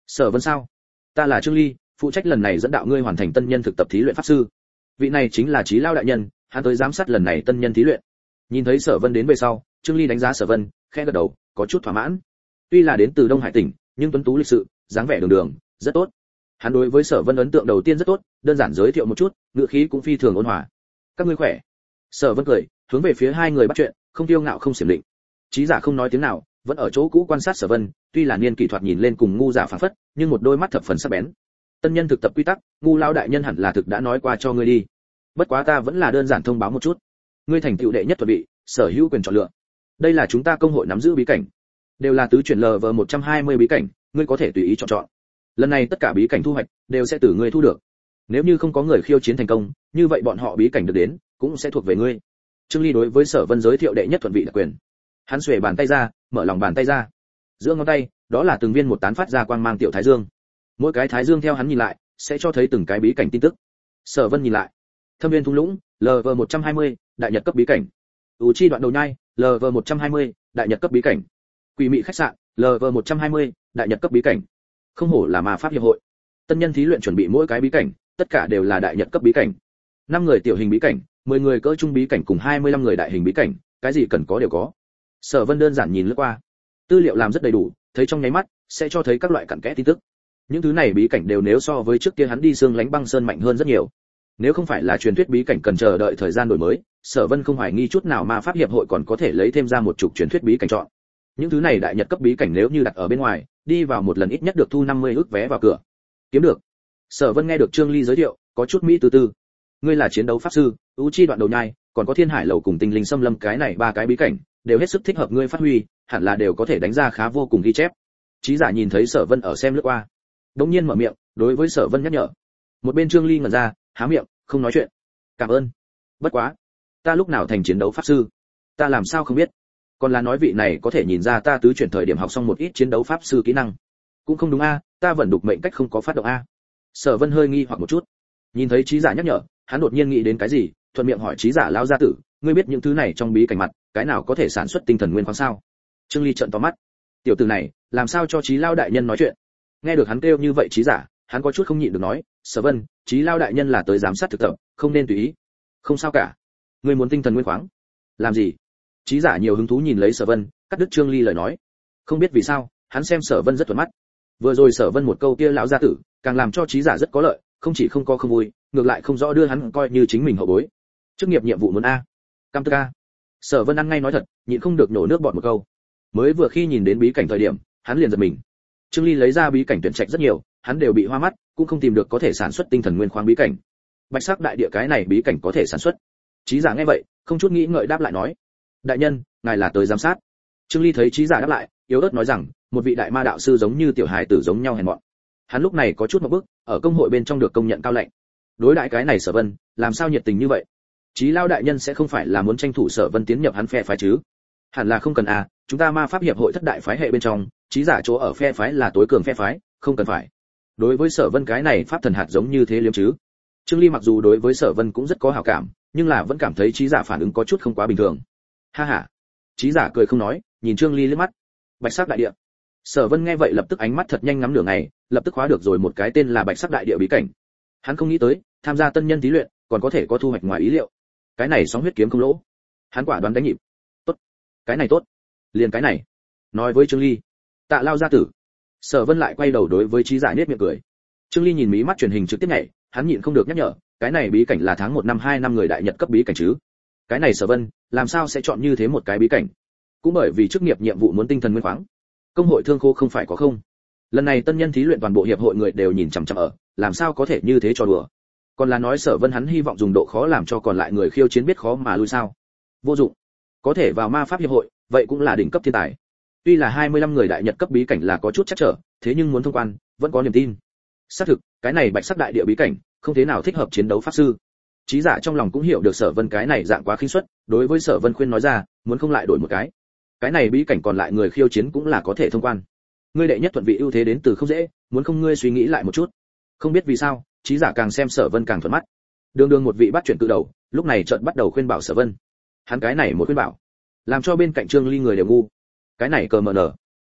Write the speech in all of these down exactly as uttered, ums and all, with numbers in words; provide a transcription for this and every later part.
Sở Vân sao? Ta là Trương Ly, phụ trách lần này dẫn đạo ngươi hoàn thành tân nhân thực tập thí luyện pháp sư. Vị này chính là Chí Lao đại nhân, hắn tới giám sát lần này tân nhân thí luyện. Nhìn thấy Sở Vân đến về sau, Trương Ly đánh giá Sở Vân, khẽ gật đầu, có chút thỏa mãn. Tuy là đến từ Đông Hải tỉnh, nhưng tuấn tú lịch sự, dáng vẻ đường đường, rất tốt. Hắn đối với Sở Vân ấn tượng đầu tiên rất tốt, đơn giản giới thiệu một chút, ngữ khí cũng phi thường ôn hòa. Các ngươi khỏe? Sở Vân cười, hướng về phía hai người bắt chuyện, không kiêu ngạo không xiểm định. Chí Giả không nói tiếng nào, vẫn ở chỗ cũ quan sát Sở Vân, tuy là niên kỷ thoạt nhìn lên cùng ngu giả phảng phất, nhưng một đôi mắt thập phần sắc bén. Tân nhân thực tập quy tắc, ngu lão đại nhân hẳn là thực đã nói qua cho ngươi đi. Bất quá ta vẫn là đơn giản thông báo một chút. Ngươi thành tựu đệ nhất thuận vị, sở hữu quyền chọn lựa. Đây là chúng ta công hội nắm giữ bí cảnh, đều là tứ chuyển lv một trăm hai mươi bí cảnh, ngươi có thể tùy ý chọn chọn. Lần này tất cả bí cảnh thu hoạch đều sẽ từ ngươi thu được. Nếu như không có người khiêu chiến thành công, như vậy bọn họ bí cảnh được đến cũng sẽ thuộc về ngươi. Trương Ly đối với Sở Vân giới thiệu đệ nhất thuận vị đặc quyền. Hắn xuề bàn tay ra, mở lòng bàn tay ra. Giữa ngón tay, đó là từng viên một tán phát ra quang mang tiểu thái dương. Mỗi cái thái dương theo hắn nhìn lại, sẽ cho thấy từng cái bí cảnh tin tức. Sở Vân nhìn lại. Thâm viên thung lũng, lv một trăm hai mươi, đại nhật cấp bí cảnh. U chi đoạn đầu nhai, lv một trăm hai mươi, đại nhật cấp bí cảnh. Quỷ mị khách sạn, lv một trăm hai mươi, đại nhật cấp bí cảnh. Không hổ là ma pháp hiệp hội. Tân nhân thí luyện chuẩn bị mỗi cái bí cảnh, tất cả đều là đại nhật cấp bí cảnh. năm người tiểu hình bí cảnh, mười người cỡ trung bí cảnh cùng hai mươi lăm người đại hình bí cảnh, cái gì cần có đều có. Sở Vân đơn giản nhìn lướt qua, tư liệu làm rất đầy đủ, thấy trong nháy mắt sẽ cho thấy các loại cặn kẽ tin tức. Những thứ này bí cảnh đều nếu so với trước kia hắn đi xương lánh băng sơn mạnh hơn rất nhiều. Nếu không phải là truyền thuyết bí cảnh cần chờ đợi thời gian đổi mới, Sở Vân không hoài nghi chút nào ma pháp hiệp hội còn có thể lấy thêm ra một chục truyền thuyết bí cảnh chọn. Những thứ này đại nhật cấp bí cảnh nếu như đặt ở bên ngoài, đi vào một lần ít nhất được thu năm mươi ức vé vào cửa. Kiếm được. Sở Vân nghe được Trương Ly giới thiệu, có chút mỹ tư tư. Ngươi là chiến đấu pháp sư, U chi đoạn đầu nhai, còn có Thiên Hải lầu cùng Tinh linh xâm lâm cái này ba cái bí cảnh, đều hết sức thích hợp ngươi phát huy, hẳn là đều có thể đánh ra khá vô cùng ghi chép. Chí Giả nhìn thấy Sở Vân ở xem lướt qua, đống nhiên mở miệng, đối với Sở Vân nhắc nhở. Một bên Trương Ly ngẩn ra, há miệng, không nói chuyện. Cảm ơn. Bất quá, ta lúc nào thành chiến đấu pháp sư? Ta làm sao không biết? Còn là nói vị này có thể nhìn ra ta tứ chuyển thời điểm học xong một ít chiến đấu pháp sư kỹ năng. Cũng không đúng a, ta vẫn đục mệnh cách không có phát động a. Sở Vân hơi nghi hoặc một chút. Nhìn thấy Chí Giả nhắc nhở, hắn đột nhiên nghĩ đến cái gì, thuận miệng hỏi Chí Giả lão gia tử, ngươi biết những thứ này trong bí cảnh mặt, cái nào có thể sản xuất tinh thần nguyên khoáng sao? Trương Ly trợn to mắt. Tiểu tử này, làm sao cho Chí Lao đại nhân nói chuyện? Nghe được hắn kêu như vậy Chí Giả, hắn có chút không nhịn được nói, Sở Vân, Chí Lao đại nhân là tới giám sát thực tập, không nên tùy ý. Không sao cả. Ngươi muốn tinh thần nguyên khoáng? Làm gì? Chí Giả nhiều hứng thú nhìn lấy Sở Vân, cắt đứt Trương Ly lời nói. Không biết vì sao, hắn xem Sở Vân rất thuận mắt. Vừa rồi Sở Vân một câu kia lão gia tử, càng làm cho Chí Giả rất có lợi, không chỉ không có không vui, ngược lại không rõ đưa hắn coi như chính mình hậu bối. Chức nghiệp nhiệm vụ muốn a. Cam tức a. Sở Vân ăn ngay nói thật, nhịn không được nổ nước bọt một câu. Mới vừa khi nhìn đến bí cảnh thời điểm, hắn liền giật mình. Trương Ly lấy ra bí cảnh tuyển trạch rất nhiều, hắn đều bị hoa mắt, cũng không tìm được có thể sản xuất tinh thần nguyên khoáng bí cảnh. Bạch sắc đại địa cái này bí cảnh có thể sản xuất. Chí Giả nghe vậy, không chút nghĩ ngợi đáp lại nói: "Đại nhân, ngài là tới giám sát." Trương Ly thấy Chí Giả đáp lại, yếu ớt nói rằng, một vị đại ma đạo sư giống như tiểu hài tử giống nhau hèn mọn. Hắn lúc này có chút một bước, ở công hội bên trong được công nhận cao lệnh. Đối đãi cái này Sở Vân, làm sao nhiệt tình như vậy? Chí Lao đại nhân sẽ không phải là muốn tranh thủ Sở Vân tiến nhập hắn phe phái chứ? Hẳn là không cần à, chúng ta ma pháp hiệp hội thất đại phái hệ bên trong, Chí Giả chỗ ở phe phái là tối cường phe phái, không cần phải. Đối với Sở Vân cái này pháp thần hạt giống như thế liếm chứ? Trương Ly mặc dù đối với Sở Vân cũng rất có hảo cảm, nhưng là vẫn cảm thấy Chí Giả phản ứng có chút không quá bình thường. Ha ha. Chí Giả cười không nói, nhìn Trương Ly liếc mắt. Bạch sắc đại địa. Sở Vân nghe vậy lập tức ánh mắt thật nhanh ngắm nửa ngày, lập tức khóa được rồi một cái tên là Bạch sắc đại địa bí cảnh. Hắn không nghĩ tới, tham gia tân nhân thí luyện, còn có thể có thu hoạch ngoài ý liệu. Cái này sóng huyết kiếm không lỗ. Hắn quả đoán đánh nhịp. Tốt, cái này tốt. Liền cái này. Nói với Trương Ly, Tạ Lao gia tử. Sở Vân lại quay đầu đối với Chí Giả nhếch miệng cười. Trương Ly nhìn mí mắt truyền hình trực tiếp nhảy, hắn nhịn không được nhắc nhở, cái này bí cảnh là tháng một năm hai năm người đại nhật cấp bí cảnh chứ? Cái này Sở Vân, làm sao sẽ chọn như thế một cái bí cảnh? Cũng bởi vì chức nghiệp nhiệm vụ muốn tinh thần nguyên khoáng. Công hội thương khô không phải có không? Lần này tân nhân thí luyện toàn bộ hiệp hội người đều nhìn chằm chằm ở, làm sao có thể như thế cho đùa? Còn là nói Sở Vân hắn hy vọng dùng độ khó làm cho còn lại người khiêu chiến biết khó mà lui sao? Vô dụng. Có thể vào ma pháp hiệp hội, vậy cũng là đỉnh cấp thiên tài. Tuy là hai mươi lăm người đại nhật cấp bí cảnh là có chút chắc trở, thế nhưng muốn thông quan, vẫn có niềm tin. Xác thực, cái này Bạch sắc đại địa bí cảnh, không thế nào thích hợp chiến đấu pháp sư. Chí Giả trong lòng cũng hiểu được Sở Vân cái này dạng quá khinh suất, đối với Sở Vân khuyên nói ra, muốn không lại đổi một cái. Cái này bí cảnh còn lại người khiêu chiến cũng là có thể thông quan. Ngươi đệ nhất thuận vị ưu thế đến từ không dễ, muốn không ngươi suy nghĩ lại một chút. Không biết vì sao, Chí Giả càng xem Sở Vân càng thuận mắt. Đường đường một vị bắt chuyển cự đầu, lúc này chợt bắt đầu khuyên bảo Sở Vân. Hắn cái này một khuyên bảo, làm cho bên cạnh Trương Ly người đều ngu. Cái này cờ mờ nở.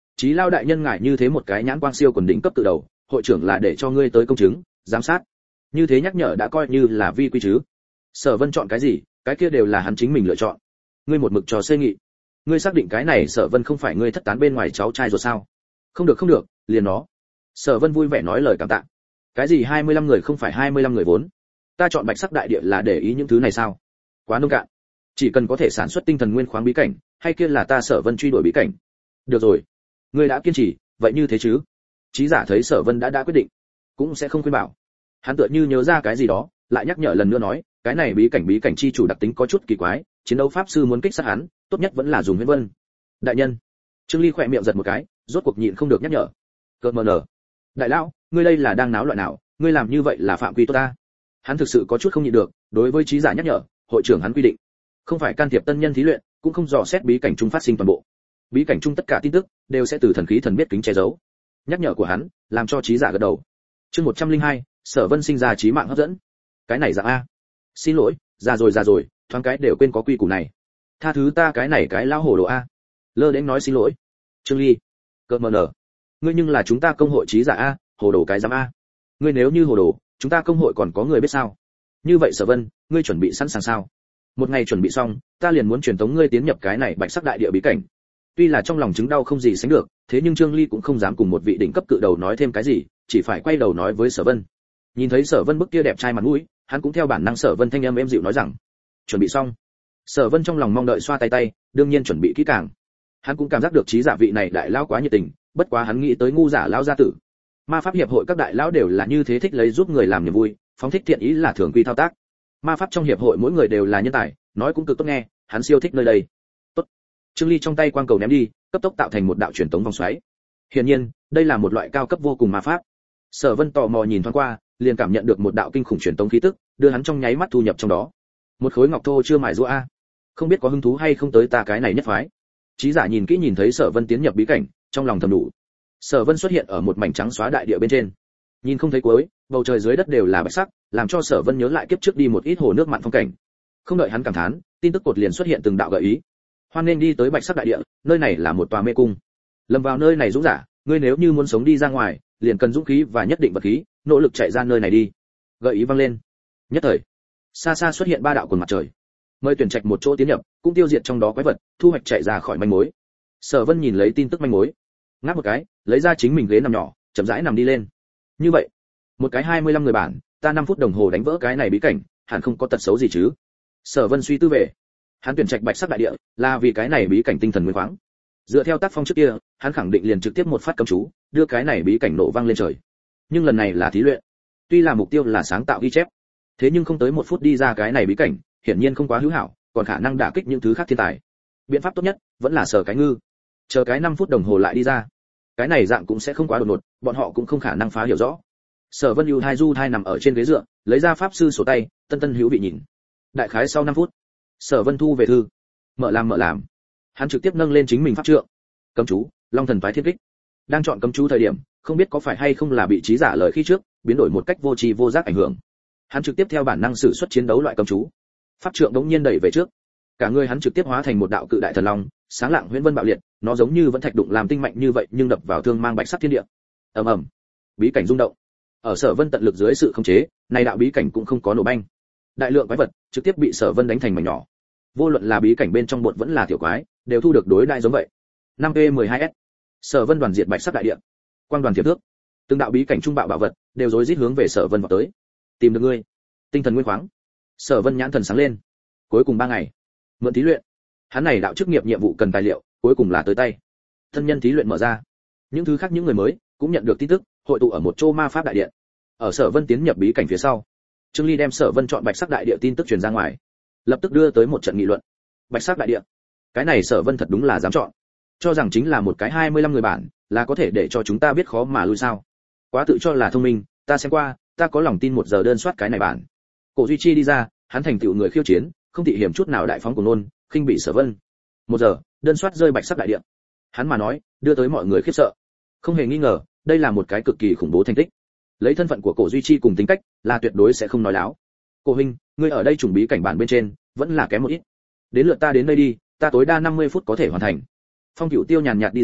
Chí Lao đại nhân ngại như thế một cái nhãn quang siêu quần đỉnh cấp tự đầu, hội trưởng là để cho ngươi tới công chứng, giám sát. Như thế nhắc nhở đã coi như là vi quy chứ. Sở Vân chọn cái gì, cái kia đều là hắn chính mình lựa chọn. Ngươi một mực trò xê nghị. Ngươi xác định cái này Sở Vân không phải ngươi thất tán bên ngoài cháu trai rồi sao? Không được không được, liền nó. Sở Vân vui vẻ nói lời cảm tạ. Cái gì hai mươi lăm người không phải hai mươi lăm người vốn? Ta chọn Bạch Sắc đại địa là để ý những thứ này sao? Quá nông cạn. Chỉ cần có thể sản xuất tinh thần nguyên khoáng bí cảnh, hay kia là ta Sở Vân truy đuổi bí cảnh. Được rồi, ngươi đã kiên trì, vậy như thế chứ? Chí giả thấy Sở Vân đã đã quyết định, cũng sẽ không khuyên bảo. Hắn tựa như nhớ ra cái gì đó, lại nhắc nhở lần nữa nói, cái này bí cảnh bí cảnh chi chủ đặc tính có chút kỳ quái, chiến đấu pháp sư muốn kích sát hắn, tốt nhất vẫn là dùng huyễn vân. Đại nhân. Trương Ly khỏe miệng giật một cái, rốt cuộc nhịn không được nhắc nhở. Cơn mờ nở. Đại lão, ngươi đây là đang náo loạn nào, ngươi làm như vậy là phạm quy tốt ta. Hắn thực sự có chút không nhịn được, đối với trí giả nhắc nhở, hội trưởng hắn quy định, không phải can thiệp tân nhân thí luyện, cũng không dò xét bí cảnh trung phát sinh toàn bộ. Bí cảnh trung tất cả tin tức đều sẽ từ thần khí thần biết kính che giấu. Nhắc nhở của hắn, làm cho trí giả gật đầu. Chương một trăm linh hai, Sở Vân sinh ra trí mạng hấp dẫn. Cái này dạng a. Xin lỗi, già rồi già rồi, thoáng cái đều quên có quy củ này. Tha thứ ta cái này cái lão hổ đồ a. Lơ đến nói xin lỗi. Trương Ly, cợt mờ nở. Ngươi nhưng là chúng ta công hội trí giả a, hồ đồ cái giám a. Ngươi nếu như hồ đồ, chúng ta công hội còn có người biết sao? Như vậy Sở Vân, ngươi chuẩn bị sẵn sàng sao? Một ngày chuẩn bị xong, ta liền muốn truyền tống ngươi tiến nhập cái này Bạch Sắc đại địa bí cảnh. Tuy là trong lòng chứng đau không gì sánh được, thế nhưng Trương Ly cũng không dám cùng một vị đỉnh cấp cự đầu nói thêm cái gì, chỉ phải quay đầu nói với Sở Vân. Nhìn thấy Sở Vân bức kia đẹp trai mặt mũi, hắn cũng theo bản năng Sở Vân thanh âm êm dịu nói rằng, chuẩn bị xong. Sở Vân trong lòng mong đợi xoa tay tay, đương nhiên chuẩn bị kỹ càng. Hắn cũng cảm giác được trí giả vị này đại lão quá nhiệt tình, bất quá hắn nghĩ tới ngu giả lão gia tử. Ma pháp hiệp hội các đại lão đều là như thế, thích lấy giúp người làm niềm vui, phóng thích thiện ý là thường quy thao tác. Ma pháp trong hiệp hội mỗi người đều là nhân tài, nói cũng cực tốt nghe, hắn siêu thích nơi đây. Tốt. Trương Ly trong tay quang cầu ném đi, cấp tốc tạo thành một đạo truyền tống vòng xoáy. Hiển nhiên, đây là một loại cao cấp vô cùng ma pháp. Sở Vân tò mò nhìn thoáng qua, liền cảm nhận được một đạo kinh khủng truyền tống khí tức, đưa hắn trong nháy mắt thu nhập trong đó. Một khối ngọc thô chưa mài rũa a, không biết có hứng thú hay không tới ta cái này nhất phái. Chí giả nhìn kỹ nhìn thấy Sở Vân tiến nhập bí cảnh, trong lòng thầm đủ. Sở Vân xuất hiện ở một mảnh trắng xóa đại địa bên trên, nhìn không thấy cuối, bầu trời dưới đất đều là bạch sắc, làm cho Sở Vân nhớ lại kiếp trước đi một ít hồ nước mặn phong cảnh. Không đợi hắn cảm thán, tin tức cột liền xuất hiện từng đạo gợi ý. Hoan nên đi tới Bạch Sắc đại địa, nơi này là một tòa mê cung. Lâm vào nơi này dũng giả, ngươi nếu như muốn sống đi ra ngoài, liền cần dũng khí và nhất định vật khí, nỗ lực chạy ra nơi này đi. Gợi ý vang lên. Nhất thời, xa xa xuất hiện ba đạo quần mặt trời. Mời tuyển trạch một chỗ tiến nhập, cũng tiêu diệt trong đó quái vật, thu hoạch chạy ra khỏi manh mối. Sở Vân nhìn lấy tin tức manh mối, ngáp một cái, lấy ra chính mình ghế nằm nhỏ, chậm rãi nằm đi lên. Như vậy, một cái hai mươi lăm người bản, ta năm phút đồng hồ đánh vỡ cái này bí cảnh, hẳn không có tật xấu gì chứ? Sở Vân suy tư về. Hắn tuyển trạch Bạch Sắc đại địa, là vì cái này bí cảnh tinh thần nguyên khoáng. Dựa theo tác phong trước kia, hắn khẳng định liền trực tiếp một phát cấm chú, đưa cái này bí cảnh nổ vang lên trời. Nhưng lần này là thí luyện. Tuy là mục tiêu là sáng tạo ghi chép, thế nhưng không tới một phút đi ra cái này bí cảnh, hiển nhiên không quá hữu hảo, còn khả năng đả kích những thứ khác thiên tài. Biện pháp tốt nhất vẫn là sở cái ngư, chờ cái năm phút đồng hồ lại đi ra. Cái này dạng cũng sẽ không quá đột ngột, bọn họ cũng không khả năng phá hiểu rõ. Sở Vân ưu thai du thai nằm ở trên ghế dựa, lấy ra pháp sư sổ tay, tân tân hữu vị nhìn. Đại khái sau năm phút, Sở Vân thu về thư, mở làm mở làm. Hắn trực tiếp nâng lên chính mình pháp trượng. Cấm chú, Long thần phái thiên kích. Đang chọn cấm chú thời điểm, không biết có phải hay không là bị trí giả lời khi trước, biến đổi một cách vô tri vô giác ảnh hưởng. Hắn trực tiếp theo bản năng sử xuất chiến đấu loại cấm chú. Pháp trượng đống nhiên đẩy về trước. Cả người hắn trực tiếp hóa thành một đạo cự đại thần long, sáng lạng huyễn vân bạo liệt, nó giống như vẫn thạch đụng làm tinh mạnh như vậy, nhưng đập vào thương mang bạch sắc thiên địa. Ầm ầm. Bí cảnh rung động. Ở Sở Vân tận lực dưới sự khống chế, này đạo bí cảnh cũng không có nổ banh. Đại lượng quái vật trực tiếp bị Sở Vân đánh thành mảnh nhỏ. Vô luận là bí cảnh bên trong bột vẫn là tiểu quái, đều thu được đối đại giống vậy. năm P mười hai S. Sở Vân đoàn diệt Bạch Sắc đại địa. Quang đoàn thiệp thước. Từng đạo bí cảnh trung bạo bạo vật đều rối rít hướng về Sở Vân vào tới. Tìm được ngươi. Tinh thần nguyên khoáng. Sở Vân nhãn thần sáng lên. Cuối cùng ba ngày, mượn thí luyện. Hắn này đạo chức nghiệp nhiệm vụ cần tài liệu, cuối cùng là tới tay. Thân nhân thí luyện mở ra. Những thứ khác những người mới cũng nhận được tin tức, hội tụ ở một chỗ ma pháp đại điện. Ở Sở Vân tiến nhập bí cảnh phía sau, Trương Ly đem Sở Vân chọn Bạch Sắc đại địa tin tức truyền ra ngoài, lập tức đưa tới một trận nghị luận. Bạch Sắc đại địa, cái này Sở Vân thật đúng là dám chọn, cho rằng chính là một cái hai mươi lăm người bản, là có thể để cho chúng ta biết khó mà lui sao? Quá tự cho là thông minh, ta xem qua, ta có lòng tin một giờ đơn soát cái này bản. Cổ Duy Chi đi ra, hắn thành tựu người khiêu chiến, không thị hiểm chút nào đại phóng của nôn, khinh bị Sở Vân. Một giờ, đơn soát rơi Bạch Sắc đại địa. Hắn mà nói, đưa tới mọi người khiếp sợ. Không hề nghi ngờ, đây là một cái cực kỳ khủng bố thành tích. Lấy thân phận của Cổ Duy Chi cùng tính cách, là tuyệt đối sẽ không nói láo. Cổ huynh, ngươi ở đây chuẩn bị cảnh bản bên trên, vẫn là kém một ít. Đến lượt ta đến đây đi, ta tối đa năm mươi phút có thể hoàn thành. Phong Cửu Tiêu nhàn nhạt đi ra,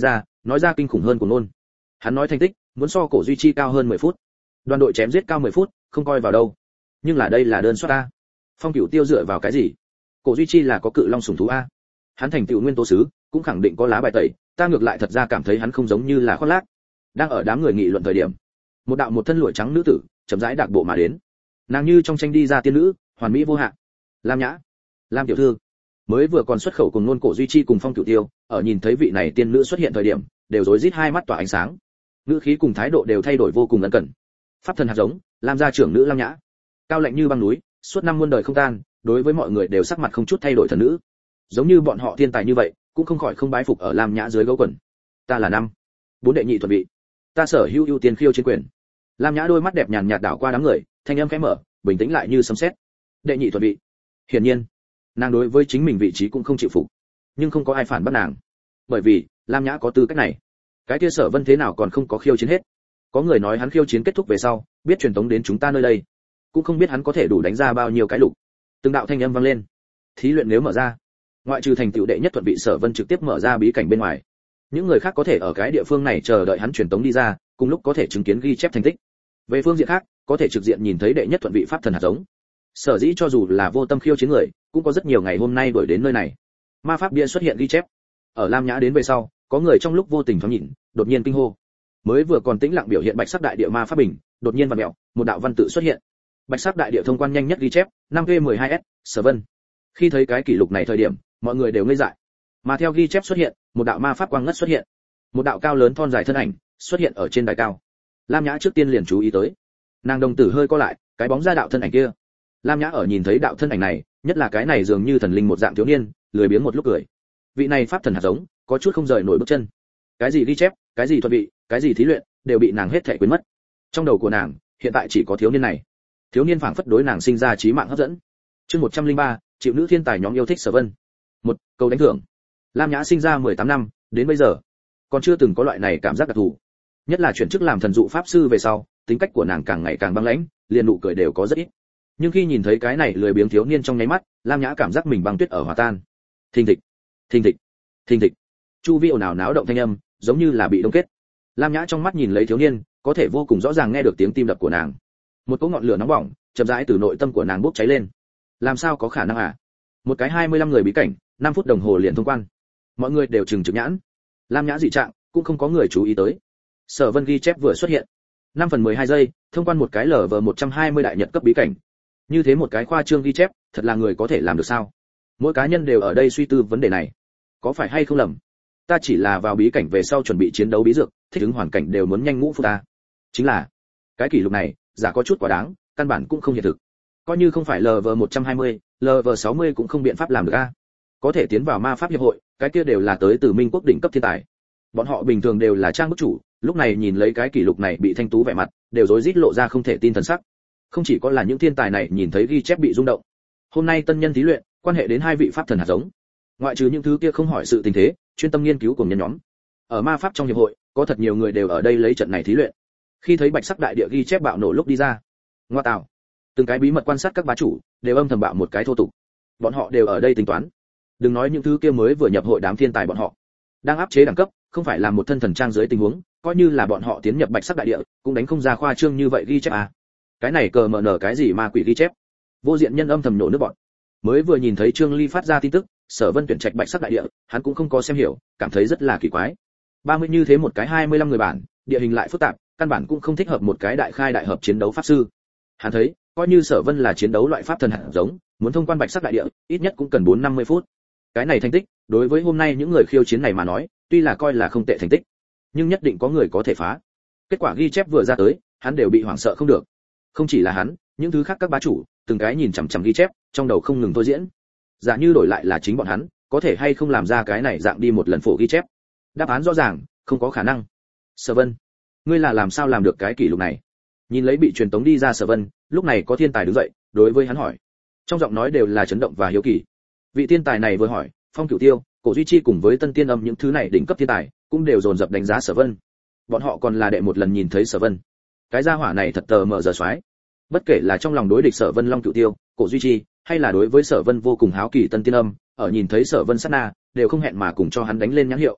nói ra kinh khủng hơn của nôn. Hắn nói thành tích muốn so Cổ Duy Chi cao hơn mười phút. Đoàn đội chém giết cao mười phút, không coi vào đâu. Nhưng là đây là đơn soát a. Phong Cửu Tiêu dựa vào cái gì? Cổ Duy Chi là có cự long sủng thú a. Hắn thành tựu nguyên tố sứ, cũng khẳng định có lá bài tẩy, ta ngược lại thật ra cảm thấy hắn không giống như là khoác lác. Đang ở đám người nghị luận thời điểm, một đạo một thân lụa trắng nữ tử chậm rãi đạp bộ mà đến. Nàng như trong tranh đi ra tiên nữ, hoàn mỹ vô hạn. Lam Nhã, Lam tiểu thư. Mới vừa còn xuất khẩu cùng nôn Cổ Duy Chi cùng Phong Cửu Tiêu, ở nhìn thấy vị này tiên nữ xuất hiện thời điểm, đều rối rít hai mắt tỏa ánh sáng. Ngữ khí cùng thái độ đều thay đổi vô cùng ân cần. Pháp thần hạt giống, Lam gia trưởng nữ Lam Nhã. Cao lạnh như băng núi, suốt năm muôn đời không tan, đối với mọi người đều sắc mặt không chút thay đổi thần nữ. Giống như bọn họ thiên tài như vậy, cũng không khỏi không bái phục ở Lam Nhã dưới gấu quần. Ta là năm, bốn đệ nhị thuận vị. Ta sở hữu ưu tiên khiêu chiến quyền. Lam Nhã đôi mắt đẹp nhàn nhạt đảo qua đám người, thanh âm khẽ mở, bình tĩnh lại như sấm sét. Đệ nhị thuận vị. Hiển nhiên, nàng đối với chính mình vị trí cũng không chịu phục, nhưng không có ai phản bác nàng, bởi vì Lam Nhã có tư cách này. Cái kia Sở Vân thế nào còn không có khiêu chiến hết? Có người nói hắn khiêu chiến kết thúc về sau, biết truyền tống đến chúng ta nơi đây, cũng không biết hắn có thể đủ đánh ra bao nhiêu cái lục. Từng đạo thanh âm vang lên. Thí luyện nếu mở ra, ngoại trừ thành tựu đệ nhất thuận vị Sở Vân trực tiếp mở ra bí cảnh bên ngoài, những người khác có thể ở cái địa phương này chờ đợi hắn truyền tống đi ra, cùng lúc có thể chứng kiến ghi chép thành tích. Về phương diện khác, có thể trực diện nhìn thấy đệ nhất thuận vị pháp thần hạt giống. Sở dĩ cho dù là vô tâm khiêu chiến người, cũng có rất nhiều ngày hôm nay đuổi đến nơi này. Ma pháp bia xuất hiện ghi chép. Ở Lam Nhã đến về sau, có người trong lúc vô tình thoáng nhìn, đột nhiên kinh hô. Mới vừa còn tĩnh lặng biểu hiện bạch sắc đại địa ma pháp bình, đột nhiên vặn mèo, một đạo văn tự xuất hiện. Bạch sắc đại địa thông quan nhanh nhất ghi chép, năm G mười hai S, Sở Vân. Khi thấy cái kỷ lục này thời điểm, mọi người đều ngây dại. Mà theo ghi chép xuất hiện, một đạo ma pháp quang ngất xuất hiện. Một đạo cao lớn thon dài thân ảnh xuất hiện ở trên đài cao. Lam Nhã trước tiên liền chú ý tới. Nàng đồng tử hơi co lại, cái bóng ra đạo thân ảnh kia. Lam Nhã ở nhìn thấy đạo thân ảnh này, nhất là cái này dường như thần linh một dạng thiếu niên, lười biếng một lúc cười. Vị này pháp thần hạt giống, có chút không rời nổi bước chân. Cái gì ghi chép, cái gì thuận vị, cái gì thí luyện, đều bị nàng hết thảy quên mất. Trong đầu của nàng, hiện tại chỉ có thiếu niên này. Thiếu niên phảng phất đối nàng sinh ra chí mạng hấp dẫn. Chương một trăm lẻ ba, chịu nữ thiên tài nhóm yêu thích Sở Vân. Một, câu đánh thưởng. Lam Nhã sinh ra mười tám năm, đến bây giờ, còn chưa từng có loại này cảm giác đặc thù. Nhất là chuyển chức làm thần dụ pháp sư về sau, tính cách của nàng càng ngày càng băng lãnh, liền nụ cười đều có rất ít. Nhưng khi nhìn thấy cái này lười biếng thiếu niên trong nháy mắt, Lam Nhã cảm giác mình băng tuyết ở hòa tan. Thình thịch, thình thịch, thình thịch. Chu vi ồn ào náo động thanh âm, giống như là bị đông kết. Lam Nhã trong mắt nhìn lấy thiếu niên, có thể vô cùng rõ ràng nghe được tiếng tim đập của nàng. Một cỗ ngọn lửa nóng bỏng, chậm rãi từ nội tâm của nàng bốc cháy lên. Làm sao có khả năng à? Một cái hai mươi lăm người bí cảnh, năm phút đồng hồ liền thông quan. Mọi người đều trừng trừng nhãn. Lam Nhã dị trạng, cũng không có người chú ý tới. Sở Vân ghi chép vừa xuất hiện, năm phần mười hai giây, thông quan một cái lở vờ một trăm hai mươi đại nhật cấp bí cảnh. Như thế một cái khoa trương ghi chép, thật là người có thể làm được sao? Mỗi cá nhân đều ở đây suy tư vấn đề này. Có phải hay không lầm? Ta chỉ là vào bí cảnh về sau chuẩn bị chiến đấu bí dược, thích ứng hoàn cảnh đều muốn nhanh ngũ phút ta. Chính là, cái kỷ lục này, giả có chút quá đáng, căn bản cũng không hiện thực. Coi như không phải lở vờ một trăm hai mươi, lở vờ sáu mươi cũng không biện pháp làm được a. Có thể tiến vào ma pháp hiệp hội, cái kia đều là tới từ Minh quốc đỉnh cấp thiên tài. Bọn họ bình thường đều là trang bức chủ, lúc này nhìn lấy cái kỷ lục này bị thanh tú vẻ mặt, đều rối rít lộ ra không thể tin thần sắc. Không chỉ có là những thiên tài này nhìn thấy ghi chép bị rung động. Hôm nay tân nhân thí luyện, quan hệ đến hai vị pháp thần hạt giống. Ngoại trừ những thứ kia không hỏi sự tình thế, chuyên tâm nghiên cứu cùng nhân nhóm. Ở ma pháp trong hiệp hội, có thật nhiều người đều ở đây lấy trận này thí luyện. Khi thấy bạch sắc đại địa ghi chép bạo nổ lúc đi ra, ngoa tạo, từng cái bí mật quan sát các bá chủ, đều âm thầm bạo một cái thô tục. Bọn họ đều ở đây tính toán. Đừng nói những thứ kia mới vừa nhập hội đám thiên tài bọn họ, đang áp chế đẳng cấp, không phải là một thân thần trang dưới tình huống, coi như là bọn họ tiến nhập bạch sắc đại địa, cũng đánh không ra khoa trương như vậy ghi chép à. Cái này cờ mở nở cái gì mà quỷ ghi chép. Vô diện nhân âm thầm nổ nước bọn. Mới vừa nhìn thấy Trương Ly phát ra tin tức, Sở Vân tuyển trạch bạch sắc đại địa, hắn cũng không có xem hiểu, cảm thấy rất là kỳ quái. ba mươi như thế một cái hai mươi lăm người bản, địa hình lại phức tạp, căn bản cũng không thích hợp một cái đại khai đại hợp chiến đấu pháp sư. Hắn thấy, coi như Sở Vân là chiến đấu loại pháp thần hạt giống, muốn thông quan bạch sắc đại địa, ít nhất cũng cần bốn năm mươi phút. Cái này thành tích, đối với hôm nay những người khiêu chiến này mà nói, tuy là coi là không tệ thành tích, nhưng nhất định có người có thể phá. Kết quả ghi chép vừa ra tới, hắn đều bị hoảng sợ không được. Không chỉ là hắn, những thứ khác các bá chủ, từng cái nhìn chằm chằm ghi chép, trong đầu không ngừng thôi diễn. Giả như đổi lại là chính bọn hắn, có thể hay không làm ra cái này dạng đi một lần phổ ghi chép? Đáp án rõ ràng, không có khả năng. Sở Vân, ngươi là làm sao làm được cái kỷ lục này? Nhìn lấy bị truyền tống đi ra Sở Vân, lúc này có thiên tài đứng dậy, đối với hắn hỏi. Trong giọng nói đều là chấn động và hiếu kỳ. Vị thiên tài này vừa hỏi, Phong Cửu Tiêu, Cổ Duy Chi cùng với Tân Tiên Âm những thứ này đỉnh cấp thiên tài, cũng đều dồn dập đánh giá Sở Vân. Bọn họ còn là đệ một lần nhìn thấy Sở Vân. Cái gia hỏa này thật tờ mờ giờ xoái. Bất kể là trong lòng đối địch Sở Vân Long Cửu Tiêu, Cổ Duy Chi, hay là đối với Sở Vân vô cùng háo kỳ Tân Tiên Âm, ở nhìn thấy Sở Vân sát na, đều không hẹn mà cùng cho hắn đánh lên nhãn hiệu.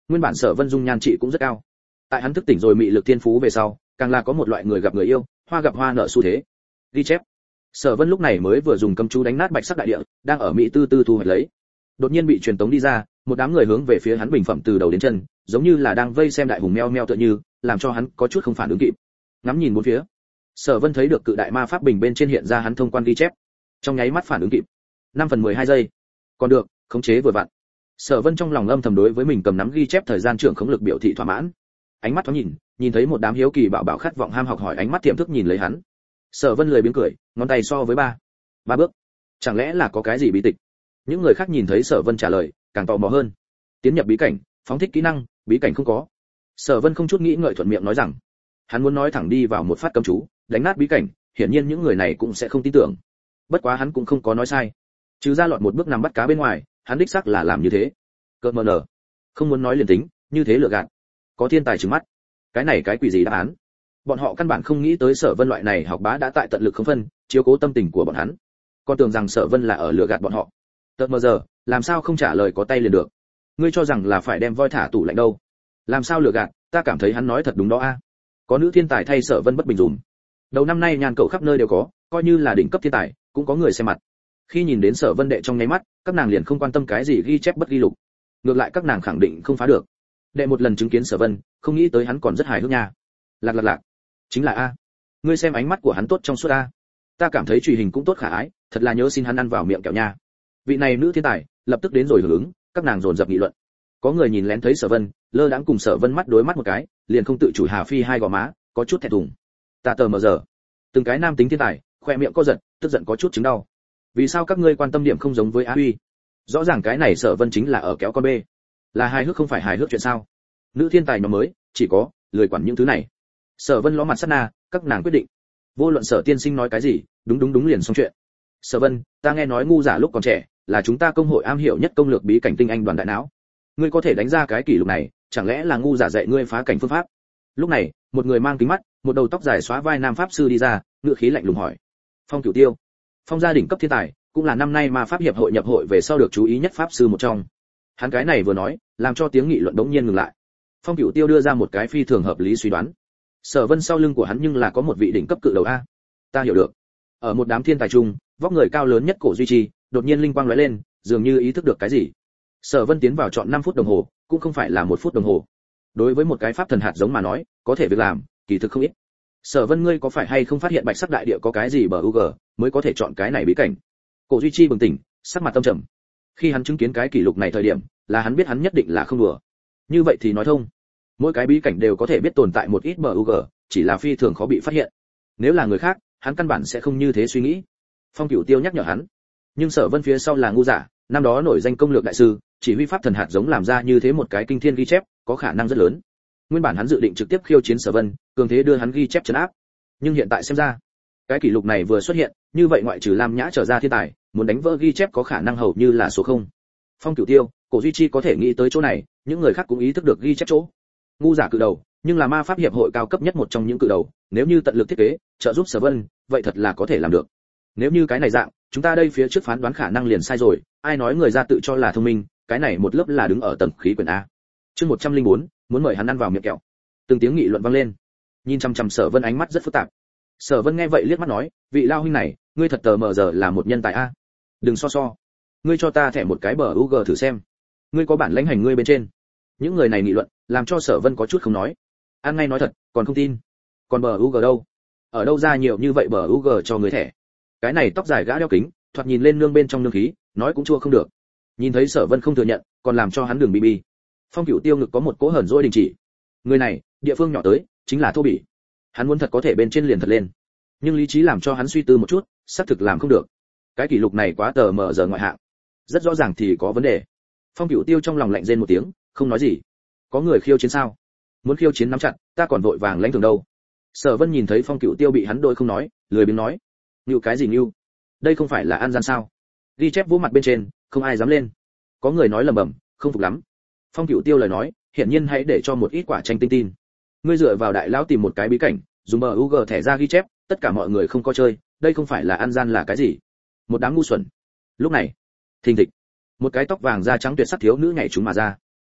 Nguyên bản Sở Vân dung nhan trị cũng rất cao, tại hắn thức tỉnh rồi mị lực thiên phú về sau, càng là có một loại người gặp người yêu, hoa gặp hoa nợ xu thế. Ghi chép. Sở Vân lúc này mới vừa dùng cấm chú đánh nát bạch sắc đại địa, đang ở mỹ tư tư thu hoạch lấy. Đột nhiên bị truyền tống đi ra, một đám người hướng về phía hắn bình phẩm từ đầu đến chân, giống như là đang vây xem đại hùng meo meo tựa như, làm cho hắn có chút không phản ứng kịp. Ngắm nhìn bốn phía, Sở Vân thấy được cự đại ma pháp bình bên trên hiện ra hắn thông quan ghi chép, trong nháy mắt phản ứng kịp. năm phần mười hai giây. Còn được, khống chế vừa vặn. Sở Vân trong lòng âm thầm đối với mình cầm nắm ghi chép thời gian trưởng khống lực biểu thị thỏa mãn. Ánh mắt thoáng nhìn, nhìn thấy một đám hiếu kỳ bảo bảo khát vọng ham học hỏi ánh mắt tiềm thức nhìn lấy hắn. Sở Vân lười biếng cười, ngón tay so với ba, ba bước. Chẳng lẽ là có cái gì bí tịch? Những người khác nhìn thấy Sở Vân trả lời, càng tò mò hơn. Tiến nhập bí cảnh, phóng thích kỹ năng, bí cảnh không có. Sở Vân không chút nghĩ ngợi thuận miệng nói rằng, hắn muốn nói thẳng đi vào một phát cấm chú, đánh nát bí cảnh, hiển nhiên những người này cũng sẽ không tin tưởng. Bất quá hắn cũng không có nói sai. Trừ ra lọt một bước nằm bắt cá bên ngoài, hắn đích xác là làm như thế. Cợt mờ nở. Không muốn nói liền tính, như thế lừa gạt. Có thiên tài trừng mắt. Cái này cái quỷ gì đáp án? Bọn họ căn bản không nghĩ tới Sở Vân loại này học bá đã tại tận lực không phân, chiếu cố tâm tình của bọn hắn. Còn tưởng rằng Sở Vân là ở lừa gạt bọn họ. Tợt mờ giờ, làm sao không trả lời có tay liền được? Ngươi cho rằng là phải đem voi thả tủ lạnh đâu? Làm sao lừa gạt, ta cảm thấy hắn nói thật đúng đó a. Có nữ thiên tài thay Sở Vân bất bình dùm. Đầu năm nay nhàn cậu khắp nơi đều có, coi như là đỉnh cấp thiên tài, cũng có người xem mặt. Khi nhìn đến Sở Vân đệ trong nháy mắt, các nàng liền không quan tâm cái gì ghi chép bất ghi lục. Ngược lại các nàng khẳng định không phá được. Đệ một lần chứng kiến Sở Vân, không nghĩ tới hắn còn rất hài hước nha. Lạc lạc lạc, chính là a. Ngươi xem ánh mắt của hắn tốt trong suốt a. Ta cảm thấy chùy hình cũng tốt khả ái, thật là nhớ xin hắn ăn vào miệng kẹo nha. Vị này nữ thiên tài, lập tức đến rồi hưởng ứng, các nàng dồn dập nghị luận. Có người nhìn lén thấy Sở Vân, lơ đãng cùng Sở Vân mắt đối mắt một cái, liền không tự chủ hà phi hai gò má, có chút thẹn thùng. Ta tờ mờ giờ. Từng cái nam tính thiên tài, khoe miệng co giật, tức giận có chút chứng đau. Vì sao các ngươi quan tâm điểm không giống với Á Huy? Rõ ràng cái này Sở Vân chính là ở kéo con bê. Là hài hước không phải hài hước chuyện sao? Nữ thiên tài nhóm mới, chỉ có lười quản những thứ này. Sở Vân ló mặt sát na, các nàng quyết định. Vô luận Sở tiên sinh nói cái gì, đúng đúng đúng liền xong chuyện. Sở Vân, ta nghe nói ngu giả lúc còn trẻ, là chúng ta công hội am hiểu nhất công lược bí cảnh tinh anh đoàn đại não. Ngươi có thể đánh ra cái kỷ lục này, chẳng lẽ là ngu giả dạy ngươi phá cảnh phương pháp? Lúc này, một người mang kính mắt, một đầu tóc dài xóa vai nam pháp sư đi ra, ngựa khí lạnh lùng hỏi. Phong Cửu Tiêu, Phong gia đỉnh cấp thiên tài, cũng là năm nay mà pháp hiệp hội nhập hội về sau được chú ý nhất pháp sư một trong. Hắn cái này vừa nói, làm cho tiếng nghị luận bỗng nhiên ngừng lại. Phong Cửu Tiêu đưa ra một cái phi thường hợp lý suy đoán. Sở Vân sau lưng của hắn nhưng là có một vị đỉnh cấp cự đầu a. Ta hiểu được. Ở một đám thiên tài chung, vóc người cao lớn nhất Cổ Duy Trì, đột nhiên linh quang lóe lên, dường như ý thức được cái gì. Sở Vân tiến vào chọn năm phút đồng hồ, cũng không phải là một phút đồng hồ. Đối với một cái pháp thần hạt giống mà nói, có thể việc làm, kỳ thực không ít. Sở Vân ngươi có phải hay không phát hiện bạch sắc đại địa có cái gì bờ u gờ, mới có thể chọn cái này bí cảnh? Cổ Duy Trì bừng tỉnh, sắc mặt tâm trầm. Khi hắn chứng kiến cái kỷ lục này thời điểm, là hắn biết hắn nhất định là không đùa. Như vậy thì nói thông, mỗi cái bí cảnh đều có thể biết tồn tại một ít bờ u gờ, chỉ là phi thường khó bị phát hiện. Nếu là người khác, hắn căn bản sẽ không như thế suy nghĩ. Phong Cửu Tiêu nhắc nhở hắn. Nhưng Sở Vân phía sau là ngu giả, năm đó nổi danh công lược đại sư, chỉ huy pháp thần hạt giống làm ra như thế một cái kinh thiên ghi chép, có khả năng rất lớn. Nguyên bản hắn dự định trực tiếp khiêu chiến Sở Vân, cường thế đưa hắn ghi chép trấn áp. Nhưng hiện tại xem ra, cái kỷ lục này vừa xuất hiện, như vậy ngoại trừ Lam Nhã trở ra thiên tài, muốn đánh vỡ ghi chép có khả năng hầu như là số không. Phong Cửu Tiêu, Cổ Duy Chi có thể nghĩ tới chỗ này, những người khác cũng ý thức được ghi chép chỗ. Ngu giả cự đầu, nhưng là ma pháp hiệp hội cao cấp nhất một trong những cự đầu, nếu như tận lực thiết kế, trợ giúp Sở Vân, vậy thật là có thể làm được. Nếu như cái này dạng, chúng ta đây phía trước phán đoán khả năng liền sai rồi, ai nói người ra tự cho là thông minh, cái này một lớp là đứng ở tầng khí quyển a. Chương một trăm lẻ bốn, muốn mời hắn ăn vào miệng kẹo. Từng tiếng nghị luận vang lên. Nhìn chăm chăm Sở Vân ánh mắt rất phức tạp. Sở Vân nghe vậy liếc mắt nói, vị lao huynh này, ngươi thật tờ mờ giờ là một nhân tài a. Đừng so so. Ngươi cho ta thẻ một cái bờ u gờ thử xem. Ngươi có bản lãnh hành ngươi bên trên. Những người này nghị luận, làm cho Sở Vân có chút không nói. Ăn ngay nói thật, còn không tin. Còn bờ u gờ đâu? Ở đâu ra nhiều như vậy bờ u gờ cho người thẻ? Cái này tóc dài gã đeo kính, thoạt nhìn lên nương bên trong nương khí, nói cũng chua không được. Nhìn thấy Sở Vân không thừa nhận, còn làm cho hắn đường bi bi. Phong Cửu Tiêu ngực có một cỗ hởn dỗi đình chỉ. Người này, địa phương nhỏ tới, chính là thô bỉ. Hắn muốn thật có thể bên trên liền thật lên. Nhưng lý trí làm cho hắn suy tư một chút, xác thực làm không được. Cái kỷ lục này quá tờ mờ giờ ngoại hạng. Rất rõ ràng thì có vấn đề. Phong Cửu Tiêu trong lòng lạnh rên một tiếng, không nói gì. Có người khiêu chiến sao? Muốn khiêu chiến nắm chặt, ta còn vội vàng lãnh thường đâu. Sở Vân nhìn thấy Phong Cửu Tiêu bị hắn đôi không nói, lười biếng nói. Nưu cái gì nưu? Đây không phải là ăn gian sao? Ghi chép vũ mặt bên trên, không ai dám lên. Có người nói lẩm bẩm, không phục lắm. Phong Cửu Tiêu lời nói, hiển nhiên hãy để cho một ít quả tranh tinh tin. Ngươi dựa vào đại lão tìm một cái bí cảnh, dùng bờ u gờ thẻ ra ghi chép, tất cả mọi người không có chơi, đây không phải là ăn gian là cái gì? Một đám ngu xuẩn. Lúc này, thình thịch, một cái tóc vàng da trắng tuyệt sắc thiếu nữ nhảy chúng mà ra.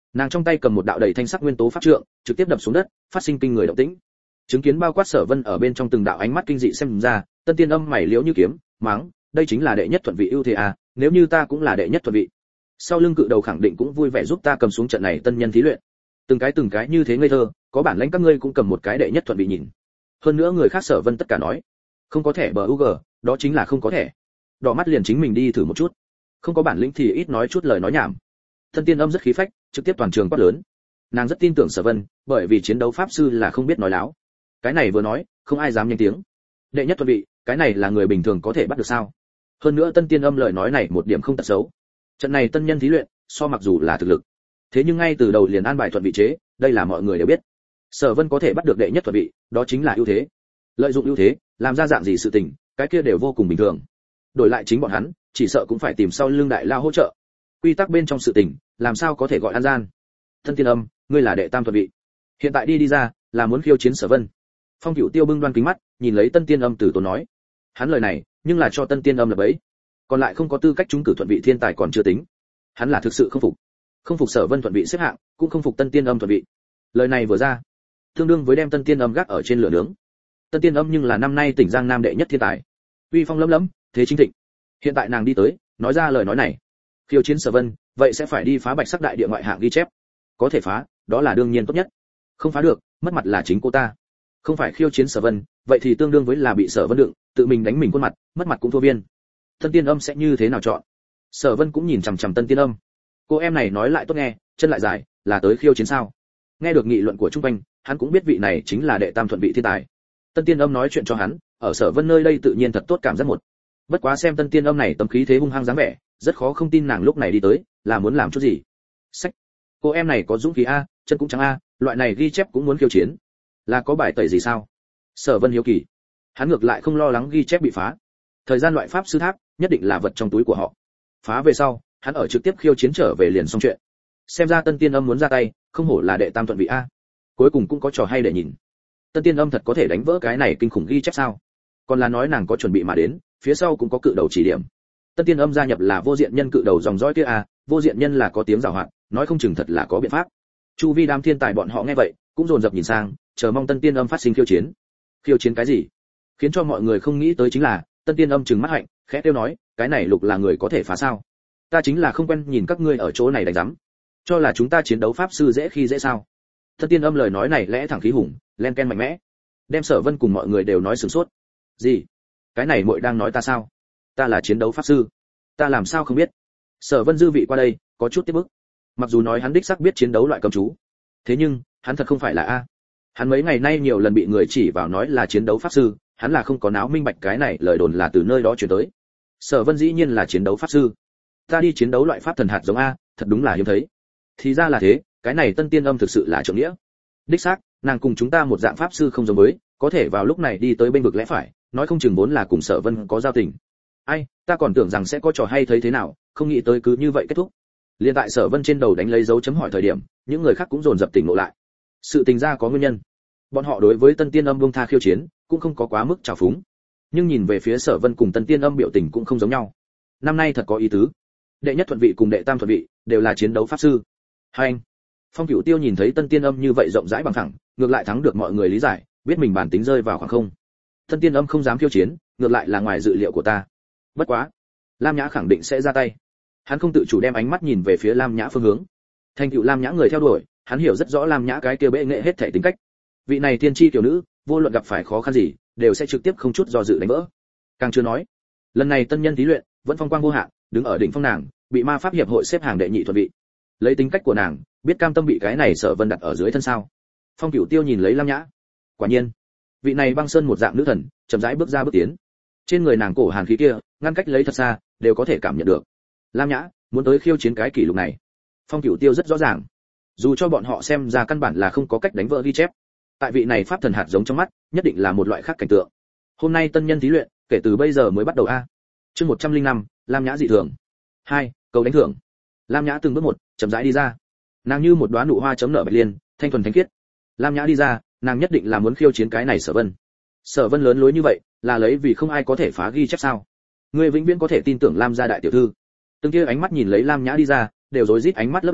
Nàng trong tay cầm một đạo đầy thanh sắc nguyên tố pháp trượng, trực tiếp đập xuống đất, phát sinh kinh người động tĩnh. Chứng kiến bao quát Sở Vân ở bên trong từng đạo ánh mắt kinh dị xem ra, Tân Tiên Âm mày liễu như kiếm, mắng, đây chính là đệ nhất thuận vị ưu thế à, nếu như ta cũng là đệ nhất thuận vị. Sau lưng cự đầu khẳng định cũng vui vẻ giúp ta cầm xuống trận này tân nhân thí luyện. Từng cái từng cái như thế ngây thơ, có bản lĩnh các ngươi cũng cầm một cái đệ nhất thuận vị nhìn. Hơn nữa người khác Sở Vân tất cả nói, không có thẻ bờ u giê, đó chính là không có thẻ. Đỏ mắt liền chính mình đi thử một chút. Không có bản lĩnh thì ít nói chút lời nói nhảm. Tân Tiên Âm rất khí phách, trực tiếp toàn trường quát lớn. Nàng rất tin tưởng Sở Vân, bởi vì chiến đấu pháp sư là không biết nói láo. Cái này vừa nói, không ai dám nhanh tiếng. Đệ nhất thuận vị, cái này là người bình thường có thể bắt được sao? Hơn nữa Tân Tiên Âm lời nói này một điểm không tật xấu. Trận này tân nhân thí luyện, so mặc dù là thực lực, thế nhưng ngay từ đầu liền an bài thuận vị chế, đây là mọi người đều biết. Sở Vân có thể bắt được đệ nhất thuận vị, đó chính là ưu thế. Lợi dụng ưu thế, làm ra dạng gì sự tình, cái kia đều vô cùng bình thường. Đổi lại chính bọn hắn, chỉ sợ cũng phải tìm sau lưng đại lao hỗ trợ. Quy tắc bên trong sự tình, làm sao có thể gọi ăn gian? Tân Tiên Âm, ngươi là đệ tam thuận vị, hiện tại đi đi ra, là muốn khiêu chiến Sở Vân. Phong Cửu Tiêu bưng đoan kính mắt, nhìn lấy Tân Tiên Âm từ tốn nói. Hắn lời này, nhưng là cho Tân Tiên Âm là bẫy. Còn lại không có tư cách trúng cử thuận vị thiên tài còn chưa tính. Hắn là thực sự không phục. Không phục Sở Vân thuận vị xếp hạng, cũng không phục Tân Tiên Âm thuận vị. Lời này vừa ra, tương đương với đem Tân Tiên Âm gác ở trên lửa nướng. Tân Tiên Âm nhưng là năm nay tỉnh Giang Nam đệ nhất thiên tài, uy phong lẫm lẫm, thế chính thịnh. Hiện tại nàng đi tới, nói ra lời nói này, khiêu chiến Sở Vân, vậy sẽ phải đi phá Bạch Sắc đại địa ngoại hạng ghi chép. Có thể phá, đó là đương nhiên tốt nhất. Không phá được, mất mặt là chính cô ta. Không phải khiêu chiến Sở Vân, vậy thì tương đương với là bị Sở Vân đựng, tự mình đánh mình khuôn mặt, mất mặt cũng thua viên. Tân Tiên Âm sẽ như thế nào chọn? Sở Vân cũng nhìn chằm chằm Tân Tiên Âm. Cô em này nói lại tốt nghe, chân lại dài, là tới khiêu chiến sao? Nghe được nghị luận của trung quanh, hắn cũng biết vị này chính là đệ tam thuận vị thiên tài. Tân Tiên Âm nói chuyện cho hắn, ở Sở Vân nơi đây tự nhiên thật tốt cảm giác một. Bất quá xem Tân Tiên Âm này tâm khí thế hung hăng dáng vẻ, rất khó không tin nàng lúc này đi tới, là muốn làm chút gì. Sách, cô em này có dũng khí a, chân cũng trắng a, loại này ghi chép cũng muốn khiêu chiến. Là có bài tẩy gì sao? Sở Vân hiếu kỳ. Hắn ngược lại không lo lắng ghi chép bị phá. Thời gian loại pháp sư tháp, nhất định là vật trong túi của họ. Phá về sau, hắn ở trực tiếp khiêu chiến trở về liền xong chuyện. Xem ra Tân Tiên Âm muốn ra tay, không hổ là đệ tam thuận vị a. Cuối cùng cũng có trò hay để nhìn. Tân Tiên Âm thật có thể đánh vỡ cái này kinh khủng ghi chép sao? Còn là nói nàng có chuẩn bị mà đến, phía sau cũng có cự đầu chỉ điểm. Tân Tiên Âm gia nhập là vô diện nhân cự đầu dòng dõi kia a, vô diện nhân là có tiếng giàu hoạt, nói không chừng thật là có biện pháp. Chu vi đám thiên tài bọn họ nghe vậy, cũng dồn dập nhìn sang, chờ mong Tân Tiên Âm phát sinh khiêu chiến. Khiêu chiến cái gì? Khiến cho mọi người không nghĩ tới chính là, Tân Tiên Âm trừng mắt hạnh, khẽ kêu nói, cái này lục là người có thể phá sao? Ta chính là không quen nhìn các ngươi ở chỗ này đánh rắm, cho là chúng ta chiến đấu pháp sư dễ khi dễ sao? Tân Tiên Âm lời nói này lẽ thẳng khí hùng, len ken mạnh mẽ, đem Sở Vân cùng mọi người đều nói sửng sốt. Gì? Cái này muội đang nói ta sao? Ta là chiến đấu pháp sư, ta làm sao không biết? Sở Vân dư vị qua đây, có chút tiếc bức. Mặc dù nói hắn đích xác biết chiến đấu loại cầm chú, thế nhưng hắn thật không phải là a. Hắn mấy ngày nay nhiều lần bị người chỉ vào nói là chiến đấu pháp sư, hắn là không có náo minh bạch cái này lời đồn là từ nơi đó truyền tới. Sở Vân dĩ nhiên là chiến đấu pháp sư. Ta đi chiến đấu loại pháp thần hạt giống a, thật đúng là hiếm thấy. Thì ra là thế, cái này Tân Tiên Âm thực sự là trưởng nghĩa. Đích xác, nàng cùng chúng ta một dạng pháp sư không giống với, có thể vào lúc này đi tới bên vực lẽ phải, nói không chừng vốn là cùng Sở Vân có giao tình. Ai, ta còn tưởng rằng sẽ có trò hay thấy thế nào, không nghĩ tới cứ như vậy kết thúc. Liên tại Sở Vân trên đầu đánh lấy dấu chấm hỏi thời điểm, những người khác cũng dồn dập tỉnh ngộ lại. Sự tình ra có nguyên nhân. Bọn họ đối với Tân Tiên Âm buông tha khiêu chiến, cũng không có quá mức trào phúng. Nhưng nhìn về phía Sở Vân cùng Tân Tiên Âm biểu tình cũng không giống nhau. Năm nay thật có ý tứ. Đệ nhất thuận vị cùng đệ tam thuận vị đều là chiến đấu pháp sư. Hai anh. Phong Cửu Tiêu nhìn thấy Tân Tiên Âm như vậy rộng rãi bằng phẳng, ngược lại thắng được mọi người lý giải, biết mình bản tính rơi vào khoảng không. Tân Tiên Âm không dám khiêu chiến, ngược lại là ngoài dự liệu của ta. Bất quá, Lam Nhã khẳng định sẽ ra tay. Hắn không tự chủ đem ánh mắt nhìn về phía Lam Nhã phương hướng. Thành tựu Lam Nhã người theo đuổi, hắn hiểu rất rõ Lam Nhã cái kia bệ nghệ hết thảy tính cách. Vị này tiên tri tiểu nữ, vô luận gặp phải khó khăn gì, đều sẽ trực tiếp không chút do dự đánh vỡ. Càng chưa nói, lần này tân nhân thí luyện, vẫn phong quang vô hạn, đứng ở đỉnh phong nàng, bị ma pháp hiệp hội xếp hàng đệ nhị thuận vị. Lấy tính cách của nàng, biết cam tâm bị cái này Sở Vân đặt ở dưới thân sao? Phong Cửu Tiêu nhìn lấy Lam Nhã. Quả nhiên, vị này băng sơn một dạng nữ thần, chậm rãi bước ra bước tiến. Trên người nàng cổ hàn khí kia, ngăn cách lấy thật xa, đều có thể cảm nhận được. Lam Nhã muốn tới khiêu chiến cái kỷ lục này. Phong Cửu Tiêu rất rõ ràng, dù cho bọn họ xem ra căn bản là không có cách đánh vỡ ghi chép, tại vị này pháp thần hạt giống trong mắt, nhất định là một loại khác cảnh tượng. Hôm nay tân nhân thí luyện, kể từ bây giờ mới bắt đầu a. Chương một trăm lẻ năm, Lam Nhã dị thường. Hai, cầu đánh thưởng. Lam Nhã từng bước một, chậm rãi đi ra. Nàng như một đóa nụ hoa chấm nở bạch liên, thanh thuần thánh khiết. Lam Nhã đi ra, nàng nhất định là muốn khiêu chiến cái này Sở Vân. Sở Vân lớn lối như vậy, là lấy vì không ai có thể phá ghi chép sao? Ngươi vĩnh viễn có thể tin tưởng Lam gia đại tiểu thư. Từng kia ánh mắt nhìn lấy Lam Nhã đi ra, đều rối rít ánh mắt lấp lóe,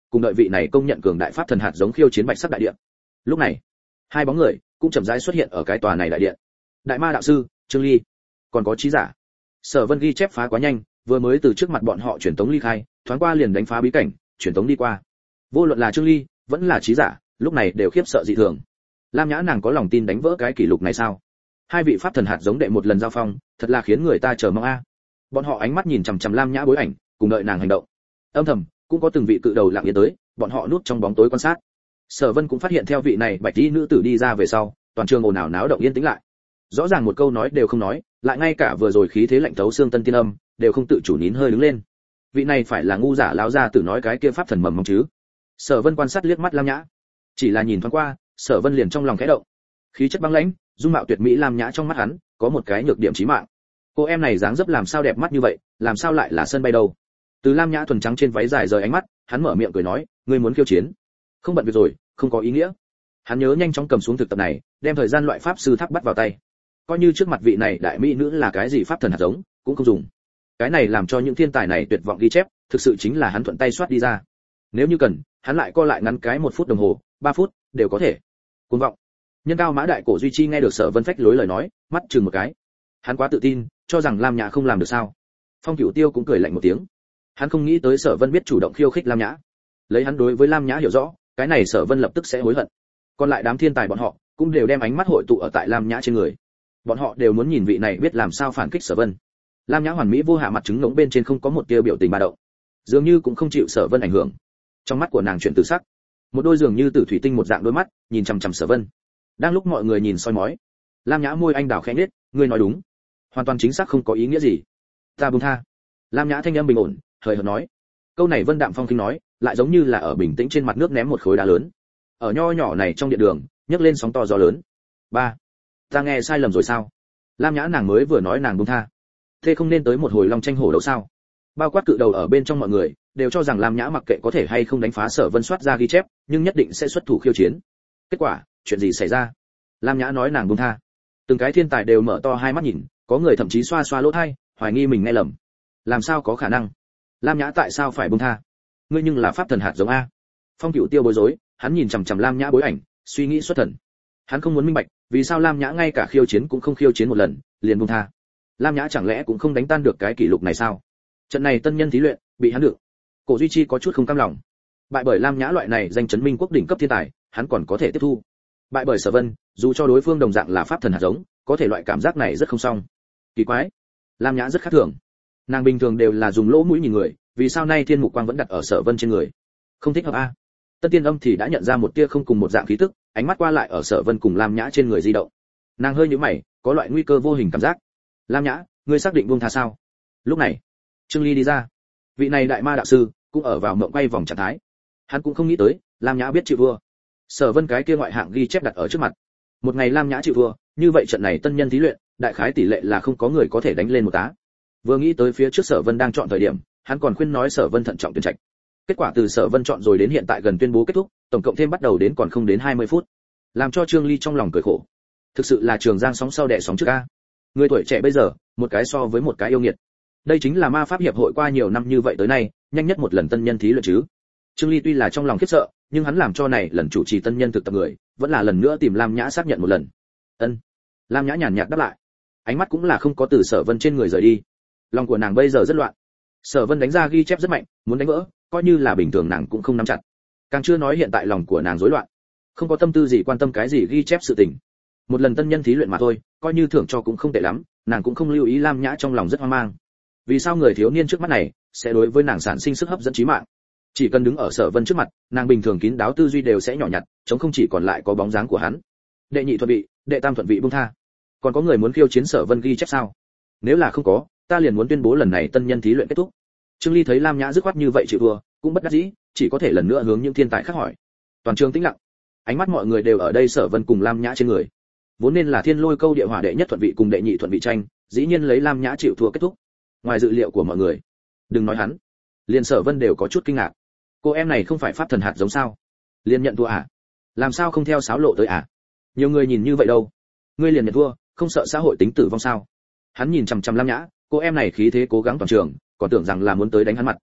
cùng đợi vị này công nhận cường đại pháp thần hạt giống khiêu chiến bạch sắc đại điện. Lúc này, hai bóng người cũng chậm rãi xuất hiện ở cái tòa này đại điện. Đại ma đạo sư Trương Ly, còn có trí giả. Sở Vân ghi chép phá quá nhanh, vừa mới từ trước mặt bọn họ chuyển tống ly khai, thoáng qua liền đánh phá bí cảnh, chuyển tống đi qua. Vô luận là Trương Ly, vẫn là trí giả, lúc này đều khiếp sợ dị thường. Lam Nhã nàng có lòng tin đánh vỡ cái kỷ lục này sao? Hai vị pháp thần hạt giống đệ một lần giao phong, thật là khiến người ta chờ mong a. Bọn họ ánh mắt nhìn chằm chằm Lam Nhã bối ảnh, cùng đợi nàng hành động. Âm thầm, cũng có từng vị cự đầu lặng yên tới, bọn họ núp trong bóng tối quan sát. Sở Vân cũng phát hiện theo vị này bạch y nữ tử đi ra về sau, toàn trường ồn ào náo động yên tĩnh lại. Rõ ràng một câu nói đều không nói, lại ngay cả vừa rồi khí thế lạnh thấu xương tân tiên âm, đều không tự chủ nín hơi đứng lên. Vị này phải là ngu giả lão gia tử nói cái kia pháp thần mầm mong chứ? Sở Vân quan sát liếc mắt Lam Nhã, chỉ là nhìn thoáng qua, Sở Vân liền trong lòng khẽ động. Khí chất băng lãnh, dung mạo tuyệt mỹ Lam Nhã trong mắt hắn, có một cái nhược điểm chí mạng. Cô em này dáng dấp làm sao đẹp mắt như vậy, làm sao lại là sân bay đâu? Từ Lam Nhã thuần trắng trên váy dài rời ánh mắt, hắn mở miệng cười nói, ngươi muốn khiêu chiến? Không bận việc rồi, không có ý nghĩa. Hắn nhớ nhanh chóng cầm xuống thực tập này, đem thời gian loại pháp sư tháp bắt vào tay. Coi như trước mặt vị này đại mỹ nữ là cái gì pháp thần hạt giống, cũng không dùng. Cái này làm cho những thiên tài này tuyệt vọng ghi chép, thực sự chính là hắn thuận tay soát đi ra. Nếu như cần, hắn lại co lại ngắn cái một phút đồng hồ, ba phút, đều có thể. Cuồng vọng. Nhân cao mã đại cổ duy chi nghe được Sở Vân phách lối lời nói, mắt chừng một cái. Hắn quá tự tin, cho rằng Lam Nhã không làm được sao? Phong Cửu Tiêu cũng cười lạnh một tiếng. Hắn không nghĩ tới Sở Vân biết chủ động khiêu khích Lam Nhã. Lấy hắn đối với Lam Nhã hiểu rõ, cái này Sở Vân lập tức sẽ hối hận. Còn lại đám thiên tài bọn họ cũng đều đem ánh mắt hội tụ ở tại Lam Nhã trên người. Bọn họ đều muốn nhìn vị này biết làm sao phản kích Sở Vân. Lam Nhã hoàn mỹ vô hạ mặt trứng ngỗng bên trên không có một tia biểu tình ba động, dường như cũng không chịu Sở Vân ảnh hưởng. Trong mắt của nàng chuyển từ sắc, một đôi dường như tử thủy tinh một dạng đôi mắt nhìn chằm chằm Sở Vân. Đang lúc mọi người nhìn soi mói, Lam Nhã môi anh đào khẽ nhếch, ngươi nói đúng, hoàn toàn chính xác không có ý nghĩa gì. Ta buông tha. Lam Nhã thanh âm bình ổn, hời hợt nói. Câu này Vân Đạm Phong kinh nói, lại giống như là ở bình tĩnh trên mặt nước ném một khối đá lớn. Ở nho nhỏ này trong điện đường, nhấc lên sóng to gió lớn. Ba, ta nghe sai lầm rồi sao? Lam Nhã nàng mới vừa nói nàng buông tha, thế không nên tới một hồi long tranh hổ đấu sao? Bao quát cự đầu ở bên trong mọi người đều cho rằng Lam Nhã mặc kệ có thể hay không đánh phá Sở Vân soát ra ghi chép, nhưng nhất định sẽ xuất thủ khiêu chiến. Kết quả, chuyện gì xảy ra? Lam Nhã nói nàng buông tha. Từng cái thiên tài đều mở to hai mắt nhìn, có người thậm chí xoa xoa lỗ tai, hoài nghi mình nghe lầm. Làm sao có khả năng? Lam Nhã tại sao phải buông tha? Ngươi nhưng là pháp thần hạt giống a. Phong Cửu Tiêu bối rối, hắn nhìn chằm chằm Lam Nhã bối ảnh, suy nghĩ xuất thần. Hắn không muốn minh bạch, vì sao Lam Nhã ngay cả khiêu chiến cũng không khiêu chiến một lần, liền buông tha. Lam Nhã chẳng lẽ cũng không đánh tan được cái kỷ lục này sao? Trận này tân nhân thí luyện, bị hắn được. Cổ Duy Chi có chút không cam lòng. Bại bởi Lam Nhã loại này danh chấn minh quốc đỉnh cấp thiên tài, hắn còn có thể tiếp thu. Bại bởi Sở Vân, dù cho đối phương đồng dạng là pháp thần hạt giống, có thể loại cảm giác này rất không xong. Kỳ quái, Lam Nhã rất khác thường. Nàng bình thường đều là dùng lỗ mũi nhìn người, vì sao nay thiên mục quang vẫn đặt ở Sở Vân trên người? Không thích hợp a. Tân Tiên Âm thì đã nhận ra một tia không cùng một dạng khí tức, ánh mắt qua lại ở Sở Vân cùng Lam Nhã trên người di động. Nàng hơi nhíu mày, có loại nguy cơ vô hình cảm giác. Lam Nhã, ngươi xác định buông tha sao? Lúc này, Trương Ly đi ra. Vị này đại ma đạo sư cũng ở vào mộng quay vòng trạng thái. Hắn cũng không nghĩ tới, Lam Nhã biết chịu vua. Sở Vân cái kia ngoại hạng ghi chép đặt ở trước mặt. Một ngày Lam Nhã chịu vua, như vậy trận này tân nhân thí luyện, đại khái tỷ lệ là không có người có thể đánh lên một tá. Vừa nghĩ tới phía trước Sở Vân đang chọn thời điểm, hắn còn khuyên nói Sở Vân thận trọng tuyển trạch. Kết quả từ Sở Vân chọn rồi đến hiện tại gần tuyên bố kết thúc, tổng cộng thêm bắt đầu đến còn không đến hai mươi phút. Làm cho Trương Ly trong lòng cười khổ. Thực sự là trường giang sóng sau đẻ sóng trước a. Người tuổi trẻ bây giờ, một cái so với một cái yêu nghiệt. Đây chính là ma pháp hiệp hội qua nhiều năm như vậy tới nay, nhanh nhất một lần tân nhân thí luyện chứ. Trương Ly tuy là trong lòng khiếp sợ, nhưng hắn làm cho này lần chủ trì tân nhân thực tập người, vẫn là lần nữa tìm Lam Nhã xác nhận một lần. Ân. Lam Nhã nhàn nhạt đáp lại. Ánh mắt cũng là không có từ Sở Vân trên người rời đi. Lòng của nàng bây giờ rất loạn. Sở Vân đánh ra ghi chép rất mạnh, muốn đánh vỡ, coi như là bình thường nàng cũng không nắm chặt. Càng chưa nói hiện tại lòng của nàng rối loạn, không có tâm tư gì quan tâm cái gì ghi chép sự tình. Một lần tân nhân thí luyện mà thôi, coi như thưởng cho cũng không tệ lắm, nàng cũng không lưu ý Lam Nhã trong lòng rất hoang mang. Vì sao người thiếu niên trước mắt này sẽ đối với nàng sản sinh sức hấp dẫn chí mạng? Chỉ cần đứng ở Sở Vân trước mặt, nàng bình thường kín đáo tư duy đều sẽ nhỏ nhặt, chống không chỉ còn lại có bóng dáng của hắn. Đệ nhị thuận vị, đệ tam thuận vị buông tha. Còn có người muốn khiêu chiến Sở Vân ghi chép sao? Nếu là không có, ta liền muốn tuyên bố lần này tân nhân thí luyện kết thúc. Trương Ly thấy Lam Nhã dứt khoát như vậy chịu thua, cũng bất đắc dĩ, chỉ có thể lần nữa hướng những thiên tài khác hỏi. Toàn trường tĩnh lặng, ánh mắt mọi người đều ở đây Sở Vân cùng Lam Nhã trên người. Vốn nên là Thiên Lôi Câu địa hỏa đệ nhất thuận vị cùng đệ nhị thuận vị tranh, dĩ nhiên lấy Lam Nhã chịu thua kết thúc. Ngoài dự liệu của mọi người, đừng nói hắn, liền Sở Vân đều có chút kinh ngạc. Cô em này không phải pháp thần hạt giống sao? Liền nhận thua à? Làm sao không theo sáo lộ tới à? Nhiều người nhìn như vậy đâu. Ngươi liền nhận thua, không sợ xã hội tính tử vong sao? Hắn nhìn chằm chằm Lam Nhã, cô em này khí thế cố gắng toàn trường, còn tưởng rằng là muốn tới đánh hắn mặt.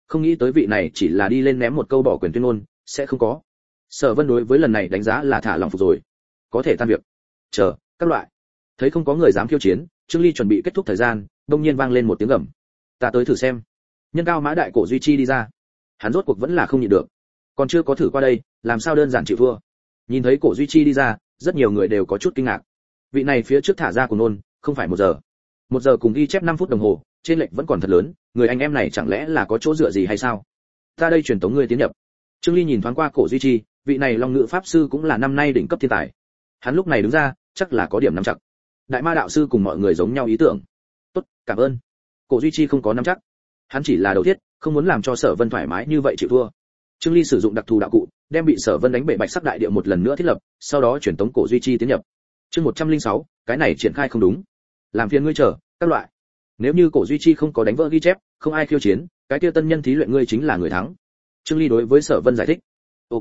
Không nghĩ tới vị này chỉ là đi lên ném một câu bỏ quyền tuyên ngôn, sẽ không có. Sở Vân đối với lần này đánh giá là thả lòng phục rồi, có thể tan việc. Chờ, các loại. Thấy không có người dám khiêu chiến, Trương Ly chuẩn bị kết thúc thời gian, đột nhiên vang lên một tiếng gầm. Ta tới thử xem. Nhân cao mã đại cổ duy chi đi ra. Hắn rốt cuộc vẫn là không nhịn được. Còn chưa có thử qua đây, làm sao đơn giản chịu thua. Nhìn thấy cổ duy chi đi ra, rất nhiều người đều có chút kinh ngạc. Vị này phía trước thả ra của nôn, không phải một giờ. Một giờ cùng ghi chép năm phút đồng hồ, trên lệch vẫn còn thật lớn, người anh em này chẳng lẽ là có chỗ dựa gì hay sao? Ta đây truyền tống ngươi tiến nhập. Trương Ly nhìn thoáng qua cổ duy chi, vị này long ngữ pháp sư cũng là năm nay đỉnh cấp thiên tài. Hắn lúc này đứng ra, chắc là có điểm nắm chắc. Đại ma đạo sư cùng mọi người giống nhau ý tưởng. Tốt, cảm ơn. Cổ duy chi không có nắm chắc. Hắn chỉ là đầu thiết, không muốn làm cho Sở Vân thoải mái như vậy chịu thua. Trương Ly sử dụng đặc thù đạo cụ, đem bị Sở Vân đánh bể bạch sắc đại địa một lần nữa thiết lập, sau đó chuyển tống cổ duy chi tiến nhập. Chương một trăm lẻ sáu, cái này triển khai không đúng. Làm phiền ngươi chờ, các loại. Nếu như cổ duy chi không có đánh vỡ ghi chép, không ai khiêu chiến, cái kia tân nhân thí luyện ngươi chính là người thắng. Trương Ly đối với Sở Vân giải thích. Ok.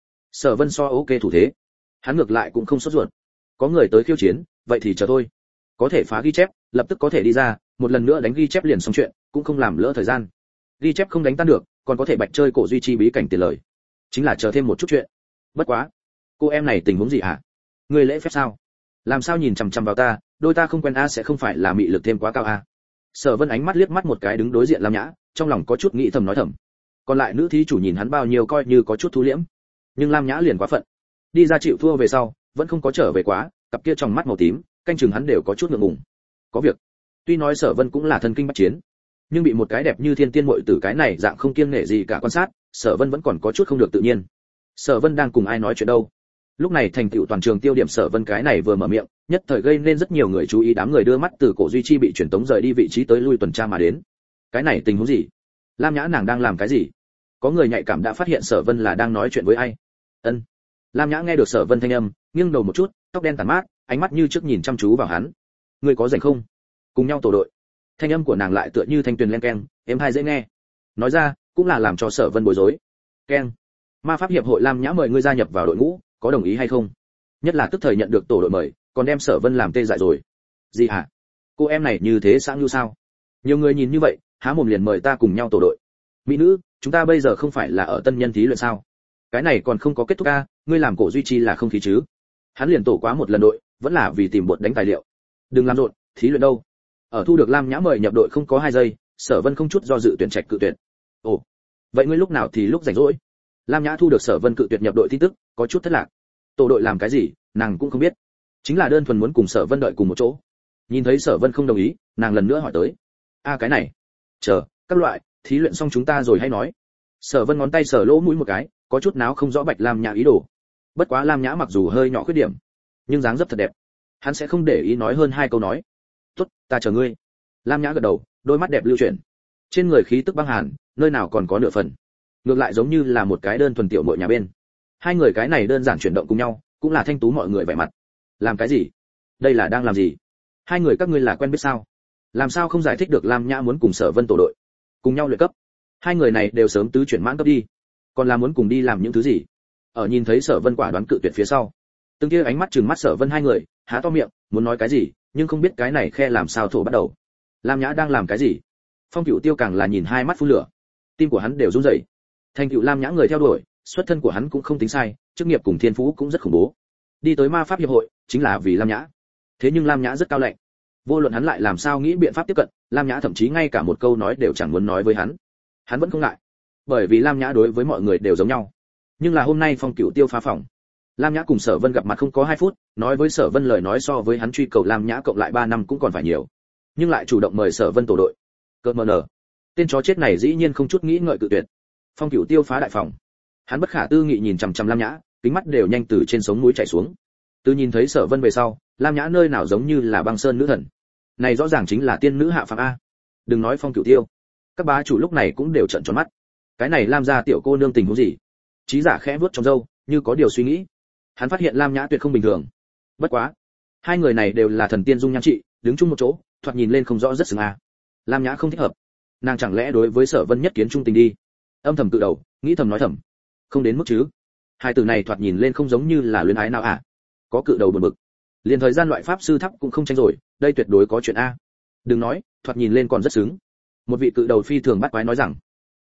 Sở Vân so ok thủ thế. Hắn ngược lại cũng không sốt ruột. Có người tới khiêu chiến, vậy thì chờ thôi. Có thể phá ghi chép, lập tức có thể đi ra, một lần nữa đánh ghi chép liền xong chuyện, cũng không làm lỡ thời gian. Ghi chép không đánh tan được, còn có thể bạch chơi cổ duy chi bí cảnh tiền lời. Chính là chờ thêm một chút chuyện. Bất quá, cô em này tình huống gì hả? Ngươi lễ phép sao? Làm sao nhìn chằm chằm vào ta, đôi ta không quen a sẽ không phải là mị lực thêm quá cao a? Sở Vân ánh mắt liếc mắt một cái đứng đối diện Lam Nhã, trong lòng có chút nghĩ thầm nói thầm. Còn lại nữ thí chủ nhìn hắn bao nhiêu coi như có chút thu liễm, nhưng Lam Nhã liền quá phận. Đi ra chịu thua về sau, vẫn không có trở về quá, cặp kia trong mắt màu tím, canh chừng hắn đều có chút ngượng ngùng. Có việc. Tuy nói Sở Vân cũng là thân kinh bách chiến, nhưng bị một cái đẹp như thiên tiên muội tử cái này dạng không kiêng nể gì cả quan sát, Sở Vân vẫn còn có chút không được tự nhiên. Sở Vân đang cùng ai nói chuyện đâu? Lúc này thành tựu toàn trường tiêu điểm Sở Vân cái này vừa mở miệng, nhất thời gây nên rất nhiều người chú ý, đám người đưa mắt từ cổ duy chi bị chuyển tống rời đi vị trí tới lui tuần tra mà đến. Cái này tình huống gì? Lam Nhã nàng đang làm cái gì? Có người nhạy cảm đã phát hiện Sở Vân là đang nói chuyện với ai. Ân. Lam Nhã nghe được Sở Vân thanh âm, nghiêng đầu một chút, tóc đen tàn mát, ánh mắt như trước nhìn chăm chú vào hắn. Ngươi có rảnh không? Cùng nhau tổ đội. Thanh âm của nàng lại tựa như thanh tuyền len keng, êm tai dễ nghe. Nói ra, cũng là làm cho Sở Vân bối rối. Keng. Ma pháp hiệp hội Lam Nhã mời ngươi gia nhập vào đội ngũ, có đồng ý hay không? Nhất là tức thời nhận được tổ đội mời, còn đem Sở Vân làm tê dại rồi. Gì hả? Cô em này như thế sáng như sao? Nhiều người nhìn như vậy, há mồm liền mời ta cùng nhau tổ đội. Mỹ nữ, chúng ta bây giờ không phải là ở tân nhân thí luyện sao? Cái này còn không có kết thúc a, ngươi làm cổ duy trì là không khí chứ? Hắn liền tổ quá một lần đội, vẫn là vì tìm bột đánh tài liệu. Đừng làm rộn, thí luyện đâu? Ở thu được Lam Nhã mời nhập đội không có hai giây, Sở Vân không chút do dự tuyển trạch cự tuyển. Ồ, vậy ngươi lúc nào thì lúc rảnh rỗi? Lam Nhã thu được Sở Vân cự tuyệt nhập đội tin tức, có chút thất lạc. Tổ đội làm cái gì, nàng cũng không biết. Chính là đơn thuần muốn cùng Sở Vân đợi cùng một chỗ. Nhìn thấy Sở Vân không đồng ý, nàng lần nữa hỏi tới. A cái này, chờ, các loại, thí luyện xong chúng ta rồi hay nói. Sở Vân ngón tay sờ lỗ mũi một cái, có chút náo không rõ Bạch Lam Nhã ý đồ. Bất quá Lam Nhã mặc dù hơi nhỏ khuyết điểm, nhưng dáng dấp thật đẹp. Hắn sẽ không để ý nói hơn hai câu nói. "Tốt, ta chờ ngươi." Lam Nhã gật đầu, đôi mắt đẹp lưu chuyển. Trên người khí tức băng hàn, nơi nào còn có nửa phần. Ngược lại giống như là một cái đơn thuần tiểu muội nhà bên. Hai người cái này đơn giản chuyển động cùng nhau, cũng là thanh tú mọi người vẻ mặt. Làm cái gì? Đây là đang làm gì? Hai người các ngươi là quen biết sao? Làm sao không giải thích được Lam Nhã muốn cùng Sở Vân tổ đội, cùng nhau luyện cấp? Hai người này đều sớm tứ chuyển mãn cấp đi, còn là muốn cùng đi làm những thứ gì? Ở nhìn thấy Sở Vân quả đoán cự tuyệt phía sau, từng kia ánh mắt trừng mắt Sở Vân hai người, há to miệng, muốn nói cái gì, nhưng không biết cái này khe làm sao thổ bắt đầu. Lam Nhã đang làm cái gì? Phong Cửu Tiêu càng là nhìn hai mắt phun lửa, tim của hắn đều run rẩy. Thành tựu Lam Nhã người theo đuổi, xuất thân của hắn cũng không tính sai, chức nghiệp cùng thiên phú cũng rất khủng bố. Đi tới ma pháp hiệp hội chính là vì Lam Nhã. Thế nhưng Lam Nhã rất cao lạnh. Vô luận hắn lại làm sao nghĩ biện pháp tiếp cận, Lam Nhã thậm chí ngay cả một câu nói đều chẳng muốn nói với hắn. Hắn vẫn không ngại, bởi vì Lam Nhã đối với mọi người đều giống nhau. Nhưng là hôm nay Phong Cửu Tiêu phá phòng. Lam Nhã cùng Sở Vân gặp mặt không có hai phút, nói với Sở Vân lời nói so với hắn truy cầu Lam Nhã cộng lại ba năm cũng còn phải nhiều. Nhưng lại chủ động mời Sở Vân tổ đội. Cơn mờ nở. Tên chó chết này dĩ nhiên không chút nghĩ ngợi cự tuyệt. Phong Cửu Tiêu phá đại phòng. Hắn bất khả tư nghị nhìn chằm chằm Lam Nhã, kính mắt đều nhanh từ trên sống mũi chảy xuống. Từ nhìn thấy Sở Vân về sau, Lam Nhã nơi nào giống như là băng sơn nữ thần. Này rõ ràng chính là tiên nữ hạ phàm a. Đừng nói Phong Cửu Tiêu, các bá chủ lúc này cũng đều trợn tròn mắt. Cái này Lam gia tiểu cô nương tình huống gì? Chí giả khẽ vuốt trong râu, như có điều suy nghĩ. Hắn phát hiện Lam Nhã tuyệt không bình thường. Bất quá, hai người này đều là thần tiên dung nhan trị, đứng chung một chỗ, thoạt nhìn lên không rõ rất xứng a. Lam Nhã không thích hợp. Nàng chẳng lẽ đối với Sở Vân nhất kiến trung tình đi? Âm thầm tự đầu, nghĩ thầm nói thầm. Không đến mức chứ? Hai từ này thoạt nhìn lên không giống như là luyến ái nào à? Có cự đầu buồn bực. Liền thời gian loại pháp sư thấp cũng không tranh rồi, đây tuyệt đối có chuyện a. Đừng nói, thoạt nhìn lên còn rất sướng. Một vị cự đầu phi thường bắt quái nói rằng,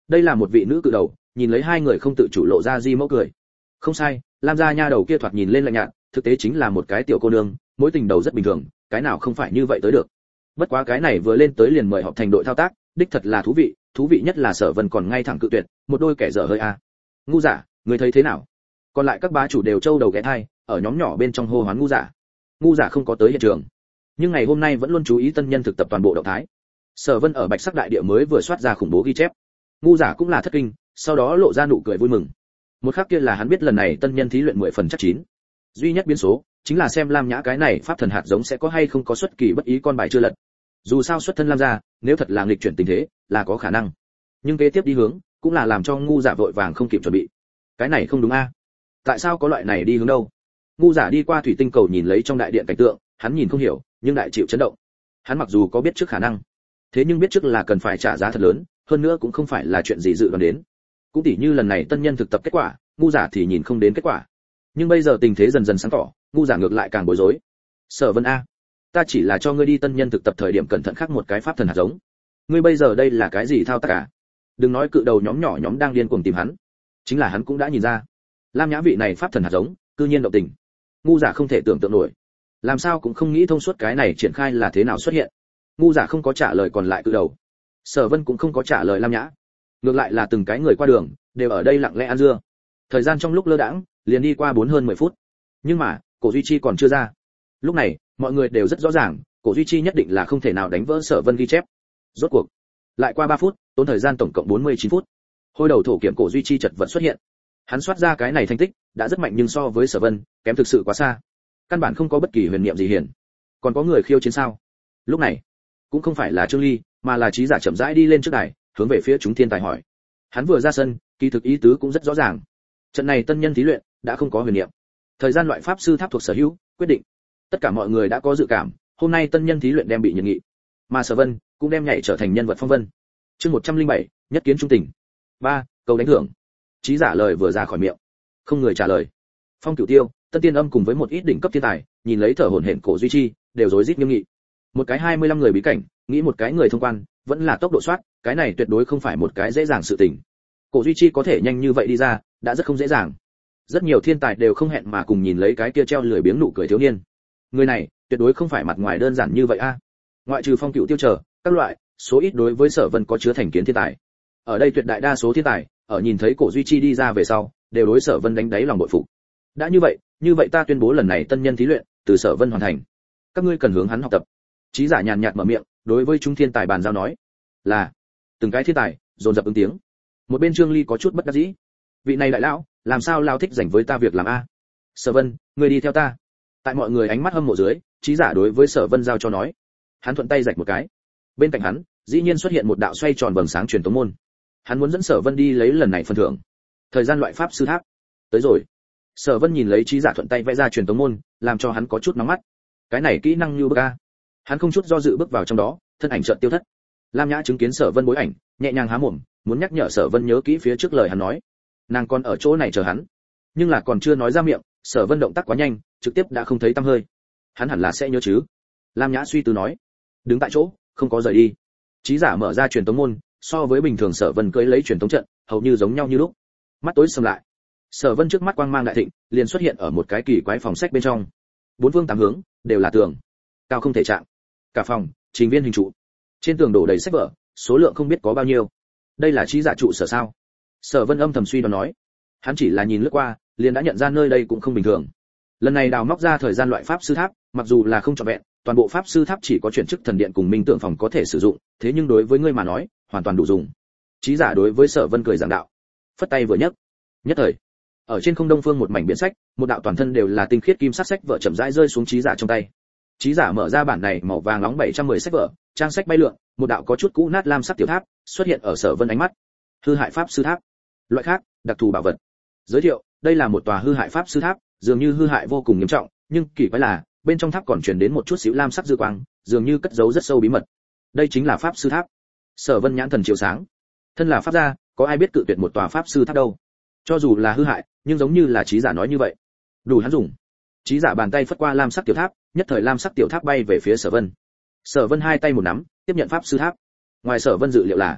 đây là một vị nữ cự đầu, nhìn lấy hai người không tự chủ lộ ra di mẫu cười. Không sai, Lam gia nha đầu kia thoạt nhìn lên lạnh nhạt, thực tế chính là một cái tiểu cô nương, mối tình đầu rất bình thường, cái nào không phải như vậy tới được. Bất quá cái này vừa lên tới liền mời họp thành đội thao tác, đích thật là thú vị, thú vị nhất là Sở Vân còn ngay thẳng cự tuyệt, một đôi kẻ dở hơi a. À. Ngu giả, người thấy thế nào? Còn lại các bá chủ đều trâu đầu ghé thai, ở nhóm nhỏ bên trong hô hoán ngu giả. Ngu giả không có tới hiện trường, nhưng ngày hôm nay vẫn luôn chú ý tân nhân thực tập toàn bộ động thái. Sở Vân ở Bạch Sắc đại địa mới vừa soát ra khủng bố ghi chép. Ngu giả cũng là thất kinh, sau đó lộ ra nụ cười vui mừng. Một khắc kia là hắn biết lần này tân nhân thí luyện mười phần chắc chín. Duy nhất biến số chính là xem Lam Nhã cái này pháp thần hạt giống sẽ có hay không có xuất kỳ bất ý con bài chưa lật. Dù sao xuất thân Lam gia, nếu thật là nghịch chuyển tình thế, là có khả năng. Nhưng kế tiếp đi hướng, cũng là làm cho ngu giả vội vàng không kịp chuẩn bị. Cái này không đúng a. Tại sao có loại này đi hướng đâu? Ngu giả đi qua thủy tinh cầu nhìn lấy trong đại điện cảnh tượng, hắn nhìn không hiểu, nhưng đại chịu chấn động. Hắn mặc dù có biết trước khả năng, thế nhưng biết trước là cần phải trả giá thật lớn, hơn nữa cũng không phải là chuyện gì dự đoán đến. Cũng tỉ như lần này tân nhân thực tập kết quả, ngu giả thì nhìn không đến kết quả. Nhưng bây giờ tình thế dần dần sáng tỏ, ngu giả ngược lại càng bối rối. Sở Vân a, ta chỉ là cho ngươi đi tân nhân thực tập thời điểm cẩn thận khắc một cái pháp thần hạt giống. Ngươi bây giờ đây là cái gì thao tác cả? Đừng nói cự đầu nhóm nhỏ nhóm đang điên cuồng tìm hắn, chính là hắn cũng đã nhìn ra. Lam Nhã vị này pháp thần hạt giống, cư nhiên động tình. Ngu giả không thể tưởng tượng nổi, làm sao cũng không nghĩ thông suốt cái này triển khai là thế nào xuất hiện. Ngu giả không có trả lời còn lại cự đầu. Sở Vân cũng không có trả lời Lam Nhã. Ngược lại là từng cái người qua đường đều ở đây lặng lẽ ăn dưa. Thời gian trong lúc lơ đãng, liền đi qua bốn hơn mười phút. Nhưng mà, Cổ Duy Chi còn chưa ra. Lúc này, mọi người đều rất rõ ràng, Cổ Duy Chi nhất định là không thể nào đánh vỡ Sở Vân ghi chép. Rốt cuộc, lại qua ba phút, tốn thời gian tổng cộng bốn mươi chín phút. Hôi đầu thổ kiểm Cổ Duy Chi chợt vật xuất hiện. Hắn soát ra cái này thành tích, đã rất mạnh nhưng so với Sở Vân, kém thực sự quá xa. Căn bản không có bất kỳ huyền niệm gì hiển. Còn có người khiêu chiến sao? Lúc này, cũng không phải là Trương Ly, mà là trí giả chậm rãi đi lên trước đài, hướng về phía chúng thiên tài hỏi. Hắn vừa ra sân, kỳ thực ý tứ cũng rất rõ ràng. Trận này tân nhân thí luyện đã không có huyền niệm. Thời gian loại pháp sư tháp thuộc sở hữu, quyết định. Tất cả mọi người đã có dự cảm, hôm nay tân nhân thí luyện đem bị nhiệt nghị. Mà Sở Vân cũng đem nhảy trở thành nhân vật phong vân. Chương một trăm lẻ bảy, nhất kiến trung tình. ba, câu đánh thưởng. Trí giả lời vừa ra khỏi miệng, không người trả lời. Phong Cửu Tiêu, Tân Tiên Âm cùng với một ít đỉnh cấp thiên tài, nhìn lấy thở hổn hển Cổ Duy Chi, đều rối rít nghiêm nghị. Một cái hai mươi lăm người bí cảnh, nghĩ một cái người thông quan, vẫn là tốc độ soát, cái này tuyệt đối không phải một cái dễ dàng sự tình. Cổ Duy Chi có thể nhanh như vậy đi ra, đã rất không dễ dàng. Rất nhiều thiên tài đều không hẹn mà cùng nhìn lấy cái kia treo lười biếng nụ cười thiếu niên. Người này, tuyệt đối không phải mặt ngoài đơn giản như vậy a. Ngoại trừ Phong Cửu Tiêu trở, các loại, số ít đối với Sở Vân có chứa thành kiến thiên tài. Ở đây tuyệt đại đa số thiên tài, ở nhìn thấy Cổ Duy Chi đi ra về sau, đều đối Sở Vân đánh đáy lòng bội phục. Đã như vậy, như vậy ta tuyên bố lần này tân nhân thí luyện, từ Sở Vân hoàn thành. Các ngươi cần hướng hắn học tập. Trí giả nhàn nhạt mở miệng, đối với chúng thiên tài bàn giao nói. Là, từng cái thiên tài, dồn dập ứng tiếng. Một bên Trương Ly có chút bất đắc dĩ. Vị này đại lão, làm sao lao thích dành với ta việc làm a? Sở Vân, ngươi đi theo ta. Tại mọi người ánh mắt hâm mộ dưới, trí giả đối với Sở Vân giao cho nói. Hắn thuận tay rạch một cái. Bên cạnh hắn, dĩ nhiên xuất hiện một đạo xoay tròn vầng sáng truyền tống môn. Hắn muốn dẫn Sở Vân đi lấy lần này phần thưởng. Thời gian loại pháp sư tháp. Tới rồi. Sở Vân nhìn lấy trí giả thuận tay vẽ ra truyền tống môn, làm cho hắn có chút nóng mắt. Cái này kỹ năng như bức a. Hắn không chút do dự bước vào trong đó, thân ảnh chợt tiêu thất. Lam Nhã chứng kiến Sở Vân bối ảnh, nhẹ nhàng há mồm, muốn nhắc nhở Sở Vân nhớ kỹ phía trước lời hắn nói. Nàng còn ở chỗ này chờ hắn, nhưng là còn chưa nói ra miệng, Sở Vân động tác quá nhanh, trực tiếp đã không thấy tăm hơi. Hắn hẳn là sẽ nhớ chứ? Lam Nhã suy tư nói. Đứng tại chỗ, không có rời đi. Trí giả mở ra truyền tống môn, so với bình thường Sở Vân cưỡi lấy truyền tống trận, hầu như giống nhau như lúc. Mắt tối sầm lại. Sở Vân trước mắt quang mang đại thịnh, liền xuất hiện ở một cái kỳ quái phòng sách bên trong. Bốn phương tám hướng đều là tường, cao không thể chạm. Cả phòng, trình viên hình trụ. Trên tường đổ đầy sách vở, số lượng không biết có bao nhiêu. Đây là trí giả trụ sở sao? Sở Vân âm thầm suy đoán nói. Hắn chỉ là nhìn lướt qua, liền đã nhận ra nơi đây cũng không bình thường. Lần này đào móc ra thời gian loại pháp sư tháp, mặc dù là không trọn vẹn, toàn bộ pháp sư tháp chỉ có chuyển chức thần điện cùng minh tượng phòng có thể sử dụng, thế nhưng đối với ngươi mà nói, hoàn toàn đủ dùng. Trí giả đối với Sở Vân cười giảng đạo. Phất tay vừa nhấc, nhất thời, ở trên không đông phương một mảnh biển sách, một đạo toàn thân đều là tinh khiết kim sắc sách vở chậm rãi rơi xuống trí giả trong tay. Trí giả mở ra bản này màu vàng nóng bảy trăm mười sách vở, trang sách bay lượn, một đạo có chút cũ nát lam sắc tiểu tháp xuất hiện ở Sở Vân ánh mắt. Hư hại pháp sư tháp. Loại khác, đặc thù bảo vật. Giới thiệu, đây là một tòa hư hại pháp sư tháp, dường như hư hại vô cùng nghiêm trọng, nhưng kỳ quái là, bên trong tháp còn truyền đến một chút xíu lam sắc dư quang, dường như cất giấu rất sâu bí mật. Đây chính là pháp sư tháp. Sở Vân nhãn thần chiếu sáng. Thân là pháp gia, có ai biết cự tuyệt một tòa pháp sư tháp đâu? Cho dù là hư hại, nhưng giống như là trí giả nói như vậy, đủ hắn dùng. Trí giả bàn tay phất qua lam sắc tiểu tháp, nhất thời lam sắc tiểu tháp bay về phía Sở Vân. Sở Vân hai tay một nắm, tiếp nhận pháp sư tháp. Ngoài Sở Vân dự liệu là,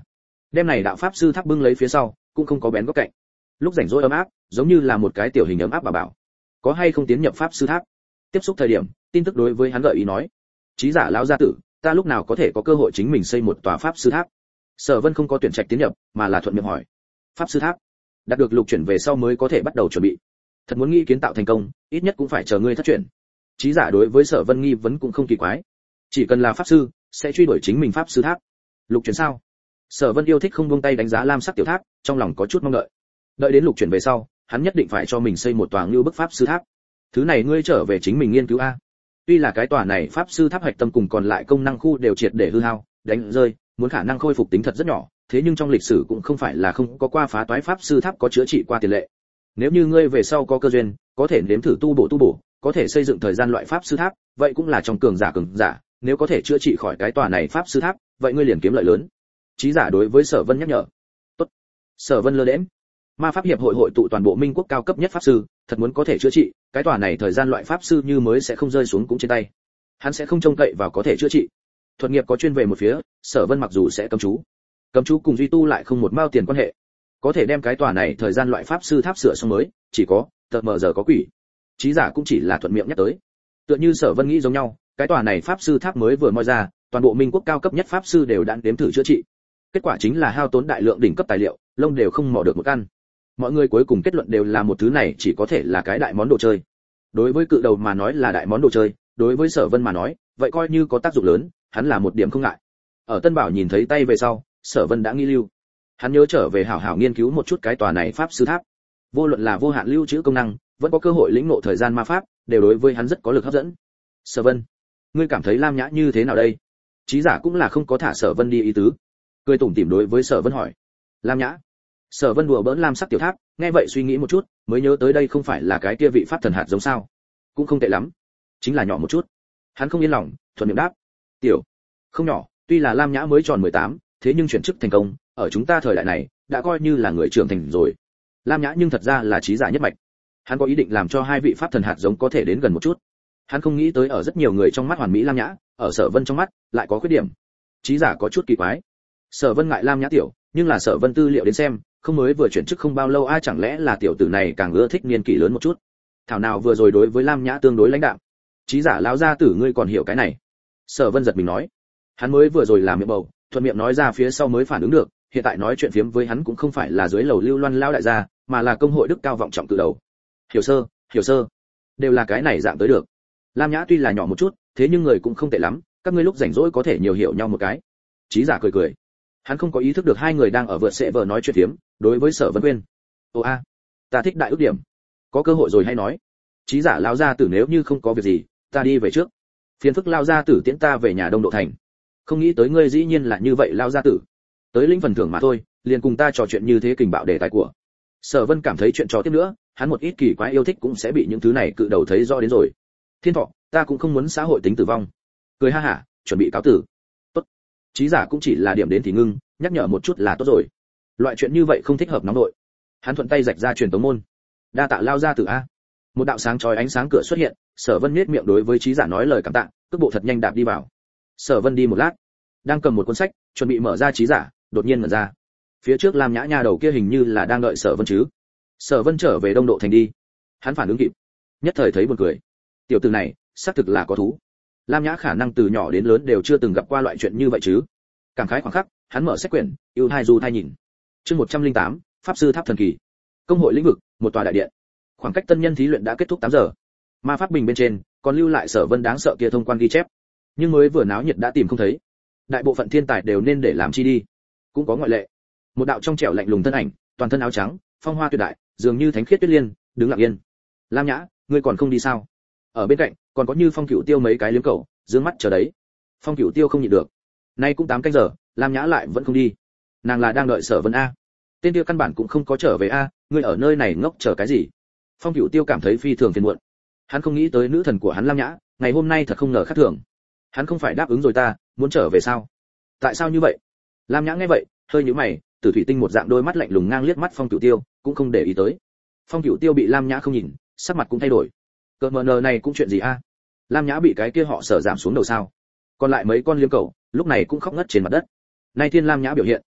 Đêm này đạo pháp sư tháp bưng lấy phía sau cũng không có bén góc cạnh, lúc rảnh rỗi ấm áp giống như là một cái tiểu hình ấm áp bà bảo. Có hay không tiến nhập pháp sư tháp? Tiếp xúc thời điểm, tin tức đối với hắn gợi ý nói, trí giả lão gia tử, ta lúc nào có thể có cơ hội chính mình xây một tòa pháp sư tháp? Sở Vân không có tuyển trạch tiến nhập, mà là thuận miệng hỏi, pháp sư tháp đạt được lục chuyển về sau mới có thể bắt đầu chuẩn bị. Thật muốn nghĩ kiến tạo thành công, ít nhất cũng phải chờ ngươi thất chuyển. Trí giả đối với Sở Vân nghi vấn cũng không kỳ quái, chỉ cần là pháp sư sẽ truy đuổi chính mình pháp sư tháp. Lục chuyển sao? Sở Vân yêu thích không buông tay đánh giá lam sắc tiểu tháp, trong lòng có chút mong đợi. Đợi đến lục chuyển về sau, hắn nhất định phải cho mình xây một tòa ngưu bức pháp sư tháp. Thứ này ngươi trở về chính mình nghiên cứu a. Tuy là cái tòa này pháp sư tháp hạch tâm cùng còn lại công năng khu đều triệt để hư hao, đánh rơi, muốn khả năng khôi phục tính thật rất nhỏ, thế nhưng trong lịch sử cũng không phải là không có qua phá toái pháp sư tháp có chữa trị qua tiền lệ. Nếu như ngươi về sau có cơ duyên, có thể nếm thử tu bổ tu bổ, có thể xây dựng thời gian loại pháp sư tháp, vậy cũng là trong cường giả cường giả, nếu có thể chữa trị khỏi cái tòa này pháp sư tháp, vậy ngươi liền kiếm lợi lớn. Trí giả đối với Sở Vân nhắc nhở. Tốt. Sở Vân lơ đễnh. Ma pháp hiệp hội hội tụ toàn bộ Minh quốc cao cấp nhất pháp sư, thật muốn có thể chữa trị, cái tòa này thời gian loại pháp sư như mới sẽ không rơi xuống cũng trên tay. Hắn sẽ không trông cậy vào có thể chữa trị. Thuật nghiệp có chuyên về một phía, Sở Vân mặc dù sẽ cấm chú, cấm chú cùng duy tu lại không một mao tiền quan hệ, có thể đem cái tòa này thời gian loại pháp sư tháp sửa xong mới, chỉ có tờ mờ giờ có quỷ. Trí giả cũng chỉ là thuận miệng nhắc tới. Tựa như Sở Vân nghĩ giống nhau, cái tòa này pháp sư tháp mới vừa moi ra, toàn bộ Minh quốc cao cấp nhất pháp sư đều đã đếm thử chữa trị. Kết quả chính là hao tốn đại lượng đỉnh cấp tài liệu, lông đều không mò được một căn. Mọi người cuối cùng kết luận đều là một thứ này chỉ có thể là cái đại món đồ chơi. Đối với cự đầu mà nói là đại món đồ chơi, đối với Sở Vân mà nói, vậy coi như có tác dụng lớn, hắn là một điểm không ngại. Ở Tân Bảo nhìn thấy tay về sau, Sở Vân đã nghi lưu. Hắn nhớ trở về hảo hảo nghiên cứu một chút cái tòa này pháp sư tháp. Vô luận là vô hạn lưu trữ công năng, vẫn có cơ hội lĩnh ngộ thời gian ma pháp, đều đối với hắn rất có lực hấp dẫn. Sở Vân, ngươi cảm thấy Lam Nhã như thế nào đây? Trí giả cũng là không có thả Sở Vân đi ý tứ, cười tủm tỉm đối với Sở Vân hỏi. Lam Nhã? Sở Vân đùa bỡn lam sắc tiểu tháp, nghe vậy suy nghĩ một chút, mới nhớ tới đây không phải là cái kia vị pháp thần hạt giống sao? Cũng không tệ lắm, chính là nhỏ một chút. Hắn không yên lòng, thuận miệng đáp. Tiểu, không nhỏ, tuy là Lam Nhã mới tròn mười tám, thế nhưng chuyển chức thành công, ở chúng ta thời đại này, đã coi như là người trưởng thành rồi. Lam Nhã nhưng thật ra là trí giả nhất mạch. Hắn có ý định làm cho hai vị pháp thần hạt giống có thể đến gần một chút. Hắn không nghĩ tới ở rất nhiều người trong mắt hoàn mỹ Lam Nhã, ở Sở Vân trong mắt lại có khuyết điểm. Trí giả có chút kỳ quái. Sở Vân ngại Lam Nhã tiểu, nhưng là Sở Vân tư liệu đến xem, không mới vừa chuyển chức không bao lâu ai chẳng lẽ là tiểu tử này càng ưa thích niên kỷ lớn một chút. Thảo nào vừa rồi đối với Lam Nhã tương đối lãnh đạm. Trí giả lão gia tử ngươi còn hiểu cái này? Sở Vân giật mình nói. Hắn mới vừa rồi làm miệng bầu, thuận miệng nói ra phía sau mới phản ứng được, hiện tại nói chuyện phiếm với hắn cũng không phải là dưới lầu lưu loan lao đại gia, mà là công hội đức cao vọng trọng từ đầu. Hiểu sơ, hiểu sơ, đều là cái này dạng tới được. Lam Nhã tuy là nhỏ một chút, thế nhưng người cũng không tệ lắm, các ngươi lúc rảnh rỗi có thể nhiều hiểu nhau một cái. Trí giả cười cười. Hắn không có ý thức được hai người đang ở vượt sẽ vờ nói chuyện phiếm, đối với Sở Vân quên. Ồ a, ta thích đại ước điểm. Có cơ hội rồi hay nói. Trí giả lao ra tử nếu như không có việc gì, ta đi về trước. Phiền phức lao ra tử tiễn ta về nhà Đông Độ thành. Không nghĩ tới ngươi dĩ nhiên là như vậy lao ra tử. Tới lĩnh phần thưởng mà thôi, liền cùng ta trò chuyện như thế kình bạo đề tài của. Sở Vân cảm thấy chuyện trò tiếp nữa, hắn một ít kỳ quái yêu thích cũng sẽ bị những thứ này cự đầu thấy rõ đến rồi. Thiên thọ, ta cũng không muốn xã hội tính tử vong. Cười ha hả, chuẩn bị cáo tử. Tốt. Trí giả cũng chỉ là điểm đến thì ngưng, nhắc nhở một chút là tốt rồi. Loại chuyện như vậy không thích hợp nóng nội. Hắn thuận tay rạch ra truyền tống môn. Đa tạ lao ra tử a. Một đạo sáng chói ánh sáng cửa xuất hiện, Sở Vân nhếch miệng đối với trí giả nói lời cảm tạ, cước bộ thật nhanh đạp đi vào. Sở Vân đi một lát, đang cầm một cuốn sách, chuẩn bị mở ra trí giả, đột nhiên mở ra. Phía trước Lam Nhã nha đầu kia hình như là đang đợi Sở Vân chứ. Sở Vân trở về Đông Độ thành đi. Hắn phản ứng kịp, nhất thời thấy buồn cười. Tiểu tử này, xác thực là có thú. Lam Nhã khả năng từ nhỏ đến lớn đều chưa từng gặp qua loại chuyện như vậy chứ. Cảm khái khoảng khắc, hắn mở sách quyển, yêu thai du thai nhìn. Chương một trăm lẻ tám, pháp sư tháp thần kỳ. Công hội lĩnh vực, một tòa đại điện. Khoảng cách tân nhân thí luyện đã kết thúc tám giờ. Ma pháp bình bên trên còn lưu lại Sở Vân đáng sợ kia thông quan ghi chép. Nhưng mới vừa náo nhiệt đã tìm không thấy. Đại bộ phận thiên tài đều nên để làm chi đi. Cũng có ngoại lệ. Một đạo trong trẻo lạnh lùng thân ảnh, toàn thân áo trắng, phong hoa tuyệt đại, dường như thánh khiết tuyết liên, đứng lặng yên. Lam Nhã, ngươi còn không đi sao? Ở bên cạnh còn có Như Phong Cửu Tiêu mấy cái liếm cầu, dương mắt chờ đấy. Phong Cửu Tiêu không nhịn được. Nay cũng tám canh giờ, Lam Nhã lại vẫn không đi. Nàng là đang đợi Sở Vân a. Tên kia căn bản cũng không có trở về a, ngươi ở nơi này ngốc chờ cái gì? Phong Cửu Tiêu cảm thấy phi thường phiền muộn. Hắn không nghĩ tới nữ thần của hắn Lam Nhã, ngày hôm nay thật không ngờ khác thường. Hắn không phải đáp ứng rồi ta, muốn trở về sao? Tại sao như vậy? Lam Nhã nghe vậy, hơi nhíu mày, Tử thủy tinh một dạng đôi mắt lạnh lùng ngang liếc mắt Phong Cửu Tiêu, cũng không để ý tới. Phong Cửu Tiêu bị Lam Nhã không nhìn, sắc mặt cũng thay đổi. Cờ mờ nờ này cũng chuyện gì a? Lam Nhã bị cái kia họ Sở giảm xuống đầu sao? Còn lại mấy con liếm cầu, lúc này cũng khóc ngất trên mặt đất. Nay Thiên Lam Nhã biểu hiện,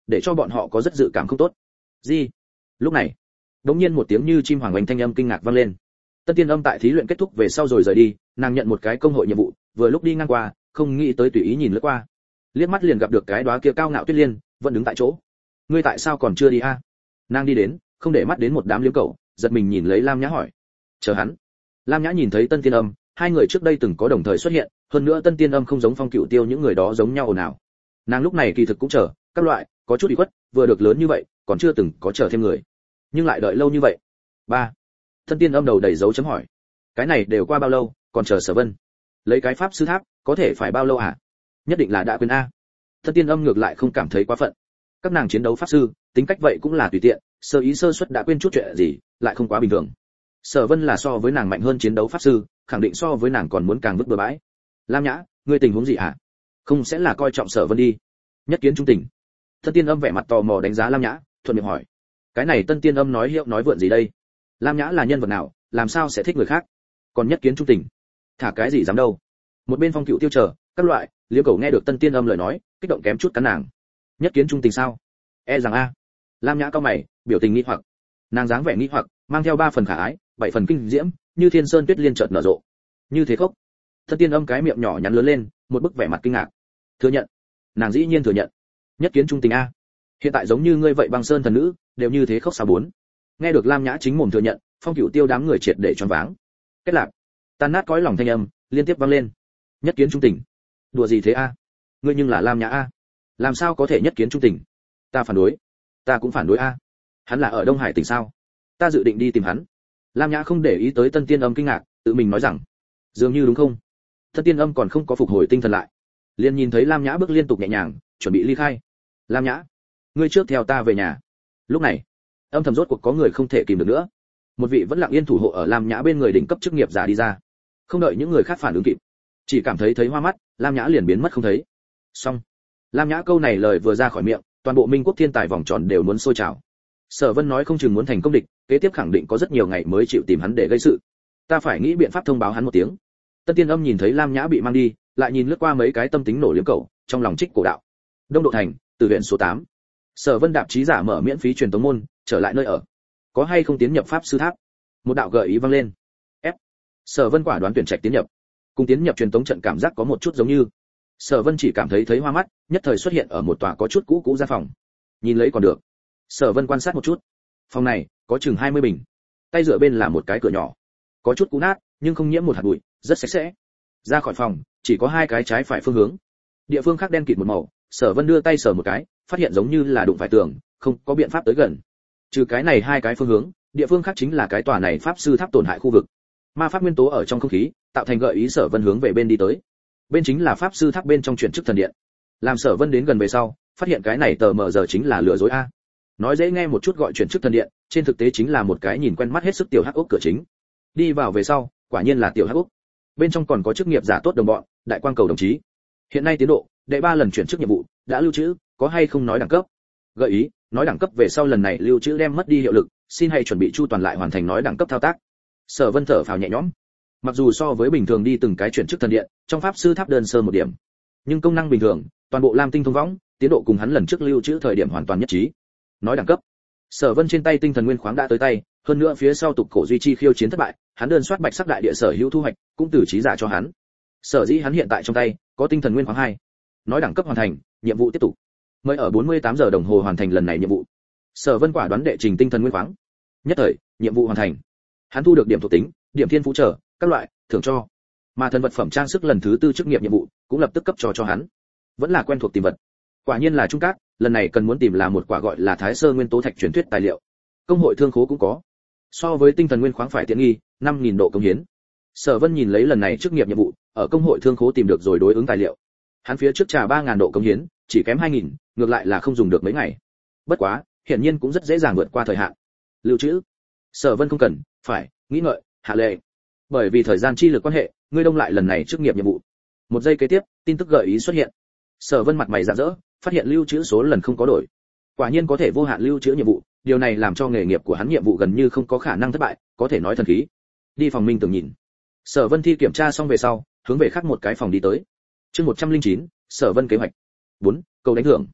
để cho bọn họ có rất dự cảm không tốt. Gì? Lúc này, đột nhiên một tiếng như chim hoàng oanh thanh âm kinh ngạc vang lên. Tân Tiên Âm tại thí luyện kết thúc về sau rồi rời đi, nàng nhận một cái công hội nhiệm vụ, vừa lúc đi ngang qua, không nghĩ tới tùy ý nhìn lướt qua. Liếc mắt liền gặp được cái đóa kia cao ngạo Tuyết Liên, vẫn đứng tại chỗ. Ngươi tại sao còn chưa đi a? Nàng đi đến, không để mắt đến một đám liếm cẩu, giật mình nhìn lấy Lam Nhã hỏi. Chờ hắn. Lam Nhã nhìn thấy Tân Tiên Âm, hai người trước đây từng có đồng thời xuất hiện, hơn nữa Tân Tiên Âm không giống Phong Cựu Tiêu những người đó giống nhau ồn ào. Nàng lúc này kỳ thực cũng chờ, các loại, có chút ủy khuất, vừa được lớn như vậy, còn chưa từng có chờ thêm người. Nhưng lại đợi lâu như vậy. Ba. Tân Tiên Âm đầu đầy dấu chấm hỏi. Cái này đều qua bao lâu, còn chờ Sở Vân. Lấy cái pháp sư tháp, có thể phải bao lâu hả? Nhất định là đã quên a. Tân Tiên Âm ngược lại không cảm thấy quá phận. Các nàng chiến đấu pháp sư, tính cách vậy cũng là tùy tiện, sơ ý sơ suất đã quên chút chuyện gì, lại không quá bình thường. Sở Vân là so với nàng mạnh hơn chiến đấu pháp sư, khẳng định so với nàng còn muốn càng vứt bừa bãi. Lam Nhã, ngươi tình huống gì hả? Không sẽ là coi trọng Sở Vân đi? Nhất kiến trung tình. Tân Tiên Âm vẻ mặt tò mò đánh giá Lam Nhã, thuận miệng hỏi. Cái này Tân Tiên Âm nói hiệu nói vượn gì đây? Lam Nhã là nhân vật nào, làm sao sẽ thích người khác? Còn nhất kiến trung tình? Thả cái gì dám đâu? Một bên Phong Cựu Tiêu chờ, các loại, Liễu Cẩu nghe được Tân Tiên Âm lời nói, kích động kém chút cắn nàng. Nhất kiến trung tình sao? E rằng a. Lam Nhã cau mày, biểu tình nghi hoặc. Nàng dáng vẻ nghi hoặc, mang theo ba phần khả ái, bảy phần kinh diễm, như thiên sơn tuyết liên chợt nở rộ. Như thế khốc. Tân Tiên Âm cái miệng nhỏ nhắn lớn lên, một bức vẻ mặt kinh ngạc. Thừa nhận. Nàng dĩ nhiên thừa nhận. Nhất kiến trung tình a. Hiện tại giống như ngươi vậy băng sơn thần nữ, đều như thế khốc sao bốn. Nghe được Lam Nhã chính mồm thừa nhận, Phong Cựu Tiêu đám người triệt để choáng váng. Kết lạc. Tan nát cõi lòng thanh âm, liên tiếp vang lên. Nhất kiến trung tình. Đùa gì thế a? Ngươi nhưng là Lam Nhã a. Làm sao có thể nhất kiến trung tình? Ta phản đối. Ta cũng phản đối a. Hắn là ở Đông Hải tỉnh sao? Ta dự định đi tìm hắn. Lam Nhã không để ý tới Tân Tiên Âm kinh ngạc, tự mình nói rằng, dường như đúng không? Tân Tiên Âm còn không có phục hồi tinh thần lại, liền nhìn thấy Lam Nhã bước liên tục nhẹ nhàng, chuẩn bị ly khai. Lam Nhã, ngươi trước theo ta về nhà. Lúc này, âm thầm rốt cuộc có người không thể kìm được nữa. Một vị vẫn lặng yên thủ hộ ở Lam Nhã bên người đỉnh cấp chức nghiệp giả đi ra. Không đợi những người khác phản ứng kịp, chỉ cảm thấy thấy hoa mắt, Lam Nhã liền biến mất không thấy. Xong, Lam Nhã câu này lời vừa ra khỏi miệng, toàn bộ Minh Quốc thiên tài vòng tròn đều muốn sôi trào. Sở Vân nói không chừng muốn thành công địch, kế tiếp khẳng định có rất nhiều ngày mới chịu tìm hắn để gây sự. Ta phải nghĩ biện pháp thông báo hắn một tiếng. Tân Tiên Âm nhìn thấy Lam Nhã bị mang đi, lại nhìn lướt qua mấy cái tâm tính nổ liếm cầu, trong lòng trích cổ đạo. Đông Độ Thành, từ huyện số tám. Sở Vân đạp chí giả mở miễn phí truyền tống môn, trở lại nơi ở. Có hay không tiến nhập pháp sư tháp? Một đạo gợi ý vang lên. F. Sở Vân quả đoán tuyển trạch tiến nhập. Cùng tiến nhập truyền tống trận cảm giác có một chút giống như. Sở Vân chỉ cảm thấy thấy hoa mắt, nhất thời xuất hiện ở một tòa có chút cũ cũ gian phòng. Nhìn lấy còn được. Sở Vân quan sát một chút. Phòng này có chừng hai mươi bình. Tay dựa bên là một cái cửa nhỏ. Có chút cũ nát, nhưng không nhiễm một hạt bụi, rất sạch sẽ. Ra khỏi phòng, chỉ có hai cái trái phải phương hướng. Địa phương khác đen kịt một màu, Sở Vân đưa tay sờ một cái, phát hiện giống như là đụng phải tường, không có biện pháp tới gần. Trừ cái này hai cái phương hướng, địa phương khác chính là cái tòa này pháp sư tháp tổn hại khu vực. Ma pháp nguyên tố ở trong không khí, tạo thành gợi ý Sở Vân hướng về bên đi tới. Bên chính là pháp sư tháp bên trong chuyển chức thần điện. Làm Sở Vân đến gần về sau, phát hiện cái này tờ mờ giờ chính là lừa dối a. Nói dễ nghe một chút gọi chuyển chức thần điện, trên thực tế chính là một cái nhìn quen mắt hết sức tiểu hắc ốc cửa chính. Đi vào về sau, quả nhiên là tiểu hắc ốc. Bên trong còn có chức nghiệp giả tốt đồng bọn, đại quang cầu đồng chí. Hiện nay tiến độ, đệ ba lần chuyển chức nhiệm vụ, đã lưu trữ, có hay không nói đẳng cấp. Gợi ý, nói đẳng cấp về sau lần này lưu trữ đem mất đi hiệu lực, xin hãy chuẩn bị chu toàn lại hoàn thành nói đẳng cấp thao tác. Sở Vân thở phào nhẹ nhõm. Mặc dù so với bình thường đi từng cái chuyển chức thần điện, trong pháp sư tháp đơn sơ một điểm, nhưng công năng bình thường, toàn bộ lam tinh thông võng, tiến độ cùng hắn lần trước lưu trữ thời điểm hoàn toàn nhất trí. Nói đẳng cấp. Sở Vân trên tay tinh thần nguyên khoáng đã tới tay, hơn nữa phía sau tục cổ duy trì khiêu chiến thất bại, hắn đơn soát bạch sắc đại địa sở hữu thu hoạch, cũng từ trí giả cho hắn. Sở dĩ hắn hiện tại trong tay có tinh thần nguyên khoáng hai. Nói đẳng cấp hoàn thành, nhiệm vụ tiếp tục. Mới ở bốn mươi tám giờ đồng hồ hoàn thành lần này nhiệm vụ. Sở Vân quả đoán đệ trình tinh thần nguyên khoáng. Nhất thời, nhiệm vụ hoàn thành. Hắn thu được điểm thuộc tính, điểm thiên phú trở, các loại thưởng cho. Mà thần vật phẩm trang sức lần thứ tư chức nghiệp nhiệm vụ cũng lập tức cấp cho cho hắn. Vẫn là quen thuộc tìm vật. Quả nhiên là trung cát, lần này cần muốn tìm là một quả gọi là Thái Sơ Nguyên Tố Thạch truyền thuyết tài liệu. Công hội thương khố cũng có. So với tinh thần nguyên khoáng phải tiện nghi, năm nghìn độ công hiến. Sở Vân nhìn lấy lần này chức nghiệp nhiệm vụ, ở công hội thương khố tìm được rồi đối ứng tài liệu. Hắn phía trước trả ba nghìn độ công hiến, chỉ kém hai nghìn, ngược lại là không dùng được mấy ngày. Bất quá, hiển nhiên cũng rất dễ dàng vượt qua thời hạn. Lưu trữ. Sở Vân không cần, phải nghĩ ngợi, hạ lệ. Bởi vì thời gian chi lực quan hệ, ngươi đông lại lần này chức nghiệp nhiệm vụ. Một giây kế tiếp, tin tức gợi ý xuất hiện. Sở Vân mặt mày rạng rỡ, phát hiện lưu trữ số lần không có đổi. Quả nhiên có thể vô hạn lưu trữ nhiệm vụ, điều này làm cho nghề nghiệp của hắn nhiệm vụ gần như không có khả năng thất bại, có thể nói thần khí. Đi phòng minh tưởng nhìn. Sở Vân thi kiểm tra xong về sau, hướng về khác một cái phòng đi tới. Chương một trăm lẻ chín, Sở Vân kế hoạch. bốn, cầu đánh thưởng.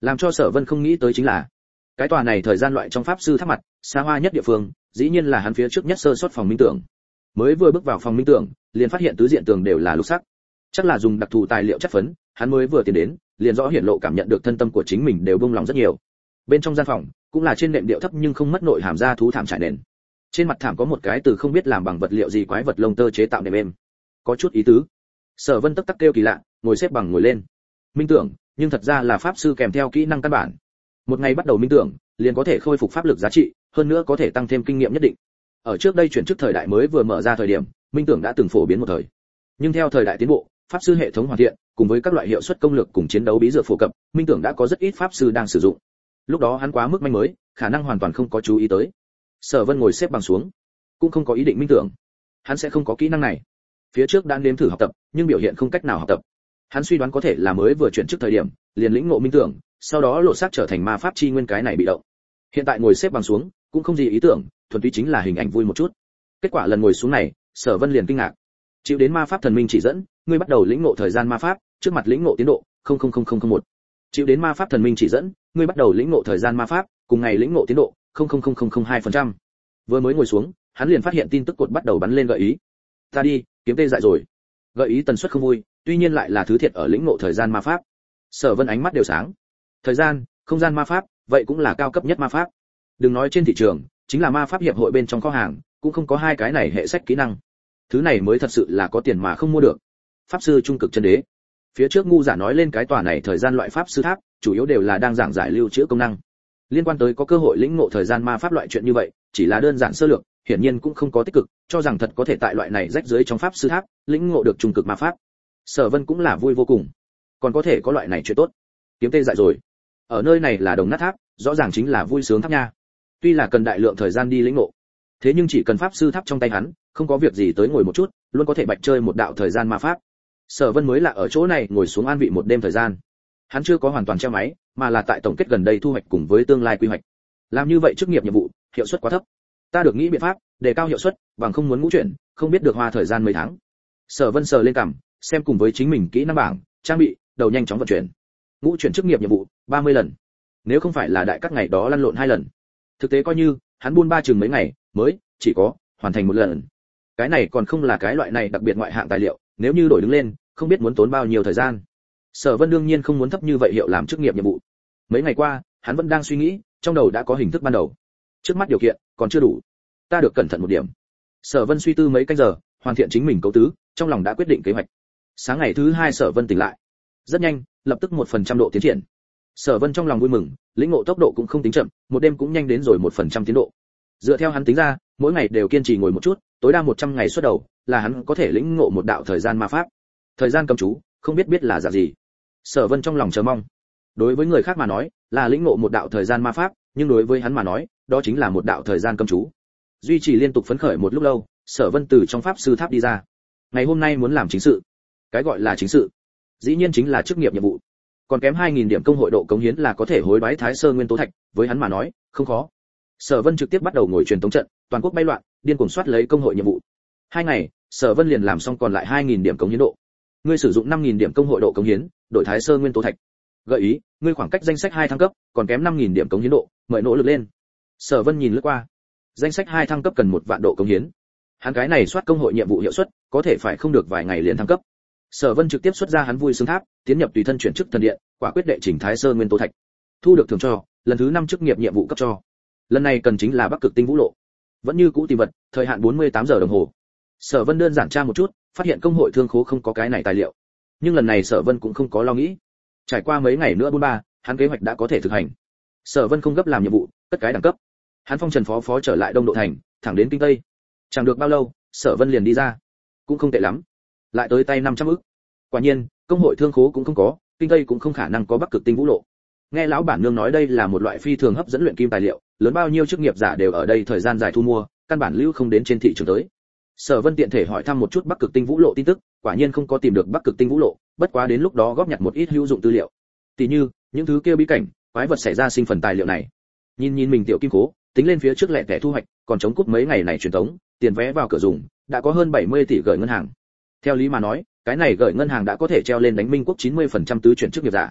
Làm cho Sở Vân không nghĩ tới chính là, cái tòa này thời gian loại trong pháp sư tháp mặt, xa hoa nhất địa phương, dĩ nhiên là hắn phía trước nhất sơ suất phòng minh tưởng. Mới vừa bước vào phòng minh tưởng, liền phát hiện tứ diện tường đều là lục sắc. Chắc là dùng đặc thù tài liệu chất phấn, hắn mới vừa tiến đến, liền rõ hiển lộ cảm nhận được thân tâm của chính mình đều bông lòng rất nhiều. Bên trong gian phòng, cũng là trên nệm điệu thấp nhưng không mất nội hàm da thú thảm trải nền. Trên mặt thảm có một cái từ không biết làm bằng vật liệu gì quái vật lông tơ chế tạo nệm êm. Có chút ý tứ. Sở Vân tắc tắc kêu kỳ lạ, ngồi xếp bằng ngồi lên. Minh tưởng, nhưng thật ra là pháp sư kèm theo kỹ năng căn bản. Một ngày bắt đầu minh tưởng, liền có thể khôi phục pháp lực giá trị, hơn nữa có thể tăng thêm kinh nghiệm nhất định. Ở trước đây chuyển chức thời đại mới vừa mở ra thời điểm, minh tưởng đã từng phổ biến một thời. Nhưng theo thời đại tiến bộ, pháp sư hệ thống hoàn thiện, cùng với các loại hiệu suất công lược cùng chiến đấu bí dược phổ cập, minh tưởng đã có rất ít pháp sư đang sử dụng. Lúc đó hắn quá mức manh mới, khả năng hoàn toàn không có chú ý tới. Sở Vân ngồi xếp bằng xuống, cũng không có ý định minh tưởng. Hắn sẽ không có kỹ năng này. Phía trước đã nếm thử học tập, nhưng biểu hiện không cách nào học tập. Hắn suy đoán có thể là mới vừa chuyển chức thời điểm, liền lĩnh ngộ minh tưởng, sau đó lộ xác trở thành ma pháp chi nguyên cái này bị động. Hiện tại ngồi xếp bằng xuống, cũng không gì ý tưởng, thuần túy chính là hình ảnh vui một chút. Kết quả lần ngồi xuống này, Sở Vân liền kinh ngạc. Chịu đến ma pháp thần minh chỉ dẫn, ngươi bắt đầu lĩnh ngộ thời gian ma pháp, trước mặt lĩnh ngộ tiến độ không không không không không một. Chịu đến ma pháp thần minh chỉ dẫn, ngươi bắt đầu lĩnh ngộ thời gian ma pháp, cùng ngày lĩnh ngộ tiến độ không không không không không hai phần trăm. Vừa mới ngồi xuống, hắn liền phát hiện tin tức cột bắt đầu bắn lên gợi ý. Ta đi, kiếm tê dại rồi. Gợi ý tần suất không vui, tuy nhiên lại là thứ thiệt ở lĩnh ngộ thời gian ma pháp. Sở Vân ánh mắt đều sáng. Thời gian, không gian ma pháp, vậy cũng là cao cấp nhất ma pháp. Đừng nói trên thị trường, chính là ma pháp hiệp hội bên trong kho hàng, cũng không có hai cái này hệ sách kỹ năng. Thứ này mới thật sự là có tiền mà không mua được. Pháp sư trung cực chân đế. Phía trước ngu giả nói lên cái tòa này thời gian loại pháp sư tháp, chủ yếu đều là đang giảng giải lưu trữ công năng. Liên quan tới có cơ hội lĩnh ngộ thời gian ma pháp loại chuyện như vậy, chỉ là đơn giản sơ lược, hiển nhiên cũng không có tích cực, cho rằng thật có thể tại loại này rách dưới trong pháp sư tháp, lĩnh ngộ được trung cực ma pháp. Sở Vân cũng là vui vô cùng. Còn có thể có loại này chuyện tốt. Kiếm tê dại rồi. Ở nơi này là đồng nát tháp, rõ ràng chính là vui sướng tháp nha. Tuy là cần đại lượng thời gian đi lĩnh ngộ, thế nhưng chỉ cần pháp sư tháp trong tay hắn, không có việc gì tới ngồi một chút, luôn có thể bạch chơi một đạo thời gian ma pháp. Sở Vân mới là ở chỗ này ngồi xuống an vị một đêm thời gian. Hắn chưa có hoàn toàn treo máy, mà là tại tổng kết gần đây thu hoạch cùng với tương lai quy hoạch. Làm như vậy chức nghiệp nhiệm vụ, hiệu suất quá thấp. Ta được nghĩ biện pháp, đề cao hiệu suất, bằng không muốn ngũ chuyển, không biết được hoa thời gian mấy tháng. Sở Vân sờ lên cằm, xem cùng với chính mình kỹ năng bảng, trang bị, đầu nhanh chóng vận chuyển. Ngũ chuyển chức nghiệp nhiệm vụ, ba mươi lần. Nếu không phải là đại các ngày đó lăn lộn hai lần. Thực tế coi như, hắn buôn ba chừng mấy ngày, mới chỉ có hoàn thành một lần. Cái này còn không là cái loại này đặc biệt ngoại hạng tài liệu, nếu như đổi đứng lên, không biết muốn tốn bao nhiêu thời gian. Sở Vân đương nhiên không muốn thấp như vậy hiệu làm chức nghiệp nhiệm vụ. Mấy ngày qua, hắn vẫn đang suy nghĩ, trong đầu đã có hình thức ban đầu. Trước mắt điều kiện còn chưa đủ, ta được cẩn thận một điểm. Sở Vân suy tư mấy canh giờ, hoàn thiện chính mình cấu tứ, trong lòng đã quyết định kế hoạch. Sáng ngày thứ hai Sở Vân tỉnh lại, rất nhanh, lập tức một phần trăm độ tiến triển. Sở Vân trong lòng vui mừng, lĩnh ngộ tốc độ cũng không tính chậm, một đêm cũng nhanh đến rồi một phần trăm tiến độ. Dựa theo hắn tính ra, mỗi ngày đều kiên trì ngồi một chút, tối đa một trăm ngày xuất đầu, là hắn có thể lĩnh ngộ một đạo thời gian ma pháp. Thời gian cầm chú, không biết biết là dạng gì. Sở Vân trong lòng chờ mong. Đối với người khác mà nói, là lĩnh ngộ một đạo thời gian ma pháp, nhưng đối với hắn mà nói, đó chính là một đạo thời gian cầm chú. Duy trì liên tục phấn khởi một lúc lâu, Sở Vân từ trong pháp sư tháp đi ra. Ngày hôm nay muốn làm chính sự. Cái gọi là chính sự, dĩ nhiên chính là chức nghiệp nhiệm vụ. Còn kém hai nghìn điểm công hội độ cống hiến là có thể hối đoái Thái Sơ Nguyên Tố Thạch, với hắn mà nói, không khó. Sở Vân trực tiếp bắt đầu ngồi truyền tống trận, toàn quốc bay loạn, điên cuồng soát lấy công hội nhiệm vụ. Hai ngày, Sở Vân liền làm xong còn lại hai nghìn điểm cống hiến độ. Ngươi sử dụng năm nghìn điểm công hội độ cống hiến, đổi Thái Sơ Nguyên Tố Thạch. Gợi ý, ngươi khoảng cách danh sách hai thăng cấp, còn kém năm nghìn điểm cống hiến độ, mời nỗ lực lên. Sở Vân nhìn lướt qua. Danh sách hai thăng cấp cần một vạn độ cống hiến. Hắn cái này soát công hội nhiệm vụ hiệu suất, có thể phải không được vài ngày liền thăng cấp. Sở Vân trực tiếp xuất ra hắn vui sướng tháp, tiến nhập tùy thân chuyển chức thần điện, quả quyết đệ trình Thái Sơ Nguyên Tố Thạch. Thu được thưởng cho, lần thứ năm chức nghiệp nhiệm vụ cấp cho. Lần này cần chính là Bắc Cực Tinh Vũ Lộ. Vẫn như cũ tìm vật, thời hạn bốn mươi tám giờ đồng hồ. Sở Vân đơn giản tra một chút, phát hiện công hội thương khố không có cái này tài liệu. Nhưng lần này Sở Vân cũng không có lo nghĩ. Trải qua mấy ngày nữa buôn ba, hắn kế hoạch đã có thể thực hành. Sở Vân không gấp làm nhiệm vụ, cất cái đẳng cấp. Hắn phong trần phó phó trở lại Đông Độ thành, thẳng đến Kinh Tây. Chẳng được bao lâu, Sở Vân liền đi ra. Cũng không tệ lắm. Lại tới tay năm trăm ức. Quả nhiên, công hội thương khố cũng không có, Kinh Tây cũng không khả năng có Bắc Cực Tinh Vũ Lộ. Nghe lão bản nương nói đây là một loại phi thường hấp dẫn luyện kim tài liệu, lớn bao nhiêu chức nghiệp giả đều ở đây thời gian dài thu mua, căn bản lưu không đến trên thị trường tới. Sở Vân tiện thể hỏi thăm một chút Bắc Cực Tinh Vũ Lộ tin tức, quả nhiên không có tìm được Bắc Cực Tinh Vũ Lộ, bất quá đến lúc đó góp nhặt một ít hữu dụng tư liệu. Tỷ như, những thứ kia bí cảnh, quái vật xảy ra sinh phần tài liệu này. Nhìn nhìn mình tiểu kim cố, tính lên phía trước lẻ tẻ thu hoạch, còn chống cúp mấy ngày này truyền tống, tiền vé vào cửa dùng, đã có hơn bảy mươi tỷ gửi ngân hàng. Theo lý mà nói, cái này gửi ngân hàng đã có thể treo lên đánh Minh Quốc chín mươi phần trăm tứ chuyển chức nghiệp giả.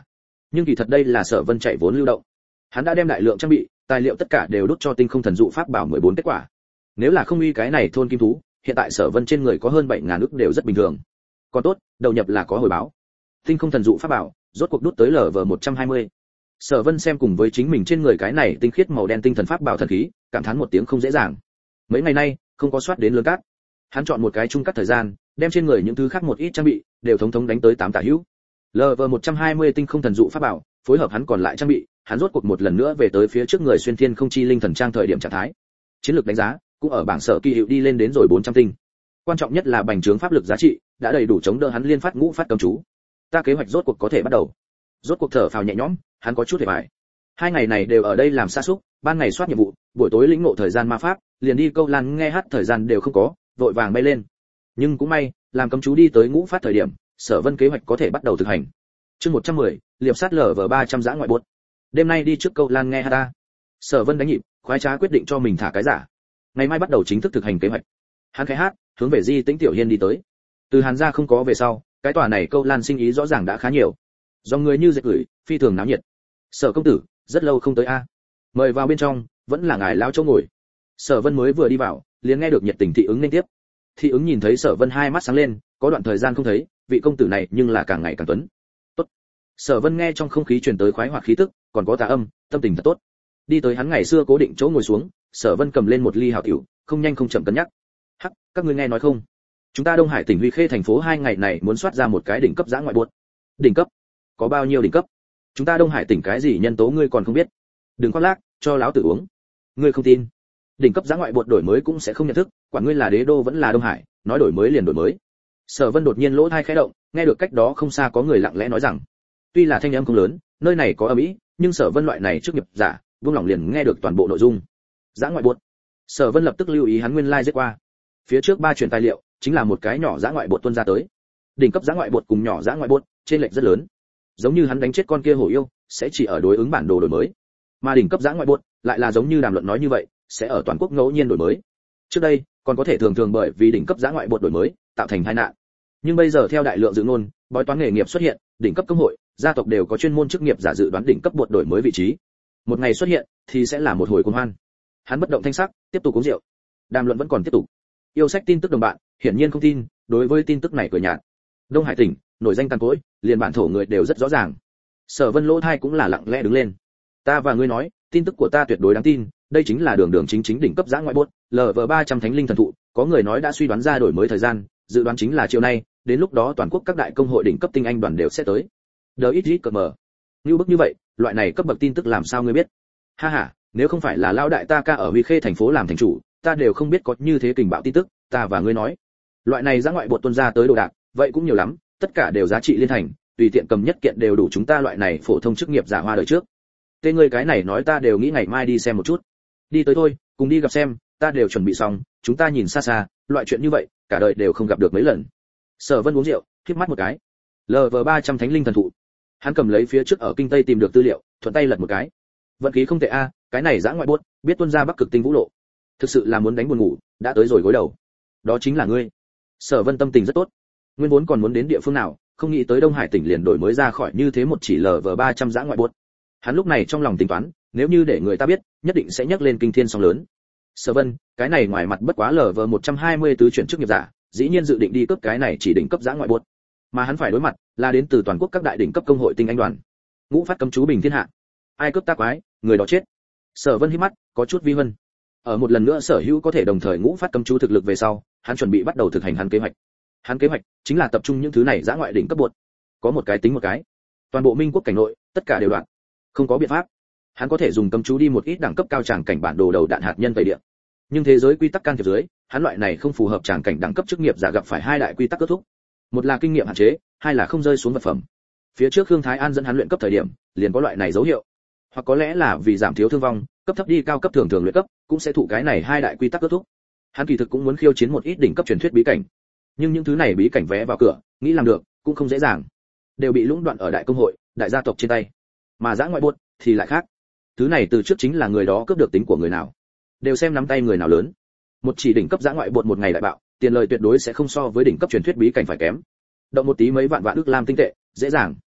Nhưng kỳ thật đây là Sở Vân chạy vốn lưu động. Hắn đã đem đại lượng trang bị, tài liệu tất cả đều đốt cho tinh không thần dụ pháp bảo mười bốn kết quả. Nếu là không uy cái này thôn kim thú, hiện tại Sở Vân trên người có hơn bảy ngàn ức đều rất bình thường. Còn tốt, đầu nhập là có hồi báo. Tinh không thần dụ pháp bảo, rốt cuộc đốt tới lở vờ một trăm hai mươi. Sở Vân xem cùng với chính mình trên người cái này tinh khiết màu đen tinh thần pháp bảo thần khí, cảm thán một tiếng không dễ dàng. Mấy ngày nay, không có soát đến lớn cát. Hắn chọn một cái trung cắt thời gian, đem trên người những thứ khác một ít trang bị, đều thống thống đánh tới tám tả hữu. lờ vờ một trăm hai mươi tinh không thần dụ pháp bảo, phối hợp hắn còn lại trang bị, hắn rốt cuộc một lần nữa về tới phía trước người xuyên thiên không chi linh thần trang thời điểm trạng thái. Chiến lược đánh giá, cũng ở bảng sở kỳ hiệu đi lên đến rồi bốn trăm tinh. Quan trọng nhất là bành trướng pháp lực giá trị, đã đầy đủ chống đỡ hắn liên phát ngũ phát cầm chú. Ta kế hoạch rốt cuộc có thể bắt đầu. Rốt cuộc thở phào nhẹ nhõm, hắn có chút hề bại. Hai ngày này đều ở đây làm xa xúc, ban ngày soát nhiệm vụ, buổi tối lĩnh ngộ thời gian ma pháp, liền đi câu lan nghe hát thời gian đều không có, vội vàng bay lên. Nhưng cũng may, làm cấm chú đi tới ngũ phát thời điểm, Sở Vân kế hoạch có thể bắt đầu thực hành. Chương một trăm mười, liệp sát lở vờ ba trăm giã ngoại buốt. Đêm nay đi trước câu lan nghe hát ta. Sở Vân đánh nhịp, khoái trá quyết định cho mình thả cái giả. Ngày mai bắt đầu chính thức thực hành kế hoạch. Hắn khẽ hát, hướng về Di Tĩnh Tiểu Hiên đi tới. Từ Hàn gia không có về sau, cái tòa này câu lan sinh ý rõ ràng đã khá nhiều. Do người như dệt gửi, phi thường náo nhiệt. Sở công tử, rất lâu không tới a. Mời vào bên trong, vẫn là ngài lão chỗ ngồi. Sở Vân mới vừa đi vào, liền nghe được nhiệt tình thị ứng nên tiếp. Thị ứng nhìn thấy Sở Vân hai mắt sáng lên, có đoạn thời gian không thấy, vị công tử này nhưng là càng ngày càng tuấn. Tốt. Sở Vân nghe trong không khí truyền tới khoái hoạt khí tức, còn có tà âm, tâm tình thật tốt. Đi tới hắn ngày xưa cố định chỗ ngồi xuống, Sở Vân cầm lên một ly hào tiểu, không nhanh không chậm cân nhắc. Hắc, các ngươi nghe nói không? Chúng ta Đông Hải tỉnh Huy Khê thành phố hai ngày này muốn soát ra một cái đỉnh cấp giã ngoại buốt. Đỉnh cấp? Có bao nhiêu đỉnh cấp? Chúng ta Đông Hải tỉnh cái gì nhân tố ngươi còn không biết? Đừng khoác lác, cho lão tử uống. Ngươi không tin? Đỉnh cấp giã ngoại buốt đổi mới cũng sẽ không nhận thức, quản ngươi là đế đô vẫn là Đông Hải, nói đổi mới liền đổi mới. Sở Vân đột nhiên lỗ tai khẽ động, nghe được cách đó không xa có người lặng lẽ nói rằng, tuy là thanh âm không lớn, nơi này có âm ý, nhưng Sở Vân loại này trước nghiệp giả, vương lòng liền nghe được toàn bộ nội dung. Giã ngoại buốt. Sở Vân lập tức lưu ý hắn nguyên lai like giết qua. Phía trước ba truyền tài liệu, chính là một cái nhỏ giã ngoại buốt tuôn ra tới. Đỉnh cấp giã ngoại buốt cùng nhỏ giã ngoại buốt, trên lệch rất lớn. Giống như hắn đánh chết con kia hổ yêu, sẽ chỉ ở đối ứng bản đồ đổi mới. Mà đỉnh cấp giã ngoại buốt, lại là giống như đàm luận nói như vậy, sẽ ở toàn quốc ngẫu nhiên đổi mới. Trước đây, còn có thể thường thường bởi vì đỉnh cấp giã ngoại buốt đổi mới, tạo thành tai nạn. Nhưng bây giờ theo đại lượng dự ngôn, bói toán nghề nghiệp xuất hiện, đỉnh cấp công hội, gia tộc đều có chuyên môn chức nghiệp giả dự đoán đỉnh cấp buốt đổi mới vị trí. Một ngày xuất hiện, thì sẽ là một hồi cuồng hoan. Hắn bất động thanh sắc, tiếp tục uống rượu. Đàm luận vẫn còn tiếp tục. Yêu sách tin tức đồng bạn, hiển nhiên không tin, đối với tin tức này cười nhạt. Đông Hải tỉnh, nổi danh tàn cối, liền bản thổ người đều rất rõ ràng. Sở Vân lỗ thai cũng là lặng lẽ đứng lên. Ta và ngươi nói, tin tức của ta tuyệt đối đáng tin, đây chính là đường đường chính chính đỉnh cấp giã ngoại buốt, lờ vờ ba trăm thánh linh thần thụ, có người nói đã suy đoán ra đổi mới thời gian, dự đoán chính là chiều nay, đến lúc đó toàn quốc các đại công hội đỉnh cấp tinh anh đoàn đều sẽ tới. Đờ ít ít cờ mờ. Như bức như vậy, loại này cấp bậc tin tức làm sao ngươi biết? Ha ha, nếu không phải là lão đại ta ca ở Huy Khê thành phố làm thành chủ, ta đều không biết có như thế kình bạo tin tức, ta và ngươi nói. Loại này giã ngoại buột tuân ra tới đồ đạc, vậy cũng nhiều lắm, tất cả đều giá trị liên thành, tùy tiện cầm nhất kiện đều đủ chúng ta loại này phổ thông chức nghiệp giả hoa đời trước. Tên ngươi cái này nói ta đều nghĩ ngày mai đi xem một chút. Đi tới thôi, cùng đi gặp xem, ta đều chuẩn bị xong, chúng ta nhìn xa xa, loại chuyện như vậy, cả đời đều không gặp được mấy lần. Sở Vân uống rượu, khép mắt một cái. lờ vờ ba trăm thánh linh thần thụ. Hắn cầm lấy phía trước ở kinh Tây tìm được tư liệu, thuận tay lật một cái. Vận khí không tệ a, cái này giã ngoại buốt, biết tuân ra Bắc Cực Tinh Vũ Lộ. Thực sự là muốn đánh buồn ngủ, đã tới rồi gối đầu. Đó chính là ngươi. Sở Vân tâm tình rất tốt. Nguyên vốn còn muốn đến địa phương nào, không nghĩ tới Đông Hải tỉnh liền đổi mới ra khỏi như thế một chỉ lờ vờ ba trăm giã ngoại buốt. Hắn lúc này trong lòng tính toán, nếu như để người ta biết, nhất định sẽ nhấc lên kinh thiên sóng lớn. Sở Vân, cái này ngoài mặt bất quá lờ vờ một trăm hai mươi tứ chuyển chức nghiệp giả, dĩ nhiên dự định đi cướp cái này chỉ đỉnh cấp giã ngoại buốt. Mà hắn phải đối mặt là đến từ toàn quốc các đại đỉnh cấp công hội tinh anh đoàn. Ngũ phát cấm chú bình thiên hạ. Ai cướp ta quái, người đó chết. Sở Vân hí mắt, có chút vi vân. Ở một lần nữa sở hữu có thể đồng thời ngũ phát cấm chú thực lực về sau, hắn chuẩn bị bắt đầu thực hành hắn kế hoạch. Hắn kế hoạch chính là tập trung những thứ này giã ngoại đỉnh cấp buột. Có một cái tính một cái. Toàn bộ Minh quốc cảnh nội, tất cả đều đoạn. Không có biện pháp. Hắn có thể dùng cấm chú đi một ít đẳng cấp cao tràng cảnh bản đồ đầu đạn hạt nhân tẩy địa. Nhưng thế giới quy tắc can thiệp dưới, hắn loại này không phù hợp tràng cảnh đẳng cấp chức nghiệp giả gặp phải hai đại quy tắc kết thúc. Một là kinh nghiệm hạn chế, hai là không rơi xuống vật phẩm. Phía trước Khương Thái An dẫn hắn luyện cấp thời điểm, liền có loại này dấu hiệu. Hoặc có lẽ là vì giảm thiếu thương vong, cấp thấp đi cao cấp thường thường luyện cấp, cũng sẽ thụ cái này hai đại quy tắc kết thúc. Hắn kỳ thực cũng muốn khiêu chiến một ít đỉnh cấp truyền thuyết bí cảnh. Nhưng những thứ này bí cảnh vé vào cửa, nghĩ làm được, cũng không dễ dàng. Đều bị lũng đoạn ở đại công hội, đại gia tộc trên tay. Mà giã ngoại buốt thì lại khác. Thứ này từ trước chính là người đó cướp được tính của người nào, đều xem nắm tay người nào lớn. Một chỉ đỉnh cấp giã ngoại buốt một ngày đại bạo, tiền lời tuyệt đối sẽ không so với đỉnh cấp truyền thuyết bí cảnh phải kém. Động một tí mấy vạn vạn ức lam tinh tệ, dễ dàng.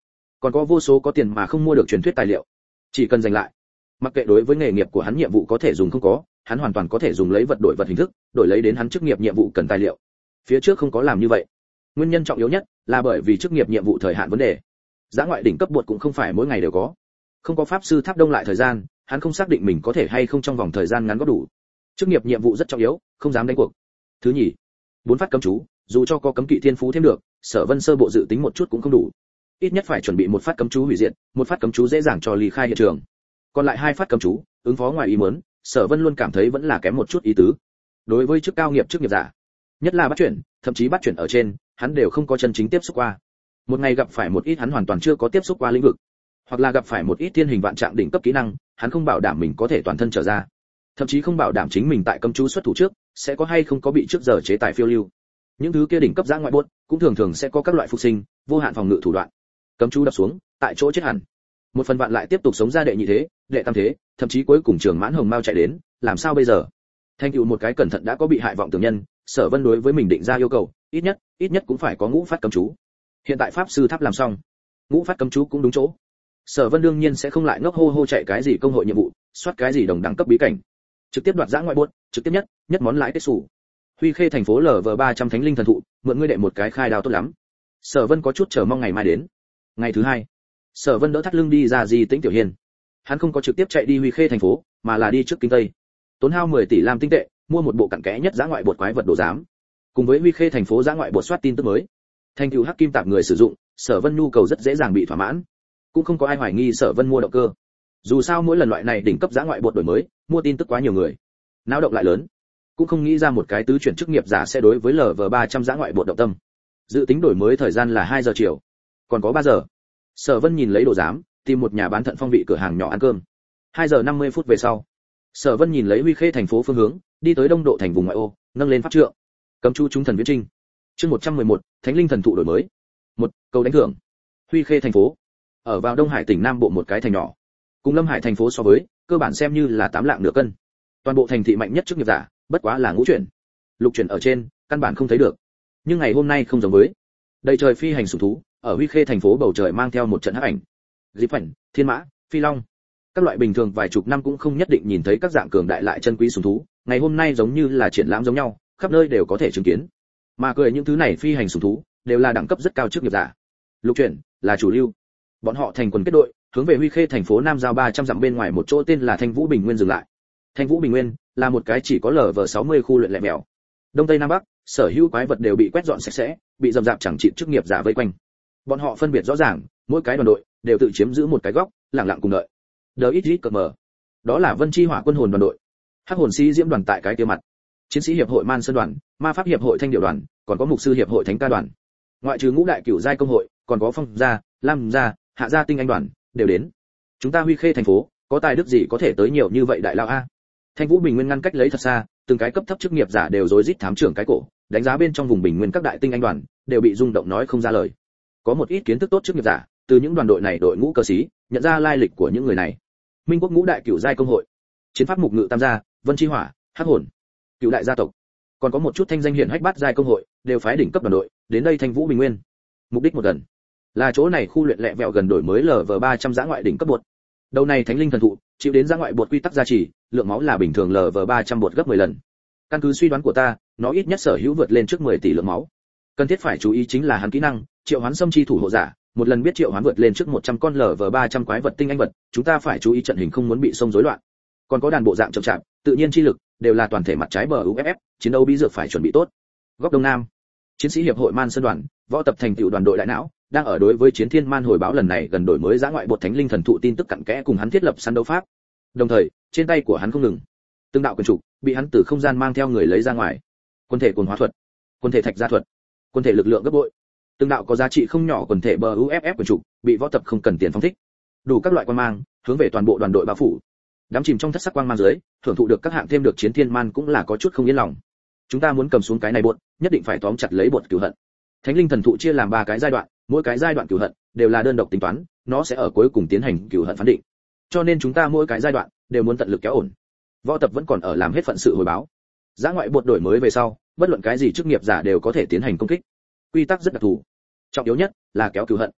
còn có vô số có tiền mà không mua được truyền thuyết tài liệu, chỉ cần giành lại. Mặc kệ đối với nghề nghiệp của hắn nhiệm vụ có thể dùng không có, hắn hoàn toàn có thể dùng lấy vật đổi vật hình thức, đổi lấy đến hắn chức nghiệp nhiệm vụ cần tài liệu. Phía trước không có làm như vậy. Nguyên nhân trọng yếu nhất là bởi vì chức nghiệp nhiệm vụ thời hạn vấn đề. Dã ngoại đỉnh cấp bột cũng không phải mỗi ngày đều có. Không có pháp sư tháp đông lại thời gian, hắn không xác định mình có thể hay không trong vòng thời gian ngắn có đủ. Chức nghiệp nhiệm vụ rất trọng yếu, không dám đánh cuộc. Thứ nhì, bốn phát cấm chú, dù cho có cấm kỵ thiên phú thêm được, Sở Vân sơ bộ dự tính một chút cũng không đủ. Ít nhất phải chuẩn bị một phát cấm chú hủy diệt, một phát cấm chú dễ dàng cho ly khai hiện trường. Còn lại hai phát cấm chú, ứng phó ngoài ý muốn, Sở Vân luôn cảm thấy vẫn là kém một chút ý tứ. Đối với chức cao nghiệp chức nghiệp giả, nhất là bắt chuyển, thậm chí bắt chuyển ở trên, hắn đều không có chân chính tiếp xúc qua. Một ngày gặp phải một ít hắn hoàn toàn chưa có tiếp xúc qua lĩnh vực, hoặc là gặp phải một ít thiên hình vạn trạng đỉnh cấp kỹ năng, hắn không bảo đảm mình có thể toàn thân trở ra, thậm chí không bảo đảm chính mình tại cấm chú xuất thủ trước sẽ có hay không có bị trước giờ chế tài phiêu lưu. Những thứ kia đỉnh cấp giã ngoại bốt cũng thường thường sẽ có các loại phục sinh, vô hạn phòng ngự thủ đoạn. Cấm chú đập xuống, tại chỗ chết hẳn. Một phần vạn lại tiếp tục sống ra đệ nhị thế, đệ tam thế, thậm chí cuối cùng Trường Mãn Hồng Mao chạy đến, làm sao bây giờ? Thành tựu một cái cẩn thận đã có bị hại vọng tưởng nhân, Sở Vân đối với mình định ra yêu cầu, ít nhất, ít nhất cũng phải có ngũ phát cấm chú. Hiện tại pháp sư tháp làm xong, ngũ phát cấm chú cũng đúng chỗ. Sở Vân đương nhiên sẽ không lại ngốc hô hô chạy cái gì công hội nhiệm vụ, soát cái gì đồng đẳng cấp bí cảnh, trực tiếp đoạt giã ngoại buốt, trực tiếp nhất, nhất món lãi kết sủ. Huy Khê thành phố lờ vờ ba trăm thánh linh thần thụ, mượn ngươi đệ một cái khai đao tốt lắm. Sở Vân có chút chờ mong ngày mai đến. Ngày thứ hai, Sở Vân đỡ thắt lưng đi ra Di Tĩnh Tiểu Hiên. Hắn không có trực tiếp chạy đi Huy Khê thành phố, mà là đi trước kinh Tây. Tốn hao mười tỷ lam tinh tệ, mua một bộ cặn kẽ nhất giã ngoại bột quái vật đồ giám. Cùng với Huy Khê thành phố giã ngoại bột soát tin tức mới. Thành tựu hắc kim tạp người sử dụng, Sở Vân nhu cầu rất dễ dàng bị thỏa mãn. Cũng không có ai hoài nghi Sở Vân mua động cơ. Dù sao mỗi lần loại này đỉnh cấp giã ngoại bột đổi mới, mua tin tức quá nhiều người, náo động lại lớn, cũng không nghĩ ra một cái tứ chuyển chức nghiệp giả sẽ đối với lờ vờ ba trăm giã ngoại bột động tâm. Dự tính đổi mới thời gian là hai giờ chiều, còn có ba giờ. Sở Vân nhìn lấy đồ giám, tìm một nhà bán thận phong vị cửa hàng nhỏ ăn cơm. hai giờ năm mươi phút về sau, Sở Vân nhìn lấy Huy Khê thành phố phương hướng, đi tới Đông Độ thành vùng ngoại ô, nâng lên pháp trượng. Cấm chú chúng thần viễn trinh. Chương một trăm mười một, Thánh linh thần thụ đổi mới. Một, câu đánh thưởng. Huy Khê thành phố ở vào Đông Hải tỉnh Nam Bộ một cái thành nhỏ. Cùng Lâm Hải thành phố so với, cơ bản xem như là tám lạng nửa cân. Toàn bộ thành thị mạnh nhất chức nghiệp giả, bất quá là ngũ chuyển. Lục chuyển ở trên, căn bản không thấy được. Nhưng ngày hôm nay không giống với. Đầy trời phi hành sủng thú, ở Huy Khê thành phố bầu trời mang theo một trận hắc ảnh. Dịp phảnh, thiên mã, phi long. Các loại bình thường vài chục năm cũng không nhất định nhìn thấy các dạng cường đại lại chân quý sủng thú, ngày hôm nay giống như là triển lãm giống nhau, khắp nơi đều có thể chứng kiến. Mà cười những thứ này phi hành sủng thú, đều là đẳng cấp rất cao chức nghiệp giả. Lục chuyển là chủ lưu. Bọn họ thành quần kết đội, hướng về Huy Khê thành phố Nam giao ba trăm dặm bên ngoài một chỗ tên là Thanh Vũ Bình Nguyên dừng lại. Thanh Vũ Bình Nguyên là một cái chỉ có lở vờ sáu mươi khu luyện lẹ mèo. Đông Tây Nam Bắc, sở hữu quái vật đều bị quét dọn sạch sẽ, bị dầm dạp chẳng trị chức nghiệp giả vây quanh. Bọn họ phân biệt rõ ràng, mỗi cái đoàn đội đều tự chiếm giữ một cái góc, lặng lặng cùng đợi. Đờ ít ít cờ mờ. Đó là Vân Chi Hỏa Quân hồn đoàn đội. Hắc hồn sĩ diễm đoàn tại cái kia mặt. Chiến sĩ hiệp hội Man Sơn đoàn, ma pháp hiệp hội Thanh điệu đoàn, còn có mục sư hiệp hội Thánh ca đoàn. Ngoại trừ ngũ đại cửu giai công hội, còn có Phong gia, Lam gia, Hạ gia tinh anh đoàn đều đến. Chúng ta Huy Khê thành phố, có tài đức gì có thể tới nhiều như vậy đại lao a? Thanh Vũ Bình Nguyên ngăn cách lấy thật xa, từng cái cấp thấp chức nghiệp giả đều rối rít thám trưởng cái cổ, đánh giá bên trong vùng bình nguyên các đại tinh anh đoàn, đều bị rung động nói không ra lời. Có một ít kiến thức tốt chức nghiệp giả, từ những đoàn đội này đội ngũ cơ sĩ, nhận ra lai lịch của những người này. Minh Quốc ngũ đại cửu giai công hội, Chiến pháp mục ngự tam gia, Vân Chi Hỏa, Hắc hồn, cửu đại gia tộc, còn có một chút thanh danh hiển hách bát giai công hội, đều phái đỉnh cấp đoàn đội đến đây Thanh Vũ Bình Nguyên. Mục đích một gần là chỗ này khu luyện lẹ vẹo gần đổi mới lờ vờ ba trăm giã ngoại đỉnh cấp bột. Đầu này Thánh linh thần thụ, chịu đến giã ngoại bột quy tắc gia trì, lượng máu là bình thường lờ vờ ba trăm bột gấp mười lần. Căn cứ suy đoán của ta, nó ít nhất sở hữu vượt lên trước mười tỷ lượng máu. Cần thiết phải chú ý chính là hắn kỹ năng, triệu hoán xâm chi thủ hộ giả, một lần biết triệu hoán vượt lên trước một trăm con lờ vờ ba trăm quái vật tinh anh vật, chúng ta phải chú ý trận hình không muốn bị xông rối loạn. Còn có đàn bộ dạng chậm chạp, tự nhiên chi lực, đều là toàn thể mặt trái bờ u ép ép, chiến đấu bí dược phải chuẩn bị tốt. Góc Đông Nam, chiến sĩ hiệp hội Man Sơn đoàn, võ tập thành tựu đoàn đội đại não, đang ở đối với chiến thiên man hồi báo lần này gần đổi mới giã ngoại bột thánh linh thần thụ tin tức cặn kẽ cùng hắn thiết lập săn đấu pháp. Đồng thời, trên tay của hắn không ngừng, từng đạo quyền trục bị hắn từ không gian mang theo người lấy ra ngoài. Quân thể cuồng hóa thuật, quân thể thạch gia thuật, quân thể lực lượng gấp bội. Từng đạo có giá trị không nhỏ quần thể bờ u ép ép quyền trục bị võ tập không cần tiền phóng thích. Đủ các loại quang mang, hướng về toàn bộ đoàn đội bao phủ. Đám chìm trong thất sắc quang mang dưới, thưởng thụ được các hạng thêm được chiến thiên man cũng là có chút không yên lòng. Chúng ta muốn cầm xuống cái này bột, nhất định phải tóm chặt lấy bột cửu hận. Thánh linh thần thụ chia làm ba cái giai đoạn, mỗi cái giai đoạn cửu hận đều là đơn độc tính toán, nó sẽ ở cuối cùng tiến hành cửu hận phán định. Cho nên chúng ta mỗi cái giai đoạn đều muốn tận lực kéo ổn. Võ tập vẫn còn ở làm hết phận sự hồi báo. Giã ngoại bột đổi mới về sau, bất luận cái gì chức nghiệp giả đều có thể tiến hành công kích. Quy tắc rất đặc thù. Trọng yếu nhất là kéo cửu hận.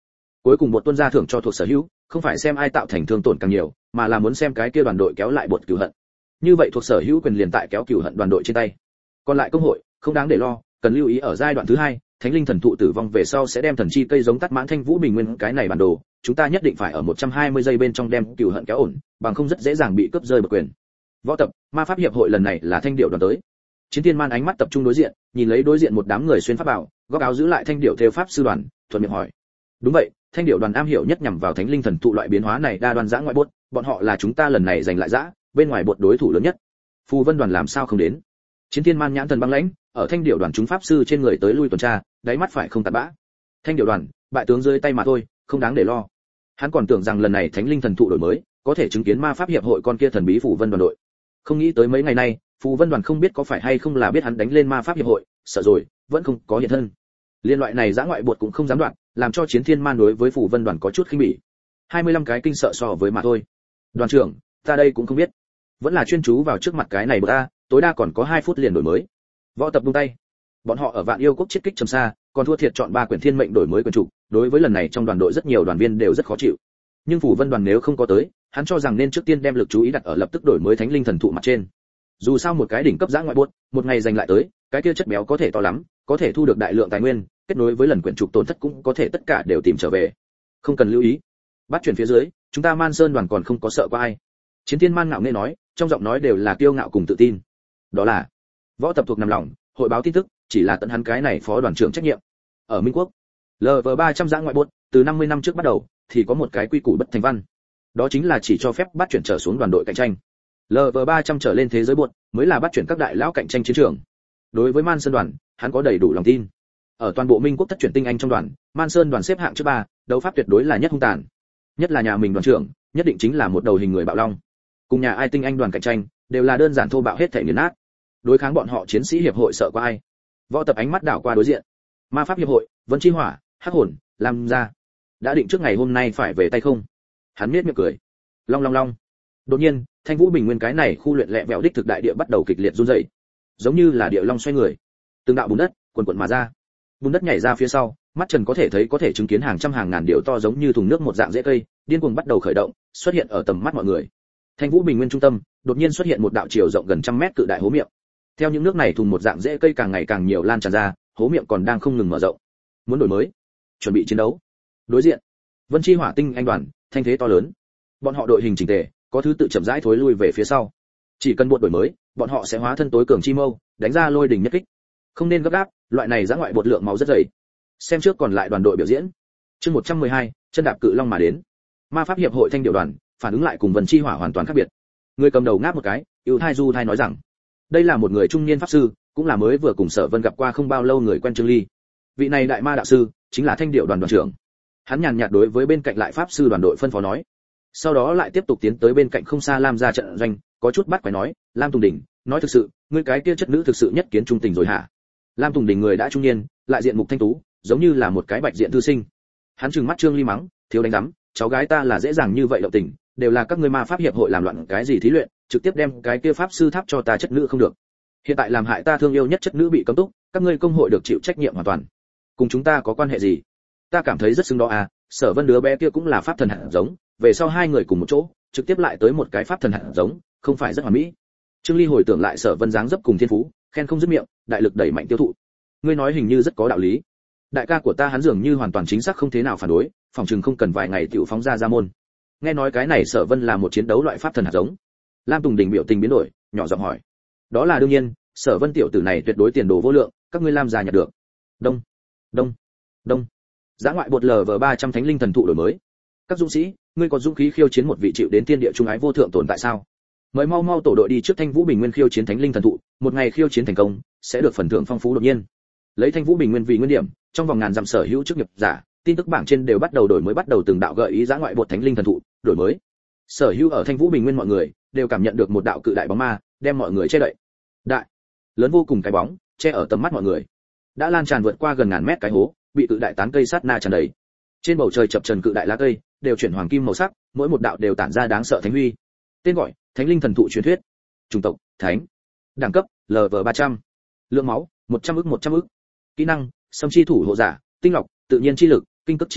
Cuối cùng bột tuân ra thưởng cho thuộc sở hữu, không phải xem ai tạo thành thương tổn càng nhiều, mà là muốn xem cái kia đoàn đội kéo lại bột cửu hận. Như vậy thuộc sở hữu quyền liền tại kéo cửu hận đoàn đội trên tay. Còn lại công hội, không đáng để lo, cần lưu ý ở giai đoạn thứ hai, thánh linh thần thụ tử vong về sau sẽ đem thần chi cây giống tắt mãn thanh vũ bình nguyên cái này bản đồ, chúng ta nhất định phải ở một trăm hai mươi giây bên trong đem cửu hận kéo ổn, bằng không rất dễ dàng bị cướp rơi bậc quyền. Võ tập, ma pháp hiệp hội lần này là thanh điệu đoàn tới. Chiến Thiên Man ánh mắt tập trung đối diện, nhìn lấy đối diện một đám người xuyên pháp bảo, góc áo giữ lại thanh điệu theo pháp sư đoàn, thuận miệng hỏi. Đúng vậy, thanh điệu đoàn am hiểu nhất nhằm vào thánh linh thần thụ loại biến hóa này đa đoan dã ngoại bột, bọn họ là chúng ta lần này giành lại dã, bên ngoài bột đối thủ lớn nhất. Phù Vân đoàn làm sao không đến? Chiến Thiên Man nhãn thần băng lãnh, ở thanh điệu đoàn chúng pháp sư trên người tới lui tuần tra, đáy mắt phải không tạt bã. Thanh điệu đoàn, bại tướng dưới tay mà thôi, không đáng để lo. Hắn còn tưởng rằng lần này thánh linh thần thụ đổi mới, có thể chứng kiến ma pháp hiệp hội con kia thần bí Phù Vân đoàn đội. Không nghĩ tới mấy ngày nay, Phù Vân đoàn không biết có phải hay không là biết hắn đánh lên ma pháp hiệp hội, sợ rồi, vẫn không có hiện thân. Liên loại này dã ngoại bột cũng không dám đoạn, làm cho Chiến Thiên Man đối với Phù Vân đoàn có chút khinh bỉ. hai mươi lăm cái kinh sợ so với mà thôi. Đoàn trưởng, ta đây cũng không biết. Vẫn là chuyên chú vào trước mặt cái này bờ a, tối đa còn có hai phút liền đổi mới. Võ tập buông tay. Bọn họ ở Vạn Yêu Quốc chiết kích trầm xa, còn thua thiệt chọn ba quyển thiên mệnh đổi mới quyển chủ, đối với lần này trong đoàn đội rất nhiều đoàn viên đều rất khó chịu. Nhưng Phù Vân đoàn nếu không có tới, hắn cho rằng nên trước tiên đem lực chú ý đặt ở lập tức đổi mới thánh linh thần thụ mặt trên. Dù sao một cái đỉnh cấp dã ngoại buốt, một ngày giành lại tới, cái kia chất béo có thể to lắm, có thể thu được đại lượng tài nguyên, kết nối với lần quyển trục tổn thất cũng có thể tất cả đều tìm trở về. Không cần lưu ý. Bắt chuyển phía dưới, chúng ta Man Sơn đoàn còn không có sợ qua ai. Chiến Thiên Man ngạo nghễ nói, trong giọng nói đều là kiêu ngạo cùng tự tin. Đó là Võ tập thuộc nằm lòng, hội báo tin tức, chỉ là tận hắn cái này phó đoàn trưởng trách nhiệm. Ở Minh Quốc, lờ vê ba trăm dã ngoại buốt, từ năm mươi năm trước bắt đầu thì có một cái quy củ bất thành văn. Đó chính là chỉ cho phép bắt chuyển trở xuống đoàn đội cạnh tranh. lờ vê ba trăm trở lên thế giới buốt mới là bắt chuyển các đại lão cạnh tranh chiến trường. Đối với Man Sơn đoàn, hắn có đầy đủ lòng tin. Ở toàn bộ Minh Quốc thất chuyển tinh anh trong đoàn, Man Sơn đoàn xếp hạng thứ ba, đấu pháp tuyệt đối là nhất hung tàn. Nhất là nhà mình đoàn trưởng, nhất định chính là một đầu hình người bạo long. Cùng nhà ai tinh anh đoàn cạnh tranh, đều là đơn giản thô bạo hết thể nghiền nát. Đối kháng bọn họ chiến sĩ hiệp hội sợ qua ai? Võ tập ánh mắt đảo qua đối diện. Ma pháp hiệp hội, Vân Chi Hỏa, Hắc Hồn, Lam gia. Đã định trước ngày hôm nay phải về tay không? Hắn nhếch miệng cười. Long long long. Đột nhiên, Thanh Vũ Bình Nguyên cái này khu luyện lẹ vẹo đích thực đại địa bắt đầu kịch liệt run rẩy, giống như là địa long xoay người. Từng đạo bùn đất cuồn cuộn mà ra. Bùn đất nhảy ra phía sau, mắt Trần có thể thấy có thể chứng kiến hàng trăm hàng ngàn điệu to giống như thùng nước một dạng rễ cây, điên cuồng bắt đầu khởi động, xuất hiện ở tầm mắt mọi người. Thanh Vũ Bình Nguyên trung tâm, đột nhiên xuất hiện một đạo chiều rộng gần trăm mét cự đại hố miệng. Theo những nước này thùng một dạng rễ cây càng ngày càng nhiều lan tràn ra, hố miệng còn đang không ngừng mở rộng. Muốn đổi mới, chuẩn bị chiến đấu. Đối diện, Vân Chi Hỏa tinh anh đoàn, thanh thế to lớn. Bọn họ đội hình chỉnh tề, có thứ tự chậm rãi thối lui về phía sau. Chỉ cần buộc đổi mới, bọn họ sẽ hóa thân tối cường chi mâu, đánh ra lôi đình nhất kích. Không nên gấp gáp, loại này giã ngoại bột lượng máu rất dày. Xem trước còn lại đoàn đội biểu diễn. Chương một trăm mười hai, chân đạp cự long mà đến. Ma pháp hiệp hội thanh điệu đoàn, phản ứng lại cùng Vân Chi Hỏa hoàn toàn khác biệt. Người cầm đầu ngáp một cái, Ưu Thai Du Thai nói rằng, đây là một người trung niên pháp sư, cũng là mới vừa cùng Sở Vân gặp qua không bao lâu người quen Trương Ly. Vị này đại ma đạo sư, chính là thanh điệu đoàn đoàn trưởng. Hắn nhàn nhạt đối với bên cạnh lại pháp sư đoàn đội phân phó nói. Sau đó lại tiếp tục tiến tới bên cạnh không xa Lam gia trận doanh, có chút bắt quái nói, Lam Tùng Đình, nói thực sự, ngươi cái kia chất nữ thực sự nhất kiến trung tình rồi hả? Lam Tùng Đình người đã trung niên, lại diện mục thanh tú, giống như là một cái bạch diện thư sinh. Hắn trừng mắt Trương Ly mắng, thiếu đánh rắm, cháu gái ta là dễ dàng như vậy động tình, đều là các ngươi ma pháp hiệp hội làm loạn cái gì thí luyện, trực tiếp đem cái kia pháp sư tháp cho ta chất nữ không được. Hiện tại làm hại ta thương yêu nhất chất nữ bị cấm túc, các ngươi công hội được chịu trách nhiệm hoàn toàn. Cùng chúng ta có quan hệ gì? Ta cảm thấy rất xứng đó à, Sở Vân đứa bé kia cũng là pháp thần hạt giống, về sau hai người cùng một chỗ, trực tiếp lại tới một cái pháp thần hạt giống, không phải rất hoàn mỹ. Trương Ly hồi tưởng lại Sở Vân dáng dấp cùng thiên phú, khen không dứt miệng, đại lực đẩy mạnh tiêu thụ. Ngươi nói hình như rất có đạo lý. Đại ca của ta hắn dường như hoàn toàn chính xác không thế nào phản đối, phòng trường không cần vài ngày tiểu phóng ra ra môn. Nghe nói cái này Sở Vân là một chiến đấu loại pháp thần hạt giống. Lam Tùng Đình biểu tình biến đổi, nhỏ giọng hỏi. Đó là đương nhiên, Sở Vân tiểu tử này tuyệt đối tiền đồ vô lượng, các ngươi Lam gia nhặt được. Đông, đông, đông. Giá ngoại bột lờ vờ ba trăm thánh linh thần thụ đổi mới. Các dũng sĩ, ngươi có dũng khí khiêu chiến một vị chịu đến thiên địa trung ái vô thượng tồn tại sao? Mời mau mau tổ đội đi trước Thanh Vũ Bình Nguyên khiêu chiến thánh linh thần thụ, một ngày khiêu chiến thành công, sẽ được phần thưởng phong phú đột nhiên. Lấy Thanh Vũ Bình Nguyên vì nguyên điểm, trong vòng ngàn dặm sở hữu chức nghiệp giả, tin tức bảng trên đều bắt đầu đổi mới bắt đầu từng đạo gợi ý giá ngoại bột thánh linh thần thụ, đổi mới. Sở hữu ở Thanh Vũ Bình Nguyên mọi người đều cảm nhận được một đạo cự đại bóng ma, đem mọi người che đậy. Đại, lớn vô cùng cái bóng, che ở tầm mắt mọi người. Đã lan tràn vượt qua gần ngàn mét cái hố, bị cự đại tán cây sát na tràn đầy. Trên bầu trời chập chờn cự đại lá cây, đều chuyển hoàng kim màu sắc, mỗi một đạo đều tản ra đáng sợ thánh huy. Tên gọi: Thánh linh thần thụ truyền thuyết. Chủng tộc: Thánh. Đẳng cấp: lờ vờ ba trăm. Lượng máu: một trăm ức một trăm ức. Kỹ năng: Sâm chi thủ hộ giả, tinh lọc, tự nhiên chi lực, kinh cực chi lâm,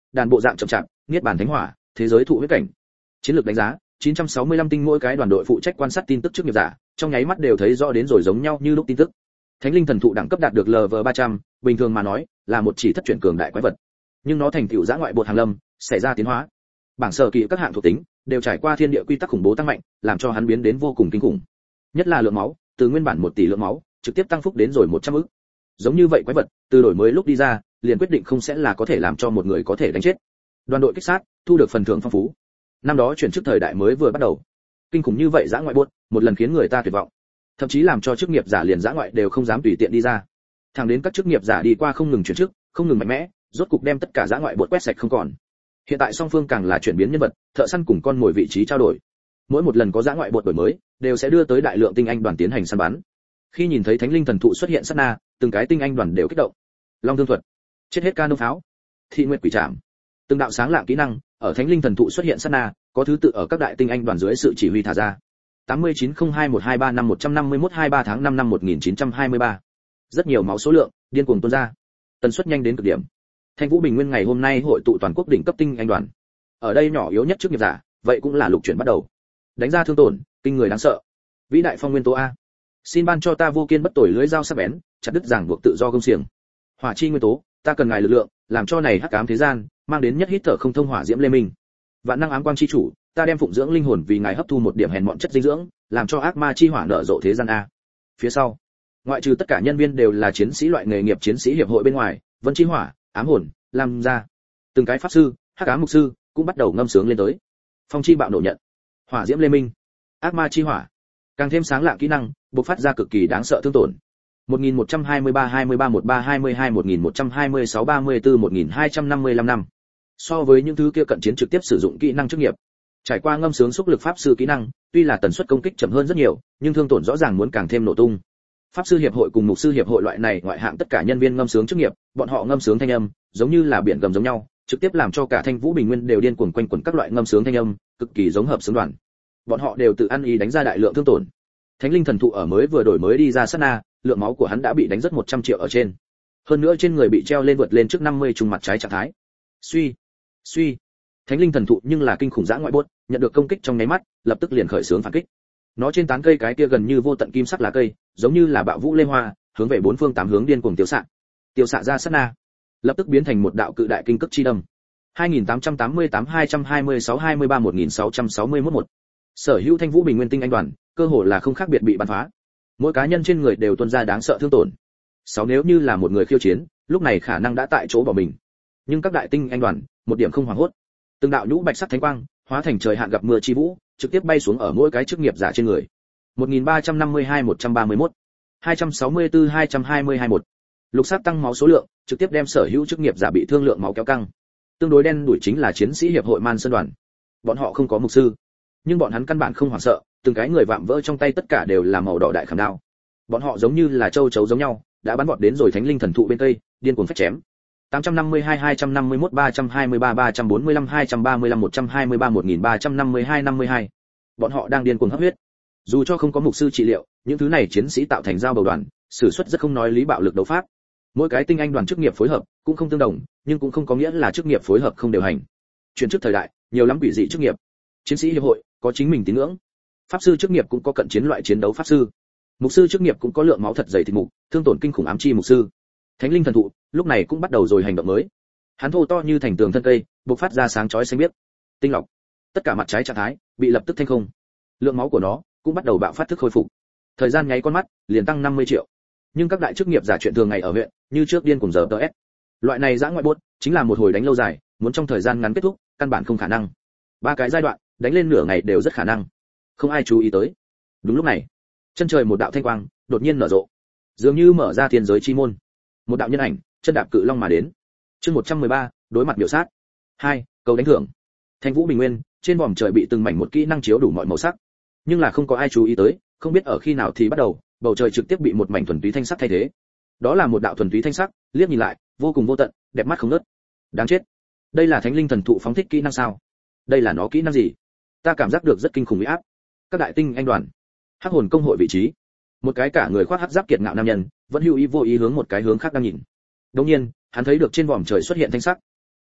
đàn bộ dạng chậm chạp, niết bàn thánh hỏa, thế giới thụ huyết cảnh. Chiến lược đánh giá, chín trăm sáu mươi lăm tinh mỗi cái đoàn đội phụ trách quan sát tin tức chức nghiệp giả, trong nháy mắt đều thấy rõ đến rồi giống nhau như lúc tin tức. Thánh linh thần thụ đẳng cấp đạt được lv ba trăm, bình thường mà nói, là một chỉ thất chuyển cường đại quái vật. Nhưng nó thành tựu dã ngoại bột hàng lâm, xảy ra tiến hóa. Bảng sở kỳ các hạng thuộc tính đều trải qua thiên địa quy tắc khủng bố tăng mạnh, làm cho hắn biến đến vô cùng kinh khủng. Nhất là lượng máu, từ nguyên bản một tỷ lượng máu, trực tiếp tăng phúc đến rồi một trăm ức. Giống như vậy quái vật, từ đổi mới lúc đi ra, liền quyết định không sẽ là có thể làm cho một người có thể đánh chết. Đoàn đội kích sát, thu được phần thưởng phong phú. Năm đó chuyển chức thời đại mới vừa bắt đầu. Kinh khủng như vậy dã ngoại buốt, một lần khiến người ta tuyệt vọng. Thậm chí làm cho chức nghiệp giả liền dã ngoại đều không dám tùy tiện đi ra. Thẳng đến các chức nghiệp giả đi qua không ngừng chuyển chức, không ngừng mạnh mẽ, rốt cục đem tất cả dã ngoại buốt quét sạch không còn. Hiện tại song phương càng là chuyển biến nhân vật, thợ săn cùng con mồi vị trí trao đổi. Mỗi một lần có dã ngoại buốt đổi mới, đều sẽ đưa tới đại lượng tinh anh đoàn tiến hành săn bắn. Khi nhìn thấy thánh linh thần thụ xuất hiện sát na, từng cái tinh anh đoàn đều kích động. Long thương thuật, chết hết ca nô pháo, thị nguyệt quỷ trảm, từng đạo sáng lạng kỹ năng ở thánh linh thần thụ xuất hiện sát na, có thứ tự ở các đại tinh anh đoàn dưới sự chỉ huy thả ra. tám mươi chín không hai một hai ba năm một năm mốt hai ba tháng năm năm một nghìn chín trăm hai mươi ba. Rất nhiều máu số lượng, điên cuồng tuôn ra. Tần suất nhanh đến cực điểm. Thanh Vũ Bình Nguyên ngày hôm nay hội tụ toàn quốc đỉnh cấp tinh anh đoàn. Ở đây nhỏ yếu nhất trước nghiệp giả, vậy cũng là lục chuyển bắt đầu. Đánh ra thương tổn, kinh người đáng sợ. Vĩ đại phong nguyên tố a. Xin ban cho ta vô kiên bất tồi lưới dao sắc bén, chặt đứt ràng buộc tự do công xiềng. Hỏa chi nguyên tố, ta cần ngài lực lượng, làm cho này hắc ám thế gian, mang đến nhất hít thở không thông hỏa diễm lê minh. Vạn năng ám quang chi chủ, ta đem phụng dưỡng linh hồn vì ngài hấp thu một điểm hèn mọn chất dinh dưỡng, làm cho ác ma chi hỏa nở rộ thế gian a. Phía sau, ngoại trừ tất cả nhân viên đều là chiến sĩ loại nghề nghiệp chiến sĩ hiệp hội bên ngoài, Vân chi hỏa, ám hồn, làm ra. Từng cái pháp sư, hắc ám mục sư cũng bắt đầu ngâm sướng lên tới. Phong chi bạo nổ nhận, hỏa diễm lê minh, ác ma chi hỏa, càng thêm sáng lạng kỹ năng, bộc phát ra cực kỳ đáng sợ thương tổn. một nghìn một trăm hai mươi ba hai mươi ba mười ba hai mươi hai một nghìn một trăm hai mươi sáu ba mươi tư một nghìn hai trăm năm mươi lăm năm. So với những thứ kia cận chiến trực tiếp sử dụng kỹ năng chức nghiệp, trải qua ngâm sướng xúc lực pháp sư kỹ năng, tuy là tần suất công kích chậm hơn rất nhiều, nhưng thương tổn rõ ràng muốn càng thêm nổ tung. Pháp sư hiệp hội cùng mục sư hiệp hội loại này ngoại hạng tất cả nhân viên ngâm sướng chức nghiệp, bọn họ ngâm sướng thanh âm, giống như là biển gầm giống nhau, trực tiếp làm cho cả Thanh Vũ Bình Nguyên đều điên cuồng quanh quẩn các loại ngâm sướng thanh âm, cực kỳ giống hợp xướng đoàn. Bọn họ đều tự ăn ý đánh ra đại lượng thương tổn. Thánh linh thần thụ ở mới vừa đổi mới đi ra sát na, lượng máu của hắn đã bị đánh rất một trăm triệu ở trên. Hơn nữa trên người bị treo lên vượt lên trước năm mươi trùng mặt trái trạng thái. Suy, suy. Thánh linh thần thụ nhưng là kinh khủng dã ngoại buốt, nhận được công kích trong nháy mắt, lập tức liền khởi xướng phản kích. Nó trên tán cây cái kia gần như vô tận kim sắc lá cây, giống như là bạo vũ lê hoa, hướng về bốn phương tám hướng điên cuồng tiêu xạ. Tiêu xạ ra sát na, lập tức biến thành một đạo cự đại kinh cực chi đâm. hai nghìn tám trăm tám mươi tám hai trăm hai mươi sáu hai mươi ba một nghìn sáu trăm sáu mươi mốt một. Sở hữu Thanh Vũ Bình Nguyên tinh anh đoàn, cơ hồ là không khác biệt bị bắn phá. Mỗi cá nhân trên người đều tuôn ra đáng sợ thương tổn. Sáu nếu như là một người khiêu chiến, lúc này khả năng đã tại chỗ bỏ mình. Nhưng các đại tinh anh đoàn, một điểm không hoảng hốt. Từng đạo nhũ bạch sắc thánh quang, hóa thành trời hạn gặp mưa chi vũ, trực tiếp bay xuống ở mỗi cái chức nghiệp giả trên người. một nghìn ba trăm năm mươi hai một trăm ba mươi mốt, hai trăm sáu mươi tư hai trăm hai mươi hai một. Lục sắc tăng máu số lượng, trực tiếp đem sở hữu chức nghiệp giả bị thương lượng máu kéo căng. Tương đối đen đuổi chính là chiến sĩ hiệp hội Man Sơn đoàn. Bọn họ không có mục sư, nhưng bọn hắn căn bản không hoảng sợ, từng cái người vạm vỡ trong tay tất cả đều là màu đỏ đại khảm đao. Bọn họ giống như là châu chấu giống nhau, đã bắn vọt đến rồi thánh linh thần thụ bên tây, điên cuồng phách chém. tám trăm năm mươi hai hai trăm năm mươi mốt ba trăm hai mươi ba ba trăm bốn mươi lăm hai trăm ba mươi lăm một trăm hai mươi ba một nghìn ba trăm năm mươi hai năm mươi hai. Bọn họ đang điên cuồng hấp huyết. Dù cho không có mục sư trị liệu, những thứ này chiến sĩ tạo thành giao bầu đoàn, sử xuất rất không nói lý bạo lực đấu pháp. Mỗi cái tinh anh đoàn chức nghiệp phối hợp cũng không tương đồng, nhưng cũng không có nghĩa là chức nghiệp phối hợp không điều hành. Chuyển chức thời đại, nhiều lắm quỷ dị chức nghiệp. Chiến sĩ hiệp hội có chính mình tín ngưỡng. Pháp sư chức nghiệp cũng có cận chiến loại chiến đấu pháp sư. Mục sư chức nghiệp cũng có lượng máu thật dày thịt mục, thương tổn kinh khủng ám chi mục sư. Thánh linh thần thụ lúc này cũng bắt đầu rồi hành động mới. Hắn thô to như thành tường thân cây, bộc phát ra sáng chói xanh biếc. Tinh lọc. Tất cả mặt trái trạng thái bị lập tức thanh không. Lượng máu của nó cũng bắt đầu bạo phát thức khôi phục. Thời gian nháy con mắt, liền tăng năm mươi triệu. Nhưng các đại chức nghiệp giả chuyện thường ngày ở huyện, như trước điên cùng giờ tê ét. Loại này dã ngoại buốt, chính là một hồi đánh lâu dài, muốn trong thời gian ngắn kết thúc, căn bản không khả năng. Ba cái giai đoạn, đánh lên nửa ngày đều rất khả năng. Không ai chú ý tới. Đúng lúc này, chân trời một đạo thanh quang đột nhiên nở rộ, dường như mở ra thiên giới chi môn. Một đạo nhân ảnh, chân đạp cự long mà đến. Chương một trăm mười ba, đối mặt biểu sát. hai, cầu đánh thưởng. Thanh Vũ Bình Nguyên, trên vòm trời bị từng mảnh một kỹ năng chiếu đủ mọi màu sắc, nhưng là không có ai chú ý tới, không biết ở khi nào thì bắt đầu, bầu trời trực tiếp bị một mảnh thuần túy thanh sắc thay thế. Đó là một đạo thuần túy thanh sắc, liếc nhìn lại, vô cùng vô tận, đẹp mắt không ngớt. Đáng chết. Đây là Thánh linh thần thụ phóng thích kỹ năng sao? Đây là nó kỹ năng gì? Ta cảm giác được rất kinh khủng uy áp. Các đại tinh anh đoàn, Hắc hồn công hội vị trí, một cái cả người khoác hắc giáp kiệt ngạo nam nhân, vẫn hữu ý vô ý hướng một cái hướng khác đang nhìn. Đột nhiên, hắn thấy được trên vòm trời xuất hiện thanh sắc.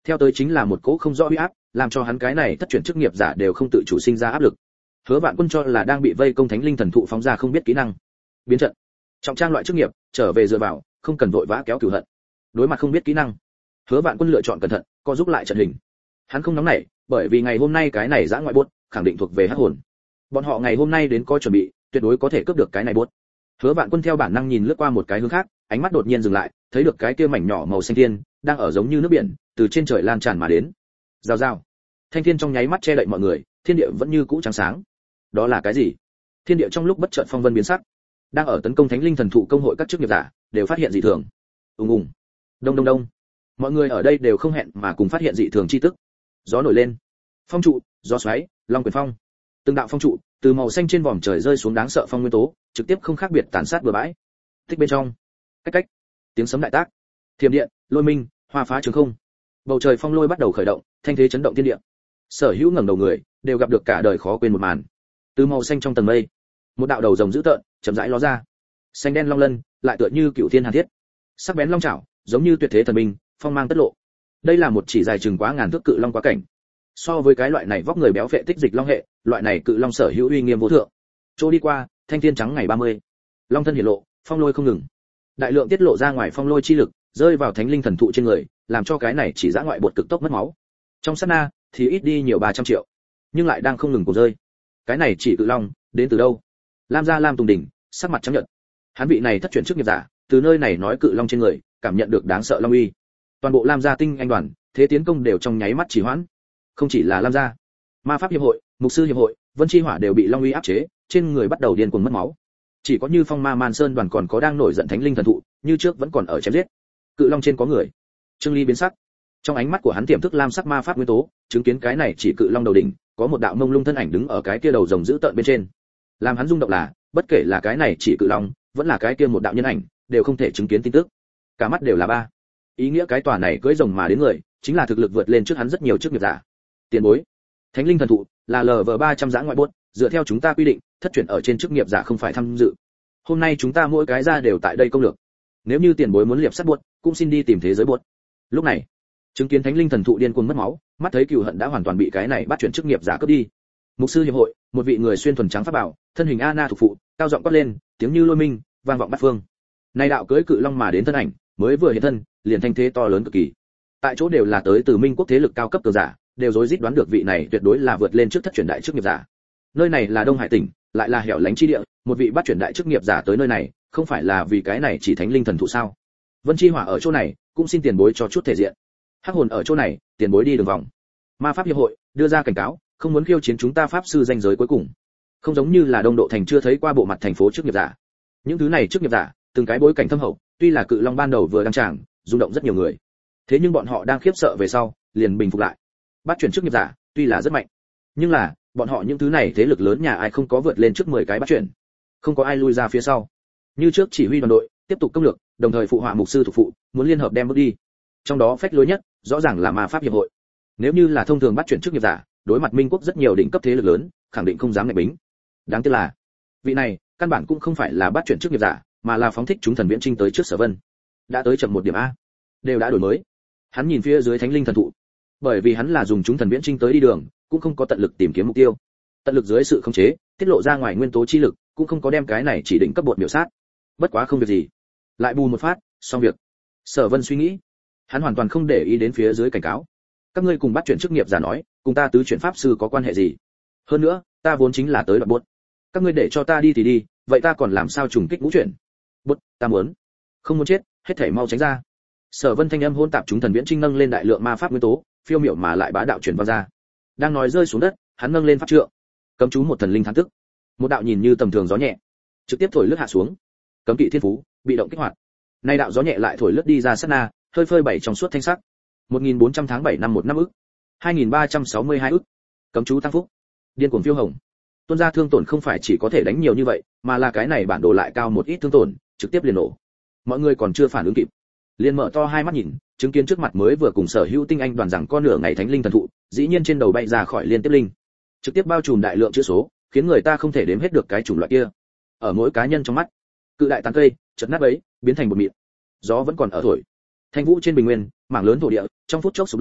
Theo tới chính là một cỗ không rõ uy áp, làm cho hắn cái này thất chuyển chức nghiệp giả đều không tự chủ sinh ra áp lực. Hứa Vạn Quân cho là đang bị vây công thánh linh thần thụ phóng ra không biết kỹ năng. Biến trận. Trọng trang loại chức nghiệp, trở về dựa vào, không cần vội vã kéo cửu hận. Đối mặt không biết kỹ năng, Hứa Vạn Quân lựa chọn cẩn thận, co giúp lại trận hình. Hắn không nóng nảy, bởi vì ngày hôm nay cái này dã ngoại buốt, khẳng định thuộc về hắc hồn. Bọn họ ngày hôm nay đến có chuẩn bị, tuyệt đối có thể cướp được cái này buốt. Hứa Vạn Quân theo bản năng nhìn lướt qua một cái hướng khác, ánh mắt đột nhiên dừng lại, thấy được cái kia mảnh nhỏ màu xanh thiên, đang ở giống như nước biển, từ trên trời lan tràn mà đến. Rào rào. Thanh thiên trong nháy mắt che đậy mọi người, thiên địa vẫn như cũ trắng sáng. Đó là cái gì? Thiên địa trong lúc bất chợt phong vân biến sắc. Đang ở tấn công thánh linh thần thụ công hội các chức nghiệp giả, đều phát hiện dị thường. Ùng ùng. Đông đông đông. Mọi người ở đây đều không hẹn mà cùng phát hiện dị thường chi tức. Gió nổi lên. Phong trụ, gió xoáy, long quyền phong. Từng đạo phong trụ từ màu xanh trên vòm trời rơi xuống đáng sợ phong nguyên tố, trực tiếp không khác biệt tàn sát bừa bãi. Tích bên trong, cách cách, tiếng sấm đại tác, thiểm điện, lôi minh, hoa phá trường không. Bầu trời phong lôi bắt đầu khởi động, thanh thế chấn động thiên địa. Sở hữu ngẩng đầu người đều gặp được cả đời khó quên một màn. Từ màu xanh trong tầng mây, một đạo đầu rồng dữ tợn chậm rãi ló ra. Xanh đen long lân, lại tựa như cựu thiên hàn thiết. Sắc bén long chảo, giống như tuyệt thế thần binh, phong mang tất lộ. Đây là một chỉ dài chừng quá ngàn thước cự long quá cảnh. So với cái loại này vóc người béo phệ tích dịch long hệ, loại này cự long sở hữu uy nghiêm vô thượng. Chỗ đi qua, thanh thiên trắng ngày ba mươi. Long thân hiển lộ, phong lôi không ngừng. Đại lượng tiết lộ ra ngoài phong lôi chi lực, rơi vào thánh linh thần thụ trên người, làm cho cái này chỉ dã ngoại bột cực tốc mất máu. Trong sát na, thì ít đi nhiều ba trăm triệu, nhưng lại đang không ngừng cổ rơi. Cái này chỉ cự long, đến từ đâu? Lam gia Lam Tùng Đỉnh, sắc mặt trắng nhợt. Hắn vị này thất chuyển chức nghiệp giả, từ nơi này nói cự long trên người, cảm nhận được đáng sợ long uy. Toàn bộ Lam gia tinh anh đoàn, thế tiến công đều trong nháy mắt chỉ hoãn. Không chỉ là Lam gia, ma pháp hiệp hội, mục sư hiệp hội, vân chi hỏa đều bị long uy áp chế, trên người bắt đầu điên cuồng mất máu. Chỉ có như phong ma man sơn đoàn còn có đang nổi giận thánh linh thần thụ, như trước vẫn còn ở chém giết. Cự long trên có người. Trương Ly biến sắc. Trong ánh mắt của hắn tiềm thức lam sắc ma pháp nguyên tố, chứng kiến cái này chỉ cự long đầu đỉnh, có một đạo mông lung thân ảnh đứng ở cái kia đầu rồng dữ tợn bên trên. Làm hắn rung động là, bất kể là cái này chỉ cự long, vẫn là cái kia một đạo nhân ảnh, đều không thể chứng kiến tin tức. Cả mắt đều là ba. Ý nghĩa cái tòa này cưỡi rồng mà đến người, chính là thực lực vượt lên trước hắn rất nhiều chức nghiệp giả. Tiền bối, thánh linh thần thụ là L V ba trăm giã ngoại buốt, dựa theo chúng ta quy định, thất chuyển ở trên chức nghiệp giả không phải tham dự. Hôm nay chúng ta mỗi cái ra đều tại đây công lược. Nếu như tiền bối muốn liệp sát buốt, cũng xin đi tìm thế giới buốt. Lúc này, chứng kiến thánh linh thần thụ điên cuồng mất máu, mắt thấy cừu hận đã hoàn toàn bị cái này bắt chuyển chức nghiệp giả cướp đi. Mục sư hiệp hội, một vị người xuyên thuần trắng pháp bảo, thân hình Anna thuộc phụ, cao giọng quát lên, tiếng như lôi minh, vang vọng bát phương. Này đạo cưỡi cự long mà đến thân ảnh, mới vừa hiện thân, liền thanh thế to lớn cực kỳ. Tại chỗ đều là tới từ Minh quốc thế lực cao cấp cường giả, đều rối rít đoán được vị này tuyệt đối là vượt lên trước thất chuyển đại chức nghiệp giả. Nơi này là Đông Hải tỉnh, lại là hẻo lánh chi địa, một vị bắt chuyển đại chức nghiệp giả tới nơi này, không phải là vì cái này chỉ thánh linh thần thụ sao? Vân Chi Hỏa ở chỗ này, cũng xin tiền bối cho chút thể diện. Hắc hồn ở chỗ này, tiền bối đi đường vòng. Ma pháp hiệp hội đưa ra cảnh cáo, không muốn khiêu chiến chúng ta pháp sư danh giới cuối cùng. Không giống như là Đông Độ thành chưa thấy qua bộ mặt thành phố chức nghiệp giả. Những thứ này chức nghiệp giả, từng cái bối cảnh thâm hậu, tuy là cự long ban đầu vừa đăng tràng, rung động rất nhiều người. Thế nhưng bọn họ đang khiếp sợ về sau, liền bình phục lại. Bắt chuyển chức nghiệp giả, tuy là rất mạnh, nhưng là, bọn họ những thứ này thế lực lớn nhà ai không có vượt lên trước mười cái bắt chuyển. Không có ai lui ra phía sau. Như trước chỉ huy đoàn đội, tiếp tục công lược, đồng thời phụ họa mục sư thuộc phụ, muốn liên hợp đem bước đi. Trong đó phách lối nhất, rõ ràng là ma pháp hiệp hội. Nếu như là thông thường bắt chuyển chức nghiệp giả, đối mặt Minh quốc rất nhiều đỉnh cấp thế lực lớn, khẳng định không dám ngạch bính. Đáng tiếc là, vị này, căn bản cũng không phải là bắt chuyển chức nghiệp giả, mà là phóng thích chúng thần viễn trinh tới trước Sở Vân. Đã tới chậm một điểm a, đều đã đổi mới. Hắn nhìn phía dưới thánh linh thần thụ, bởi vì hắn là dùng chúng thần viễn trinh tới đi đường, cũng không có tận lực tìm kiếm mục tiêu. Tận lực dưới sự khống chế, tiết lộ ra ngoài nguyên tố chi lực, cũng không có đem cái này chỉ định cấp bột biểu sát. Bất quá không việc gì, lại bù một phát, xong việc. Sở Vân suy nghĩ, hắn hoàn toàn không để ý đến phía dưới cảnh cáo. Các ngươi cùng bắt chuyện chức nghiệp giả nói, cùng ta tứ chuyển pháp sư có quan hệ gì? Hơn nữa, ta vốn chính là tới đoạt bột. Các ngươi để cho ta đi thì đi, vậy ta còn làm sao trùng kích ngũ chuyển? Bột, ta muốn, không muốn chết, hết thảy mau tránh ra. Sở Vân thanh âm hỗn tạp chúng thần viễn trinh nâng lên đại lượng ma pháp nguyên tố, phiêu miểu mà lại bá đạo truyền vào ra. Đang nói rơi xuống đất, hắn nâng lên pháp trượng, cấm chú một thần linh thán tức. Một đạo nhìn như tầm thường gió nhẹ, trực tiếp thổi lướt hạ xuống. Cấm kỵ thiên phú, bị động kích hoạt. Nay đạo gió nhẹ lại thổi lướt đi ra sát na, hơi phơi bảy trong suốt thanh sắc. một nghìn bốn trăm tháng bảy năm một năm ức. hai nghìn ba trăm sáu mươi hai ức. Cấm chú tăng phúc. Điên cuồng phiêu hồng. Tuôn ra thương tổn không phải chỉ có thể đánh nhiều như vậy, mà là cái này bản đồ lại cao một ít thương tổn, trực tiếp liền nổ. Mọi người còn chưa phản ứng kịp, liền mở to hai mắt nhìn, chứng kiến trước mặt mới vừa cùng sở hữu tinh anh đoàn rằng con nửa ngày thánh linh thần thụ, dĩ nhiên trên đầu bay ra khỏi liên tiếp linh, trực tiếp bao trùm đại lượng chữ số, khiến người ta không thể đếm hết được cái chủng loại kia. Ở mỗi cá nhân trong mắt, cự đại tán cây, chật nát ấy, biến thành bột mịn. Gió vẫn còn ở thổi. Thanh vũ trên bình nguyên, mảng lớn thổ địa, trong phút chốc sụp đổ,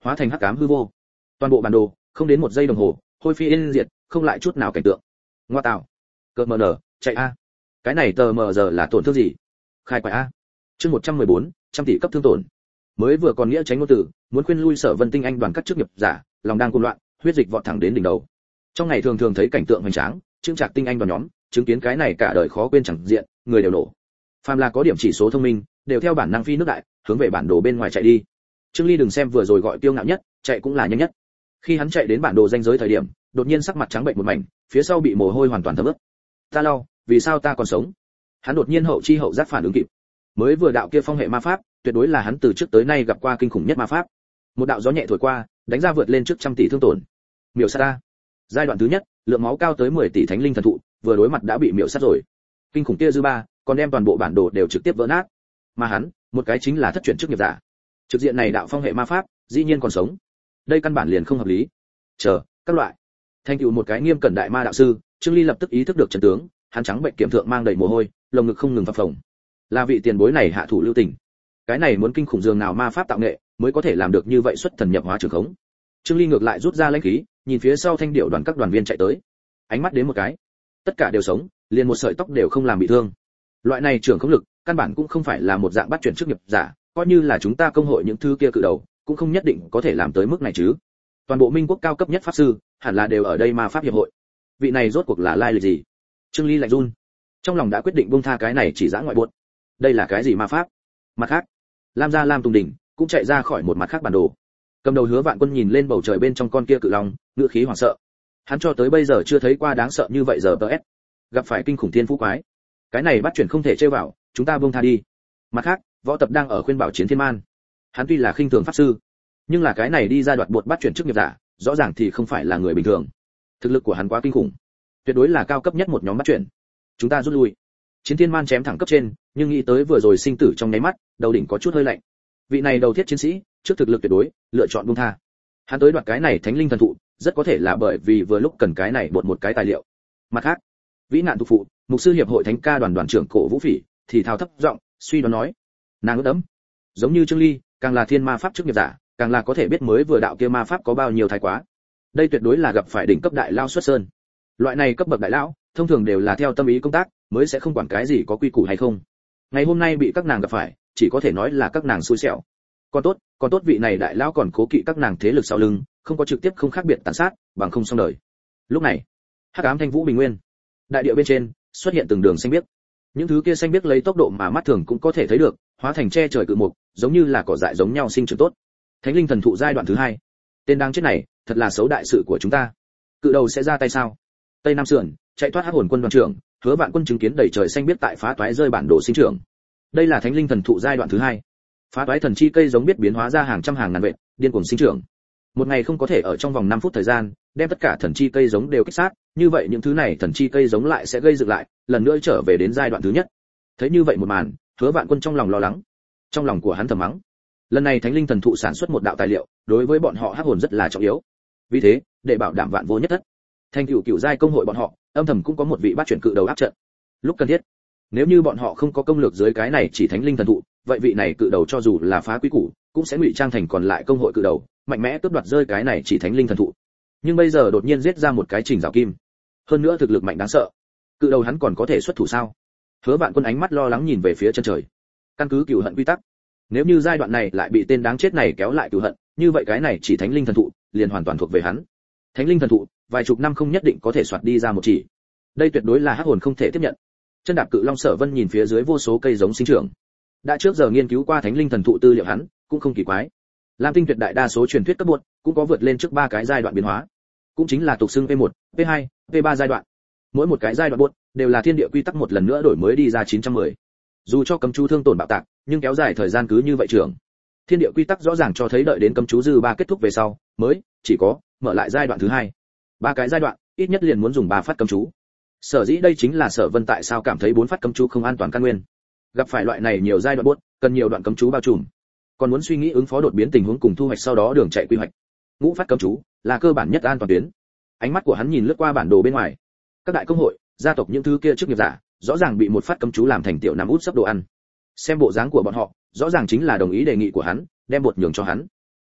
hóa thành hắc ám hư vô. Toàn bộ bản đồ không đến một giây đồng hồ hôi phi yên diệt, không lại chút nào cảnh tượng. Ngoa tạo, cờ mờ nở, chạy a. Cái này tờ mờ giờ là tổn thương gì? Khai quái a. Chương một trăm mười bốn, trăm tỷ cấp thương tổn. Mới vừa còn nghĩa tránh ngôn tử, muốn khuyên lui Sở Vân tinh anh đoàn các chức nghiệp giả, lòng đang cuồng loạn, huyết dịch vọt thẳng đến đỉnh đầu. Trong ngày thường thường thấy cảnh tượng hoành tráng, trương trạc tinh anh đoàn nhóm, chứng kiến cái này cả đời khó quên chẳng diện, người đều nổ. Phàm là có điểm chỉ số thông minh, đều theo bản năng phi nước đại, hướng về bản đồ bên ngoài chạy đi. Trương Ly đừng xem vừa rồi gọi tiêu ngạo nhất, chạy cũng là nhanh nhất. Khi hắn chạy đến bản đồ ranh giới thời điểm, đột nhiên sắc mặt trắng bệnh một mảnh, phía sau bị mồ hôi hoàn toàn thấm ướt. Ta lau, vì sao ta còn sống? Hắn đột nhiên hậu chi hậu giác phản ứng kịp. Mới vừa đạo kia phong hệ ma pháp, tuyệt đối là hắn từ trước tới nay gặp qua kinh khủng nhất ma pháp. Một đạo gió nhẹ thổi qua, đánh ra vượt lên trước trăm tỷ thương tổn. Miểu sát ta. Giai đoạn thứ nhất, lượng máu cao tới mười tỷ thánh linh thần thụ, vừa đối mặt đã bị miểu sát rồi. Kinh khủng kia dư ba, còn đem toàn bộ bản đồ đều trực tiếp vỡ nát. Mà hắn, một cái chính là thất chuyển chức nghiệp giả. Trực diện này đạo phong hệ ma pháp, dĩ nhiên còn sống. Đây căn bản liền không hợp lý. Chờ, các loại. Thành tựu một cái nghiêm cẩn đại ma đạo sư, Trương Ly lập tức ý thức được trận tướng, hắn trắng bệnh kiểm thượng mang đầy mồ hôi, lồng ngực không ngừng phập phồng. Là vị tiền bối này hạ thủ lưu tình. Cái này muốn kinh khủng dường nào ma pháp tạo nghệ, mới có thể làm được như vậy xuất thần nhập hóa trường khống. Trương Ly ngược lại rút ra lãnh khí, nhìn phía sau thanh điệu đoàn các đoàn viên chạy tới. Ánh mắt đến một cái, tất cả đều sống, liền một sợi tóc đều không làm bị thương. Loại này trưởng khống lực, căn bản cũng không phải là một dạng bắt chuyển chức nghiệp giả, coi như là chúng ta công hội những thứ kia cự đầu, cũng không nhất định có thể làm tới mức này chứ. Toàn bộ Minh quốc cao cấp nhất pháp sư, hẳn là đều ở đây ma pháp hiệp hội. Vị này rốt cuộc là lai lịch gì? Trương Ly lạnh run, trong lòng đã quyết định buông tha cái này chỉ dã ngoại buột. Đây là cái gì ma pháp? Mặt khác, Lam gia Lam Tùng Đỉnh cũng chạy ra khỏi một mặt khác bản đồ. Cầm đầu Hứa Vạn Quân nhìn lên bầu trời bên trong con kia cự long, ngựa khí hoảng sợ. Hắn cho tới bây giờ chưa thấy qua đáng sợ như vậy giờ tờ ét. Gặp phải kinh khủng thiên phú quái. Cái này bắt chuyển không thể chơi vào, chúng ta buông tha đi. Mặt khác, võ tập đang ở khuyên bảo chiến thiên man. Hắn tuy là khinh thường pháp sư, nhưng là cái này đi ra đoạt bột bắt chuyển chức nghiệp giả, rõ ràng thì không phải là người bình thường. Thực lực của hắn quá kinh khủng, tuyệt đối là cao cấp nhất một nhóm bắt chuyển. Chúng ta rút lui. Chiến thiên man chém thẳng cấp trên, nhưng nghĩ tới vừa rồi sinh tử trong nháy mắt, đầu đỉnh có chút hơi lạnh. Vị này đầu thiết chiến sĩ, trước thực lực tuyệt đối, lựa chọn buông tha. Hắn tới đoạt cái này thánh linh thần thụ, rất có thể là bởi vì vừa lúc cần cái này bột một cái tài liệu. Mặt khác, vĩ nạn thuộc phụ, mục sư hiệp hội thánh ca đoàn đoàn trưởng Cổ Vũ Phỉ, thì thào thấp giọng, suy đoán nói, nàng ướt đẫm. Giống như Trương Ly, càng là thiên ma pháp chức nghiệp giả, càng là có thể biết mới vừa đạo kia ma pháp có bao nhiêu thái quá. Đây tuyệt đối là gặp phải đỉnh cấp đại lao xuất sơn. Loại này cấp bậc đại lão, thông thường đều là theo tâm ý công tác, mới sẽ không quản cái gì có quy củ hay không. Ngày hôm nay bị các nàng gặp phải, chỉ có thể nói là các nàng xui xẻo. Còn tốt, còn tốt vị này đại lão còn cố kỵ các nàng thế lực sau lưng, không có trực tiếp không khác biệt tàn sát, bằng không xong đời. Lúc này, hắc ám thanh vũ bình nguyên, đại địa bên trên xuất hiện từng đường xanh biếc. Những thứ kia xanh biếc lấy tốc độ mà mắt thường cũng có thể thấy được, hóa thành che trời cự mục, giống như là cỏ dại giống nhau sinh trưởng tốt. Thánh linh thần thụ giai đoạn thứ hai. Tên đang chết này, thật là xấu đại sự của chúng ta. Cự đầu sẽ ra tay sao? Tây Nam sườn, chạy thoát hắc hồn quân đoàn trưởng, Hứa Vạn Quân chứng kiến đầy trời xanh biếc tại phá toái rơi bản đồ sinh trưởng. Đây là thánh linh thần thụ giai đoạn thứ hai. Phá toái thần chi cây giống biết biến hóa ra hàng trăm hàng ngàn vệt, điên cuồng sinh trưởng. Một ngày không có thể ở trong vòng năm phút thời gian, đem tất cả thần chi cây giống đều kích sát, như vậy những thứ này thần chi cây giống lại sẽ gây dựng lại, lần nữa trở về đến giai đoạn thứ nhất. Thấy như vậy một màn, Hứa Vạn Quân trong lòng lo lắng. Trong lòng của hắn thầm mắng. Lần này thánh linh thần thụ sản xuất một đạo tài liệu, đối với bọn họ hắc hồn rất là trọng yếu. Vì thế, để bảo đảm vạn vô nhất thất, thành cửu cửu giai công hội bọn họ, âm thầm cũng có một vị bát chuyển cự đầu áp trận. Lúc cần thiết, nếu như bọn họ không có công lược dưới cái này chỉ thánh linh thần thụ, vậy vị này cự đầu cho dù là phá quý củ, cũng sẽ ngụy trang thành còn lại công hội cự đầu, mạnh mẽ cướp đoạt rơi cái này chỉ thánh linh thần thụ. Nhưng bây giờ đột nhiên giết ra một cái Trình Giảo Kim, hơn nữa thực lực mạnh đáng sợ, cự đầu hắn còn có thể xuất thủ sao? Hứa Vạn Quân ánh mắt lo lắng nhìn về phía chân trời. Căn cứ cửu hận quy tắc, nếu như giai đoạn này lại bị tên đáng chết này kéo lại cửu hận, như vậy cái này chỉ thánh linh thần thụ liền hoàn toàn thuộc về hắn. Thánh linh thần thụ, vài chục năm không nhất định có thể soạt đi ra một chỉ. Đây tuyệt đối là hắc hồn không thể tiếp nhận. Chân đạp cự long Sở Vân nhìn phía dưới vô số cây giống sinh trưởng. Đã trước giờ nghiên cứu qua thánh linh thần thụ tư liệu hắn, cũng không kỳ quái. Lam tinh tuyệt đại đa số truyền thuyết cấp bột, cũng có vượt lên trước ba cái giai đoạn biến hóa. Cũng chính là tục xưng P một, P hai, P ba giai đoạn. Mỗi một cái giai đoạn bột đều là thiên địa quy tắc một lần nữa đổi mới đi ra chín trăm mười. Dù cho cấm chú thương tổn bạo tạc, nhưng kéo dài thời gian cứ như vậy trưởng. Thiên địa quy tắc rõ ràng cho thấy đợi đến cấm chú dư ba kết thúc về sau, mới chỉ có mở lại giai đoạn thứ hai. Ba cái giai đoạn, ít nhất liền muốn dùng ba phát cấm chú. Sở dĩ đây chính là Sở Vân tại sao cảm thấy bốn phát cấm chú không an toàn căn nguyên. Gặp phải loại này nhiều giai đoạn buốt, cần nhiều đoạn cấm chú bao trùm. Còn muốn suy nghĩ ứng phó đột biến tình huống cùng thu hoạch sau đó đường chạy quy hoạch. Ngũ phát cấm chú là cơ bản nhất an toàn tuyến. Ánh mắt của hắn nhìn lướt qua bản đồ bên ngoài. Các đại công hội, gia tộc những thứ kia chức nghiệp giả, rõ ràng bị một phát cấm chú làm thành tiểu nam út sắp đồ ăn. Xem bộ dáng của bọn họ, rõ ràng chính là đồng ý đề nghị của hắn, đem bột nhường cho hắn.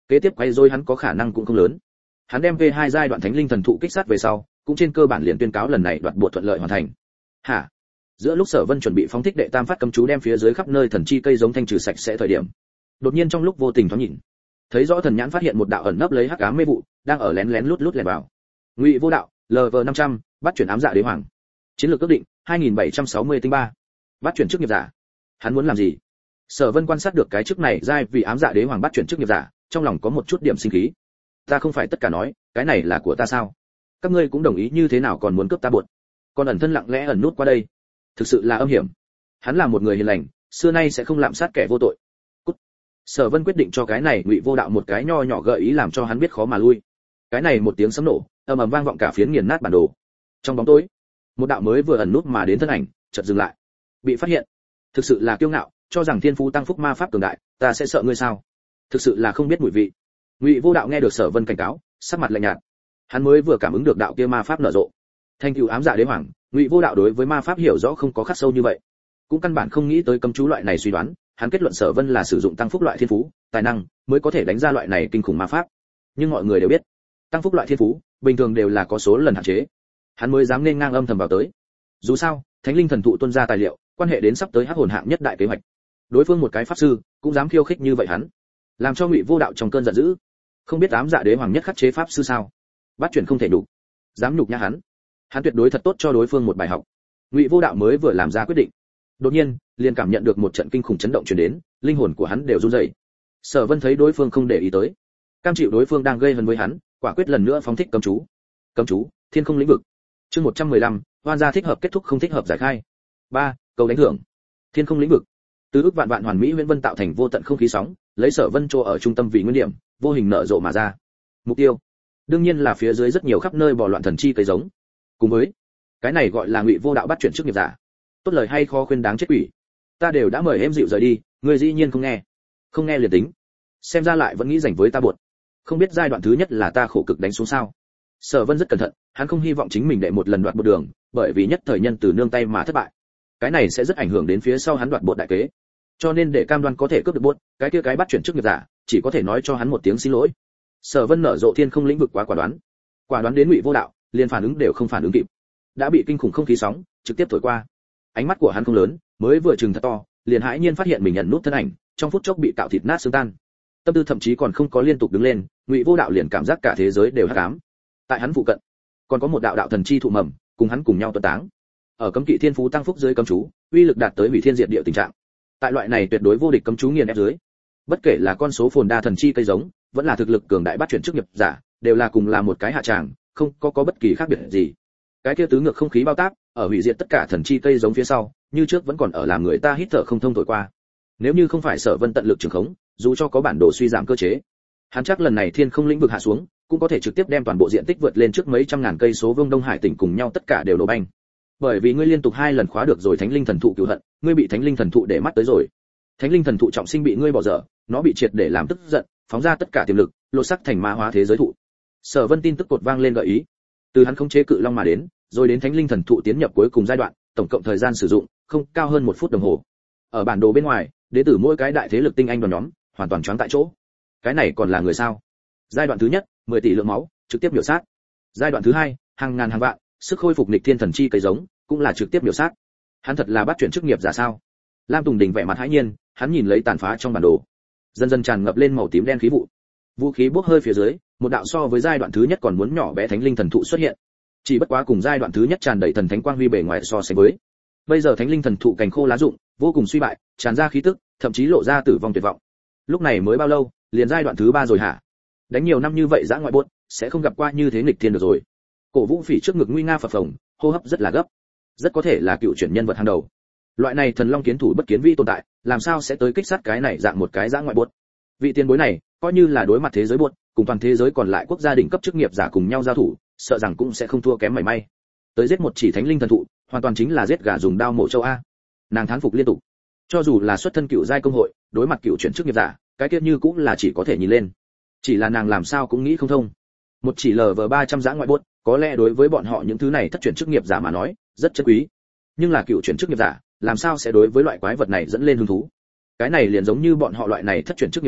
kế tiếp quay rối hắn có khả năng cũng không lớn. Hắn đem vê hai giai đoạn thánh linh thần thụ kích sát về sau, cũng trên cơ bản liền tuyên cáo lần này đoạt bộ thuận lợi hoàn thành. Hả? Giữa lúc Sở Vân chuẩn bị phóng thích đệ tam phát cấm chú đem phía dưới khắp nơi thần chi cây giống thanh trừ sạch sẽ thời điểm, đột nhiên trong lúc vô tình thoáng nhìn, thấy rõ thần nhãn phát hiện một đạo ẩn nấp lấy hắc ám mê vụ, đang ở lén lén lút lút lẻn vào. Ngụy Vô Đạo, lờ vê năm trăm, bắt chuyển ám dạ đế hoàng. Chiến lược ước định hai nghìn bảy trăm sáu mươi tinh ba. Bắt chuyển chức nghiệp giả. Hắn muốn làm gì? Sở Vân quan sát được cái chức này giai vì ám dạ đế hoàng bắt chuyển chức nghiệp giả, trong lòng có một chút điểm sinh khí. Ta không phải tất cả nói, cái này là của ta sao? Các ngươi cũng đồng ý như thế nào còn muốn cướp ta bột? Còn ẩn thân lặng lẽ ẩn nút qua đây, thực sự là âm hiểm. Hắn là một người hiền lành, xưa nay sẽ không lạm sát kẻ vô tội. Cút. Sở Vân quyết định cho cái này Ngụy Vô Đạo một cái nho nhỏ gợi ý làm cho hắn biết khó mà lui. Cái này một tiếng sấm nổ, ầm ầm vang vọng cả phiến nghiền nát bản đồ. Trong bóng tối, một đạo mới vừa ẩn nút mà đến thân ảnh, chợt dừng lại. Bị phát hiện. Thực sự là kiêu ngạo, cho rằng thiên phú tăng phúc ma pháp cường đại, ta sẽ sợ ngươi sao? Thực sự là không biết mùi vị. Ngụy Vô Đạo nghe được Sở Vân cảnh cáo, sắc mặt lạnh nhạt. Hắn mới vừa cảm ứng được đạo kia ma pháp nở rộ. Thanh cửu ám dạ đế hoàng, Ngụy Vô Đạo đối với ma pháp hiểu rõ không có khắc sâu như vậy, cũng căn bản không nghĩ tới cấm chú loại này suy đoán. Hắn kết luận Sở Vân là sử dụng tăng phúc loại thiên phú, tài năng mới có thể đánh ra loại này kinh khủng ma pháp. Nhưng mọi người đều biết, tăng phúc loại thiên phú bình thường đều là có số lần hạn chế. Hắn mới dám nên ngang âm thầm vào tới. Dù sao, Thánh linh thần thụ tuân ra tài liệu, quan hệ đến sắp tới hắc hồn hạng nhất đại kế hoạch. Đối phương một cái pháp sư cũng dám khiêu khích như vậy hắn, làm cho Ngụy Vô Đạo trong cơn giận dữ. Không biết ám dạ đế hoàng nhất khắc chế pháp sư sao? Bắt chuyển không thể đủ, dám nhục nhã hắn. Hắn tuyệt đối thật tốt cho đối phương một bài học. Ngụy Vô Đạo mới vừa làm ra quyết định, đột nhiên liền cảm nhận được một trận kinh khủng chấn động truyền đến, linh hồn của hắn đều run rẩy. Sở Vân thấy đối phương không để ý tới, cam chịu đối phương đang gây hấn với hắn, quả quyết lần nữa phóng thích cấm chú. Cấm chú, Thiên Không lĩnh vực. Chương một trăm mười lăm, oan gia thích hợp kết thúc không thích hợp giải khai. ba, cầu đánh thưởng. Thiên Không lĩnh vực. Từ ức vạn vạn hoàn mỹ huyễn vân tạo thành vô tận không khí sóng, lấy Sở Vân trô ở trung tâm vị nguyên điểm, vô hình nở rộ mà ra. Mục tiêu, đương nhiên là phía dưới rất nhiều khắp nơi bò loạn thần chi cây giống. Cùng với, cái này gọi là Ngụy Vô Đạo bắt chuyển chức nghiệp giả. Tốt lời hay khó khuyên đáng chết quỷ. Ta đều đã mời em dịu rời đi, ngươi dĩ nhiên không nghe. Không nghe liền tính. Xem ra lại vẫn nghĩ rảnh với ta buột. Không biết giai đoạn thứ nhất là ta khổ cực đánh xuống sao? Sở Vân rất cẩn thận, hắn không hy vọng chính mình đệ một lần đoạt một đường, bởi vì nhất thời nhân từ nương tay mà thất bại. Cái này sẽ rất ảnh hưởng đến phía sau hắn đoạt bột đại kế. Cho nên để cam đoan có thể cướp được bột, cái kia cái bắt chuyển chức nghiệp giả, chỉ có thể nói cho hắn một tiếng xin lỗi. Sở Vân nở rộ Thiên Không lĩnh vực quá quả đoán. Quả đoán đến Ngụy Vô Đạo, liền phản ứng đều không phản ứng kịp. Đã bị kinh khủng không khí sóng trực tiếp thổi qua. Ánh mắt của hắn không lớn, mới vừa trừng thật to, liền hãi nhiên phát hiện mình nhận nút thân ảnh, trong phút chốc bị cạo thịt nát xương tan. Tâm tư thậm chí còn không có liên tục đứng lên, Ngụy Vô Đạo liền cảm giác cả thế giới đều hắc ám. Tại hắn phụ cận, còn có một đạo đạo thần chi thụ mầm, cùng hắn cùng nhau tuấn táng. Ở cấm kỵ thiên phú tăng phúc dưới cấm chú, uy lực đạt tới hủy thiên diệt địa tình trạng. Tại loại này tuyệt đối vô địch cấm chú nghiền ép dưới, bất kể là con số phồn đa thần chi cây giống, vẫn là thực lực cường đại bắt chuyển chức nghiệp giả, đều là cùng là một cái hạ tràng, không có có bất kỳ khác biệt gì. Cái kia tứ ngược không khí bao táp, ở hủy diệt tất cả thần chi cây giống phía sau, như trước vẫn còn ở làm người ta hít thở không thông thổi qua. Nếu như không phải Sở Vân tận lực trường khống, dù cho có bản đồ suy giảm cơ chế, hắn chắc lần này Thiên Không lĩnh vực hạ xuống, cũng có thể trực tiếp đem toàn bộ diện tích vượt lên trước mấy trăm ngàn cây số vương Đông Hải tỉnh cùng nhau tất cả đều nổ banh. Bởi vì ngươi liên tục hai lần khóa được rồi Thánh linh thần thụ cửu hận, ngươi bị Thánh linh thần thụ để mắt tới rồi. Thánh linh thần thụ trọng sinh bị ngươi bỏ dở, nó bị triệt để làm tức giận, phóng ra tất cả tiềm lực, lột sắc thành ma hóa thế giới thụ. Sở Vân tin tức cột vang lên gợi ý. Từ hắn khống chế cự long mà đến, rồi đến Thánh linh thần thụ tiến nhập cuối cùng giai đoạn, tổng cộng thời gian sử dụng không cao hơn một phút đồng hồ. Ở bản đồ bên ngoài, đệ tử mỗi cái đại thế lực tinh anh đoàn nhóm, hoàn toàn choáng tại chỗ. Cái này còn là người sao? Giai đoạn thứ nhất, mười tỷ lượng máu, trực tiếp miểu sát. Giai đoạn thứ hai, hàng ngàn hàng vạn, sức khôi phục nghịch thiên thần chi cây giống, cũng là trực tiếp miểu sát. Hắn thật là bắt chuyển chức nghiệp giả sao? Lam Tùng Đình vẻ mặt hãi nhiên, hắn nhìn lấy tàn phá trong bản đồ, dần dần tràn ngập lên màu tím đen khí vụ. Vũ khí bốc hơi phía dưới, một đạo so với giai đoạn thứ nhất còn muốn nhỏ bé Thánh linh thần thụ xuất hiện. Chỉ bất quá cùng giai đoạn thứ nhất tràn đầy thần thánh quang huy bề ngoài so sánh với, bây giờ Thánh linh thần thụ cành khô lá rụng, vô cùng suy bại, tràn ra khí tức, thậm chí lộ ra tử vong tuyệt vọng. Lúc này mới bao lâu, liền giai đoạn thứ ba rồi hả? Đánh nhiều năm như vậy dã ngoại buốt, sẽ không gặp qua như thế nghịch thiên được rồi. Cổ Vũ Phỉ trước ngực nguy nga phập phồng, hô hấp rất là gấp, rất có thể là cựu chuyển nhân vật hàng đầu. Loại này thần long kiến thủ bất kiến vi tồn tại, làm sao sẽ tới kích sát cái này dạng một cái dã ngoại buốt? Vị tiền bối này, coi như là đối mặt thế giới buốt, cùng toàn thế giới còn lại quốc gia đỉnh cấp chức nghiệp giả cùng nhau giao thủ, sợ rằng cũng sẽ không thua kém mảy may. Tới giết một chỉ Thánh linh thần thụ, hoàn toàn chính là giết gà dùng đao mổ châu a. Nàng thán phục liên tục. Cho dù là xuất thân cựu giai công hội, đối mặt cựu chuyển chức nghiệp giả, cái kiếp như cũng là chỉ có thể nhìn lên. Chỉ là nàng làm sao cũng nghĩ không thông. Một chỉ lờ vờ ba trăm dã ngoại buốt, có lẽ đối với bọn họ những thứ này thất chuyển chức nghiệp giả mà nói, rất chất quý. Nhưng là cựu chuyển chức nghiệp giả, làm sao sẽ đối với loại quái vật này dẫn lên hứng thú? Cái này liền giống như bọn họ loại này thất chuyển chức nghiệp giả,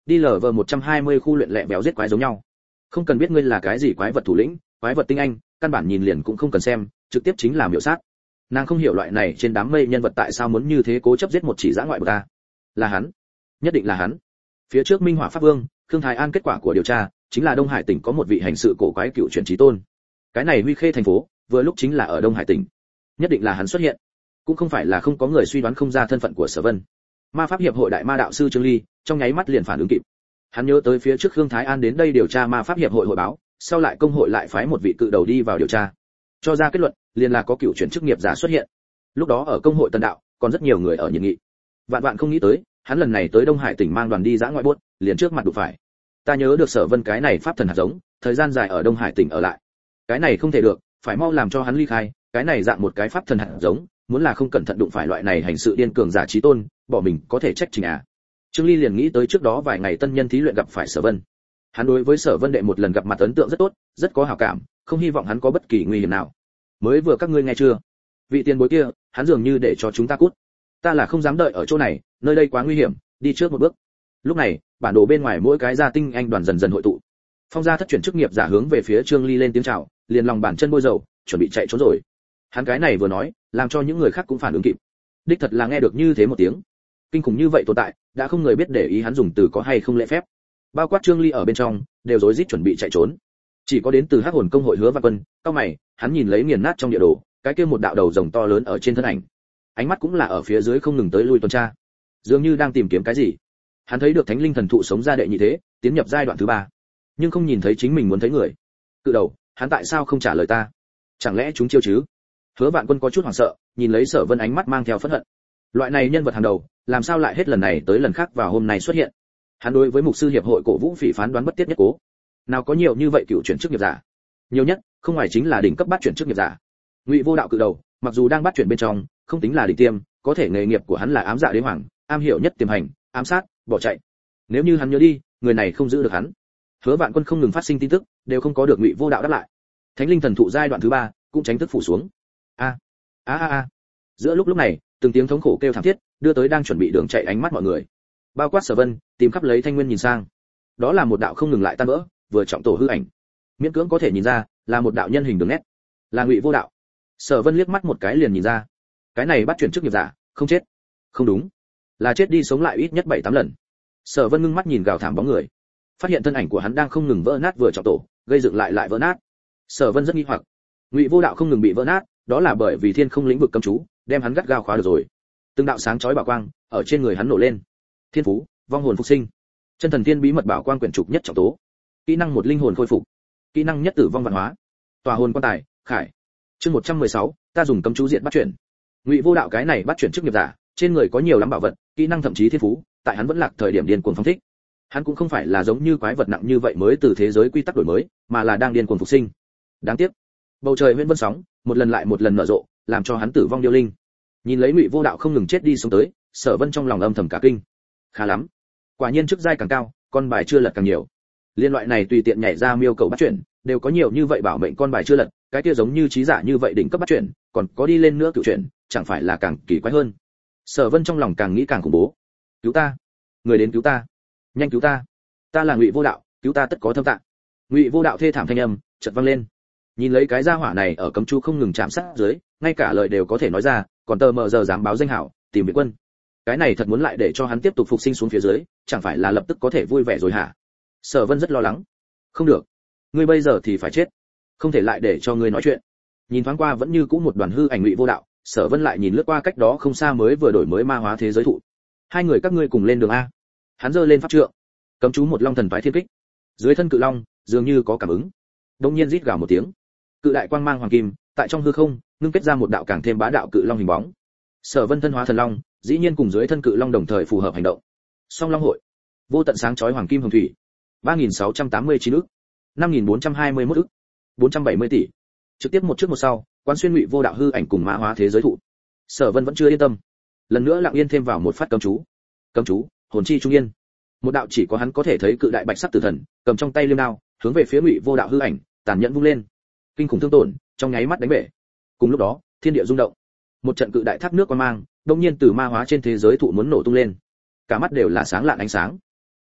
đi lờ vờ một trăm hai mươi khu luyện lẹ béo giết quái giống nhau. Không cần biết ngươi là cái gì quái vật thủ lĩnh, quái vật tinh anh, căn bản nhìn liền cũng không cần xem, trực tiếp chính là miểu sát. Nàng không hiểu loại này trên đám mây nhân vật tại sao muốn như thế cố chấp giết một chỉ dã ngoại bậc ta. Là hắn, nhất định là hắn. Phía trước Minh Hỏa Pháp Vương, Khương Thái An kết quả của điều tra, chính là Đông Hải tỉnh có một vị hành sự cổ quái cựu truyền chí tôn. Cái này Huy Khê thành phố, vừa lúc chính là ở Đông Hải tỉnh. Nhất định là hắn xuất hiện. Cũng không phải là không có người suy đoán không ra thân phận của Sở Vân. Ma pháp hiệp hội đại ma đạo sư Trương Ly, trong nháy mắt liền phản ứng kịp. Hắn nhớ tới phía trước Khương Thái An đến đây điều tra ma pháp hiệp hội hội báo, sau lại công hội lại phái một vị cự đầu đi vào điều tra. Cho ra kết luận, liền là có cựu chuyển chức nghiệp giả xuất hiện. Lúc đó ở công hội Tần Đạo, còn rất nhiều người ở nhiệt nghị. Vạn vạn không nghĩ tới, hắn lần này tới Đông Hải tỉnh mang đoàn đi dã ngoại buốt, liền trước mặt đụng phải. Ta nhớ được Sở Vân cái này pháp thần hạt giống, thời gian dài ở Đông Hải tỉnh ở lại. Cái này không thể được, phải mau làm cho hắn ly khai, cái này dạng một cái pháp thần hạt giống, muốn là không cẩn thận đụng phải loại này hành sự điên cường giả trí tôn, bỏ mình có thể trách trình à. Trương Ly liền nghĩ tới trước đó vài ngày tân nhân thí luyện gặp phải Sở Vân. Hắn đối với Sở Vân đệ một lần gặp mặt ấn tượng rất tốt, rất có hảo cảm, không hy vọng hắn có bất kỳ nguy hiểm nào. Mới vừa các ngươi nghe chưa? Vị tiền bối kia, hắn dường như để cho chúng ta cút. Ta là không dám đợi ở chỗ này, nơi đây quá nguy hiểm, đi trước một bước. Lúc này, bản đồ bên ngoài mỗi cái gia tinh anh đoàn dần dần hội tụ. Phong gia thất chuyển chức nghiệp giả hướng về phía Trương Ly lên tiếng chào, liền lòng bàn chân bôi dầu, chuẩn bị chạy trốn rồi. Hắn cái này vừa nói, làm cho những người khác cũng phản ứng kịp. Đích thật là nghe được như thế một tiếng. Kinh khủng như vậy tồn tại, đã không người biết để ý hắn dùng từ có hay không lễ phép. Bao quát Trương Ly ở bên trong, đều rối rít chuẩn bị chạy trốn. Chỉ có đến từ Hắc Hồn công hội Hứa Văn Quân, cao mày, hắn nhìn lấy nghiền nát trong địa đồ, cái kia một đạo đầu rồng to lớn ở trên thân ảnh. Ánh mắt cũng là ở phía dưới không ngừng tới lui tuần tra, dường như đang tìm kiếm cái gì. Hắn thấy được Thánh Linh thần thụ sống ra đệ nhị thế, tiến nhập giai đoạn thứ ba, nhưng không nhìn thấy chính mình muốn thấy người. Cự đầu, hắn tại sao không trả lời ta? Chẳng lẽ chúng chiêu chứ? Hứa Vạn Quân có chút hoảng sợ, nhìn lấy Sở Vân ánh mắt mang theo phẫn hận. Loại này nhân vật hàng đầu, làm sao lại hết lần này tới lần khác vào hôm nay xuất hiện? Hắn đối với mục sư hiệp hội cổ vũ phỉ phán đoán bất tiết nhất cố. Nào có nhiều như vậy cựu chuyển chức nghiệp giả? Nhiều nhất, không ngoài chính là đỉnh cấp bát chuyển chức nghiệp giả. Ngụy Vô Đạo cự đầu, mặc dù đang bát chuyển bên trong, không tính là đỉnh tiêm, có thể nghề nghiệp của hắn là ám dạ đế hoàng, am hiểu nhất tiềm hành, ám sát, bỏ chạy. Nếu như hắn nhớ đi, người này không giữ được hắn. Hứa Vạn Quân không ngừng phát sinh tin tức, đều không có được Ngụy Vô Đạo đáp lại. Thánh Linh thần thụ giai đoạn thứ ba, cũng tránh thức phủ xuống. A a a a. Giữa lúc lúc này, từng tiếng thống khổ kêu thảm thiết, đưa tới đang chuẩn bị đường chạy ánh mắt mọi người. Bao quát Sở Vân, tìm khắp lấy Thanh Nguyên nhìn sang. Đó là một đạo không ngừng lại tan vỡ, vừa trọng tổ hư ảnh. Miễn cưỡng có thể nhìn ra, là một đạo nhân hình đường nét. Là Ngụy Vô Đạo. Sở Vân liếc mắt một cái liền nhìn ra. Cái này bắt chuyển chức nghiệp giả, không chết. Không đúng, là chết đi sống lại ít nhất bảy tám lần. Sở Vân ngưng mắt nhìn gào thảm bóng người, phát hiện thân ảnh của hắn đang không ngừng vỡ nát vừa trọng tổ, gây dựng lại lại vỡ nát. Sở Vân rất nghi hoặc, Ngụy Vô Đạo không ngừng bị vỡ nát, đó là bởi vì thiên không lĩnh vực cấm chú, đem hắn gắt gao khóa được rồi. Từng đạo sáng chói bảo quang ở trên người hắn nổ lên. Thiên phú, vong hồn phục sinh, chân thần thiên bí mật bảo quang quyển trục nhất trọng tố, kỹ năng một linh hồn khôi phục, kỹ năng nhất tử vong văn hóa, tòa hồn quan tài, khải. Chương một trăm mười sáu, ta dùng cấm chú diện bắt chuyển. Ngụy Vô Đạo cái này bắt chuyển chức nghiệp giả, trên người có nhiều lắm bảo vật, kỹ năng thậm chí thiên phú, tại hắn vẫn lạc thời điểm điên cuồng phóng thích. Hắn cũng không phải là giống như quái vật nặng như vậy mới từ thế giới quy tắc đổi mới, mà là đang điên cuồng phục sinh. Đáng tiếc, bầu trời huyễn vân sóng, một lần lại một lần nở rộ, làm cho hắn tử vong điêu linh. Nhìn lấy Ngụy Vô Đạo không ngừng chết đi sống tới, Sở Vân trong lòng âm thầm cả kinh. Khá lắm, quả nhiên chức giai càng cao, con bài chưa lật càng nhiều. Liên loại này tùy tiện nhảy ra miêu cầu bắt chuyển, đều có nhiều như vậy bảo mệnh con bài chưa lật, cái kia giống như trí giả như vậy đỉnh cấp bắt chuyển, còn có đi lên nữa cựu chuyển, chẳng phải là càng kỳ quái hơn. Sở Vân trong lòng càng nghĩ càng khủng bố. Cứu ta, người đến cứu ta, nhanh cứu ta, ta là Ngụy Vô Đạo, cứu ta tất có thâm tạng. Ngụy Vô Đạo thê thảm thanh âm chợt vang lên. Nhìn lấy cái gia hỏa này ở cấm chú không ngừng chạm sát dưới, ngay cả lời đều có thể nói ra, còn tờ mờ giờ dám báo danh hảo, tìm viện quân. Cái này thật muốn lại để cho hắn tiếp tục phục sinh xuống phía dưới, chẳng phải là lập tức có thể vui vẻ rồi hả? Sở Vân rất lo lắng. Không được, ngươi bây giờ thì phải chết, không thể lại để cho ngươi nói chuyện. Nhìn thoáng qua vẫn như cũ một đoàn hư ảnh Ngụy Vô Đạo, Sở Vân lại nhìn lướt qua cách đó không xa mới vừa đổi mới ma hóa thế giới thụ. Hai người các ngươi cùng lên đường a. Hắn giơ lên pháp trượng, cấm chú một long thần phái thiên kích. Dưới thân cự long dường như có cảm ứng, đột nhiên rít gào một tiếng, cự đại quang mang hoàng kim tại trong hư không ngưng kết ra một đạo càng thêm bá đạo cự long hình bóng. Sở Vân thân hóa thần long, dĩ nhiên cùng dưới thân cự long đồng thời phù hợp hành động. Song long hội, vô tận sáng chói hoàng kim hồng thủy, ba nghìn sáu trăm tám mươi chín ức, năm nghìn bốn trăm hai mươi mốt ức, bốn trăm bảy mươi tỷ. Trực tiếp một trước một sau, quán xuyên Ngụy Vô Đạo hư ảnh cùng mã hóa thế giới thụ. Sở Vân vẫn chưa yên tâm, lần nữa lặng yên thêm vào một phát cấm chú. Cấm chú, hồn chi trung yên. Một đạo chỉ có hắn có thể thấy cự đại bạch sắc tử thần, cầm trong tay liêm đao, hướng về phía Ngụy Vô Đạo hư ảnh, tàn nhẫn vung lên. Kinh khủng thương tổn, trong nháy mắt đánh bể. Cùng lúc đó, thiên địa rung động. Một trận cự đại thác nước quang mang, đột nhiên từ ma hóa trên thế giới thụ muốn nổ tung lên. Cả mắt đều là sáng lạn ánh sáng.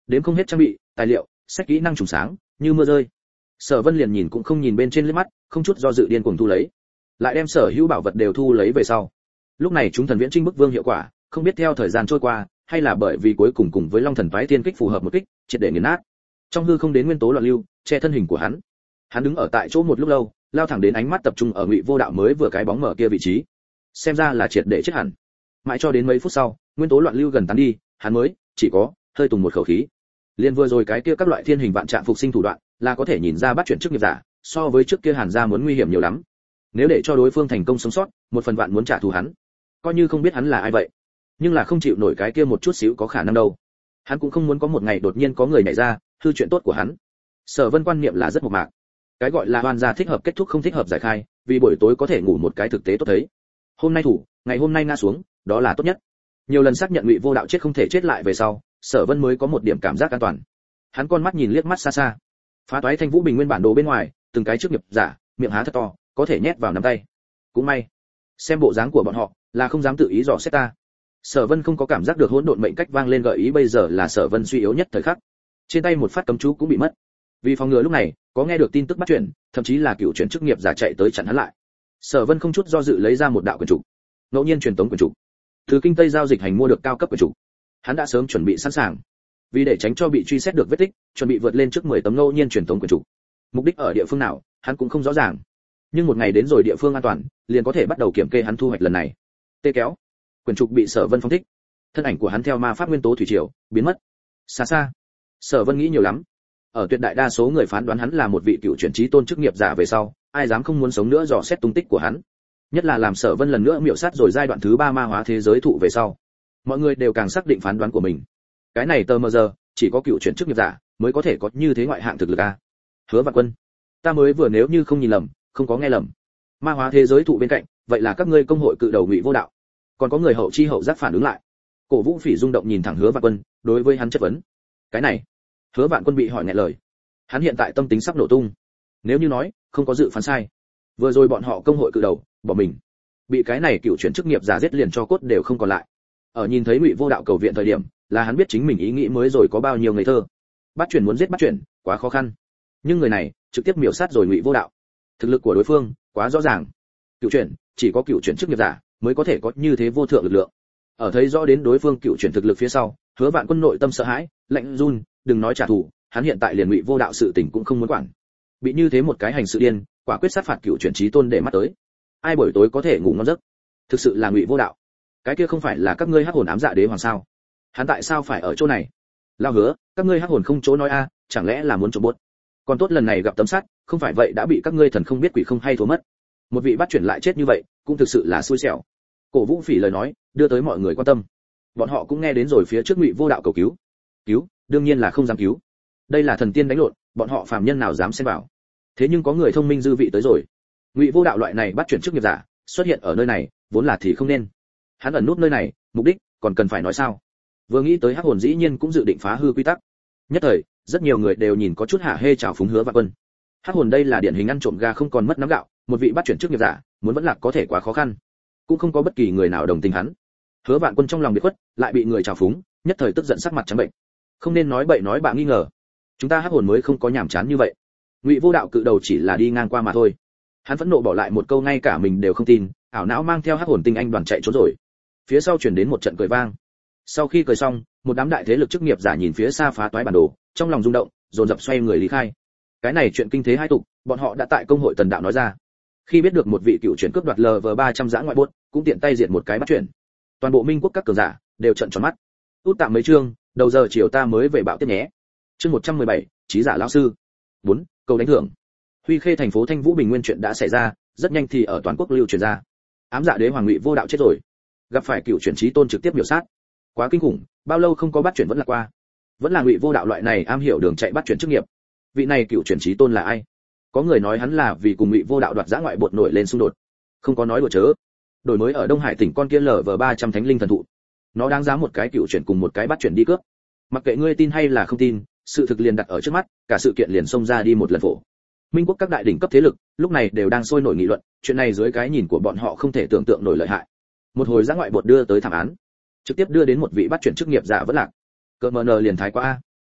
đến không hết trang bị, tài liệu, sách kỹ năng trùng sáng, như mưa rơi. Sở Vân liền nhìn cũng không nhìn bên trên liếc mắt, không chút do dự điên cuồng thu lấy, lại đem sở hữu bảo vật đều thu lấy về sau. Lúc này chúng thần viễn trinh bức vương hiệu quả, không biết theo thời gian trôi qua, hay là bởi vì cuối cùng cùng với Long Thần Toái Tiên Kích phù hợp một kích, triệt để nghiền nát. Trong hư không đến nguyên tố loạn lưu, che thân hình của hắn. Hắn đứng ở tại chỗ một lúc lâu, lao thẳng đến ánh mắt tập trung ở Ngụy Vô Đạo mới vừa cái bóng mở kia vị trí. Xem ra là triệt để chết hẳn. Mãi cho đến mấy phút sau, nguyên tố loạn lưu gần tán đi, hắn mới chỉ có hơi tùng một khẩu khí. Liên vừa rồi cái kia các loại thiên hình vạn trạng phục sinh thủ đoạn, là có thể nhìn ra bắt chuyển chức nghiệp giả, so với trước kia Hàn gia muốn nguy hiểm nhiều lắm. Nếu để cho đối phương thành công sống sót, một phần vạn muốn trả thù hắn. Coi như không biết hắn là ai vậy, nhưng là không chịu nổi cái kia một chút xíu có khả năng đâu. Hắn cũng không muốn có một ngày đột nhiên có người nhảy ra, hư chuyện tốt của hắn. Sở Vân quan niệm là rất mộc mạc. Cái gọi là oan gia thích hợp kết thúc không thích hợp giải khai, vì buổi tối có thể ngủ một cái thực tế tốt thấy. Hôm nay thủ, ngày hôm nay ngã xuống, đó là tốt nhất. Nhiều lần xác nhận Ngụy Vô Đạo chết không thể chết lại về sau, Sở Vân mới có một điểm cảm giác an toàn. Hắn con mắt nhìn liếc mắt xa xa. Phá toái Thanh Vũ Bình nguyên bản đồ bên ngoài, từng cái trước nghiệp giả, miệng há thật to, có thể nhét vào nắm tay. Cũng may, xem bộ dáng của bọn họ, là không dám tự ý dò xét ta. Sở Vân không có cảm giác được hỗn độn mệnh cách vang lên gợi ý, bây giờ là Sở Vân suy yếu nhất thời khắc. Trên tay một phát cấm chú cũng bị mất. Vì phòng ngừa lúc này có nghe được tin tức bắt chuyển, thậm chí là cựu chuyển chức nghiệp giả chạy tới chặn hắn lại. Sở Vân không chút do dự lấy ra một đạo quyền trục, ngẫu nhiên truyền tống quyền trục. Từ kinh Tây giao dịch hành mua được cao cấp quyền trục. Hắn đã sớm chuẩn bị sẵn sàng, vì để tránh cho bị truy xét được vết tích, chuẩn bị vượt lên trước mười tấm ngẫu nhiên truyền tống quyền trục. Mục đích ở địa phương nào, hắn cũng không rõ ràng. Nhưng một ngày đến rồi địa phương an toàn, liền có thể bắt đầu kiểm kê hắn thu hoạch lần này. Tê kéo, quyền trục bị Sở Vân phóng thích, thân ảnh của hắn theo ma pháp nguyên tố thủy triều biến mất. Xa xa, Sở Vân nghĩ nhiều lắm. Ở tuyệt đại đa số người phán đoán hắn là một vị cựu chuyển trí tôn chức nghiệp giả về sau, ai dám không muốn sống nữa dò xét tung tích của hắn. Nhất là làm Sở Vân lần nữa miểu sát rồi giai đoạn thứ ba ma hóa thế giới thụ về sau, mọi người đều càng xác định phán đoán của mình. Cái này tờ mờ giờ, chỉ có cựu chuyển chức nghiệp giả mới có thể có như thế ngoại hạng thực lực a. Hứa Vạn Quân, ta mới vừa nếu như không nhìn lầm, không có nghe lầm, ma hóa thế giới thụ bên cạnh, vậy là các ngươi công hội cự đầu Ngụy Vô Đạo. Còn có người hậu chi hậu giác phản ứng lại. Cổ Vũ Phỉ rung động nhìn thẳng Hứa Vạn Quân, đối với hắn chất vấn. Cái này, Hứa Vạn Quân bị hỏi nghẹn lời. Hắn hiện tại tâm tính sắp nổ tung. Nếu như nói, không có dự phán sai, vừa rồi bọn họ công hội cự đầu, bỏ mình, bị cái này cựu chuyển chức nghiệp giả giết liền cho cốt đều không còn lại. Ở nhìn thấy Ngụy Vô Đạo cầu viện thời điểm, là hắn biết chính mình ý nghĩ mới rồi có bao nhiêu ngây thơ. Bắt chuyển muốn giết bắt chuyển, quá khó khăn. Nhưng người này, trực tiếp miểu sát rồi Ngụy Vô Đạo. Thực lực của đối phương, quá rõ ràng. Cựu chuyển, chỉ có cựu chuyển chức nghiệp giả mới có thể có như thế vô thượng lực lượng. Ở thấy rõ đến đối phương cựu chuyển thực lực phía sau, Hứa Vạn Quân nội tâm sợ hãi, lạnh run, đừng nói trả thù, hắn hiện tại liền Ngụy Vô Đạo sự tình cũng không muốn quản. Bị như thế một cái hành sự điên, quả quyết sát phạt cựu chuyển trí tôn để mắt tới. Ai buổi tối có thể ngủ ngon giấc? Thực sự là Ngụy Vô Đạo. Cái kia không phải là các ngươi hắc hồn ám dạ đế hoàng sao? Hắn tại sao phải ở chỗ này? Lao Hứa, các ngươi hắc hồn không chỗ nói a, chẳng lẽ là muốn trộm bốt? Còn tốt lần này gặp tấm sắt, không phải vậy đã bị các ngươi thần không biết quỷ không hay thua mất. Một vị bắt chuyển lại chết như vậy, cũng thực sự là xui xẻo. Cổ Vũ Phỉ lời nói, đưa tới mọi người quan tâm. Bọn họ cũng nghe đến rồi phía trước Ngụy Vô Đạo cầu cứu. Cứu, đương nhiên là không dám cứu. Đây là thần tiên đánh lộn, bọn họ phàm nhân nào dám xen vào. Thế nhưng có người thông minh dư vị tới rồi. Ngụy Vô Đạo loại này bắt chuyển chức nghiệp giả, xuất hiện ở nơi này, vốn là thì không nên. Hắn ẩn nút nơi này, mục đích còn cần phải nói sao? Vừa nghĩ tới hắc hồn dĩ nhiên cũng dự định phá hư quy tắc. Nhất thời, rất nhiều người đều nhìn có chút hạ hê chào phúng Hứa Vạn Quân. Hắc hồn đây là điển hình ăn trộm gà không còn mất nắm gạo, một vị bắt chuyển chức nghiệp giả, muốn vẫn lạc có thể quá khó khăn. Cũng không có bất kỳ người nào đồng tình hắn. Hứa Vạn Quân trong lòng bị khuất, lại bị người chào phúng, nhất thời tức giận sắc mặt trắng bệnh. Không nên nói bậy nói bạ nghi ngờ. Chúng ta hắc hồn mới không có nhảm chán như vậy. Ngụy Vô Đạo cự đầu chỉ là đi ngang qua mà thôi. Hắn phẫn nộ bỏ lại một câu ngay cả mình đều không tin, ảo não mang theo hắc hồn tinh anh đoàn chạy trốn rồi. Phía sau truyền đến một trận cười vang. Sau khi cười xong, một đám đại thế lực chức nghiệp giả nhìn phía xa phá toái bản đồ, trong lòng rung động, dồn dập xoay người lý khai. Cái này chuyện kinh thế hai tục, bọn họ đã tại công hội tần đạo nói ra. Khi biết được một vị cựu chuyển cướp đoạt lờ vờ ba trăm giã ngoại buốt, cũng tiện tay diệt một cái bắt chuyển. Toàn bộ Minh quốc các cường giả đều trợn tròn mắt. Út tạm mấy chương, đầu giờ chiều ta mới về bạo tiếp nhé. Chương một trăm mười bảy, trí giả lão sư. bốn, câu đánh thưởng. Huy Khê thành phố Thanh Vũ Bình Nguyên chuyện đã xảy ra, rất nhanh thì ở toàn quốc lưu truyền ra. Ám dạ đế hoàng Ngụy Vô Đạo chết rồi, gặp phải cựu chuyển trí tôn trực tiếp biểu sát. Quá kinh khủng, bao lâu không có bắt chuyển vẫn là qua. Vẫn là Ngụy Vô Đạo loại này am hiểu đường chạy bắt chuyển chức nghiệp. Vị này cựu chuyển trí tôn là ai? Có người nói hắn là vì cùng Ngụy Vô Đạo đoạt giã ngoại bột nổi lên xung đột. Không có nói đùa chớ. Đổi mới ở Đông Hải tỉnh con kia lở vờ ba trăm thánh linh thần thụ. Nó đáng giá một cái cựu chuyển cùng một cái bắt chuyển đi cướp. Mặc kệ ngươi tin hay là không tin, sự thực liền đặt ở trước mắt, cả sự kiện liền xông ra đi một lần phổ. Minh quốc các đại đỉnh cấp thế lực lúc này đều đang sôi nổi nghị luận, chuyện này dưới cái nhìn của bọn họ không thể tưởng tượng nổi lợi hại. Một hồi giã ngoại bột đưa tới thảm án, trực tiếp đưa đến một vị bắt chuyển chức nghiệp giả vẫn lạc. Cỡ mờ nờ liền thái quá a.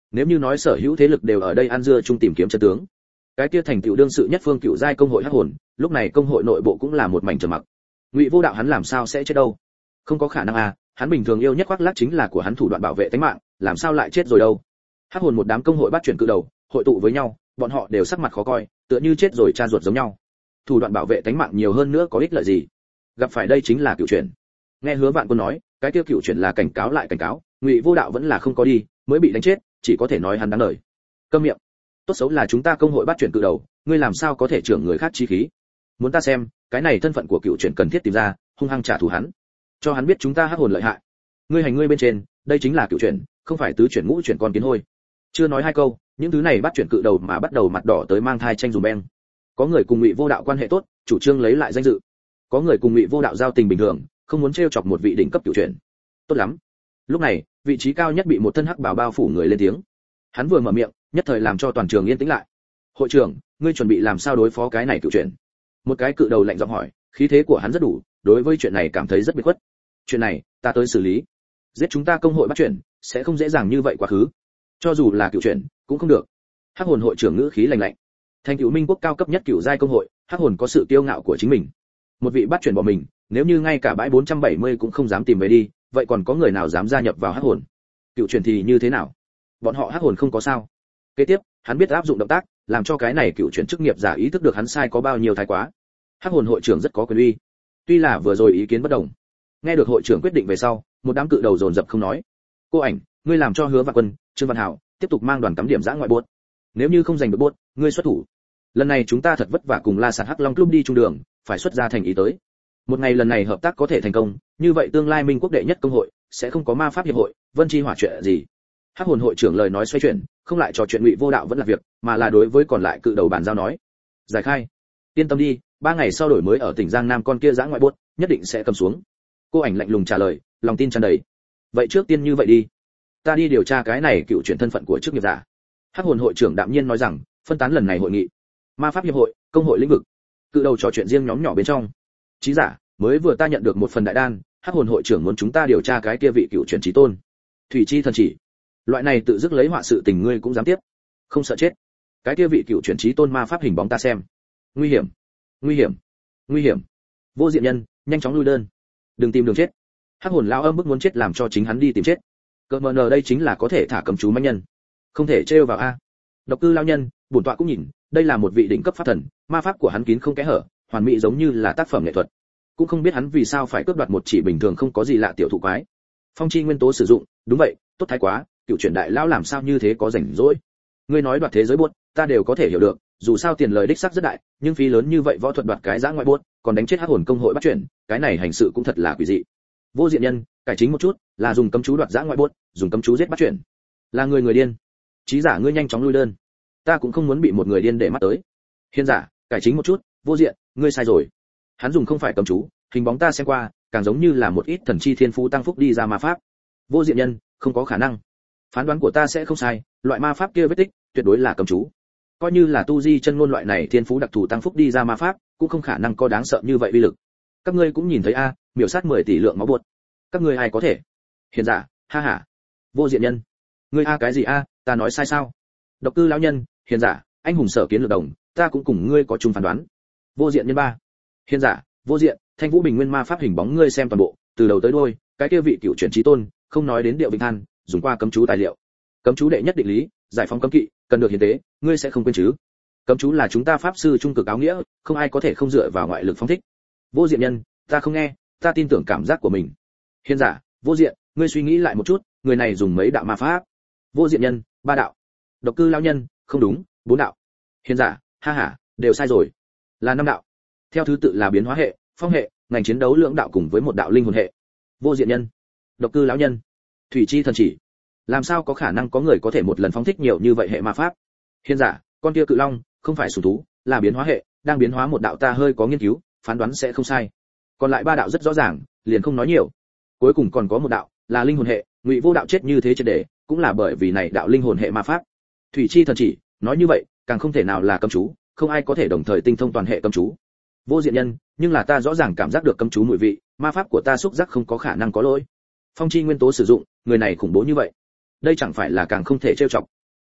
Nếu như nói sở hữu thế lực đều ở đây ăn dưa chung tìm kiếm chân tướng, cái kia thành tựu đương sự nhất phương cựu giai công hội hắc hồn, lúc này công hội nội bộ cũng là một mảnh trầm mặc. Ngụy Vô Đạo hắn làm sao sẽ chết đâu? Không có khả năng à, hắn bình thường yêu nhất khoác lác chính là của hắn thủ đoạn bảo vệ tính mạng, làm sao lại chết rồi đâu? Hắc hồn một đám công hội bắt chuyển cự đầu, hội tụ với nhau, bọn họ đều sắc mặt khó coi, tựa như chết rồi cha ruột giống nhau. Thủ đoạn bảo vệ tính mạng nhiều hơn nữa có ích lợi gì? Gặp phải đây chính là cựu chuyển. Nghe Hứa Vạn Quân nói, cái tiêu cựu chuyển là cảnh cáo lại cảnh cáo, Ngụy Vô Đạo vẫn là không có đi, mới bị đánh chết, chỉ có thể nói hắn đáng đời. Câm miệng. Tốt xấu là chúng ta công hội bắt chuyển cự đầu, ngươi làm sao có thể trưởng người khác chí khí? Muốn ta xem, cái này thân phận của cựu chuyển cần thiết tìm ra, hung hăng trả thù hắn, cho hắn biết chúng ta hắc hồn lợi hại. Ngươi hành ngươi bên trên, đây chính là cựu chuyển, không phải tứ chuyển ngũ chuyển con kiến hôi. Chưa nói hai câu, những thứ này bắt chuyển cự đầu mà bắt đầu mặt đỏ tới mang thai tranh dùm beng. Có người cùng Ngụy Vô Đạo quan hệ tốt, chủ trương lấy lại danh dự. Có người cùng Ngụy Vô Đạo giao tình bình thường, không muốn trêu chọc một vị đỉnh cấp cựu chuyển. Tốt lắm. Lúc này, vị trí cao nhất bị một thân hắc bào bao phủ người lên tiếng. Hắn vừa mở miệng, nhất thời làm cho toàn trường yên tĩnh lại. Hội trưởng, ngươi chuẩn bị làm sao đối phó cái này cựu chuyển? Một cái cự đầu lạnh giọng hỏi, khí thế của hắn rất đủ, đối với chuyện này cảm thấy rất biệt khuất. Chuyện này, ta tới xử lý. Giết chúng ta công hội bắt chuyển, sẽ không dễ dàng như vậy quá khứ. Cho dù là cựu chuyển, cũng không được. Hắc hồn hội trưởng ngữ khí lạnh lạnh. Thành cựu minh quốc cao cấp nhất cựu giai công hội, Hắc hồn có sự kiêu ngạo của chính mình. Một vị bắt chuyển bỏ mình, nếu như ngay cả bãi bốn trăm bảy mươi cũng không dám tìm về đi, vậy còn có người nào dám gia nhập vào Hắc hồn? Cựu chuyển thì như thế nào? Bọn họ Hắc hồn không có sao. Kế tiếp, hắn biết áp dụng động tác, làm cho cái này cựu chuyển chức nghiệp giả ý thức được hắn sai có bao nhiêu thái quá. Hắc hồn hội trưởng rất có quyền uy. Tuy là vừa rồi ý kiến bất đồng, nghe được hội trưởng quyết định về sau, một đám cự đầu dồn dập không nói. Cô ảnh, ngươi làm cho Hứa Vạn Quân, Trương Văn Hảo tiếp tục mang đoàn cắm điểm giã ngoại buốt. Nếu như không giành được buốt, ngươi xuất thủ. Lần này chúng ta thật vất vả cùng La Sạt Hắc Long Club đi chung đường, phải xuất ra thành ý tới. Một ngày lần này hợp tác có thể thành công, như vậy tương lai Minh quốc đệ nhất công hội sẽ không có ma pháp hiệp hội, Vân Chi Hỏa chuyện gì. Hắc hồn hội trưởng lời nói xoay chuyển, không lại trò chuyện Ngụy Vô Đạo vẫn là việc, mà là đối với còn lại cự đầu bàn giao nói. Giải khai. Yên tâm đi, ba ngày sau đổi mới ở tỉnh Giang Nam con kia giã ngoại buốt, nhất định sẽ cầm xuống. Cô ảnh lạnh lùng trả lời, lòng tin tràn đầy. Vậy trước tiên như vậy đi, ta đi điều tra cái này cựu chuyển thân phận của chức nghiệp giả. Hắc hồn hội trưởng đạm nhiên nói rằng, phân tán lần này hội nghị. Ma pháp hiệp hội, công hội lĩnh vực. Cự đầu trò chuyện riêng nhóm nhỏ bên trong. Chí giả, mới vừa ta nhận được một phần đại đan, Hắc hồn hội trưởng muốn chúng ta điều tra cái kia vị cựu chuyển chí tôn. Thủy chi thần chỉ. Loại này tự dứt lấy họa sự tình ngươi cũng dám tiếp? Không sợ chết? Cái kia vị cựu chuyển chí tôn ma pháp hình bóng ta xem. Nguy hiểm, nguy hiểm, nguy hiểm. Vô diện nhân, nhanh chóng lui đơn. Đừng tìm đường chết. Hắc hồn lao âm bức muốn chết làm cho chính hắn đi tìm chết. Cờ mờ nờ đây chính là có thể thả cầm chú mãnh nhân. Không thể trêu vào a. Độc cư lao nhân, bổn tọa cũng nhìn, đây là một vị đỉnh cấp pháp thần, ma pháp của hắn kín không kẽ hở, hoàn mỹ giống như là tác phẩm nghệ thuật. Cũng không biết hắn vì sao phải cướp đoạt một chỉ bình thường không có gì lạ tiểu thụ quái. Phong chi nguyên tố sử dụng, đúng vậy, tốt thái quá, cựu chuyển đại lão làm sao như thế có rảnh rỗi. Ngươi nói đoạt thế giới buốt, ta đều có thể hiểu được, dù sao tiền lời đích xác rất đại, nhưng phí lớn như vậy võ thuật đoạt cái giã ngoại buốt, còn đánh chết hắc hồn công hội bắt chuyển, cái này hành sự cũng thật là quỷ dị. Vô diện nhân, cải chính một chút, là dùng cấm chú đoạt giã ngoại buốt, dùng cấm chú giết bắt chuyển. Là người người điên. Chí giả ngươi nhanh chóng lui đơn. Ta cũng không muốn bị một người điên để mắt tới. Hiên giả, cải chính một chút, vô diện, ngươi sai rồi. Hắn dùng không phải cấm chú, hình bóng ta xem qua, càng giống như là một ít thần chi thiên phú tăng phúc đi ra ma pháp. Vô diện nhân, không có khả năng. Phán đoán của ta sẽ không sai, loại ma pháp kia vết tích, tuyệt đối là cấm chú. Coi như là tu di chân ngôn loại này thiên phú đặc thù tăng phúc đi ra ma pháp, cũng không khả năng có đáng sợ như vậy uy lực. Các ngươi cũng nhìn thấy a, miểu sát mười tỷ lượng máu buột. Các ngươi ai có thể? Hiền giả, ha ha. Vô diện nhân, ngươi a cái gì a, ta nói sai sao? Độc cư lão nhân, hiền giả, anh hùng sở kiến lược đồng, ta cũng cùng ngươi có chung phán đoán. Vô diện nhân ba. Hiền giả, vô diện, thanh vũ bình nguyên ma pháp hình bóng ngươi xem toàn bộ, từ đầu tới đuôi, cái kia vị cựu chuyển chí tôn, không nói đến điệu vinh than, dùng qua cấm chú tài liệu. Cấm chú đệ nhất định lý, giải phóng cấm kỵ, cần được hiến tế, ngươi sẽ không quên chứ? Cấm chú là chúng ta pháp sư trung cực áo nghĩa, không ai có thể không dựa vào ngoại lực phóng thích. Vô diện nhân, ta không nghe, ta tin tưởng cảm giác của mình. Hiền giả, vô diện, ngươi suy nghĩ lại một chút, người này dùng mấy đạo ma pháp? Vô diện nhân, ba đạo. Độc cư lão nhân, không đúng, bốn đạo. Hiền giả, ha ha, đều sai rồi, là năm đạo. Theo thứ tự là biến hóa hệ, phong hệ, ngành chiến đấu lưỡng đạo cùng với một đạo linh hồn hệ. Vô diện nhân, độc cư lão nhân, thủy chi thần chỉ. Làm sao có khả năng có người có thể một lần phóng thích nhiều như vậy hệ ma pháp? Hiền giả, con kia cự long, không phải sủng thú, là biến hóa hệ, đang biến hóa một đạo ta hơi có nghiên cứu, phán đoán sẽ không sai. Còn lại ba đạo rất rõ ràng, liền không nói nhiều. Cuối cùng còn có một đạo, là linh hồn hệ, Ngụy Vô Đạo chết như thế triệt để, cũng là bởi vì này đạo linh hồn hệ ma pháp. Thủy chi thần chỉ, nói như vậy, càng không thể nào là cấm chú, không ai có thể đồng thời tinh thông toàn hệ cấm chú. Vô diện nhân, nhưng là ta rõ ràng cảm giác được cấm chú mùi vị, ma pháp của ta xúc giác không có khả năng có lỗi. Phong chi nguyên tố sử dụng, người này khủng bố như vậy, đây chẳng phải là càng không thể trêu chọc.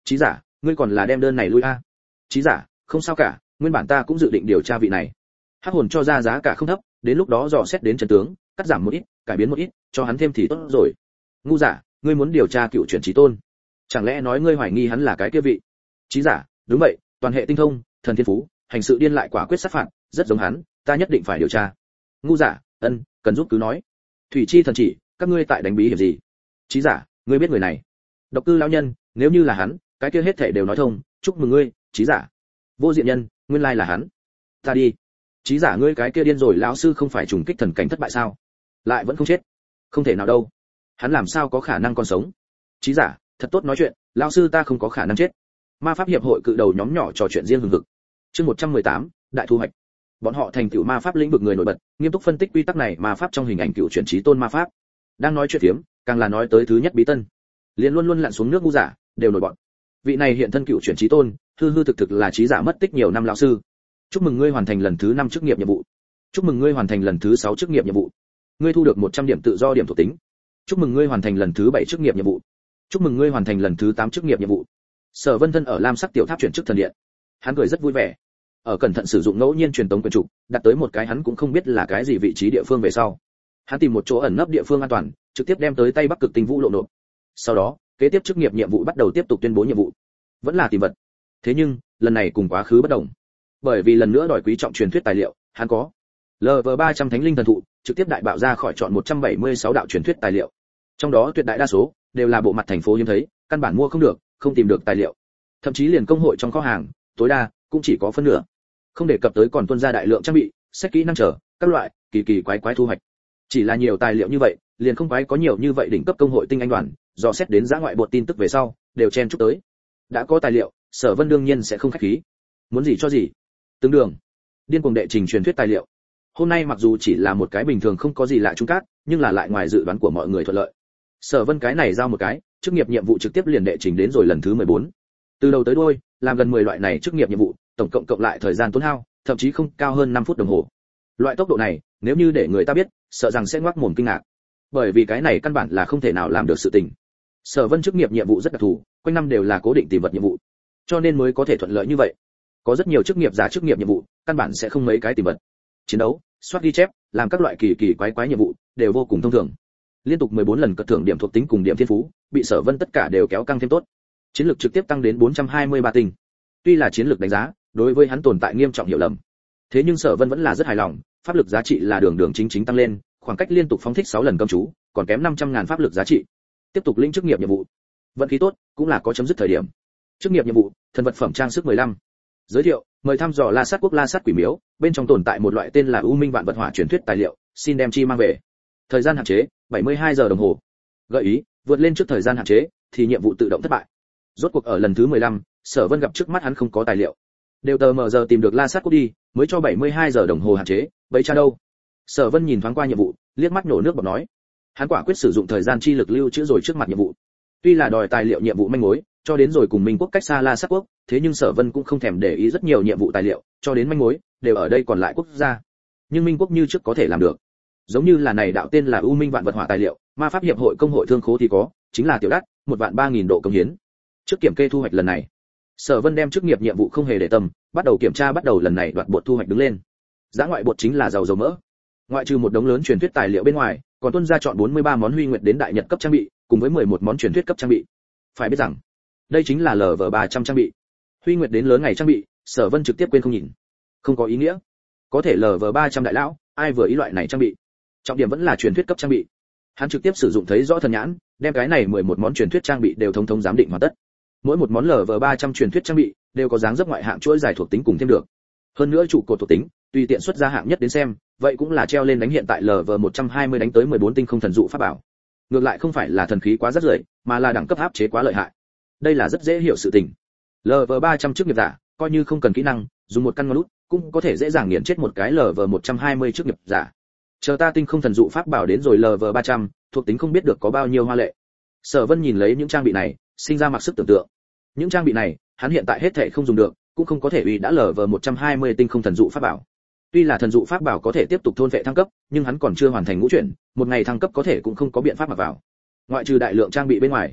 Chí giả, ngươi còn là đem đơn này lui a. Chí giả, không sao cả, nguyên bản ta cũng dự định điều tra vị này. Hắc hồn cho ra giá cả không thấp, đến lúc đó dò xét đến trận tướng, cắt giảm một ít, cải biến một ít, cho hắn thêm thì tốt rồi. Ngu giả, ngươi muốn điều tra cựu chuyển chí tôn? Chẳng lẽ nói ngươi hoài nghi hắn là cái kia vị? Chí giả, đúng vậy, toàn hệ tinh thông, thần thiên phú, hành sự điên lại quả quyết sát phạt, rất giống hắn, ta nhất định phải điều tra. Ngu giả, ân, cần giúp cứ nói. Thủy chi thần chỉ, các ngươi tại đánh bí hiểm gì? Chí giả, ngươi biết người này? Độc cư lão nhân, nếu như là hắn, cái kia hết thảy đều nói thông, chúc mừng ngươi, Chí giả. Vô diện nhân, nguyên lai là hắn. Ta đi. Chí giả, ngươi cái kia điên rồi, lão sư không phải trùng kích thần cảnh thất bại sao? Lại vẫn không chết. Không thể nào đâu. Hắn làm sao có khả năng còn sống? Chí giả, thật tốt nói chuyện, lão sư ta không có khả năng chết. Ma pháp hiệp hội cự đầu nhóm nhỏ trò chuyện riêng hừng hực. Chương một trăm mười tám, đại thu hoạch. Bọn họ thành tựu ma pháp lĩnh vực người nổi bật, nghiêm túc phân tích quy tắc này ma pháp trong hình ảnh cựu chuyển chí tôn ma pháp. Đang nói chuyện phiếm, càng là nói tới thứ nhất bí tân. Liền luôn luôn lặn xuống nước ngu giả, đều nổi bọn. Vị này hiện thân cựu chuyển chí tôn, hư hư thực thực là chí giả mất tích nhiều năm lão sư. Chúc mừng ngươi hoàn thành lần thứ năm chức nghiệp nhiệm vụ. Chúc mừng ngươi hoàn thành lần thứ sáu chức nghiệp nhiệm vụ. Ngươi thu được một trăm điểm tự do điểm thuộc tính. Chúc mừng ngươi hoàn thành lần thứ bảy chức nghiệp nhiệm vụ. Chúc mừng ngươi hoàn thành lần thứ tám chức nghiệp nhiệm vụ. Sở Vân thân ở lam sắc tiểu tháp chuyển chức thần điện. Hắn cười rất vui vẻ. Ở cẩn thận sử dụng ngẫu nhiên truyền tống quyền trục, đặt tới một cái hắn cũng không biết là cái gì vị trí địa phương về sau. Hắn tìm một chỗ ẩn nấp địa phương an toàn, trực tiếp đem tới Tây Bắc Cực Tinh Vũ lộ nộp. Sau đó, kế tiếp chức nghiệp nhiệm vụ bắt đầu tiếp tục tuyên bố nhiệm vụ. Vẫn là tìm vật. Thế nhưng, lần này cùng quá khứ bất đồng. Bởi vì lần nữa đòi quý trọng truyền thuyết tài liệu, hắn có lờ vê ba trăm thánh linh thần thụ, trực tiếp đại bạo ra khỏi chọn một trăm bảy mươi sáu đạo truyền thuyết tài liệu. Trong đó tuyệt đại đa số đều là bộ mặt thành phố hiếm thấy, căn bản mua không được, không tìm được tài liệu. Thậm chí liền công hội trong kho hàng, tối đa cũng chỉ có phân nửa. Không đề cập tới còn tuân ra đại lượng trang bị, sách kỹ năng trở, các loại kỳ kỳ quái quái thu hoạch. Chỉ là nhiều tài liệu như vậy, liền không quái có nhiều như vậy đỉnh cấp công hội tinh anh đoàn, do xét đến giã ngoại bộ tin tức về sau, đều chen chúc tới. Đã có tài liệu, Sở Vân đương nhiên sẽ không khách khí. Muốn gì cho gì. Tương đường. Điên cuồng đệ trình truyền thuyết tài liệu. Hôm nay mặc dù chỉ là một cái bình thường không có gì lạ chung cát, nhưng là lại ngoài dự đoán của mọi người thuận lợi. Sở Vân cái này giao một cái, chức nghiệp nhiệm vụ trực tiếp liền đệ trình đến rồi lần thứ mười bốn. Từ đầu tới đuôi, làm gần mười loại này chức nghiệp nhiệm vụ, tổng cộng cộng lại thời gian tốn hao, thậm chí không cao hơn năm phút đồng hồ. Loại tốc độ này, nếu như để người ta biết, sợ rằng sẽ ngoác mồm kinh ngạc. Bởi vì cái này căn bản là không thể nào làm được sự tình. Sở Vân chức nghiệp nhiệm vụ rất đặc thù, quanh năm đều là cố định tìm vật nhiệm vụ, cho nên mới có thể thuận lợi như vậy. Có rất nhiều chức nghiệp giả chức nghiệp nhiệm vụ, căn bản sẽ không mấy cái tìm vật. Chiến đấu, soát ghi chép, làm các loại kỳ kỳ quái quái nhiệm vụ, đều vô cùng thông thường. Liên tục mười bốn lần cất thưởng điểm thuộc tính cùng điểm thiên phú, bị Sở Vân tất cả đều kéo căng thêm tốt. Chiến lược trực tiếp tăng đến bốn trăm hai mươi ba tinh. Tuy là chiến lược đánh giá, đối với hắn tồn tại nghiêm trọng hiểu lầm. Thế nhưng Sở Vân vẫn là rất hài lòng, pháp lực giá trị là đường đường chính chính tăng lên, khoảng cách liên tục phóng thích sáu lần công chú, còn kém năm trăm ngàn pháp lực giá trị. Tiếp tục lĩnh chức nghiệp nhiệm vụ. Vận khí tốt, cũng là có chấm dứt thời điểm. Chức nghiệp nhiệm vụ, thần vật phẩm trang sức mười lăm. Giới thiệu, mời thăm dò La Sát quốc La Sát quỷ miếu, bên trong tồn tại một loại tên là U Minh Vạn Vật Hỏa truyền thuyết tài liệu, xin đem chi mang về. Thời gian hạn chế, bảy mươi hai giờ đồng hồ. Gợi ý, vượt lên trước thời gian hạn chế thì nhiệm vụ tự động thất bại. Rốt cuộc ở lần thứ mười lăm, Sở Vân gặp trước mắt hắn không có tài liệu. Đều tờ mờ giờ tìm được La Sát quốc đi, mới cho bảy mươi hai giờ đồng hồ hạn chế, vậy cha đâu? Sở Vân nhìn thoáng qua nhiệm vụ, liếc mắt nổ nước bọt nói. Hắn quả quyết sử dụng thời gian chi lực lưu trữ rồi trước mặt nhiệm vụ. Tuy là đòi tài liệu nhiệm vụ manh mối, cho đến rồi cùng Minh quốc cách xa La Sát quốc, thế nhưng Sở Vân cũng không thèm để ý rất nhiều nhiệm vụ tài liệu, cho đến manh mối đều ở đây còn lại quốc gia. Nhưng Minh quốc như trước có thể làm được. Giống như là này đạo tên là U Minh Vạn Vật Hỏa tài liệu, ma pháp hiệp hội công hội thương khố thì có, chính là tiểu đắt, một vạn ba nghìn độ công hiến. Trước kiểm kê thu hoạch lần này, Sở Vân đem chức nghiệp nhiệm vụ không hề để tâm, bắt đầu kiểm tra bắt đầu lần này đoạt bột thu hoạch đứng lên. Giá ngoại bột chính là giàu dầu mỡ. Ngoại trừ một đống lớn truyền thuyết tài liệu bên ngoài, còn tuân ra chọn bốn mươi ba món huy nguyệt đến đại nhật cấp trang bị, cùng với mười một món truyền thuyết cấp trang bị. Phải biết rằng, đây chính là lờ vê ba trăm trang bị. Huy nguyệt đến lớn ngày trang bị, Sở Vân trực tiếp quên không nhìn. Không có ý nghĩa. Có thể lờ vê ba trăm đại lão, ai vừa ý loại này trang bị. Trọng điểm vẫn là truyền thuyết cấp trang bị. Hắn trực tiếp sử dụng thấy rõ thần nhãn, đem cái này mười một món truyền thuyết trang bị đều thống thống giám định hoàn tất. Mỗi một món lờ vê ba trăm truyền thuyết trang bị đều có dáng dấp ngoại hạng chuỗi dài thuộc tính cùng thêm được. Hơn nữa trụ cột thuộc tính, tùy tiện xuất ra hạng nhất đến xem, vậy cũng là treo lên đánh hiện tại lờ vê một trăm hai mươi đánh tới mười bốn tinh không thần dụ pháp bảo. Ngược lại không phải là thần khí quá rất rưởi, mà là đẳng cấp áp chế quá lợi hại. Đây là rất dễ hiểu sự tình. lờ vê ba trăm chức nghiệp giả, coi như không cần kỹ năng, dùng một căn ngón út cũng có thể dễ dàng nghiền chết một cái lờ vê một trăm hai mươi chức nghiệp giả. Chờ ta tinh không thần dụ pháp bảo đến rồi lờ vê ba trăm, thuộc tính không biết được có bao nhiêu hoa lệ. Sở Vân nhìn lấy những trang bị này, sinh ra mặc sức tưởng tượng. Những trang bị này, hắn hiện tại hết thảy không dùng được, cũng không có thể uy đã lờ vê một trăm hai mươi tinh không thần dụ pháp bảo. Tuy là thần dụ pháp bảo có thể tiếp tục thôn vệ thăng cấp, nhưng hắn còn chưa hoàn thành ngũ chuyển, một ngày thăng cấp có thể cũng không có biện pháp mặc vào. Ngoại trừ đại lượng trang bị bên ngoài,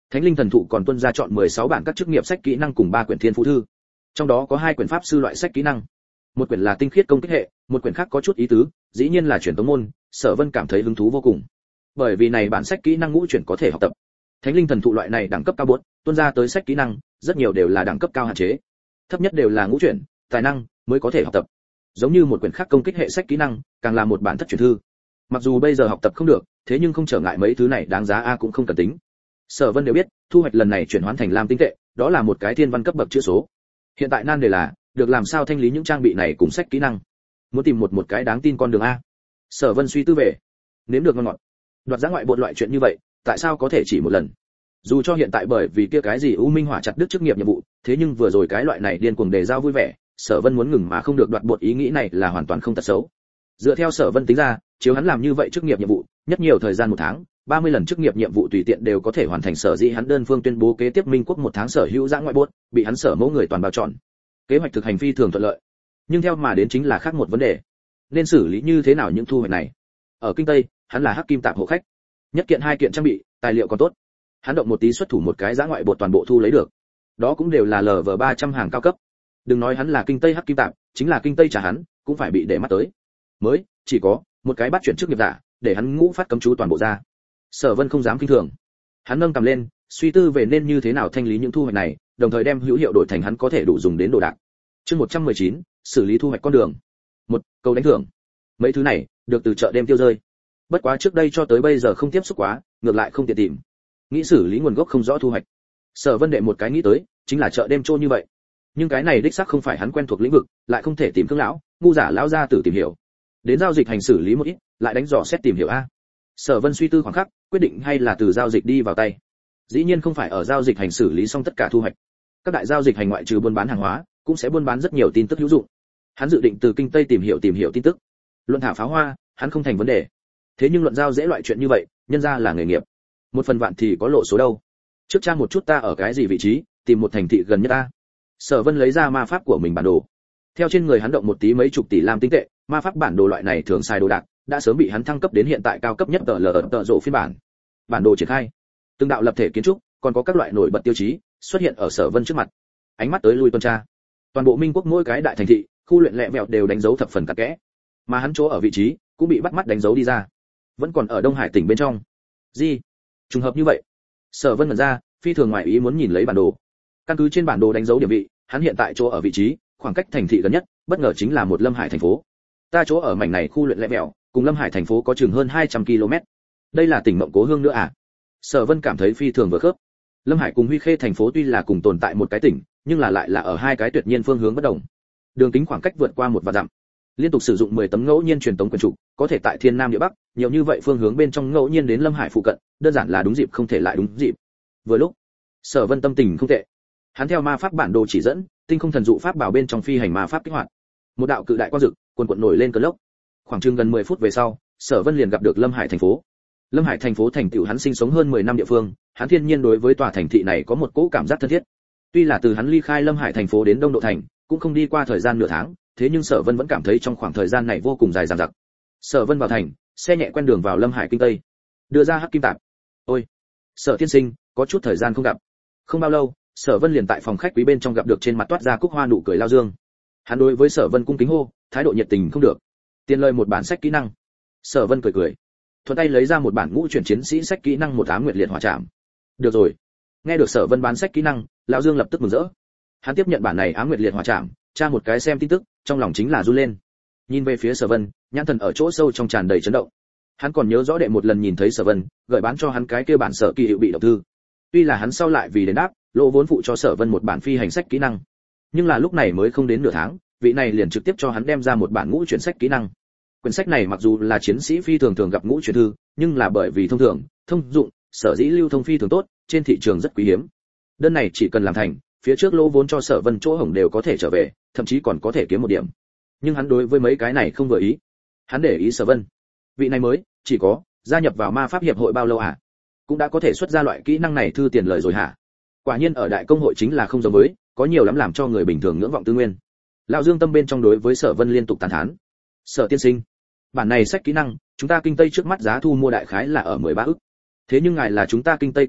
Thánh linh thần thụ còn tuân ra chọn mười sáu bản các chức nghiệp sách kỹ năng cùng ba quyển thiên phú thư, trong đó có hai quyển pháp sư loại sách kỹ năng, một quyển là tinh khiết công kích hệ, một quyển khác có chút ý tứ, dĩ nhiên là truyền tống môn. Sở Vân cảm thấy hứng thú vô cùng, bởi vì này bản sách kỹ năng ngũ chuyển có thể học tập. Thánh linh thần thụ loại này đẳng cấp cao bốn, tuân ra tới sách kỹ năng, rất nhiều đều là đẳng cấp cao hạn chế, thấp nhất đều là ngũ chuyển, tài năng mới có thể học tập. Giống như một quyển khác công kích hệ sách kỹ năng, càng là một bản thất truyền thư. Mặc dù bây giờ học tập không được, thế nhưng không trở ngại mấy thứ này đáng giá a cũng không cần tính. Sở Vân đều biết, thu hoạch lần này chuyển hóa thành lam tinh tệ, đó là một cái thiên văn cấp bậc chữ số. Hiện tại nan đề là, được làm sao thanh lý những trang bị này cùng sách kỹ năng. Muốn tìm một một cái đáng tin con đường a. Sở Vân suy tư về, nếm được ngon ngọt. Đoạt giá ngoại bộ loại chuyện như vậy, tại sao có thể chỉ một lần? Dù cho hiện tại bởi vì kia cái gì U Minh Hỏa chặt đứt chức nghiệp nhiệm vụ, thế nhưng vừa rồi cái loại này điên cuồng đề giao vui vẻ, Sở Vân muốn ngừng mà không được đoạt bột ý nghĩ này là hoàn toàn không tật xấu. Dựa theo Sở Vân tính ra, chiếu hắn làm như vậy chức nghiệp nhiệm vụ, nhất nhiều thời gian một tháng, ba mươi lần chức nghiệp nhiệm vụ tùy tiện đều có thể hoàn thành. Sở dĩ hắn đơn phương tuyên bố kế tiếp Minh Quốc một tháng sở hữu giã ngoại bột, bị hắn Sở mẫu người toàn bao chọn. Kế hoạch thực hành phi thường thuận lợi. Nhưng theo mà đến chính là khác một vấn đề. Nên xử lý như thế nào những thu hoạch này? Ở kinh Tây, hắn là hắc kim tạp hộ khách. Nhất kiện hai kiện trang bị, tài liệu còn tốt. Hắn động một tí xuất thủ một cái giã ngoại bột toàn bộ thu lấy được. Đó cũng đều là lv ba trăm hàng cao cấp. Đừng nói hắn là kinh Tây hắc kim tạp, chính là kinh Tây trả hắn, cũng phải bị để mắt tới. Mới, chỉ có một cái bắt chuyển chức nghiệp giả, để hắn ngũ phát cấm chú toàn bộ ra. Sở Vân không dám kinh thường. Hắn nâng cầm lên, suy tư về nên như thế nào thanh lý những thu hoạch này, đồng thời đem hữu hiệu đổi thành hắn có thể đủ dùng đến đồ đạc. Chương một trăm mười chín, xử lý thu hoạch con đường. Một, câu đánh thưởng. Mấy thứ này được từ chợ đêm tiêu rơi. Bất quá trước đây cho tới bây giờ không tiếp xúc quá, ngược lại không tiện tìm. Nghĩ xử lý nguồn gốc không rõ thu hoạch. Sở Vân đệ một cái nghĩ tới, chính là chợ đêm trô như vậy. Nhưng cái này đích xác không phải hắn quen thuộc lĩnh vực, lại không thể tìm thương lão, ngu giả lão gia tử tìm hiểu. Đến giao dịch hành xử lý một ít, lại đánh dò xét tìm hiểu a. Sở Vân suy tư khoảng khắc, quyết định hay là từ giao dịch đi vào tay. Dĩ nhiên không phải ở giao dịch hành xử lý xong tất cả thu hoạch. Các đại giao dịch hành ngoại trừ buôn bán hàng hóa, cũng sẽ buôn bán rất nhiều tin tức hữu dụng. Hắn dự định từ kinh Tây tìm hiểu tìm hiểu tin tức. Luận thả pháo hoa, hắn không thành vấn đề. Thế nhưng luận giao dễ loại chuyện như vậy, nhân ra là nghề nghiệp. Một phần vạn thì có lộ số đâu. Trước tra một chút ta ở cái gì vị trí, tìm một thành thị gần nhất ta. Sở Vân lấy ra ma pháp của mình bản đồ. Theo trên người hắn động một tí mấy chục tỷ lam tinh tệ, ma pháp bản đồ loại này thường xài đồ đạc, đã sớm bị hắn thăng cấp đến hiện tại cao cấp nhất tờ lờ tờ rộ phiên bản. Bản đồ triển khai, từng đạo lập thể kiến trúc, còn có các loại nổi bật tiêu chí xuất hiện ở Sở Vân trước mặt. Ánh mắt tới lui tuần tra. Toàn bộ Minh Quốc mỗi cái đại thành thị, khu luyện lẹ vẹo đều đánh dấu thập phần cặn kẽ. Mà hắn chỗ ở vị trí cũng bị bắt mắt đánh dấu đi ra. Vẫn còn ở Đông Hải tỉnh bên trong. Gì? Trùng hợp như vậy? Sở Vân mở ra, phi thường ngoài ý muốn nhìn lấy bản đồ. Căn cứ trên bản đồ đánh dấu điểm vị, hắn hiện tại chỗ ở vị trí, khoảng cách thành thị gần nhất, bất ngờ chính là một Lâm Hải thành phố. Ta chỗ ở mảnh này khu luyện lẹ vẹo, cùng Lâm Hải thành phố có chừng hơn hai trăm ki lô mét. Đây là tỉnh Mộng Cố Hương nữa à? Sở Vân cảm thấy phi thường vừa khớp. Lâm Hải cùng Huy Khê thành phố tuy là cùng tồn tại một cái tỉnh, nhưng là lại là ở hai cái tuyệt nhiên phương hướng bất đồng. Đường kính khoảng cách vượt qua một vạn dặm. Liên tục sử dụng mười tấm ngẫu nhiên truyền tống quyền trụ, có thể tại Thiên Nam địa Bắc, nhiều như vậy phương hướng bên trong ngẫu nhiên đến Lâm Hải phụ cận, đơn giản là đúng dịp không thể lại đúng dịp. Vừa lúc, Sở Vân tâm tình không tệ. Hắn theo ma pháp bản đồ chỉ dẫn, tinh không thần dụ pháp bảo bên trong phi hành ma pháp kích hoạt. Một đạo cự đại quang dực, cuồn cuộn nổi lên cơn lốc. Khoảng chừng gần mười phút về sau, Sở Vân liền gặp được Lâm Hải thành phố. Lâm Hải thành phố thành tựu hắn sinh sống hơn mười năm địa phương, hắn thiên nhiên đối với tòa thành thị này có một cỗ cảm giác thân thiết. Tuy là từ hắn ly khai Lâm Hải thành phố đến Đông Độ thành, cũng không đi qua thời gian nửa tháng, thế nhưng Sở Vân vẫn cảm thấy trong khoảng thời gian này vô cùng dài dằng dặc. Sở Vân vào thành, xe nhẹ quen đường vào Lâm Hải kinh Tây, đưa ra hắc kim tạp. Ôi, Sở tiên sinh, có chút thời gian không gặp. Không bao lâu, Sở Vân liền tại phòng khách quý bên trong gặp được trên mặt toát ra cúc hoa nụ cười Lao Dương. Hắn đối với Sở Vân cung kính hô, thái độ nhiệt tình không được. Tiền lời một bản sách kỹ năng. Sở Vân cười cười, thuận tay lấy ra một bản ngũ chuyển chiến sĩ sách kỹ năng một ám nguyệt liệt hỏa trảm. Được rồi. Nghe được Sở Vân bán sách kỹ năng, Lão Dương lập tức mừng rỡ. Hắn tiếp nhận bản này ám nguyệt liệt hỏa trảm, tra một cái xem tin tức, trong lòng chính là run lên. Nhìn về phía Sở Vân, nhãn thần ở chỗ sâu trong tràn đầy chấn động. Hắn còn nhớ rõ đệ một lần nhìn thấy Sở Vân, gửi bán cho hắn cái kia bản Sở Kỳ hiệu bị động thư. Tuy là hắn sau lại vì đền đáp, lỗ vốn phụ cho Sở Vân một bản phi hành sách kỹ năng, nhưng là lúc này mới không đến nửa tháng, vị này liền trực tiếp cho hắn đem ra một bản ngũ chuyển sách kỹ năng. Quyển sách này mặc dù là chiến sĩ phi thường thường gặp ngũ chuyển thư, nhưng là bởi vì thông thường, thông dụng, sở dĩ lưu thông phi thường tốt, trên thị trường rất quý hiếm. Đơn này chỉ cần làm thành, phía trước lỗ vốn cho Sở Vân chỗ hổng đều có thể trở về, thậm chí còn có thể kiếm một điểm. Nhưng hắn đối với mấy cái này không vừa ý. Hắn để ý Sở Vân. Vị này mới, chỉ có gia nhập vào ma pháp hiệp hội bao lâu hả? Cũng đã có thể xuất ra loại kỹ năng này thư tiền lời rồi hả? Quả nhiên ở đại công hội chính là không giống với, có nhiều lắm làm cho người bình thường ngưỡng vọng tư nguyên. Lão Dương tâm bên trong đối với Sở Vân liên tục tán thán. Sở tiên sinh, bản này sách kỹ năng, chúng ta kinh Tây trước mắt giá thu mua đại khái là ở mười ba ức. Thế nhưng ngài là chúng ta kinh Tây quý khách,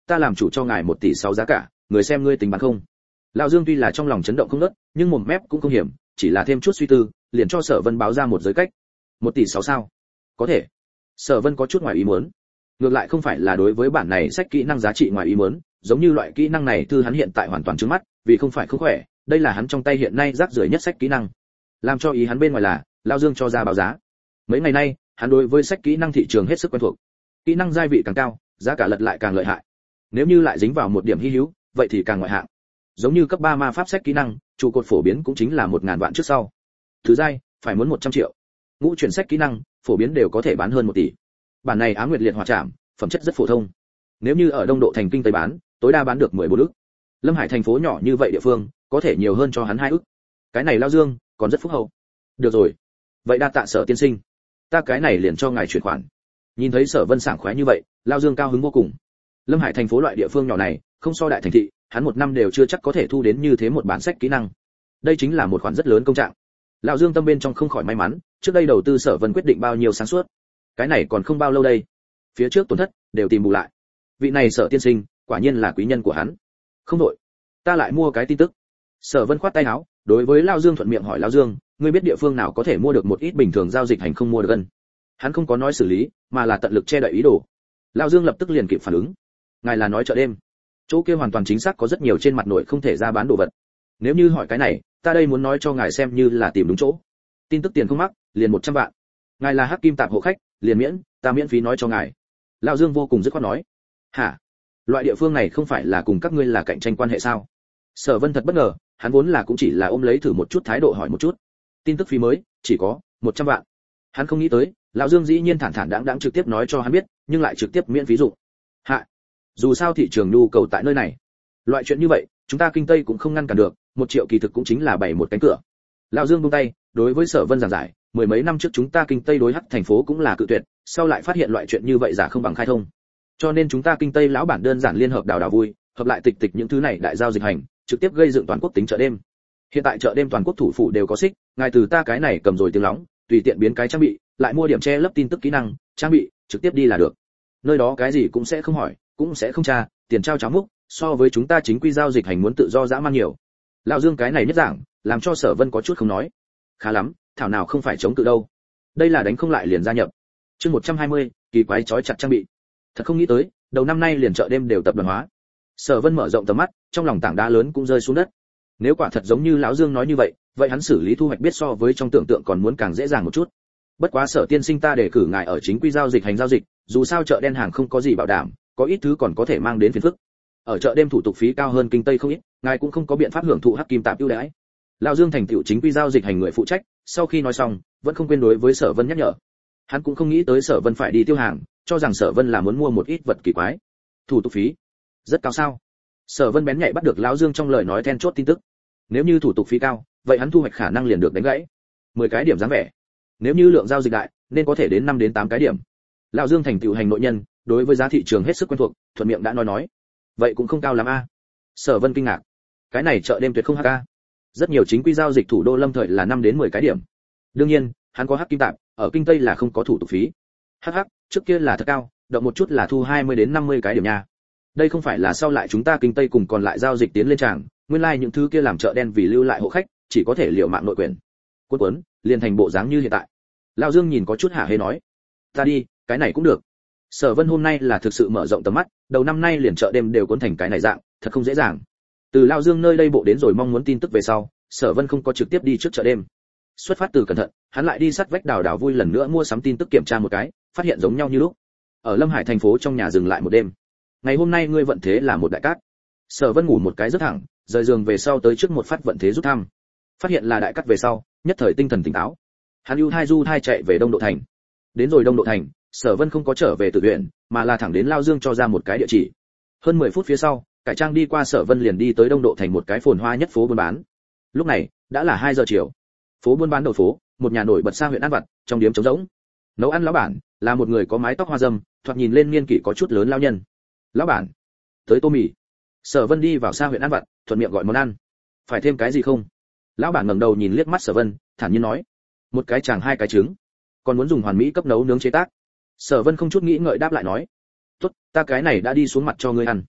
ta làm chủ cho ngài một tỷ sáu giá cả, người xem ngươi tính bán không. Lão Dương tuy là trong lòng chấn động không ngớt, nhưng mồm mép cũng không hiểm, chỉ là thêm chút suy tư, liền cho Sở Vân báo ra một giới cách. Một tỷ sáu sao? Có thể. Sở Vân có chút ngoài ý muốn. Ngược lại không phải là đối với bản này sách kỹ năng giá trị ngoài ý muốn, giống như loại kỹ năng này thư hắn hiện tại hoàn toàn trước mắt, vì không phải không khỏe, đây là hắn trong tay hiện nay rác rưởi nhất sách kỹ năng. Làm cho ý hắn bên ngoài là, Lão Dương cho ra báo giá. Mấy ngày nay, hắn đối với sách kỹ năng thị trường hết sức quen thuộc. Kỹ năng giai vị càng cao, giá cả lật lại càng lợi hại. Nếu như lại dính vào một điểm hi hữu, vậy thì càng ngoại hạng. Giống như cấp ba ma pháp sách kỹ năng, trụ cột phổ biến cũng chính là một ngàn vạn trước sau. Thứ giai, phải muốn một trăm triệu. Ngũ chuyển sách kỹ năng, phổ biến đều có thể bán hơn một tỷ. Bản này Ám Nguyệt Liệt Hỏa Trảm, phẩm chất rất phổ thông. Nếu như ở Đông Độ thành kinh Tây bán, tối đa bán được mười bốn ức. Lâm Hải thành phố nhỏ như vậy địa phương, có thể nhiều hơn cho hắn hai ức. Cái này Lão Dương, còn rất phúc hậu. Được rồi, vậy đa tạ Sở tiên sinh, ta cái này liền cho ngài chuyển khoản. Nhìn thấy Sở Vân sảng khoái như vậy, Lão Dương cao hứng vô cùng. Lâm Hải thành phố loại địa phương nhỏ này, không so đại thành thị, hắn một năm đều chưa chắc có thể thu đến như thế một bản sách kỹ năng. Đây chính là một khoản rất lớn công trạng. Lão Dương tâm bên trong không khỏi may mắn, trước đây đầu tư Sở Vân quyết định bao nhiêu sáng suốt. Cái này còn không bao lâu đây, phía trước tổn thất đều tìm bù lại. Vị này Sở tiên sinh, quả nhiên là quý nhân của hắn. Không đổi, ta lại mua cái tin tức. Sở Vân khoát tay áo, đối với Lão Dương thuận miệng hỏi Lão Dương, ngươi biết địa phương nào có thể mua được một ít bình thường giao dịch hành không mua được gần? Hắn không có nói xử lý, mà là tận lực che đậy ý đồ. Lão Dương lập tức liền kịp phản ứng. Ngài là nói chợ đêm? Chỗ kia hoàn toàn chính xác có rất nhiều trên mặt nội không thể ra bán đồ vật. Nếu như hỏi cái này, ta đây muốn nói cho ngài xem như là tìm đúng chỗ. Tin tức tiền không mắc, liền một trăm vạn. Ngài là Hắc Kim tạp hộ khách, liền miễn, ta miễn phí nói cho ngài. Lão Dương vô cùng dứt khoát nói. Hả? Loại địa phương này không phải là cùng các ngươi là cạnh tranh quan hệ sao? Sở Vân thật bất ngờ, hắn vốn là cũng chỉ là ôm lấy thử một chút thái độ hỏi một chút. Tin tức phí mới, chỉ có một trăm vạn. Hắn không nghĩ tới, Lão Dương dĩ nhiên thản thản đãng đãng trực tiếp nói cho hắn biết, nhưng lại trực tiếp miễn phí dụng. Hạ, dù sao thị trường nhu cầu tại nơi này, loại chuyện như vậy, chúng ta kinh Tây cũng không ngăn cản được, một triệu kỳ thực cũng chính là bảy một cánh cửa. Lão Dương buông tay, đối với Sở Vân giảng giải, mười mấy năm trước chúng ta kinh Tây đối Hắc thành phố cũng là cự tuyệt, sau lại phát hiện loại chuyện như vậy giả không bằng khai thông. Cho nên chúng ta kinh Tây lão bản đơn giản liên hợp đào đào vui, hợp lại tịch tịch những thứ này đại giao dịch hành, trực tiếp gây dựng toàn quốc tính chợ đêm. Hiện tại chợ đêm toàn quốc thủ phủ đều có xích, ngài từ ta cái này cầm rồi tiếng lóng, tùy tiện biến cái trang bị, lại mua điểm che lấp tin tức kỹ năng, trang bị, trực tiếp đi là được. Nơi đó cái gì cũng sẽ không hỏi, cũng sẽ không tra, tiền trao cháo múc, so với chúng ta chính quy giao dịch hành muốn tự do dã man nhiều. Lão Dương cái này nhất giảng, làm cho Sở Vân có chút không nói. Khá lắm, thảo nào không phải chống cự đâu. Đây là đánh không lại liền gia nhập. Chương một trăm hai mươi, kỳ quái chói chặt trang bị. Thật không nghĩ tới, đầu năm nay liền chợ đêm đều tập đoàn hóa. Sở Vân mở rộng tầm mắt, trong lòng tảng đá lớn cũng rơi xuống đất. Nếu quả thật giống như lão Dương nói như vậy, vậy hắn xử lý thu hoạch biết so với trong tưởng tượng còn muốn càng dễ dàng một chút. Bất quá Sở tiên sinh ta đề cử ngài ở chính quy giao dịch hành giao dịch, dù sao chợ đen hàng không có gì bảo đảm, có ít thứ còn có thể mang đến phiền phức. Ở chợ đêm thủ tục phí cao hơn kinh Tây không ít, ngài cũng không có biện pháp hưởng thụ Hắc Kim tạp ưu đãi. Lão Dương thành tựu chính quy giao dịch hành người phụ trách, sau khi nói xong, vẫn không quên đối với Sở Vân nhắc nhở. Hắn cũng không nghĩ tới Sở Vân phải đi tiêu hàng, cho rằng Sở Vân là muốn mua một ít vật kỳ quái. Thủ tục phí rất cao sao? Sở Vân bén nhạy bắt được lão Dương trong lời nói then chốt tin tức. Nếu như thủ tục phí cao, vậy hắn thu hoạch khả năng liền được đánh gãy. mười cái điểm dáng vẻ. Nếu như lượng giao dịch đại, nên có thể đến năm đến tám cái điểm. Lão Dương thành tựu hành nội nhân, đối với giá thị trường hết sức quen thuộc, thuận miệng đã nói nói. Vậy cũng không cao lắm a. Sở Vân kinh ngạc. Cái này chợ đêm tuyệt không hắc a. Rất nhiều chính quy giao dịch thủ đô Lâm thời là năm đến mười cái điểm. Đương nhiên, hắn có Hắc Kim tạp, ở kinh Tây là không có thủ tục phí. Hắc hắc, trước kia là thật cao, động một chút là thu hai mươi đến năm mươi cái điểm nha. Đây không phải là sau lại chúng ta kinh Tây cùng còn lại giao dịch tiến lên tràng, nguyên lai like những thứ kia làm chợ đen vì lưu lại hộ khách, chỉ có thể liều mạng nội quyền. Cuốn cuốn, liền thành bộ dáng như hiện tại. Lão Dương nhìn có chút hả hê nói, ta đi, cái này cũng được. Sở Vân hôm nay là thực sự mở rộng tầm mắt, đầu năm nay liền chợ đêm đều cuốn thành cái này dạng, thật không dễ dàng. Từ Lão Dương nơi đây bộ đến rồi mong muốn tin tức về sau, Sở Vân không có trực tiếp đi trước chợ đêm. Xuất phát từ cẩn thận, hắn lại đi sát vách đào đào vui lần nữa mua sắm tin tức kiểm tra một cái, phát hiện giống nhau như lúc. Ở Lâm Hải thành phố trong nhà dừng lại một đêm. Ngày hôm nay ngươi vận thế là một đại cát. Sở Vân ngủ một cái rất thẳng, rời giường về sau tới trước một phát vận thế rút thăm. Phát hiện là đại cát về sau, nhất thời tinh thần tỉnh táo. Hắn ưu thai du thai chạy về Đông Độ thành. Đến rồi Đông Độ thành, Sở Vân không có trở về tự viện, mà là thẳng đến Lao Dương cho ra một cái địa chỉ. Hơn mười phút phía sau, cải trang đi qua Sở Vân liền đi tới Đông Độ thành một cái phồn hoa nhất phố buôn bán. Lúc này, đã là hai giờ chiều. Phố buôn bán đầu phố, một nhà nổi bật xa huyện ăn vặt, trong điếm trống rỗng. Nấu ăn lão bản là một người có mái tóc hoa râm, thoạt nhìn lên niên kỷ có chút lớn lao nhân. Lão bản, tới tô mì. Sở Vân đi vào xa huyện ăn vặt, thuận miệng gọi món ăn. Phải thêm cái gì không? Lão bản ngẩng đầu nhìn liếc mắt Sở Vân, thản nhiên nói, một cái chàng hai cái trứng, còn muốn dùng hoàn mỹ cấp nấu nướng chế tác. Sở Vân không chút nghĩ ngợi đáp lại nói, tốt, ta cái này đã đi xuống mặt cho ngươi ăn.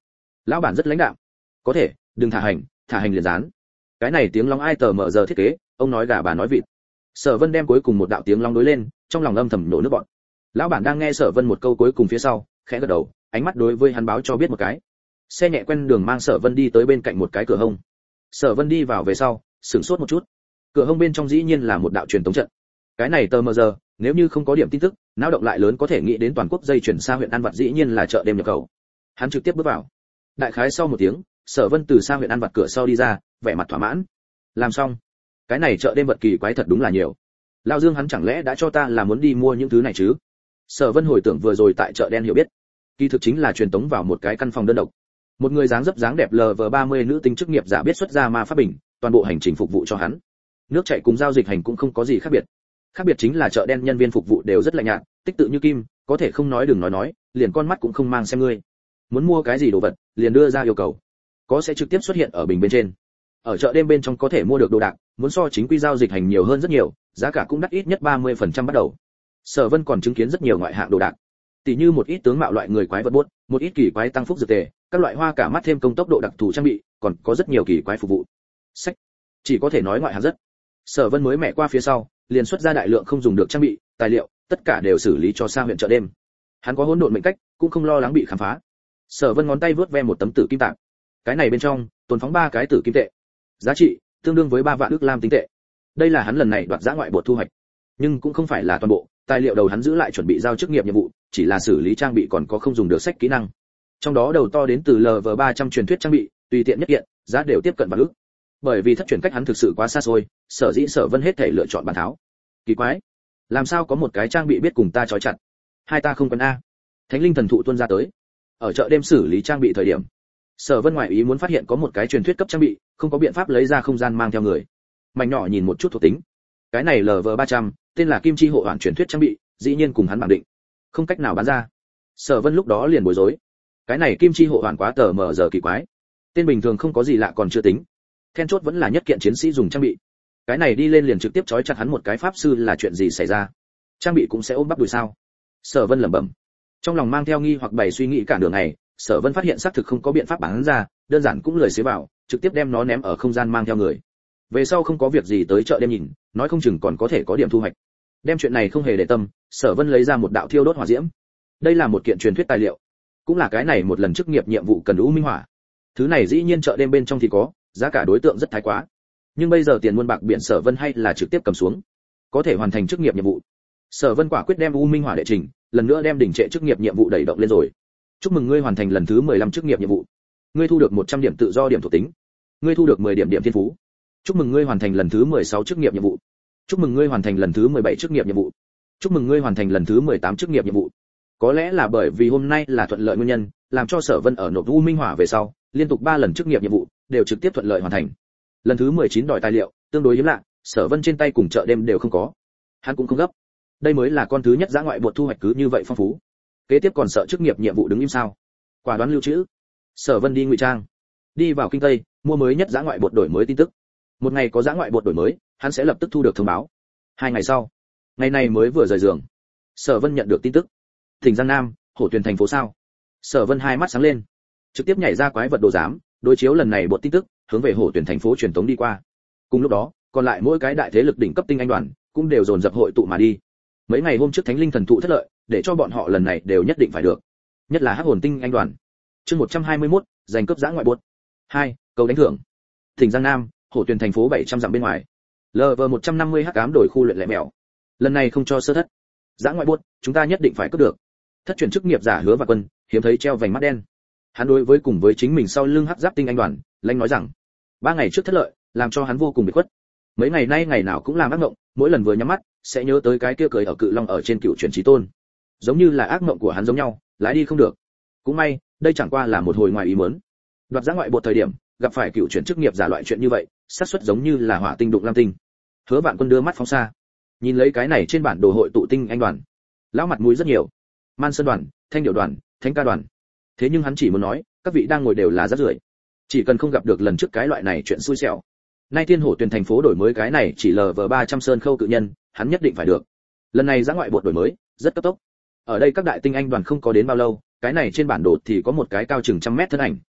Lão bản rất lãnh đạm. Có thể, đừng thả hành, thả hành liền dán. Cái này tiếng long ai tờ mở giờ thiết kế, ông nói gà bà nói vịt. Sở Vân đem cuối cùng một đạo tiếng long đối lên, trong lòng âm thầm nổ nước bọt. Lão bản đang nghe Sở Vân một câu cuối cùng phía sau, khẽ gật đầu, ánh mắt đối với hắn báo cho biết một cái. Xe nhẹ quen đường mang Sở Vân đi tới bên cạnh một cái cửa hông. Sở Vân đi vào về sau, sửng sốt một chút. Cửa hông bên trong dĩ nhiên là một đạo truyền tống trận. Cái này tờ mờ giờ, nếu như không có điểm tin tức, náo động lại lớn có thể nghĩ đến toàn quốc dây chuyển xa huyện An Vật dĩ nhiên là chợ đêm nhập khẩu. Hắn trực tiếp bước vào. Đại khái sau một tiếng, Sở Vân từ xa huyện An Vật cửa sau đi ra, vẻ mặt thỏa mãn. Làm xong. Cái này chợ đêm vật kỳ quái thật đúng là nhiều. Lão Dương hắn chẳng lẽ đã cho ta là muốn đi mua những thứ này chứ? Sở Vân hồi tưởng vừa rồi tại chợ đen hiểu biết, kỳ thực chính là truyền tống vào một cái căn phòng đơn độc. Một người dáng dấp dáng đẹp lờ vờ ba mươi nữ tính chức nghiệp giả biết xuất ra ma pháp bình, toàn bộ hành trình phục vụ cho hắn. Nước chảy cùng giao dịch hành cũng không có gì khác biệt. Khác biệt chính là chợ đen nhân viên phục vụ đều rất lạnh nhạt, tích tự như kim, có thể không nói đừng nói nói, liền con mắt cũng không mang xem ngươi. Muốn mua cái gì đồ vật, liền đưa ra yêu cầu, có sẽ trực tiếp xuất hiện ở bình bên trên. Ở chợ đêm bên trong có thể mua được đồ đạc, muốn so chính quy giao dịch hành nhiều hơn rất nhiều, giá cả cũng đắt ít nhất ba mươi phần trăm bắt đầu. Sở Vân còn chứng kiến rất nhiều ngoại hạng đồ đạc, tỷ như một ít tướng mạo loại người quái vật buốt, một ít kỳ quái tăng phúc dược tề, các loại hoa cả mắt thêm công tốc độ đặc thù trang bị, còn có rất nhiều kỳ quái phục vụ. Sách, chỉ có thể nói ngoại hạng rất. Sở Vân mới mẹ qua phía sau, liền xuất ra đại lượng không dùng được trang bị, tài liệu, tất cả đều xử lý cho xa huyện chợ đêm. Hắn có hỗn độn mệnh cách, cũng không lo lắng bị khám phá. Sở Vân ngón tay vướt ve một tấm tử kim tạp. Cái này bên trong, tồn phóng ba cái tử kim tệ. Giá trị tương đương với ba vạn ức lam tinh tệ. Đây là hắn lần này đoạt giã ngoại bột thu hoạch, nhưng cũng không phải là toàn bộ, tài liệu đầu hắn giữ lại chuẩn bị giao chức nghiệp nhiệm vụ, chỉ là xử lý trang bị còn có không dùng được sách kỹ năng. Trong đó đầu to đến từ lv ba trăm truyền thuyết trang bị, tùy tiện nhất kiện, giá đều tiếp cận vạn ức. Bởi vì thất truyền cách hắn thực sự quá xa xôi, sở dĩ Sở Vân hết thể lựa chọn bản tháo. Kỳ quái, làm sao có một cái trang bị biết cùng ta trói chặt? Hai ta không quen a. Thánh linh thần thụ tuôn ra tới. Ở chợ đêm xử lý trang bị thời điểm, Sở Vân ngoại ý muốn phát hiện có một cái truyền thuyết cấp trang bị, không có biện pháp lấy ra không gian mang theo người. Mảnh nhỏ nhìn một chút thuộc tính. Cái này lv ba trăm, tên là Kim Chi hộ hoàn truyền thuyết trang bị, dĩ nhiên cùng hắn bản định, không cách nào bán ra. Sở Vân lúc đó liền bối rối. Cái này Kim Chi hộ hoàn quá tờ mờ giờ kỳ quái. Tên bình thường không có gì lạ còn chưa tính. Then chốt vẫn là nhất kiện chiến sĩ dùng trang bị. Cái này đi lên liền trực tiếp trói chặt hắn một cái pháp sư là chuyện gì xảy ra? Trang bị cũng sẽ ôm bắp đùi sao? Sở Vân lẩm bẩm. Trong lòng mang theo nghi hoặc bày suy nghĩ cả đường này, Sở Vân phát hiện xác thực không có biện pháp bán ra, đơn giản cũng lười xế vào, trực tiếp đem nó ném ở không gian mang theo người. Về sau không có việc gì tới chợ đêm nhìn, nói không chừng còn có thể có điểm thu hoạch. Đem chuyện này không hề để tâm, Sở Vân lấy ra một đạo thiêu đốt hỏa diễm. Đây là một kiện truyền thuyết tài liệu, cũng là cái này một lần chức nghiệp nhiệm vụ cần u minh hỏa. Thứ này dĩ nhiên chợ đêm bên trong thì có, giá cả đối tượng rất thái quá. Nhưng bây giờ tiền muôn bạc biển Sở Vân hay là trực tiếp cầm xuống, có thể hoàn thành chức nghiệp nhiệm vụ. Sở Vân quả quyết đem u minh hỏa đệ trình, lần nữa đem đỉnh trệ chức nghiệp nhiệm vụ đẩy động lên rồi. Chúc mừng ngươi hoàn thành lần thứ mười lăm chức nghiệp nhiệm vụ. Ngươi thu được một trăm điểm tự do điểm thuộc tính. Ngươi thu được mười điểm điểm thiên phú. Chúc mừng ngươi hoàn thành lần thứ mười sáu chức nghiệp nhiệm vụ. Chúc mừng ngươi hoàn thành lần thứ mười bảy chức nghiệp nhiệm vụ. Chúc mừng ngươi hoàn thành lần thứ mười tám chức nghiệp nhiệm vụ. Có lẽ là bởi vì hôm nay là thuận lợi nguyên nhân, làm cho Sở Vân ở nộp u minh hỏa về sau, liên tục ba lần chức nghiệp nhiệm vụ đều trực tiếp thuận lợi hoàn thành. Lần thứ mười chín đòi tài liệu, tương đối hiếm lạ, Sở Vân trên tay cùng chợ đêm đều không có. Hắn cũng không gấp. Đây mới là con thứ nhất dã ngoại bột thu hoạch cứ như vậy phong phú. Kế tiếp còn sợ chức nghiệp nhiệm vụ đứng im sao? Quả đoán lưu trữ. Sở Vân đi ngụy trang, đi vào kinh tây, mua mới nhất dã ngoại bột đổi mới tin tức. Một ngày có dã ngoại bột đổi mới, hắn sẽ lập tức thu được thông báo. Hai ngày sau, ngày này mới vừa rời giường, Sở Vân nhận được tin tức. Tỉnh Giang Nam, Hổ Tuyền thành phố sao? Sở Vân hai mắt sáng lên, trực tiếp nhảy ra quái vật đồ giám, đối chiếu lần này bột tin tức, hướng về Hổ Tuyền thành phố truyền tống đi qua. Cùng lúc đó, còn lại mỗi cái đại thế lực đỉnh cấp tinh anh đoàn cũng đều dồn dập hội tụ mà đi. Mấy ngày hôm trước Thánh linh thần thụ thất lợi, để cho bọn họ lần này đều nhất định phải được. Nhất là Hắc hồn tinh anh đoàn. Chương một trăm hai mươi mốt, giành cướp dã ngoại bột. hai, cầu đánh thưởng. Tỉnh Giang Nam, Hổ Tuyền thành phố bảy trăm dặm bên ngoài. lv một trăm năm mươi hắc ám đổi khu luyện lẻ mèo. Lần này không cho sơ thất. Dã ngoại bột, chúng ta nhất định phải cướp được. Thất truyền chức nghiệp giả Hứa Vạn Quân, hiếm thấy treo vành mắt đen. Hắn đối với cùng với chính mình sau lưng hắc giáp tinh anh đoàn, lãnh nói rằng, ba ngày trước thất lợi, làm cho hắn vô cùng bị khuất. Mấy ngày nay ngày nào cũng làm ác mộng, mỗi lần vừa nhắm mắt, sẽ nhớ tới cái kia cười ở cự long ở trên cựu truyền chí tôn. Giống như là ác mộng của hắn giống nhau, lái đi không được. Cũng may, đây chẳng qua là một hồi ngoài ý muốn. Đoạt dã ngoại bột thời điểm, gặp phải cựu truyền chức nghiệp giả loại chuyện như vậy, xác suất giống như là hỏa tinh đụng lam tinh. Hứa Vạn Quân đưa mắt phóng xa, nhìn lấy cái này trên bản đồ hội tụ tinh anh đoàn, lão mặt mũi rất nhiều. Man Sơn đoàn, Thanh Điệu đoàn, Thánh Ca đoàn. Thế nhưng hắn chỉ muốn nói, các vị đang ngồi đều là rác rưởi. Chỉ cần không gặp được lần trước cái loại này chuyện xui xẻo. Nay Thiên Hổ Tuyền thành phố đổi mới cái này chỉ lv ba trăm sơn khâu cự nhân, hắn nhất định phải được. Lần này dã ngoại bột đổi mới, rất cấp tốc. Ở đây các đại tinh anh đoàn không có đến bao lâu, cái này trên bản đồ thì có một cái cao chừng trăm mét thân ảnh,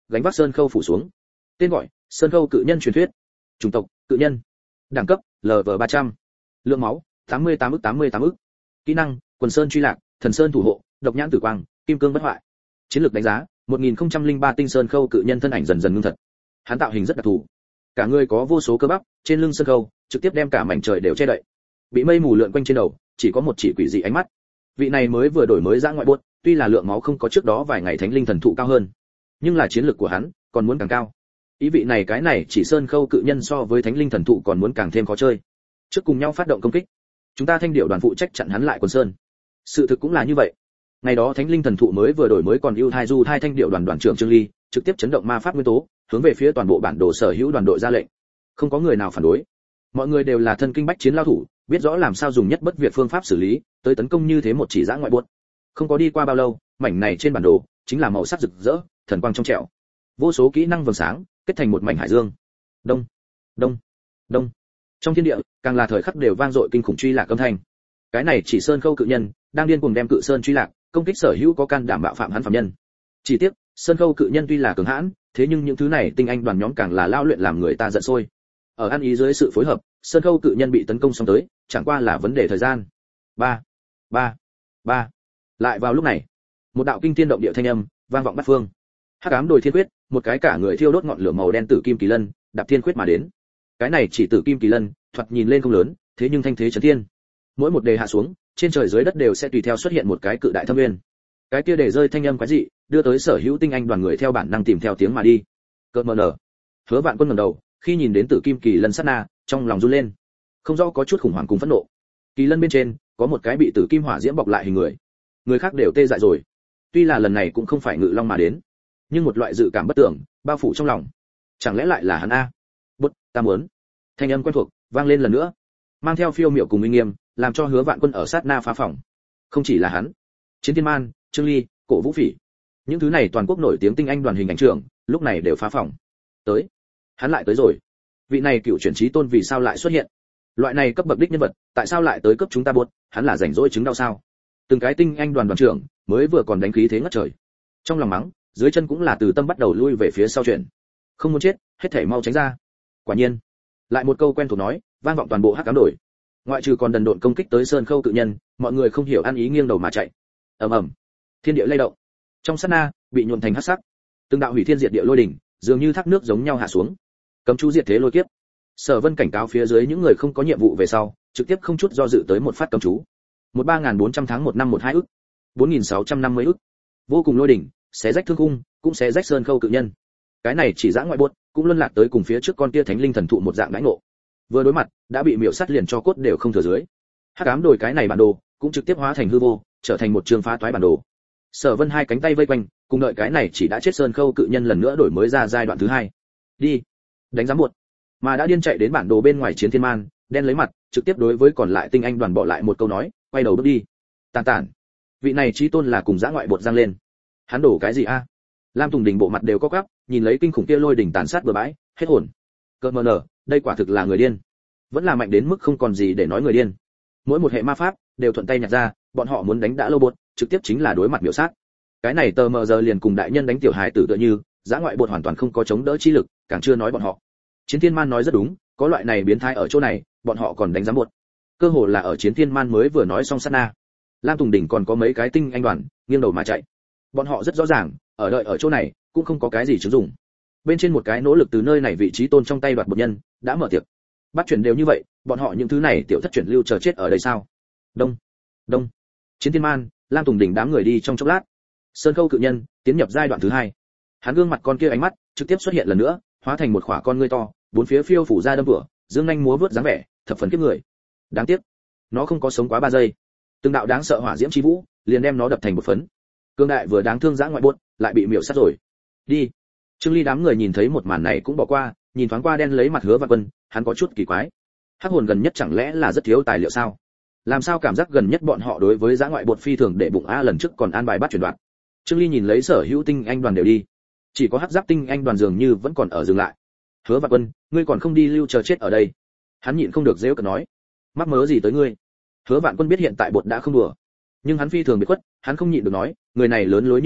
gánh vác sơn khâu phủ xuống. Tên gọi: Sơn khâu cự nhân truyền thuyết. Chủng tộc: cự nhân. Đẳng cấp: lv ba trăm. Lượng máu: tám mươi tám ức tám mươi tám ức. Kỹ năng: Quần sơn truy lạc, Thần sơn thủ hộ, Độc nhãn tử quang, Kim cương bất hoại. Chiến lược đánh giá: một nghìn không trăm lẻ ba tinh sơn khâu cự nhân thân ảnh dần dần ngưng thật. Hắn tạo hình rất đặc thù, cả người có vô số cơ bắp, trên lưng sơn khâu trực tiếp đem cả mảnh trời đều che đậy. Bị mây mù lượn quanh trên đầu, chỉ có một chỉ quỷ dị ánh mắt. Vị này mới vừa đổi mới dã ngoại buốt, tuy là lượng máu không có trước đó vài ngày thánh linh thần thụ cao hơn, nhưng là chiến lược của hắn còn muốn càng cao. Ý vị này cái này chỉ sơn khâu cự nhân so với thánh linh thần thụ còn muốn càng thêm khó chơi. Trước cùng nhau phát động công kích, chúng ta thanh điệu đoàn phụ trách chặn hắn lại quần sơn. Sự thực cũng là như vậy. Ngày đó thánh linh thần thụ mới vừa đổi mới còn ưu thai du thai thanh điệu đoàn đoàn trưởng Trương Ly, trực tiếp chấn động ma pháp nguyên tố, hướng về phía toàn bộ bản đồ sở hữu đoàn đội ra lệnh. Không có người nào phản đối. Mọi người đều là thân kinh bách chiến lao thủ, biết rõ làm sao dùng nhất bất việt phương pháp xử lý, tới tấn công như thế một chỉ dã ngoại buốt. Không có đi qua bao lâu, mảnh này trên bản đồ chính là màu sắc rực rỡ, thần quang trong trẻo. Vô số kỹ năng vầng sáng, kết thành một mảnh hải dương. Đông, đông, đông. Trong thiên địa, càng là thời khắc đều vang dội kinh khủng truy lạc âm thanh. Cái này chỉ sơn khâu cự nhân, đang điên cuồng đem cự sơn truy lạc, công kích sở hữu có can đảm bạo phạm hắn phạm nhân. Chỉ tiếc, sơn khâu cự nhân tuy là cường hãn, thế nhưng những thứ này tinh anh đoàn nhóm càng là lao luyện làm người ta giận sôi. Ở ăn ý dưới sự phối hợp, sơn khâu cự nhân bị tấn công xong tới, chẳng qua là vấn đề thời gian. Ba, ba, ba. Lại vào lúc này, một đạo kinh thiên động địa thanh âm vang vọng bát phương. Hắc ám đồi thiên quyết, một cái cả người thiêu đốt ngọn lửa màu đen tử kim kỳ lân, đạp thiên quyết mà đến. Cái này chỉ tử kim kỳ lân, thoạt nhìn lên không lớn, thế nhưng thanh thế chấn thiên. Mỗi một đề hạ xuống, trên trời dưới đất đều sẽ tùy theo xuất hiện một cái cự đại thâm nguyên. Cái kia để rơi thanh âm quái dị, đưa tới sở hữu tinh anh đoàn người theo bản năng tìm theo tiếng mà đi. Cơn mờ nở. Hứa Vạn Quân ngẩng đầu, khi nhìn đến tử kim kỳ lân sát na, trong lòng run lên. Không rõ có chút khủng hoảng cùng phẫn nộ. Kỳ lân bên trên có một cái bị tử kim hỏa diễm bọc lại hình người. Người khác đều tê dại rồi. Tuy là lần này cũng không phải ngự long mà đến, nhưng một loại dự cảm bất tưởng bao phủ trong lòng. Chẳng lẽ lại là hắn a? Bút, ta muốn. Thanh âm quen thuộc vang lên lần nữa, mang theo phiêu miểu cùng uy nghiêm, làm cho Hứa Vạn Quân ở sát na phá phòng. Không chỉ là hắn, Chiến Thiên Man, Trương Ly, Cổ Vũ Phỉ, những thứ này toàn quốc nổi tiếng tinh anh đoàn hình ảnh trưởng, lúc này đều phá phòng. Tới, hắn lại tới rồi. Vị này cựu chuyển trí tôn vì sao lại xuất hiện? Loại này cấp bậc đích nhân vật, tại sao lại tới cấp chúng ta buốt? Hắn là rảnh rỗi chứng đau sao? Từng cái tinh anh đoàn đoàn trưởng mới vừa còn đánh khí thế ngất trời, trong lòng mắng, dưới chân cũng là từ tâm bắt đầu lui về phía sau chuyển. Không muốn chết, hết thảy mau tránh ra. Quả nhiên, lại một câu quen thuộc nói vang vọng toàn bộ hắc ám đổi. Ngoại trừ còn đần độn công kích tới sơn khâu cự nhân, mọi người không hiểu ăn ý nghiêng đầu mà chạy. Ầm ầm, thiên địa lay động, trong sát na bị nhuộm thành hắc sắc. Từng đạo hủy thiên diệt địa lôi đỉnh, dường như thác nước giống nhau hạ xuống. Cấm chú diệt thế lôi kiếp. Sở Vân cảnh cáo phía dưới những người không có nhiệm vụ về sau, trực tiếp không chút do dự tới một phát cấm chú. Một ba nghìn bốn trăm tháng một năm một hai ức, bốn nghìn sáu trăm năm mươi ức. Vô cùng lôi đỉnh, xé rách thương khung, cũng xé rách sơn khâu cự nhân. Cái này chỉ dã ngoại buốt, cũng luân lạc tới cùng phía trước con kia thánh linh thần thụ một dạng đãi ngộ. Vừa đối mặt, đã bị miểu sát liền cho cốt đều không thừa dưới. Hắc ám đổi cái này bản đồ, cũng trực tiếp hóa thành hư vô, trở thành một trường phá toái bản đồ. Sở Vân hai cánh tay vây quanh, cùng đợi cái này chỉ đã chết sơn khâu cự nhân lần nữa đổi mới ra giai đoạn thứ hai. Đi, đánh giám buột. Mà đã điên chạy đến bản đồ bên ngoài Chiến Thiên Man, đen lấy mặt, trực tiếp đối với còn lại tinh anh đoàn bỏ lại một câu nói, quay đầu bước đi. Tàn tản. Vị này chí tôn là cùng dã ngoại bột giang lên. Hắn đổ cái gì a? Lam Tùng Đình bộ mặt đều có quắp, nhìn lấy kinh khủng kia lôi đỉnh tàn sát bừa bãi, hết hồn. Cơ mờ nở, đây quả thực là người điên. Vẫn là mạnh đến mức không còn gì để nói người điên. Mỗi một hệ ma pháp đều thuận tay nhặt ra, bọn họ muốn đánh đã lâu bột, trực tiếp chính là đối mặt miểu sát. Cái này tờ mờ giờ liền cùng đại nhân đánh tiểu hài tử tựa như, dã ngoại bột hoàn toàn không có chống đỡ chi lực, càng chưa nói bọn họ. Chiến Thiên Man nói rất đúng, có loại này biến thái ở chỗ này, bọn họ còn đánh giám bột. Cơ hồ là ở Chiến Thiên Man mới vừa nói xong sát na, Lam Tùng Đình còn có mấy cái tinh anh đoàn nghiêng đầu mà chạy. Bọn họ rất rõ ràng, ở đợi ở chỗ này cũng không có cái gì chứng dụng. Bên trên một cái nỗ lực từ nơi này vị trí tôn trong tay đoạt một nhân, đã mở tiệc. Bắt chuyển đều như vậy, bọn họ những thứ này tiểu thất chuyển lưu chờ chết ở đây sao? Đông, đông. Chiến Thiên Man, Lam Tùng Đình đám người đi trong chốc lát. Sơn Khâu cự nhân tiến nhập giai đoạn thứ hai. Hắn gương mặt con kia ánh mắt trực tiếp xuất hiện lần nữa, hóa thành một khỏa con ngươi to, bốn phía phiêu phủ ra đâm vửa, dương nhanh múa vớt dáng vẻ, thập phần kiếp người. Đáng tiếc, nó không có sống quá ba giây. Từng đạo đáng sợ hỏa diễm chi vũ, liền đem nó đập thành một phấn. Cương đại vừa đáng thương dã ngoại buốt, lại bị miểu sát rồi. Đi. Trương Ly đám người nhìn thấy một màn này cũng bỏ qua, nhìn thoáng qua đen lấy mặt Hứa Vạn Quân, hắn có chút kỳ quái. Hắc hồn gần nhất chẳng lẽ là rất thiếu tài liệu sao? Làm sao cảm giác gần nhất bọn họ đối với dã ngoại bột phi thường để bụng a lần trước còn an bài bắt chuyển đoạn. Trương Ly nhìn lấy sở hữu tinh anh đoàn đều đi, chỉ có Hắc Giáp tinh anh đoàn dường như vẫn còn ở dừng lại. Hứa Vạn Quân, ngươi còn không đi lưu chờ chết ở đây? Hắn nhịn không được giễu cợt nói, mắc mớ gì tới ngươi? Hứa Vạn Quân biết hiện tại bột đã không đùa, nhưng hắn phi thường biệt khuất, hắn không nhịn được nói, người này lớn lối như thế,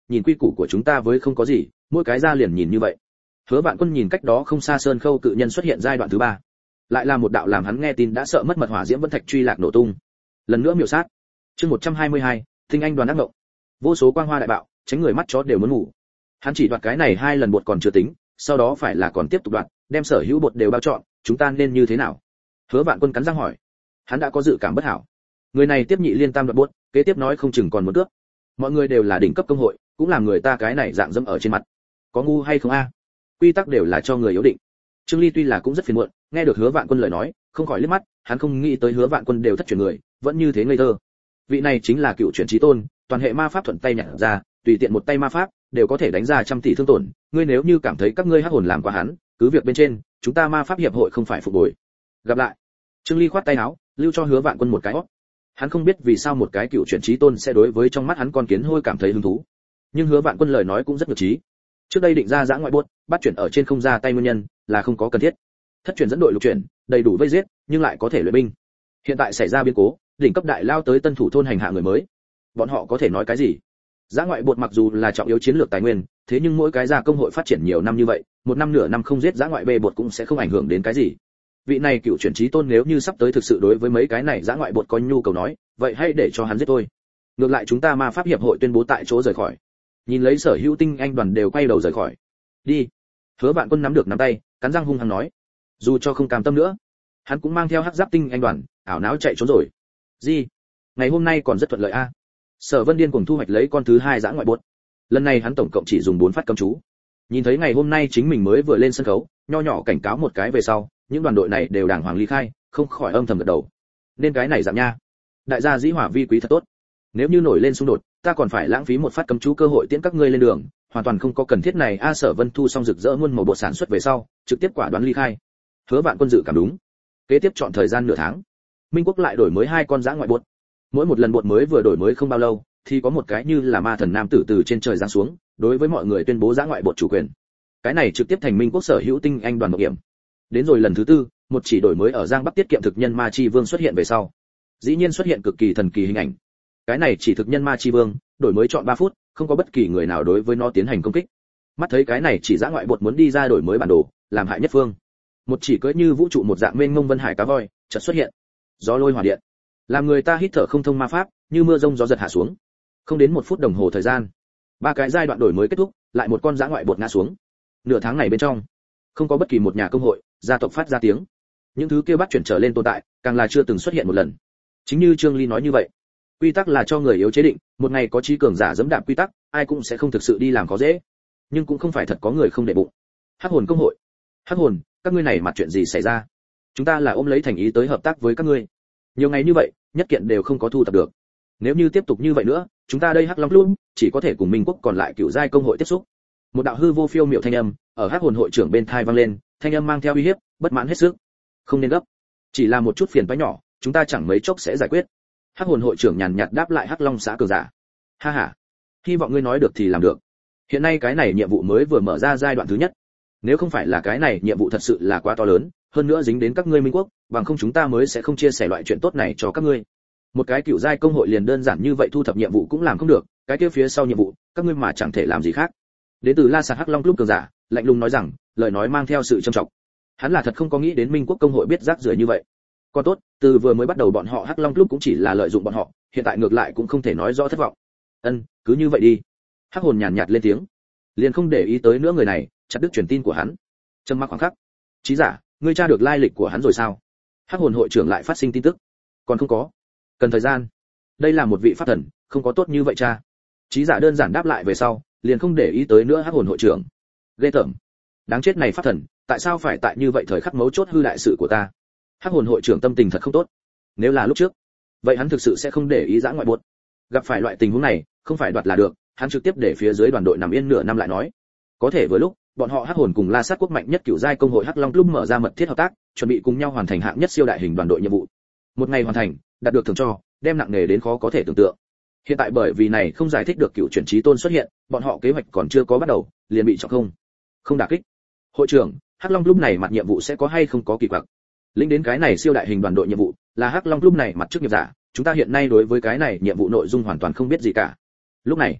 nhìn quy củ của chúng ta với không có gì, mỗi cái ra liền nhìn như vậy. Hứa Vạn Quân nhìn cách đó không xa sơn khâu cự nhân xuất hiện giai đoạn thứ ba, lại là một đạo làm hắn nghe tin đã sợ mất mật hỏa diễm vân thạch truy lạc nổ tung. Lần nữa miểu sát. Chương một trăm hai mươi hai, Tinh Anh đoàn ác ngộng. Vô số quang hoa đại bạo, tránh người mắt chó đều muốn ngủ. Hắn chỉ đoạt cái này hai lần bột còn chưa tính, sau đó phải là còn tiếp tục đoạt, đem sở hữu bột đều bao trọn, chúng ta nên như thế nào? Hứa Vạn Quân cắn răng hỏi. Hắn đã có dự cảm bất hảo. Người này tiếp nhị liên tam đoạt bột, kế tiếp nói không chừng còn một cướp. Mọi người đều là đỉnh cấp công hội, cũng làm người ta cái này dạng dẫm ở trên mặt. Có ngu hay không a? Quy tắc đều là cho người yếu định. Trương Ly tuy là cũng rất phiền muộn, nghe được Hứa Vạn Quân lời nói, không khỏi liếc mắt, hắn không nghĩ tới Hứa Vạn Quân đều thất truyền người, vẫn như thế ngây thơ. Vị này chính là cựu chuyển chí tôn, toàn hệ ma pháp thuận tay nhặt ra, tùy tiện một tay ma pháp đều có thể đánh ra trăm tỷ thương tổn, ngươi nếu như cảm thấy các ngươi hắc hồn làm quá hắn, cứ việc bên trên, chúng ta ma pháp hiệp hội không phải phục bồi. Gặp lại. Trương Ly khoát tay áo, lưu cho Hứa Vạn Quân một cái hót. Hắn không biết vì sao một cái cựu chuyển chí tôn sẽ đối với trong mắt hắn con kiến hôi cảm thấy hứng thú, nhưng Hứa Vạn Quân lời nói cũng rất nhược trí. Trước đây định ra giã ngoại buốt, bắt chuyển ở trên không ra tay nguyên nhân là không có cần thiết. Thất chuyển dẫn đội lục chuyển, đầy đủ vây giết, nhưng lại có thể luyện binh. Hiện tại xảy ra biến cố, đỉnh cấp đại lao tới tân thủ thôn hành hạ người mới, bọn họ có thể nói cái gì? Giã ngoại bột mặc dù là trọng yếu chiến lược tài nguyên, thế nhưng mỗi cái gia công hội phát triển nhiều năm như vậy, một năm nửa năm không giết giã ngoại bê bột cũng sẽ không ảnh hưởng đến cái gì. Vị này cựu chuyển chí tôn nếu như sắp tới thực sự đối với mấy cái này giã ngoại bột có nhu cầu nói, vậy hãy để cho hắn giết thôi. Ngược lại chúng ta ma pháp hiệp hội tuyên bố tại chỗ rời khỏi. Nhìn lấy sở hữu tinh anh đoàn đều quay đầu rời khỏi. Đi. Hứa Vạn Quân nắm được nắm tay, cắn răng hung hăng nói. Dù cho không cam tâm nữa, hắn cũng mang theo hắc giáp tinh anh đoàn, ảo não chạy trốn rồi. Gì? Ngày hôm nay còn rất thuận lợi a. Sở Vân điên cuồng thu hoạch lấy con thứ hai giã ngoại bột. Lần này hắn tổng cộng chỉ dùng bốn phát cấm chú. Nhìn thấy ngày hôm nay chính mình mới vừa lên sân khấu, nho nhỏ cảnh cáo một cái về sau, những đoàn đội này đều đàng hoàng ly khai, không khỏi âm thầm gật đầu. Nên cái này giảm nha. Đại gia dĩ hỏa vi quý thật tốt. Nếu như nổi lên xung đột, ta còn phải lãng phí một phát cấm chú cơ hội tiễn các ngươi lên đường, hoàn toàn không có cần thiết này. A Sở Vân thu xong rực rỡ muôn màu bột sản xuất về sau, trực tiếp quả đoán ly khai. Hứa Vạn Quân dự cảm đúng. Kế tiếp chọn thời gian nửa tháng, Minh Quốc lại đổi mới hai con giã ngoại bột. Mỗi một lần bột mới vừa đổi mới không bao lâu, thì có một cái như là ma thần nam tử từ trên trời giáng xuống, đối với mọi người tuyên bố giã ngoại bột chủ quyền. Cái này trực tiếp thành Minh Quốc sở hữu tinh anh đoàn mạo hiểm. Đến rồi lần thứ tư, một chỉ đổi mới ở Giang Bắc tiết kiệm thực nhân ma chi vương xuất hiện về sau, dĩ nhiên xuất hiện cực kỳ thần kỳ hình ảnh. Cái này chỉ thực nhân ma chi vương, đổi mới chọn ba phút, không có bất kỳ người nào đối với nó tiến hành công kích. Mắt thấy cái này chỉ giã ngoại bột muốn đi ra đổi mới bản đồ, làm hại nhất phương. Một chỉ cưỡi như vũ trụ một dạng mênh mông vân hải cá voi, chợt xuất hiện. Gió lôi hỏa điện, làm người ta hít thở không thông ma pháp, như mưa rông gió giật hạ xuống. Không đến một phút đồng hồ thời gian, ba cái giai đoạn đổi mới kết thúc, lại một con giã ngoại bột ngã xuống. Nửa tháng này bên trong, không có bất kỳ một nhà công hội, gia tộc phát ra tiếng. Những thứ kia bắt chuyển trở lên tồn tại, càng là chưa từng xuất hiện một lần. Chính như Trương Ly nói như vậy, quy tắc là cho người yếu chế định, một ngày có trí cường giả dẫm đạp quy tắc, ai cũng sẽ không thực sự đi làm khó dễ. Nhưng cũng không phải thật có người không để bụng. Hắc hồn công hội, Hắc hồn, các ngươi này mặt chuyện gì xảy ra? Chúng ta là ôm lấy thành ý tới hợp tác với các ngươi. Nhiều ngày như vậy, nhất kiện đều không có thu thập được. Nếu như tiếp tục như vậy nữa, chúng ta đây Hắc Long luôn chỉ có thể cùng Minh Quốc còn lại cựu giai công hội tiếp xúc. Một đạo hư vô phiêu miệu thanh âm ở Hắc hồn hội trưởng bên tai vang lên, thanh âm mang theo uy hiếp, bất mãn hết sức. Không nên gấp, chỉ là một chút phiền toái nhỏ, chúng ta chẳng mấy chốc sẽ giải quyết. Hắc hồn hội trưởng nhàn nhạt đáp lại Hắc Long xã cường giả. Ha ha, hy vọng ngươi nói được thì làm được. Hiện nay cái này nhiệm vụ mới vừa mở ra giai đoạn thứ nhất. Nếu không phải là cái này nhiệm vụ thật sự là quá to lớn, hơn nữa dính đến các ngươi Minh Quốc, bằng không chúng ta mới sẽ không chia sẻ loại chuyện tốt này cho các ngươi. Một cái cựu giai công hội liền đơn giản như vậy thu thập nhiệm vụ cũng làm không được, cái kia phía sau nhiệm vụ, các ngươi mà chẳng thể làm gì khác. Đến từ La Sạt Hắc Long Club cường giả, lạnh lùng nói rằng, lời nói mang theo sự trầm trọng. Hắn là thật không có nghĩ đến Minh Quốc công hội biết rác rưởi như vậy. Còn tốt, từ vừa mới bắt đầu bọn họ Hắc Long Club cũng chỉ là lợi dụng bọn họ, hiện tại ngược lại cũng không thể nói rõ thất vọng. Ân, cứ như vậy đi. Hắc hồn nhàn nhạt lên tiếng, liền không để ý tới nữa người này, chặt đứt truyền tin của hắn. Trầm mặc khoảng khắc. Chí giả, ngươi tra được lai lịch của hắn rồi sao? Hắc hồn hội trưởng lại phát sinh tin tức. Còn không có. Cần thời gian. Đây là một vị pháp thần, không có tốt như vậy cha. Chí giả đơn giản đáp lại về sau, liền không để ý tới nữa Hắc hồn hội trưởng. Ghê tởm. Đáng chết này pháp thần, tại sao phải tại như vậy thời khắc mấu chốt hư đại sự của ta? Hắc hồn hội trưởng tâm tình thật không tốt. Nếu là lúc trước, vậy hắn thực sự sẽ không để ý dã ngoại buốt. Gặp phải loại tình huống này, không phải đoạt là được, hắn trực tiếp để phía dưới đoàn đội nằm yên nửa năm lại nói. Có thể vừa lúc, bọn họ Hắc hồn cùng La Sát quốc mạnh nhất cửu giai công hội Hắc Long Club mở ra mật thiết hợp tác, chuẩn bị cùng nhau hoàn thành hạng nhất siêu đại hình đoàn đội nhiệm vụ. Một ngày hoàn thành, đạt được thưởng cho, đem nặng nề đến khó có thể tưởng tượng. Hiện tại bởi vì này không giải thích được cựu chuyển trí tôn xuất hiện, bọn họ kế hoạch còn chưa có bắt đầu, liền bị trọng không. Không đả kích. Hội trưởng, Hắc Long Club này mặt nhiệm vụ sẽ có hay không có kỳ quặc. Lĩnh đến cái này siêu đại hình đoàn đội nhiệm vụ, là Hắc Long Club này mặt trước nghiệp giả, chúng ta hiện nay đối với cái này nhiệm vụ nội dung hoàn toàn không biết gì cả. Lúc này,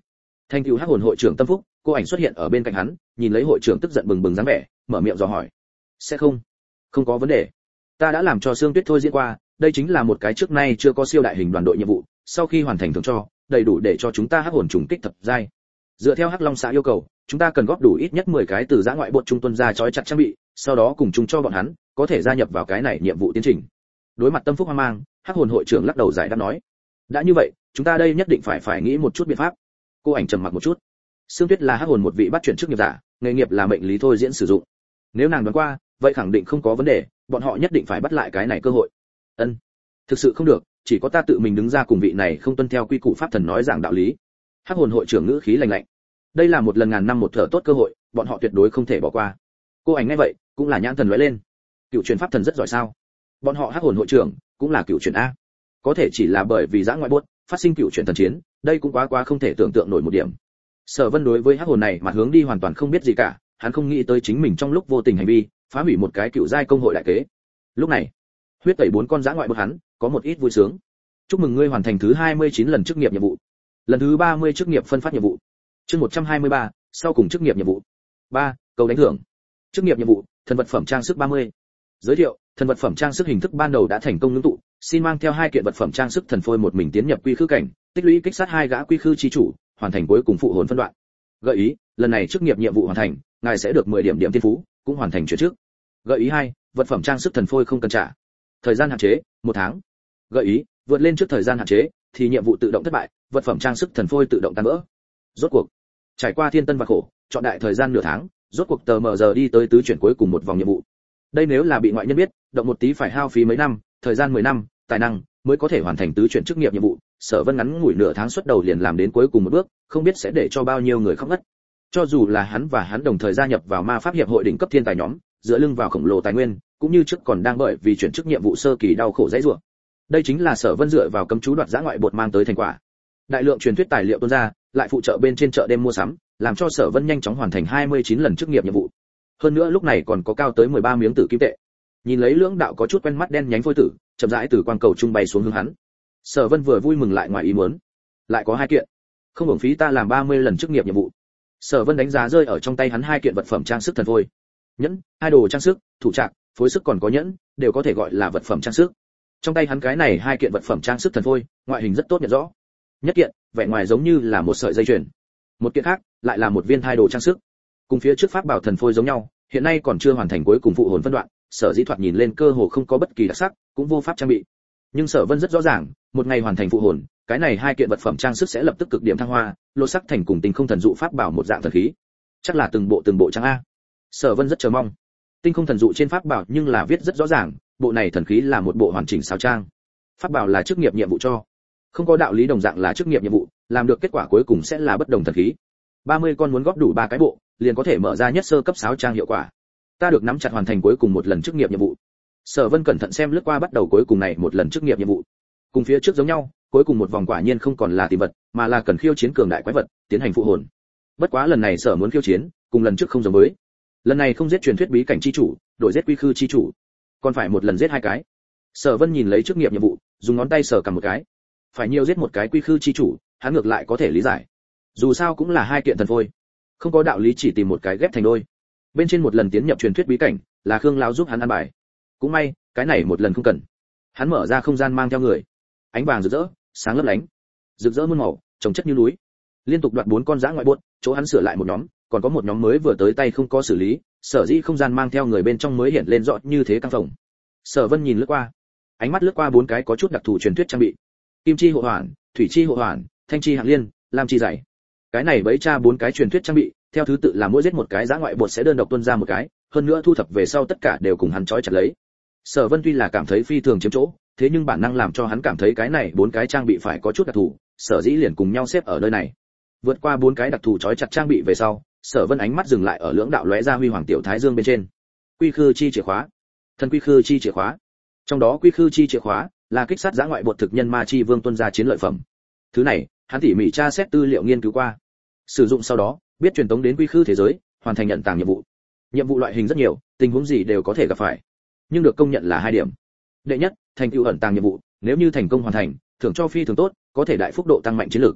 Thành tựu hắc hồn hội trưởng Tâm Phúc, cô ảnh xuất hiện ở bên cạnh hắn, nhìn lấy hội trưởng tức giận bừng bừng dáng vẻ, mở miệng dò hỏi. Sẽ không, không có vấn đề. Ta đã làm cho Sương Tuyết thôi diễn qua, đây chính là một cái trước nay chưa có siêu đại hình đoàn đội nhiệm vụ, sau khi hoàn thành thưởng cho, đầy đủ để cho chúng ta hắc hồn trùng kích thập giai. Dựa theo Hắc Long xã yêu cầu, chúng ta cần góp đủ ít nhất mười cái từ giã ngoại bột trung tuân ra trói chặt trang bị, sau đó cùng chúng cho bọn hắn, có thể gia nhập vào cái này nhiệm vụ tiến trình. Đối mặt Tâm Phúc hoang mang, hắc hồn hội trưởng lắc đầu giải đáp nói, đã như vậy, chúng ta đây nhất định phải phải nghĩ một chút biện pháp. Cô ảnh trầm mặc một chút. Sương Tuyết là hắc hồn một vị bắt chuyển chức nghiệp giả, nghề nghiệp là mệnh lý thôi diễn sử dụng. Nếu nàng đoán qua, vậy khẳng định không có vấn đề, bọn họ nhất định phải bắt lại cái này cơ hội. Ân, thực sự không được, chỉ có ta tự mình đứng ra cùng vị này không tuân theo quy củ pháp thần nói giảng đạo lý. Hắc hồn hội trưởng ngữ khí lạnh lạnh. Đây là một lần ngàn năm một thở tốt cơ hội, bọn họ tuyệt đối không thể bỏ qua. Cô ảnh nghe vậy, cũng là nhãn thần lóe lên. Cựu truyền pháp thần rất giỏi sao? Bọn họ hắc hồn hội trưởng cũng là cựu truyền a. Có thể chỉ là bởi vì giã ngoại buốt phát sinh cựu truyền thần chiến, đây cũng quá quá không thể tưởng tượng nổi một điểm. Sở Vân đối với hắc hồn này mà hướng đi hoàn toàn không biết gì cả, hắn không nghĩ tới chính mình trong lúc vô tình hành vi, phá hủy một cái cựu giai công hội đại kế. Lúc này, huyết tẩy bốn con giã ngoại buốt hắn, có một ít vui sướng. Chúc mừng ngươi hoàn thành thứ hai mươi chín lần chức nghiệp nhiệm vụ. Lần thứ ba mươi chức nghiệp phân phát nhiệm vụ. Chương một trăm hai mươi ba, sau cùng chức nghiệp nhiệm vụ. ba, cầu đánh thưởng. Chức nghiệp nhiệm vụ, thần vật phẩm trang sức ba mươi. Giới thiệu, thần vật phẩm trang sức hình thức ban đầu đã thành công ngưng tụ, xin mang theo hai kiện vật phẩm trang sức thần phôi một mình tiến nhập quy khư cảnh, tích lũy kích sát hai gã quy khư chi chủ, hoàn thành cuối cùng phụ hồn phân đoạn. Gợi ý, lần này chức nghiệp nhiệm vụ hoàn thành, ngài sẽ được mười điểm điểm thiên phú, cũng hoàn thành chuyển chức. Gợi ý hai, vật phẩm trang sức thần phôi không cần trả. Thời gian hạn chế, một tháng. Gợi ý, vượt lên trước thời gian hạn chế thì nhiệm vụ tự động thất bại, vật phẩm trang sức thần phôi tự động tan vỡ. Rốt cuộc, trải qua thiên tân và khổ, chọn đại thời gian nửa tháng, rốt cuộc tờ mờ giờ đi tới tứ chuyển cuối cùng một vòng nhiệm vụ. Đây nếu là bị ngoại nhân biết, động một tí phải hao phí mấy năm, thời gian mười năm, tài năng mới có thể hoàn thành tứ chuyển chức nghiệp nhiệm vụ. Sở Vân ngắn ngủi nửa tháng xuất đầu liền làm đến cuối cùng một bước, không biết sẽ để cho bao nhiêu người khóc ngất. Cho dù là hắn và hắn đồng thời gia nhập vào ma pháp hiệp hội đỉnh cấp thiên tài nhóm, dựa lưng vào khổng lồ tài nguyên, cũng như trước còn đang bởi vì chuyển chức nhiệm vụ sơ kỳ đau khổ dãy rủa. Đây chính là Sở Vân dựa vào cấm chú đoạt giã ngoại bột mang tới thành quả. Đại lượng truyền thuyết tài liệu tuôn ra, lại phụ trợ bên trên chợ đêm mua sắm, làm cho Sở Vân nhanh chóng hoàn thành hai mươi chín lần chức nghiệp nhiệm vụ. Hơn nữa lúc này còn có cao tới mười ba miếng tử kim tệ. Nhìn lấy lưỡng đạo có chút quen mắt đen nhánh phôi tử, chậm rãi từ quang cầu trung bay xuống hướng hắn. Sở Vân vừa vui mừng lại ngoài ý muốn, lại có hai kiện, không hưởng phí ta làm ba mươi lần chức nghiệp nhiệm vụ. Sở Vân đánh giá rơi ở trong tay hắn hai kiện vật phẩm trang sức thần phôi. Nhẫn, hai đồ trang sức, thủ trạc, phối sức còn có nhẫn, đều có thể gọi là vật phẩm trang sức. Trong tay hắn cái này hai kiện vật phẩm trang sức thần phôi, ngoại hình rất tốt nhận rõ. Nhất kiện, vẻ ngoài giống như là một sợi dây chuyền. Một kiện khác, lại là một viên thai đồ trang sức. Cùng phía trước pháp bảo thần phôi giống nhau, hiện nay còn chưa hoàn thành cuối cùng phụ hồn phân đoạn, Sở Dĩ thoạt nhìn lên cơ hồ không có bất kỳ đặc sắc, cũng vô pháp trang bị. Nhưng Sở Vân rất rõ ràng, một ngày hoàn thành phụ hồn, cái này hai kiện vật phẩm trang sức sẽ lập tức cực điểm thăng hoa, lô sắc thành cùng tinh không thần dụ pháp bảo một dạng thần khí. Chắc là từng bộ từng bộ trang a. Sở Vân rất chờ mong. Tinh không thần dụ trên pháp bảo nhưng là viết rất rõ ràng, bộ này thần khí là một bộ hoàn chỉnh sáo trang. Pháp bảo là chức nghiệp nhiệm vụ cho, không có đạo lý đồng dạng là chức nghiệp nhiệm vụ, làm được kết quả cuối cùng sẽ là bất đồng thần khí. ba mươi con muốn góp đủ ba cái bộ, liền có thể mở ra nhất sơ cấp sáo trang hiệu quả. Ta được nắm chặt hoàn thành cuối cùng một lần chức nghiệp nhiệm vụ. Sở Vân cẩn thận xem lướt qua bắt đầu cuối cùng này một lần chức nghiệp nhiệm vụ. Cùng phía trước giống nhau, cuối cùng một vòng quả nhiên không còn là tìm vật, mà là cần khiêu chiến cường đại quái vật, tiến hành phụ hồn. Bất quá lần này Sở muốn khiêu chiến, cùng lần trước không giống với. Lần này không giết truyền thuyết bí cảnh chi chủ, đổi giết quy khư chi chủ, còn phải một lần giết hai cái. Sở Vân nhìn lấy chức nghiệp nhiệm vụ, dùng ngón tay sờ cầm một cái. Phải nhiều giết một cái quy khư chi chủ, hắn ngược lại có thể lý giải. Dù sao cũng là hai kiện thần phôi, không có đạo lý chỉ tìm một cái ghép thành đôi. Bên trên một lần tiến nhập truyền thuyết bí cảnh, là Khương lão giúp hắn ăn bài. Cũng may, cái này một lần không cần. Hắn mở ra không gian mang theo người. Ánh vàng rực rỡ, sáng lấp lánh. Rực rỡ muôn màu, trồng chất như núi. Liên tục đoạt bốn con dã ngoại buốt, chỗ hắn sửa lại một nhóm, còn có một nhóm mới vừa tới tay không có xử lý, Sở Dĩ không gian mang theo người bên trong mới hiện lên rõ như thế căng phòng. Sở Vân nhìn lướt qua, ánh mắt lướt qua bốn cái có chút đặc thù truyền thuyết trang bị. Kim chi hộ hoàn, thủy chi hộ hoàn, thanh chi hạng liên, lam chi dày. Cái này bấy cha bốn cái truyền thuyết trang bị, theo thứ tự là mỗi giết một cái dã ngoại bột sẽ đơn độc tuôn ra một cái, hơn nữa thu thập về sau tất cả đều cùng hắn trói chặt lấy. Sở Vân tuy là cảm thấy phi thường chiếm chỗ, thế nhưng bản năng làm cho hắn cảm thấy cái này bốn cái trang bị phải có chút đặc thù, Sở Dĩ liền cùng nhau xếp ở nơi này. Vượt qua bốn cái đặc thù trói chặt trang bị về sau, Sở Vân ánh mắt dừng lại ở lưỡng đạo lóe ra huy hoàng tiểu thái dương bên trên. Quy khư chi chìa khóa, thần quy khư chi chìa khóa. Trong đó quy khư chi chìa khóa là kích sát dã ngoại bột thực nhân ma chi vương tuân ra chiến lợi phẩm. Thứ này, hắn tỉ mỉ tra xét tư liệu nghiên cứu qua. Sử dụng sau đó, biết truyền tống đến quy khư thế giới, hoàn thành nhận tàng nhiệm vụ. Nhiệm vụ loại hình rất nhiều, tình huống gì đều có thể gặp phải. Nhưng được công nhận là hai điểm. Đệ nhất, thành tựu ẩn tàng nhiệm vụ, nếu như thành công hoàn thành, thưởng cho phi thường tốt, có thể đại phúc độ tăng mạnh chiến lược.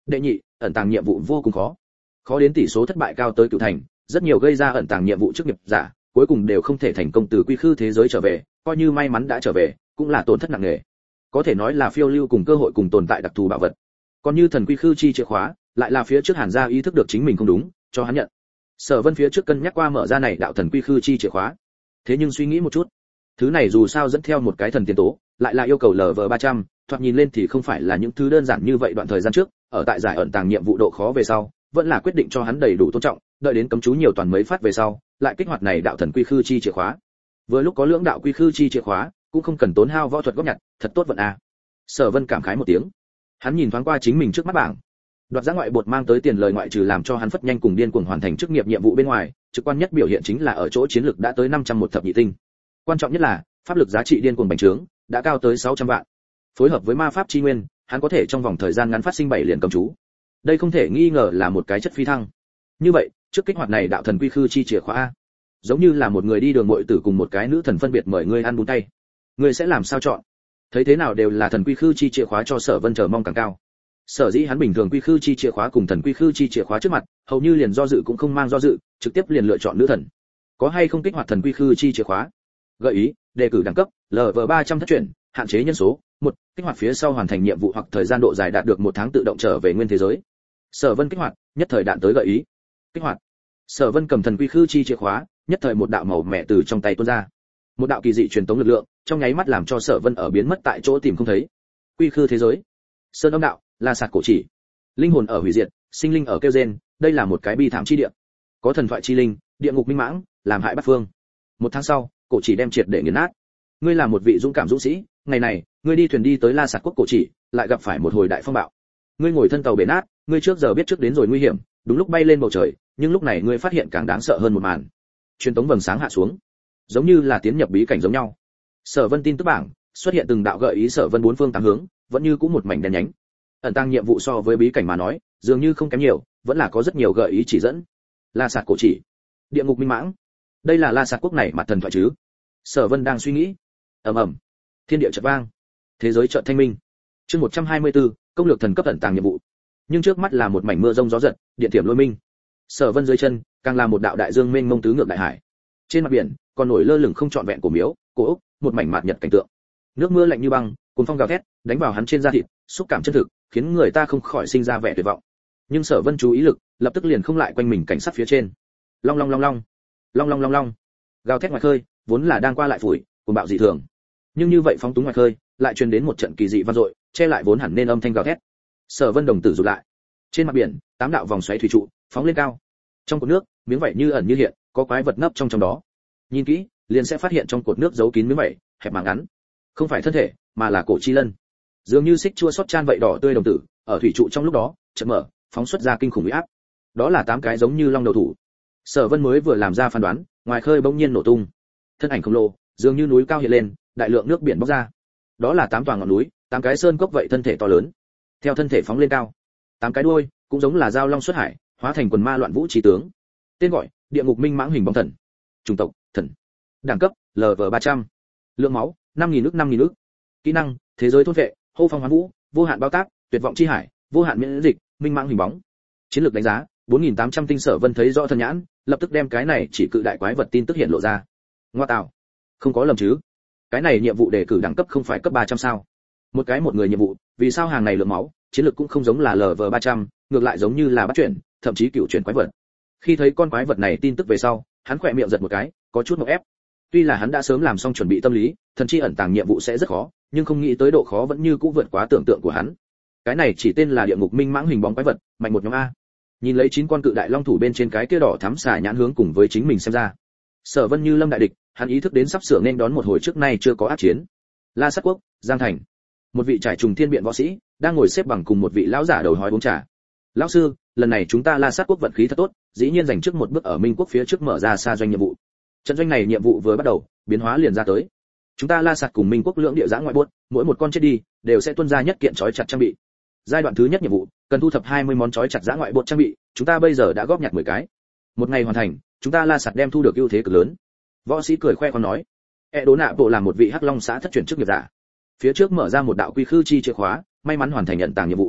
Đệ nhị, ẩn tàng nhiệm vụ vô cùng khó. Khó đến tỷ số thất bại cao tới cửu thành, rất nhiều gây ra ẩn tàng nhiệm vụ chức nghiệp giả, cuối cùng đều không thể thành công từ quy khư thế giới trở về, coi như may mắn đã trở về, cũng là tổn thất nặng nề. Có thể nói là phiêu lưu cùng cơ hội cùng tồn tại đặc thù bảo vật. Còn như thần quy khư chi chìa khóa, lại là phía trước Hàn gia ý thức được chính mình không đúng, cho hắn nhận. Sở Vân phía trước cân nhắc qua mở ra này đạo thần quy khư chi chìa khóa. Thế nhưng suy nghĩ một chút, thứ này dù sao dẫn theo một cái thần tiền tố, lại là yêu cầu lờ vê ba trăm, thoạt nhìn lên thì không phải là những thứ đơn giản như vậy. Đoạn thời gian trước, ở tại giải ẩn tàng nhiệm vụ độ khó về sau, vẫn là quyết định cho hắn đầy đủ tôn trọng, đợi đến cấm chú nhiều toàn mấy phát về sau, lại kích hoạt này đạo thần quy khư chi chìa khóa. Vừa lúc có lưỡng đạo quy khư chi chìa khóa, cũng không cần tốn hao võ thuật góp nhặt, thật tốt vận a. Sở Vân cảm khái một tiếng. Hắn nhìn thoáng qua chính mình trước mắt bảng. Đoạt giá ngoại bột mang tới tiền lời ngoại trừ làm cho hắn phất nhanh cùng điên cuồng hoàn thành chức nghiệp nhiệm vụ bên ngoài, trực quan nhất biểu hiện chính là ở chỗ chiến lực đã tới năm trăm một thập nhị tinh. Quan trọng nhất là, pháp lực giá trị điên cuồng bành trướng, đã cao tới sáu trăm vạn. Phối hợp với ma pháp chi nguyên, hắn có thể trong vòng thời gian ngắn phát sinh bảy liền cầm chú. Đây không thể nghi ngờ là một cái chất phi thăng. Như vậy, trước kích hoạt này đạo thần quy khư chi chìa khóa a, giống như là một người đi đường muội tử cùng một cái nữ thần phân biệt mời ngươi ăn bún tay. Ngươi sẽ làm sao chọn? Thấy thế nào đều là thần quy khư chi chìa khóa cho Sở Vân chờ mong càng cao. Sở dĩ hắn bình thường quy khư chi chìa khóa cùng thần quy khư chi chìa khóa trước mặt, hầu như liền do dự cũng không mang do dự, trực tiếp liền lựa chọn nữ thần. Có hay không kích hoạt thần quy khư chi chìa khóa? Gợi ý, đề cử đẳng cấp, lờ vê ba trăm thất chuyển, hạn chế nhân số, một, kích hoạt phía sau hoàn thành nhiệm vụ hoặc thời gian độ dài đạt được một tháng tự động trở về nguyên thế giới. Sở Vân kích hoạt, nhất thời đạn tới gợi ý. Kích hoạt. Sở Vân cầm thần quy khư chi chìa khóa, nhất thời một đạo màu mẹ từ trong tay tuôn ra. Một đạo kỳ dị truyền tống lực lượng, trong nháy mắt làm cho Sở Vân ở biến mất tại chỗ tìm không thấy. Quy khư thế giới. Sơn âm đạo, La Sạt cổ chỉ. Linh hồn ở hủy diệt, sinh linh ở kêu rên, đây là một cái bi thảm chi địa. Có thần thoại chi linh, địa ngục minh mãng, làm hại bát phương. Một tháng sau, cổ chỉ đem triệt để nghiền nát. Ngươi là một vị dũng cảm dũng sĩ, ngày này, ngươi đi thuyền đi tới La Sạt quốc cổ chỉ, lại gặp phải một hồi đại phong bạo. Ngươi ngồi thân tàu bể nát, ngươi trước giờ biết trước đến rồi nguy hiểm, đúng lúc bay lên bầu trời, nhưng lúc này ngươi phát hiện càng đáng sợ hơn một màn. Truyền tống vầng sáng hạ xuống, giống như là tiến nhập bí cảnh giống nhau. Sở Vân tin tức bảng xuất hiện từng đạo gợi ý Sở Vân bốn phương tám hướng, vẫn như cũng một mảnh đen nhánh. Ẩn tăng nhiệm vụ so với bí cảnh mà nói, dường như không kém nhiều, vẫn là có rất nhiều gợi ý chỉ dẫn. La Sạt cổ chỉ, địa ngục minh mãng, đây là La Sạt quốc này mặt thần thoại chứ? Sở Vân đang suy nghĩ. Ầm ầm, thiên địa chợt vang, thế giới chợt thanh minh. Chương một trăm hai mươi tư, công lược thần cấp ẩn tàng nhiệm vụ. Nhưng trước mắt là một mảnh mưa rông gió giật, điện thiểm lôi minh. Sở Vân dưới chân, càng là một đạo đại dương mênh mông tứ ngược đại hải. Trên mặt biển, còn nổi lơ lửng không trọn vẹn của miếu, cổ ốc, một mảnh mạt nhật cảnh tượng. Nước mưa lạnh như băng, cuốn phong gào thét, đánh vào hắn trên da thịt, xúc cảm chân thực, khiến người ta không khỏi sinh ra vẻ tuyệt vọng. Nhưng Sở Vân chú ý lực, lập tức liền không lại quanh mình cảnh sát phía trên. Long long long long, long long long long, gào thét ngoài khơi, vốn là đang qua lại phủi, cuồng bạo dị thường. Nhưng như vậy phóng túng ngoài khơi, lại truyền đến một trận kỳ dị vang dội, che lại vốn hẳn nên âm thanh gào thét. Sở Vân đồng tử rụt lại. Trên mặt biển, tám đạo vòng xoáy thủy trụ phóng lên cao. Trong cột nước, miếng vảy như ẩn như hiện, có quái vật nấp trong trong đó. Nhìn kỹ, liền sẽ phát hiện trong cột nước giấu kín miếng vảy, hẹp mà ngắn. Không phải thân thể, mà là cổ chi lân. Dường như xích chua xót chan vậy đỏ tươi đồng tử, ở thủy trụ trong lúc đó, chợt mở, phóng xuất ra kinh khủng uy áp. Đó là tám cái giống như long đầu thủ. Sở Vân mới vừa làm ra phán đoán, ngoài khơi bỗng nhiên nổ tung. Thân ảnh khổng lồ, dường như núi cao hiện lên, đại lượng nước biển bốc ra. Đó là tám tòa ngọn núi, tám cái sơn cốc vậy thân thể to lớn. Theo thân thể phóng lên cao, tám cái đuôi cũng giống là dao long xuất hải, hóa thành quần ma loạn vũ chí tướng. Tên gọi: Địa ngục minh mãng hình bóng thần. Chủng tộc: Thần. Đẳng cấp: lờ vê ba trăm. Lượng máu: năm nghìn ức năm nghìn ức. Kỹ năng: Thế giới thôn vệ, hô phong hoán vũ, vô hạn bao tác, tuyệt vọng chi hải, vô hạn miễn dịch, minh mãng hình bóng. Chiến lược đánh giá: bốn nghìn tám trăm tinh. Sở Vân thấy rõ thân nhãn, lập tức đem cái này chỉ cự đại quái vật tin tức hiện lộ ra. Ngoa tạo, không có lầm chứ? Cái này nhiệm vụ đề cử đẳng cấp không phải cấp ba trăm sao? Một cái một người nhiệm vụ, vì sao hàng này lượng máu, chiến lược cũng không giống là lờ vê ba trăm, ngược lại giống như là bắt chuyển, thậm chí cựu chuyển quái vật. Khi thấy con quái vật này tin tức về sau, hắn khỏe miệng giật một cái, có chút ngộp ép. Tuy là hắn đã sớm làm xong chuẩn bị tâm lý, thần chi ẩn tàng nhiệm vụ sẽ rất khó, nhưng không nghĩ tới độ khó vẫn như cũ vượt quá tưởng tượng của hắn. Cái này chỉ tên là địa ngục minh mãng hình bóng quái vật, mạnh một nhóm a. Nhìn lấy chín con cự đại long thủ bên trên cái kia đỏ thắm xà nhãn hướng cùng với chính mình xem ra. Sở Vân như lâm đại địch, hắn ý thức đến sắp sửa nên đón một hồi trước nay chưa có ác chiến. La Sát quốc, Giang thành. Một vị trải trùng thiên biện võ sĩ đang ngồi xếp bằng cùng một vị lão giả đầu hói uống trà. Lão sư, lần này chúng ta La Sát quốc vận khí thật tốt, dĩ nhiên giành trước một bước ở Minh quốc phía trước mở ra xa doanh nhiệm vụ. Trận doanh này nhiệm vụ vừa bắt đầu, biến hóa liền ra tới. Chúng ta La Sát cùng Minh quốc lưỡng địa giã ngoại buốt, mỗi một con chết đi đều sẽ tuân ra nhất kiện trói chặt trang bị. Giai đoạn thứ nhất nhiệm vụ, cần thu thập hai mươi món trói chặt giã ngoại buốt trang bị, chúng ta bây giờ đã góp nhặt mười cái. Một ngày hoàn thành, chúng ta La Sát đem thu được ưu thế cực lớn. Võ sĩ cười khoe con nói. E đố nạ bộ là một vị hắc long xã thất truyền chức nghiệp giả. Phía trước mở ra một đạo quy khư chi chìa khóa, may mắn hoàn thành nhận tàng nhiệm vụ.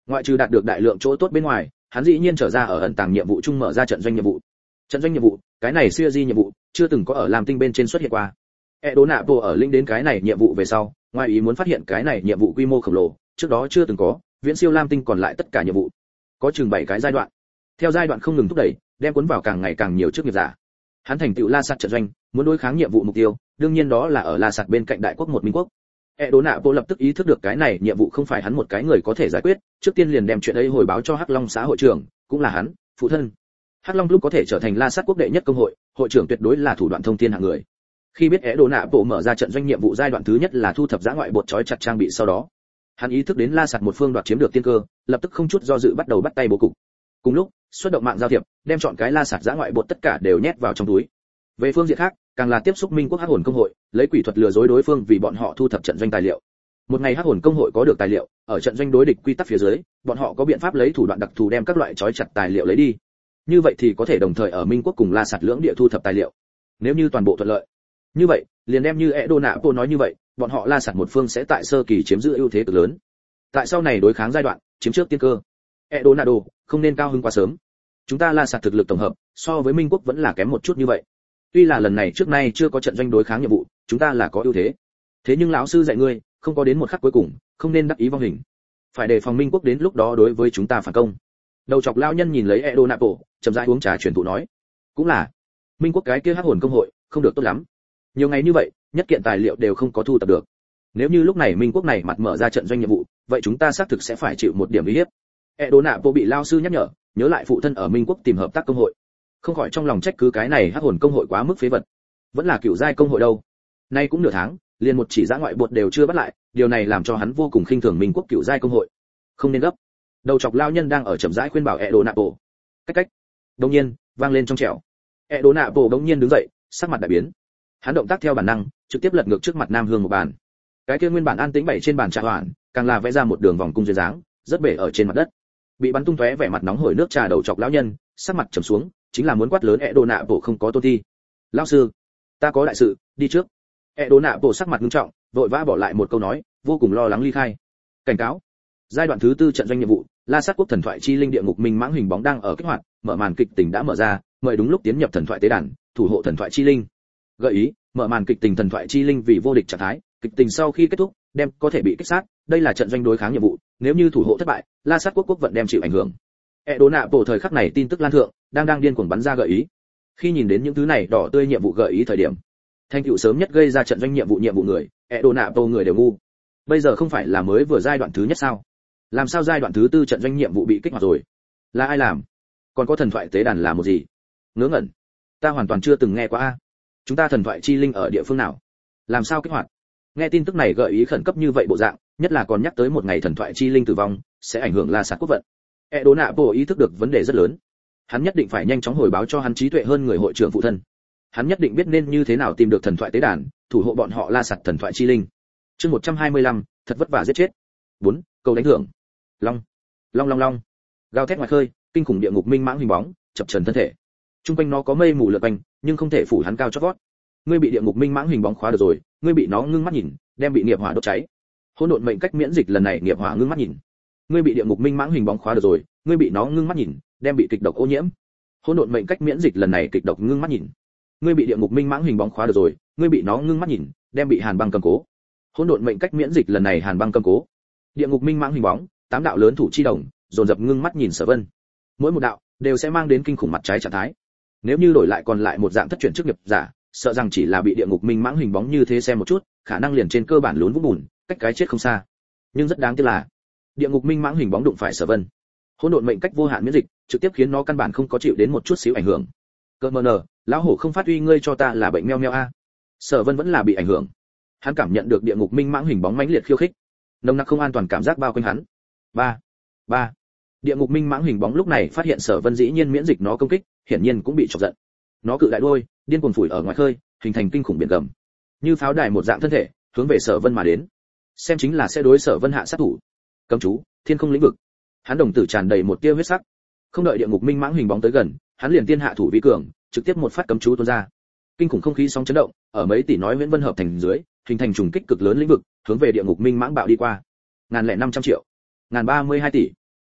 Ngoại trừ đạt được đại lượng chỗ tốt bên ngoài, hắn dĩ nhiên trở ra ở ẩn tàng nhiệm vụ chung mở ra trận doanh nhiệm vụ. Trận doanh nhiệm vụ, cái này siêu di nhiệm vụ, chưa từng có ở Lam Tinh bên trên xuất hiện qua. Edo Nạ Bộ ở linh đến cái này nhiệm vụ về sau, ngoài ý muốn phát hiện cái này nhiệm vụ quy mô khổng lồ, trước đó chưa từng có, viễn siêu Lam Tinh còn lại tất cả nhiệm vụ. Có chừng bảy cái giai đoạn. Theo giai đoạn không ngừng thúc đẩy, đem cuốn vào càng ngày càng nhiều chức nghiệp giả. Hắn thành tựu La Sạt trận doanh, muốn đối kháng nhiệm vụ mục tiêu, đương nhiên đó là ở La Sạt bên cạnh đại quốc một Minh quốc. Edo Nạ Bộ lập tức ý thức được cái này nhiệm vụ không phải hắn một cái người có thể giải quyết, trước tiên liền đem chuyện ấy hồi báo cho Hắc Long xã hội trưởng, cũng là hắn, phụ thân. Hắc Long lúc có thể trở thành La Sắt quốc đệ nhất công hội, hội trưởng tuyệt đối là thủ đoạn thông thiên hạng người. Khi biết Edo Nạ Bộ mở ra trận doanh nhiệm vụ giai đoạn thứ nhất là thu thập giã ngoại bột trói chặt trang bị sau đó, hắn ý thức đến La Sắt một phương đoạt chiếm được tiên cơ, lập tức không chút do dự bắt đầu bắt tay bố cục. Cùng lúc, xuất động mạng giao thiệp, đem chọn cái La Sắt giã ngoại bột tất cả đều nhét vào trong túi. Về phương diện khác, càng là tiếp xúc Minh quốc Hắc Hồn công hội, lấy quỷ thuật lừa dối đối phương vì bọn họ thu thập trận doanh tài liệu. Một ngày Hắc Hồn công hội có được tài liệu, ở trận doanh đối địch quy tắc phía dưới, bọn họ có biện pháp lấy thủ đoạn đặc thù đem các loại trói chặt tài liệu lấy đi. Như vậy thì có thể đồng thời ở Minh quốc cùng La Sạt lưỡng địa thu thập tài liệu. Nếu như toàn bộ thuận lợi, như vậy, liền đem như Edo Nạ Bộ nói như vậy, bọn họ La Sạt một phương sẽ tại sơ kỳ chiếm giữ ưu thế cực lớn. Tại sau này đối kháng giai đoạn, chiếm trước tiên cơ. Edo Nạ Đồ, không nên cao hứng quá sớm. Chúng ta La Sạt thực lực tổng hợp, so với Minh quốc vẫn là kém một chút như vậy. Tuy là lần này trước nay chưa có trận doanh đối kháng nhiệm vụ, chúng ta là có ưu thế. Thế nhưng lão sư dạy ngươi, không có đến một khắc cuối cùng, không nên đắc ý vong hình. Phải đề phòng Minh quốc đến lúc đó đối với chúng ta phản công. Đầu chọc lao nhân nhìn lấy Edo Nạ Bộ, chậm rãi uống trà truyền thụ nói, cũng là, Minh quốc cái kia Hắc Hồn công hội, không được tốt lắm. Nhiều ngày như vậy, nhất kiện tài liệu đều không có thu tập được. Nếu như lúc này Minh quốc này mặt mở ra trận doanh nhiệm vụ, vậy chúng ta xác thực sẽ phải chịu một điểm uy hiếp. Edo Nạ Bộ bị lao sư nhắc nhở, nhớ lại phụ thân ở Minh quốc tìm hợp tác công hội, không khỏi trong lòng trách cứ cái này Hắc Hồn công hội quá mức phế vật, vẫn là cựu giai công hội đâu. Nay cũng nửa tháng, liền một chỉ giã ngoại bột đều chưa bắt lại, điều này làm cho hắn vô cùng khinh thường Minh quốc cựu giai công hội. Không nên gấp. Đầu chọc lao nhân đang ở chậm rãi khuyên bảo Edo Nạ Bộ. Cách cách. Đột nhiên, vang lên trong trẻo. Edo Nạ Bộ đột nhiên đứng dậy, sắc mặt đại biến. Hắn động tác theo bản năng, trực tiếp lật ngược trước mặt Nam Hương một bàn. Cái kia nguyên bản an tĩnh bảy trên bàn trà hoàn, càng là vẽ ra một đường vòng cung duyên dáng, rất bể ở trên mặt đất. Bị bắn tung tóe vẻ mặt nóng hổi nước trà đầu chọc lão nhân, sắc mặt trầm xuống, chính là muốn quát lớn Edo Nạ Bộ không có tôn thi. Lão sư, ta có đại sự, đi trước. Edo Nạ Bộ sắc mặt nghiêm trọng, vội vã bỏ lại một câu nói, vô cùng lo lắng ly khai. Cảnh cáo. Giai đoạn thứ tư trận doanh nhiệm vụ, La Sát quốc thần thoại chi linh địa ngục minh mãng hình bóng đang ở kích hoạt, mở màn kịch tình đã mở ra, mời đúng lúc tiến nhập thần thoại tế đàn, thủ hộ thần thoại chi linh. Gợi ý, mở màn kịch tình thần thoại chi linh vì vô địch trạng thái, kịch tình sau khi kết thúc, đem có thể bị kích sát, đây là trận doanh đối kháng nhiệm vụ, nếu như thủ hộ thất bại, La Sát quốc quốc vận đem chịu ảnh hưởng. Edo Nạ Bộ thời khắc này tin tức lan thượng, đang đang điên cuồng bắn ra gợi ý. Khi nhìn đến những thứ này đỏ tươi nhiệm vụ gợi ý thời điểm, thành tựu sớm nhất gây ra trận doanh nhiệm vụ nhiệm vụ người, Edo Nạ Bộ người đều ngu. Bây giờ không phải là mới vừa giai đoạn thứ nhất sao? Làm sao giai đoạn thứ tư trận doanh nhiệm vụ bị kích hoạt rồi? Là ai làm? Còn có thần thoại tế đàn là một gì? Ngớ ngẩn. Ta hoàn toàn chưa từng nghe qua a. Chúng ta thần thoại chi linh ở địa phương nào? Làm sao kích hoạt? Nghe tin tức này gợi ý khẩn cấp như vậy bộ dạng, nhất là còn nhắc tới một ngày thần thoại chi linh tử vong, sẽ ảnh hưởng La Sát quốc vận. Edo Nạ Bộ ý thức được vấn đề rất lớn. Hắn nhất định phải nhanh chóng hồi báo cho hắn trí tuệ hơn người hội trưởng phụ thân. Hắn nhất định biết nên như thế nào tìm được thần thoại tế đàn, thủ hộ bọn họ La Sạt thần thoại chi linh. Chương một trăm hai mươi lăm, thật vất vả giết chết. bốn, cầu đánh thưởng. Long, long long long. Gào thét ngoài khơi, kinh khủng địa ngục minh mãng hình bóng, chập chờn thân thể. Trung quanh nó có mây mù lượn quanh, nhưng không thể phủ hắn cao chót vót. Ngươi bị địa ngục minh mãng hình bóng khóa được rồi, ngươi bị nó ngưng mắt nhìn, đem bị nghiệp hỏa đốt cháy. Hỗn độn mệnh cách miễn dịch lần này nghiệp hỏa ngưng mắt nhìn. Ngươi bị địa ngục minh mãng hình bóng khóa được rồi, ngươi bị nó ngưng mắt nhìn, đem bị kịch độc ô nhiễm. Hỗn độn mệnh cách miễn dịch lần này kịch độc ngưng mắt nhìn. Ngươi bị địa ngục minh mãng hình bóng khóa được rồi, ngươi bị nó ngưng mắt nhìn, đem bị hàn băng cầm cố. Hỗn độn mệnh cách miễn dịch lần này hàn băng cầm cố. Địa ngục minh mãng hình bóng, tám đạo lớn thủ chi đồng, dồn dập ngưng mắt nhìn Sở Vân. Mỗi một đạo đều sẽ mang đến kinh khủng mặt trái trạng thái. Nếu như đổi lại còn lại một dạng thất chuyển chức nghiệp giả, sợ rằng chỉ là bị địa ngục minh mãng hình bóng như thế xem một chút, khả năng liền trên cơ bản lún vũng bùn, cách cái chết không xa. Nhưng rất đáng tiếc là, địa ngục minh mãng hình bóng đụng phải Sở Vân. Hỗn độn mệnh cách vô hạn miễn dịch, trực tiếp khiến nó căn bản không có chịu đến một chút xíu ảnh hưởng. Cơ mờ nờ, lão hổ không phát uy ngươi cho ta là bệnh meo meo a. Sở Vân vẫn là bị ảnh hưởng. Hắn cảm nhận được địa ngục minh mãng hình bóng mãnh liệt khiêu khích, nồng nặc không an toàn cảm giác bao quanh hắn. Ba, ba. Địa ngục minh mãng hình bóng lúc này phát hiện Sở Vân dĩ nhiên miễn dịch nó công kích, hiển nhiên cũng bị chọc giận. Nó cự đại đuôi, điên cuồng phủi ở ngoài khơi, hình thành kinh khủng biển gầm. Như pháo đài một dạng thân thể, hướng về Sở Vân mà đến. Xem chính là sẽ đối Sở Vân hạ sát thủ. Cấm chú, thiên không lĩnh vực. Hắn đồng tử tràn đầy một tia huyết sắc. Không đợi địa ngục minh mãng hình bóng tới gần, hắn liền tiên hạ thủ vi cường, trực tiếp một phát cấm chú tuôn ra. Kinh khủng không khí sóng chấn động, ở mấy tỷ nói huyễn vân hợp thành dưới, hình thành trùng kích cực lớn lĩnh vực, hướng về địa ngục minh mãng bạo đi qua. Ngàn lẻ năm trăm triệu, ngàn ba mươi hai tỷ.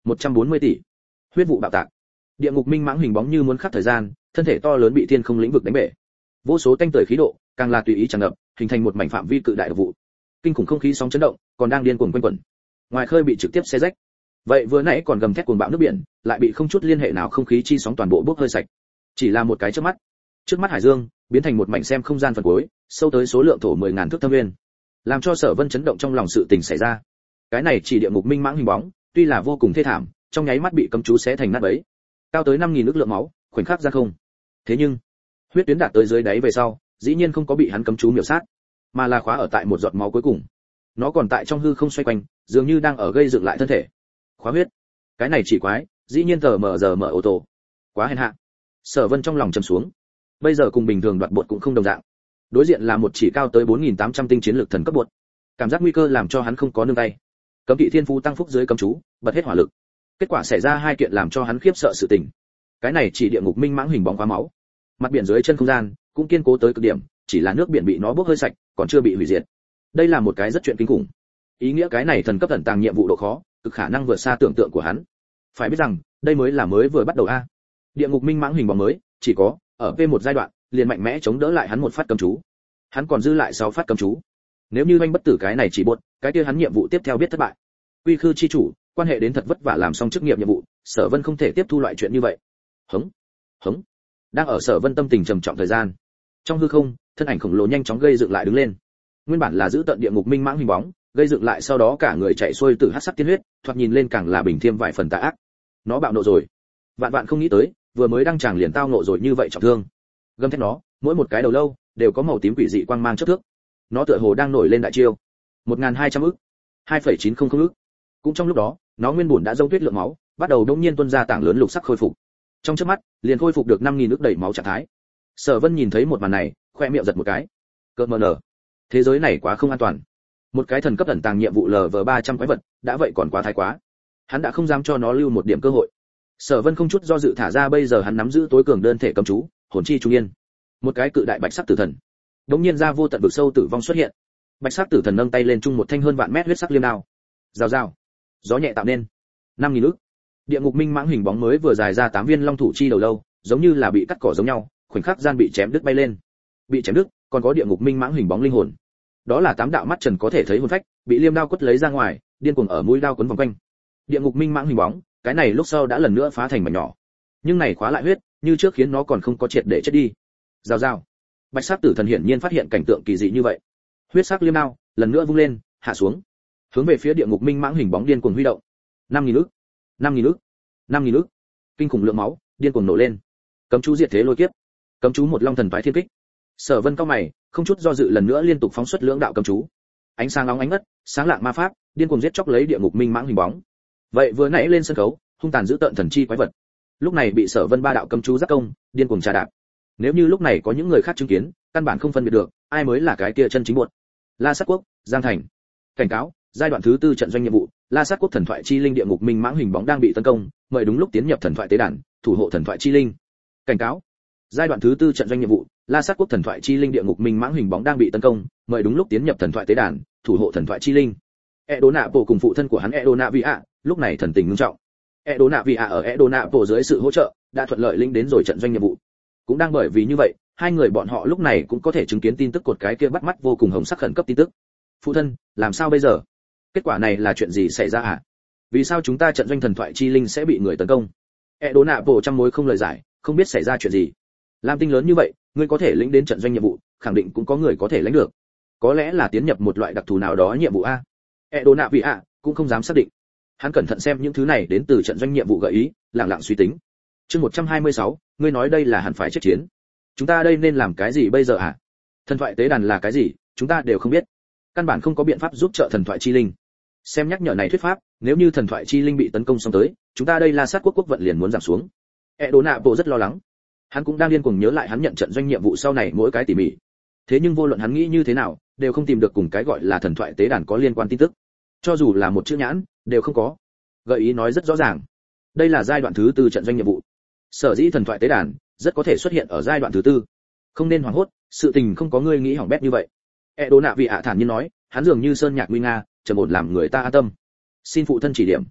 một trăm bốn mươi tỷ. Huyết vụ bạo tạc. Địa ngục minh mãng hình bóng như muốn khắc thời gian, thân thể to lớn bị thiên không lĩnh vực đánh bể. Vô số tanh tưởi khí độ, càng là tùy ý tràn ngập, hình thành một mảnh phạm vi cự đại độc vụ. Kinh khủng không khí sóng chấn động, còn đang điên cuồng quanh quẩn. Ngoài khơi bị trực tiếp xé rách. Vậy vừa nãy còn gầm thét cuồng bạo nước biển, lại bị không chút liên hệ nào không khí chi sóng toàn bộ bốc hơi sạch. Chỉ là một cái chớp mắt, trước mắt hải dương biến thành một mảnh xem không gian phần cuối, sâu tới số lượng thổ mười ngàn thước thâm nguyên, làm cho Sở Vân chấn động trong lòng sự tình xảy ra. Cái này chỉ địa ngục minh mãng hình bóng, tuy là vô cùng thê thảm, trong nháy mắt bị cấm chú xé thành nát bấy, cao tới năm nghìn ức lượng máu, khoảnh khắc ra không. Thế nhưng, huyết tuyến đạt tới dưới đáy về sau, dĩ nhiên không có bị hắn cấm chú miểu sát, mà là khóa ở tại một giọt máu cuối cùng. Nó còn tại trong hư không xoay quanh, dường như đang ở gây dựng lại thân thể. Khóa huyết, cái này chỉ quái, dĩ nhiên tờ mờ giờ mở ô tô, quá hèn hạ. Sở Vân trong lòng trầm xuống. Bây giờ cùng bình thường đoạt bột cũng không đồng dạng. Đối diện là một chỉ cao tới bốn nghìn tám trăm tinh chiến lực thần cấp bột. Cảm giác nguy cơ làm cho hắn không có nương tay. Cấm kỵ thiên phú tăng phúc dưới cấm chú, bật hết hỏa lực. Kết quả xảy ra hai kiện làm cho hắn khiếp sợ sự tình. Cái này chỉ địa ngục minh mãng hình bóng quá máu. Mặt biển dưới chân không gian cũng kiên cố tới cực điểm, chỉ là nước biển bị nó bốc hơi sạch, còn chưa bị hủy diệt. Đây là một cái rất chuyện kinh khủng. Ý nghĩa cái này thần cấp thần tàng nhiệm vụ độ khó, cực khả năng vượt xa tưởng tượng của hắn. Phải biết rằng, đây mới là mới vừa bắt đầu a. Địa ngục minh mãng hình bóng mới, chỉ có ở P một giai đoạn, liền mạnh mẽ chống đỡ lại hắn một phát cấm chú. Hắn còn dư lại sáu phát cấm chú. Nếu như anh bất tử cái này chỉ buột, cái kia hắn nhiệm vụ tiếp theo biết thất bại. Quy khư chi chủ, quan hệ đến thật vất vả làm xong chức nghiệp nhiệm vụ, Sở Vân không thể tiếp thu loại chuyện như vậy. Hững, hững. Đang ở Sở Vân tâm tình trầm trọng thời gian, trong hư không, thân ảnh khổng lồ nhanh chóng gây dựng lại đứng lên. Nguyên bản là giữ tận địa ngục minh mãng hình bóng, gây dựng lại sau đó cả người chạy xuôi từ hắc sắc tiên huyết, thoạt nhìn lên càng là bình thiêm vài phần tà ác. Nó bạo nộ rồi. Vạn vạn không nghĩ tới, vừa mới đăng tràng liền tao nộ rồi như vậy trọng thương. Gầm thét nó, mỗi một cái đầu lâu đều có màu tím quỷ dị quang mang chớp thước. Nó tựa hồ đang nổi lên đại chiêu. một nghìn hai trăm ức, hai phẩy chín không không ức. Cũng trong lúc đó, nó nguyên bổn đã dông tuyết lượng máu, bắt đầu đột nhiên tuôn ra tảng lớn lục sắc khôi phục. Trong chớp mắt, liền khôi phục được năm nghìn ức đầy máu trạng thái. Sở Vân nhìn thấy một màn này, khoe miệng giật một cái. Cơn mờ nở. Thế giới này quá không an toàn. Một cái thần cấp ẩn tàng nhiệm vụ L V ba trăm quái vật, đã vậy còn quá thái quá. Hắn đã không dám cho nó lưu một điểm cơ hội. Sở Vân không chút do dự thả ra bây giờ hắn nắm giữ tối cường đơn thể cấm chú, hồn chi trung yên. Một cái cự đại bạch sắc tử thần. Đống nhiên ra vô tận vực sâu tử vong xuất hiện. Bạch sắc tử thần nâng tay lên chung một thanh hơn vạn mét huyết sắc liêm đao. Rào rào. Gió nhẹ tạo nên năm nghìn ức. Địa ngục minh mãng hình bóng mới vừa dài ra tám viên long thủ chi đầu lâu, giống như là bị cắt cỏ giống nhau, khoảnh khắc gian bị chém đứt bay lên. Bị chém đứt, còn có địa ngục minh mãng hình bóng linh hồn. Đó là tám đạo mắt trần có thể thấy hồn phách, bị liêm đao quất lấy ra ngoài, điên cuồng ở mũi đao quấn vòng quanh. Địa ngục minh mãng hình bóng, cái này lúc sau đã lần nữa phá thành mảnh nhỏ. Nhưng này khóa lại huyết, như trước khiến nó còn không có triệt để chết đi. Rào rào. Bạch sắc tử thần hiển nhiên phát hiện cảnh tượng kỳ dị như vậy. Huyết sắc liêm đao lần nữa vung lên, hạ xuống, hướng về phía địa ngục minh mãng hình bóng điên cuồng huy động. năm nghìn ức, năm nghìn ức, năm nghìn ức. Kinh khủng lượng máu điên cuồng nổ lên. Cấm chú diệt thế lôi kiếp. Cấm chú một long thần phái thiên kích. Sở Vân cao mày, không chút do dự lần nữa liên tục phóng xuất lưỡng đạo cấm chú. Ánh sáng nóng ánh ngất, sáng lạng ma pháp, điên cuồng giết chóc lấy địa ngục minh mãng hình bóng. Vậy vừa nãy lên sân khấu, hung tàn giữ tợn thần chi quái vật. Lúc này bị Sở Vân ba đạo cấm chú giáp công, điên cuồng trà đạp. Nếu như lúc này có những người khác chứng kiến, căn bản không phân biệt được, ai mới là cái kia chân chính buột. La Sát Quốc, Giang Thành. Cảnh cáo, giai đoạn thứ tư trận doanh nhiệm vụ, La Sát Quốc thần thoại chi linh địa ngục minh mãng hình bóng đang bị tấn công, mời đúng lúc tiến nhập thần thoại tế đàn, thủ hộ thần thoại chi linh. Cảnh cáo, giai đoạn thứ tư trận doanh nhiệm vụ, La Sát Quốc thần thoại chi linh địa ngục minh mãng hình bóng đang bị tấn công, mời đúng lúc tiến nhập thần thoại tế đàn, thủ hộ thần thoại chi linh. Edona Bộ cùng phụ thân của hắn Edona Via, lúc này thần tình nghiêm trọng. Edona Via ở Edona Bộ dưới sự hỗ trợ, đã thuận lợi lĩnh đến rồi trận doanh nhiệm vụ. Cũng đang bởi vì như vậy, hai người bọn họ lúc này cũng có thể chứng kiến tin tức cột cái kia bắt mắt vô cùng hồng sắc khẩn cấp tin tức. Phụ thân, làm sao bây giờ? Kết quả này là chuyện gì xảy ra hả? Vì sao chúng ta trận doanh thần thoại chi linh sẽ bị người tấn công? Edona Bộ trăm mối không lời giải, không biết xảy ra chuyện gì. Lam tinh lớn như vậy, ngươi có thể lĩnh đến trận doanh nhiệm vụ, khẳng định cũng có người có thể lãnh được. Có lẽ là tiến nhập một loại đặc thù nào đó nhiệm vụ a. Edona Via cũng không dám xác định. Hắn cẩn thận xem những thứ này đến từ trận doanh nhiệm vụ gợi ý, lặng lặng suy tính. Chương một trăm hai mươi sáu, ngươi nói đây là hẳn phải chết chiến. Chúng ta đây nên làm cái gì bây giờ ạ? Thần thoại tế đàn là cái gì, chúng ta đều không biết. Căn bản không có biện pháp giúp trợ thần thoại chi linh. Xem nhắc nhở này thuyết pháp, nếu như thần thoại chi linh bị tấn công xong tới, chúng ta đây La Sát Quốc quốc vận liền muốn giảm xuống. Edona Bộ rất lo lắng. Hắn cũng đang điên cuồng nhớ lại hắn nhận trận doanh nhiệm vụ sau này mỗi cái tỉ mỉ. Thế nhưng vô luận hắn nghĩ như thế nào, đều không tìm được cùng cái gọi là thần thoại tế đàn có liên quan tin tức. Cho dù là một chữ nhãn, đều không có. Gợi ý nói rất rõ ràng. Đây là giai đoạn thứ tư trận doanh nhiệm vụ. Sở dĩ thần thoại tế đàn rất có thể xuất hiện ở giai đoạn thứ tư. Không nên hoảng hốt, sự tình không có ngươi nghĩ hỏng bét như vậy. Edona Via thản nhiên nói, hắn dường như sơn nhạc nguy nga, trầm ổn làm người ta an tâm. Xin phụ thân chỉ điểm.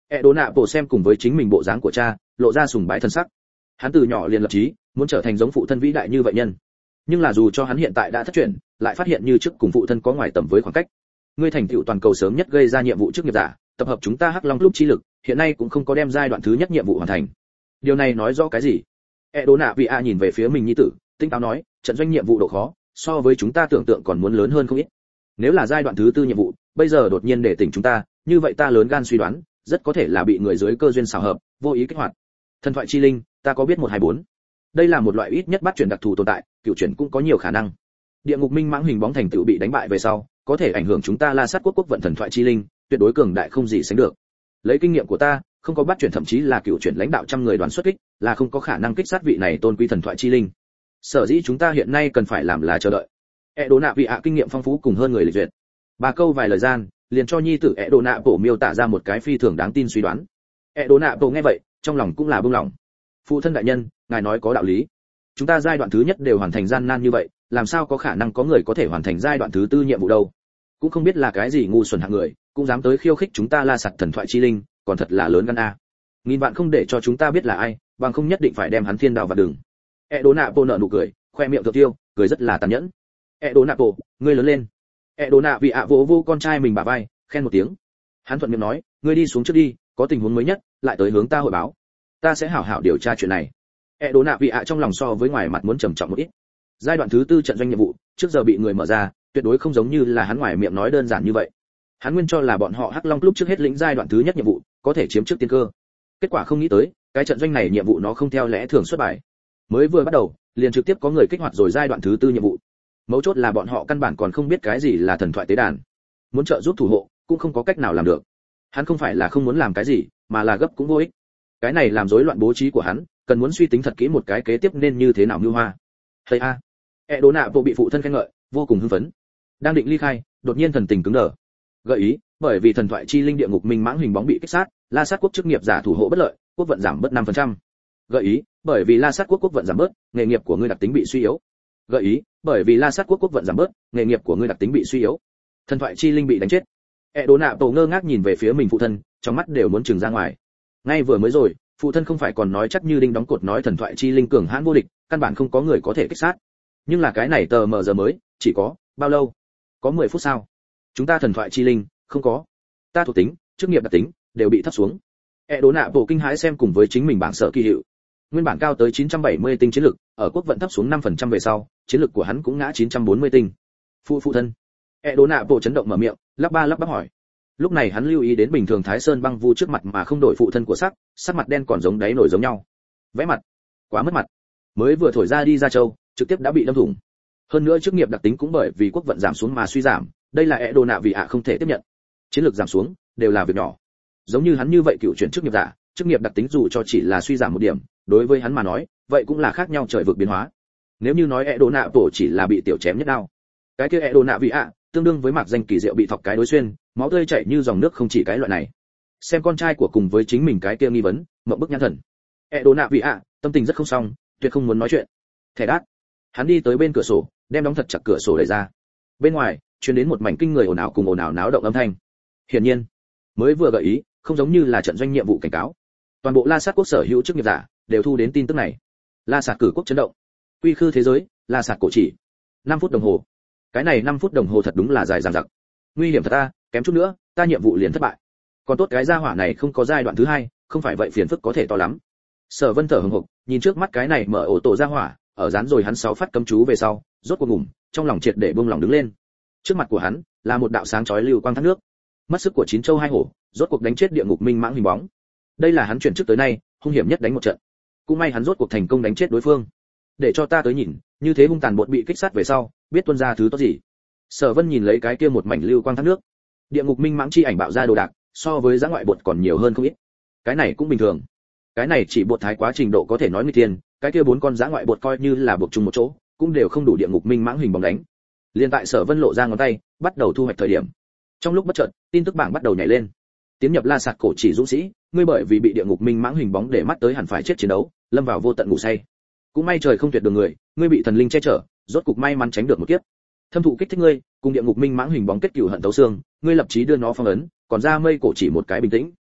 E đố nạ bộ xem cùng với chính mình bộ dáng của cha, lộ ra sùng bái thân sắc. Hắn từ nhỏ liền lập chí, muốn trở thành giống phụ thân vĩ đại như vậy nhân. Nhưng là dù cho hắn hiện tại đã thất truyền, lại phát hiện như trước cùng phụ thân có ngoài tầm với khoảng cách. Ngươi thành tựu toàn cầu sớm nhất gây ra nhiệm vụ chức nghiệp giả, tập hợp chúng ta Hắc Long Club chi lực, hiện nay cũng không có đem giai đoạn thứ nhất nhiệm vụ hoàn thành. Điều này nói rõ cái gì? E đố nạ vị a nhìn về phía mình nhi tử, tinh táo nói, trận doanh nhiệm vụ độ khó, so với chúng ta tưởng tượng còn muốn lớn hơn không ít. Nếu là giai đoạn thứ tư nhiệm vụ, bây giờ đột nhiên để tỉnh chúng ta, như vậy ta lớn gan suy đoán, rất có thể là bị người dưới cơ duyên xảo hợp, vô ý kích hoạt. Thần thoại chi linh, ta có biết một hai bốn. Đây là một loại ít nhất bắt chuyển đặc thù tồn tại, cựu chuyển cũng có nhiều khả năng. Địa ngục minh mãng hình bóng thành tựu bị đánh bại về sau, có thể ảnh hưởng chúng ta La Sát quốc quốc vận thần thoại chi linh, tuyệt đối cường đại không gì sánh được. Lấy kinh nghiệm của ta, không có bắt chuyển thậm chí là cựu chuyển lãnh đạo trăm người đoàn xuất kích, là không có khả năng kích sát vị này tôn quý thần thoại chi linh. Sở dĩ chúng ta hiện nay cần phải làm là chờ đợi. E đố nạ vị ạ kinh nghiệm phong phú cùng hơn người lịch duyệt. Ba câu vài lời gian, liền cho nhi tử E đố nạ bộ miêu tả ra một cái phi thường đáng tin suy đoán. E đố nạ bộ nghe vậy, trong lòng cũng là bưng lòng. Phụ thân đại nhân, ngài nói có đạo lý. Chúng ta giai đoạn thứ nhất đều hoàn thành gian nan như vậy, làm sao có khả năng có người có thể hoàn thành giai đoạn thứ tư nhiệm vụ đâu? Cũng không biết là cái gì ngu xuẩn hạng người, cũng dám tới khiêu khích chúng ta La Sạt thần thoại chi linh, còn thật là lớn gan a. Nghìn vạn không để cho chúng ta biết là ai, bằng không nhất định phải đem hắn thiên đao vào đường. E đố nạ bộ nở nụ cười, khoe miệng thượng tiêu, cười rất là tàn nhẫn. E đố nạ bộ, ngươi lớn lên. E đố nạ vị ạ vỗ vô con trai mình bả vai, khen một tiếng. Hắn thuận miệng nói, ngươi đi xuống trước đi, có tình huống mới nhất, lại tới hướng ta hội báo. Ta sẽ hảo hảo điều tra chuyện này. E đố nạ vị ạ trong lòng so với ngoài mặt muốn trầm trọng một ít. Giai đoạn thứ tư trận doanh nhiệm vụ, trước giờ bị người mở ra, tuyệt đối không giống như là hắn ngoài miệng nói đơn giản như vậy. Hắn nguyên cho là bọn họ Hắc Long Club trước hết lĩnh giai đoạn thứ nhất nhiệm vụ, có thể chiếm trước tiên cơ. Kết quả không nghĩ tới, cái trận doanh này nhiệm vụ nó không theo lẽ thường xuất bài. Mới vừa bắt đầu, liền trực tiếp có người kích hoạt rồi giai đoạn thứ tư nhiệm vụ. Mấu chốt là bọn họ căn bản còn không biết cái gì là thần thoại tế đàn. Muốn trợ giúp thủ hộ, cũng không có cách nào làm được. Hắn không phải là không muốn làm cái gì, mà là gấp cũng vô ích. Cái này làm rối loạn bố trí của hắn, cần muốn suy tính thật kỹ một cái kế tiếp nên như thế nào mưu hoa. Thầy a, E đố nạ bộ bị phụ thân khen ngợi, vô cùng hưng phấn. Đang định ly khai, đột nhiên thần tình cứng đờ. Gợi ý, bởi vì thần thoại chi linh địa ngục minh mãng hình bóng bị kích sát, La Sát quốc chức nghiệp giả thủ hộ bất lợi, quốc vận giảm bớt năm phần trăm. Gợi ý, bởi vì La Sát quốc quốc vận giảm bớt, nghề nghiệp của ngươi đặc tính bị suy yếu. Gợi ý, bởi vì La Sát quốc quốc vận giảm bớt, nghề nghiệp của ngươi đặc tính bị suy yếu. Thần thoại chi linh bị đánh chết. E đố nạ bộ ngơ ngác nhìn về phía mình phụ thân, trong mắt đều muốn trừng ra ngoài. Ngay vừa mới rồi, phụ thân không phải còn nói chắc như đinh đóng cột nói thần thoại chi linh cường hãn vô địch, căn bản không có người có thể kích sát. Nhưng là cái này tờ mờ giờ mới, chỉ có bao lâu? Có mười phút sao? Chúng ta thần thoại chi linh, không có. Ta thuộc tính, chức nghiệp đặc tính đều bị thấp xuống. E đố nạ bộ kinh hãi xem cùng với chính mình bảng sở kỳ hiệu. Nguyên bản cao tới chín trăm bảy mươi tinh chiến lực, ở quốc vận thấp xuống năm phần trăm về sau, chiến lực của hắn cũng ngã chín trăm bốn mươi tinh. Phụ phụ thân. E đố nạ bộ chấn động mở miệng, lắp ba lắp bắp hỏi. Lúc này hắn lưu ý đến bình thường Thái Sơn băng vu trước mặt mà không đổi phụ thân của sắc, sắc mặt đen còn giống đáy nổi giống nhau. Vẽ mặt, quá mất mặt. Mới vừa thổi ra đi ra châu, trực tiếp đã bị đâm thủng. Hơn nữa chức nghiệp đặc tính cũng bởi vì quốc vận giảm xuống mà suy giảm, đây là E đố nạ vì ạ không thể tiếp nhận. Chiến lược giảm xuống, đều là việc nhỏ. Giống như hắn như vậy cựu chuyển chức nghiệp giả, chức nghiệp đặc tính dù cho chỉ là suy giảm một điểm, đối với hắn mà nói, vậy cũng là khác nhau trời vực biến hóa. Nếu như nói E đố nạ tổ chỉ là bị tiểu chém nhất đao, cái kia E đố nạ vì ạ tương đương với mạc danh kỳ diệu bị thọc cái đối xuyên, máu tươi chảy như dòng nước không chỉ cái loại này. Xem con trai của cùng với chính mình cái kia nghi vấn, mộng bức nhãn thần. E đố nạ vì ạ tâm tình rất không xong, tuyệt không muốn nói chuyện. Thẻ đát. Hắn đi tới bên cửa sổ, đem đóng thật chặt cửa sổ đẩy ra. Bên ngoài truyền đến một mảnh kinh người ồn ào cùng ồn ào náo động âm thanh. Hiển nhiên, mới vừa gợi ý, không giống như là trận doanh nhiệm vụ cảnh cáo. Toàn bộ La Sát quốc sở hữu chức nghiệp giả đều thu đến tin tức này. La Sát cử quốc chấn động. Quy khư thế giới, La Sát cổ chỉ. năm phút đồng hồ. Cái này năm phút đồng hồ thật đúng là dài dằng dặc. Nguy hiểm thật ta, kém chút nữa, ta nhiệm vụ liền thất bại. Còn tốt cái gia hỏa này không có giai đoạn thứ hai, không phải vậy phiền phức có thể to lắm. Sở Vân thở hổn hộc, nhìn trước mắt cái này mở ổ tổ gia hỏa, ở dán rồi hắn sáu phát cấm chú về sau, rốt cuộc ngủm, trong lòng triệt để buông lòng đứng lên. Trước mặt của hắn là một đạo sáng chói lưu quang thác nước. Mất sức của chín châu hai hổ, rốt cuộc đánh chết địa ngục minh mãng hình bóng. Đây là hắn chuyển trước tới nay hung hiểm nhất đánh một trận. Cũng may hắn rốt cuộc thành công đánh chết đối phương. Để cho ta tới nhìn, như thế hung tàn bột bị kích sát về sau, biết tuân ra thứ tốt gì. Sở Vân nhìn lấy cái kia một mảnh lưu quang thác nước. Địa ngục minh mãng chi ảnh bạo ra đồ đạc, so với giã ngoại bột còn nhiều hơn không ít. Cái này cũng bình thường. Cái này chỉ bột thái quá trình độ có thể nói nguy tiền, cái kia bốn con giã ngoại bột coi như là buộc chung một chỗ, cũng đều không đủ địa ngục minh mãng hình bóng đánh. Liên tại Sở Vân lộ ra ngón tay, bắt đầu thu hoạch thời điểm. Trong lúc bất chợt, tin tức bảng bắt đầu nhảy lên. Tiến nhập La Sạt cổ chỉ dũng sĩ, ngươi bởi vì bị địa ngục minh mãng hình bóng để mắt tới hẳn phải chết chiến đấu, lâm vào vô tận ngủ say. Cũng may trời không tuyệt đường người, ngươi bị thần linh che chở, rốt cục may mắn tránh được một kiếp. Thâm thụ kích thích ngươi, cùng địa ngục minh mãng hình bóng kết cửu hận tấu xương, ngươi lập chí đưa nó phong ấn, còn ra mây cổ chỉ một cái bình tĩnh.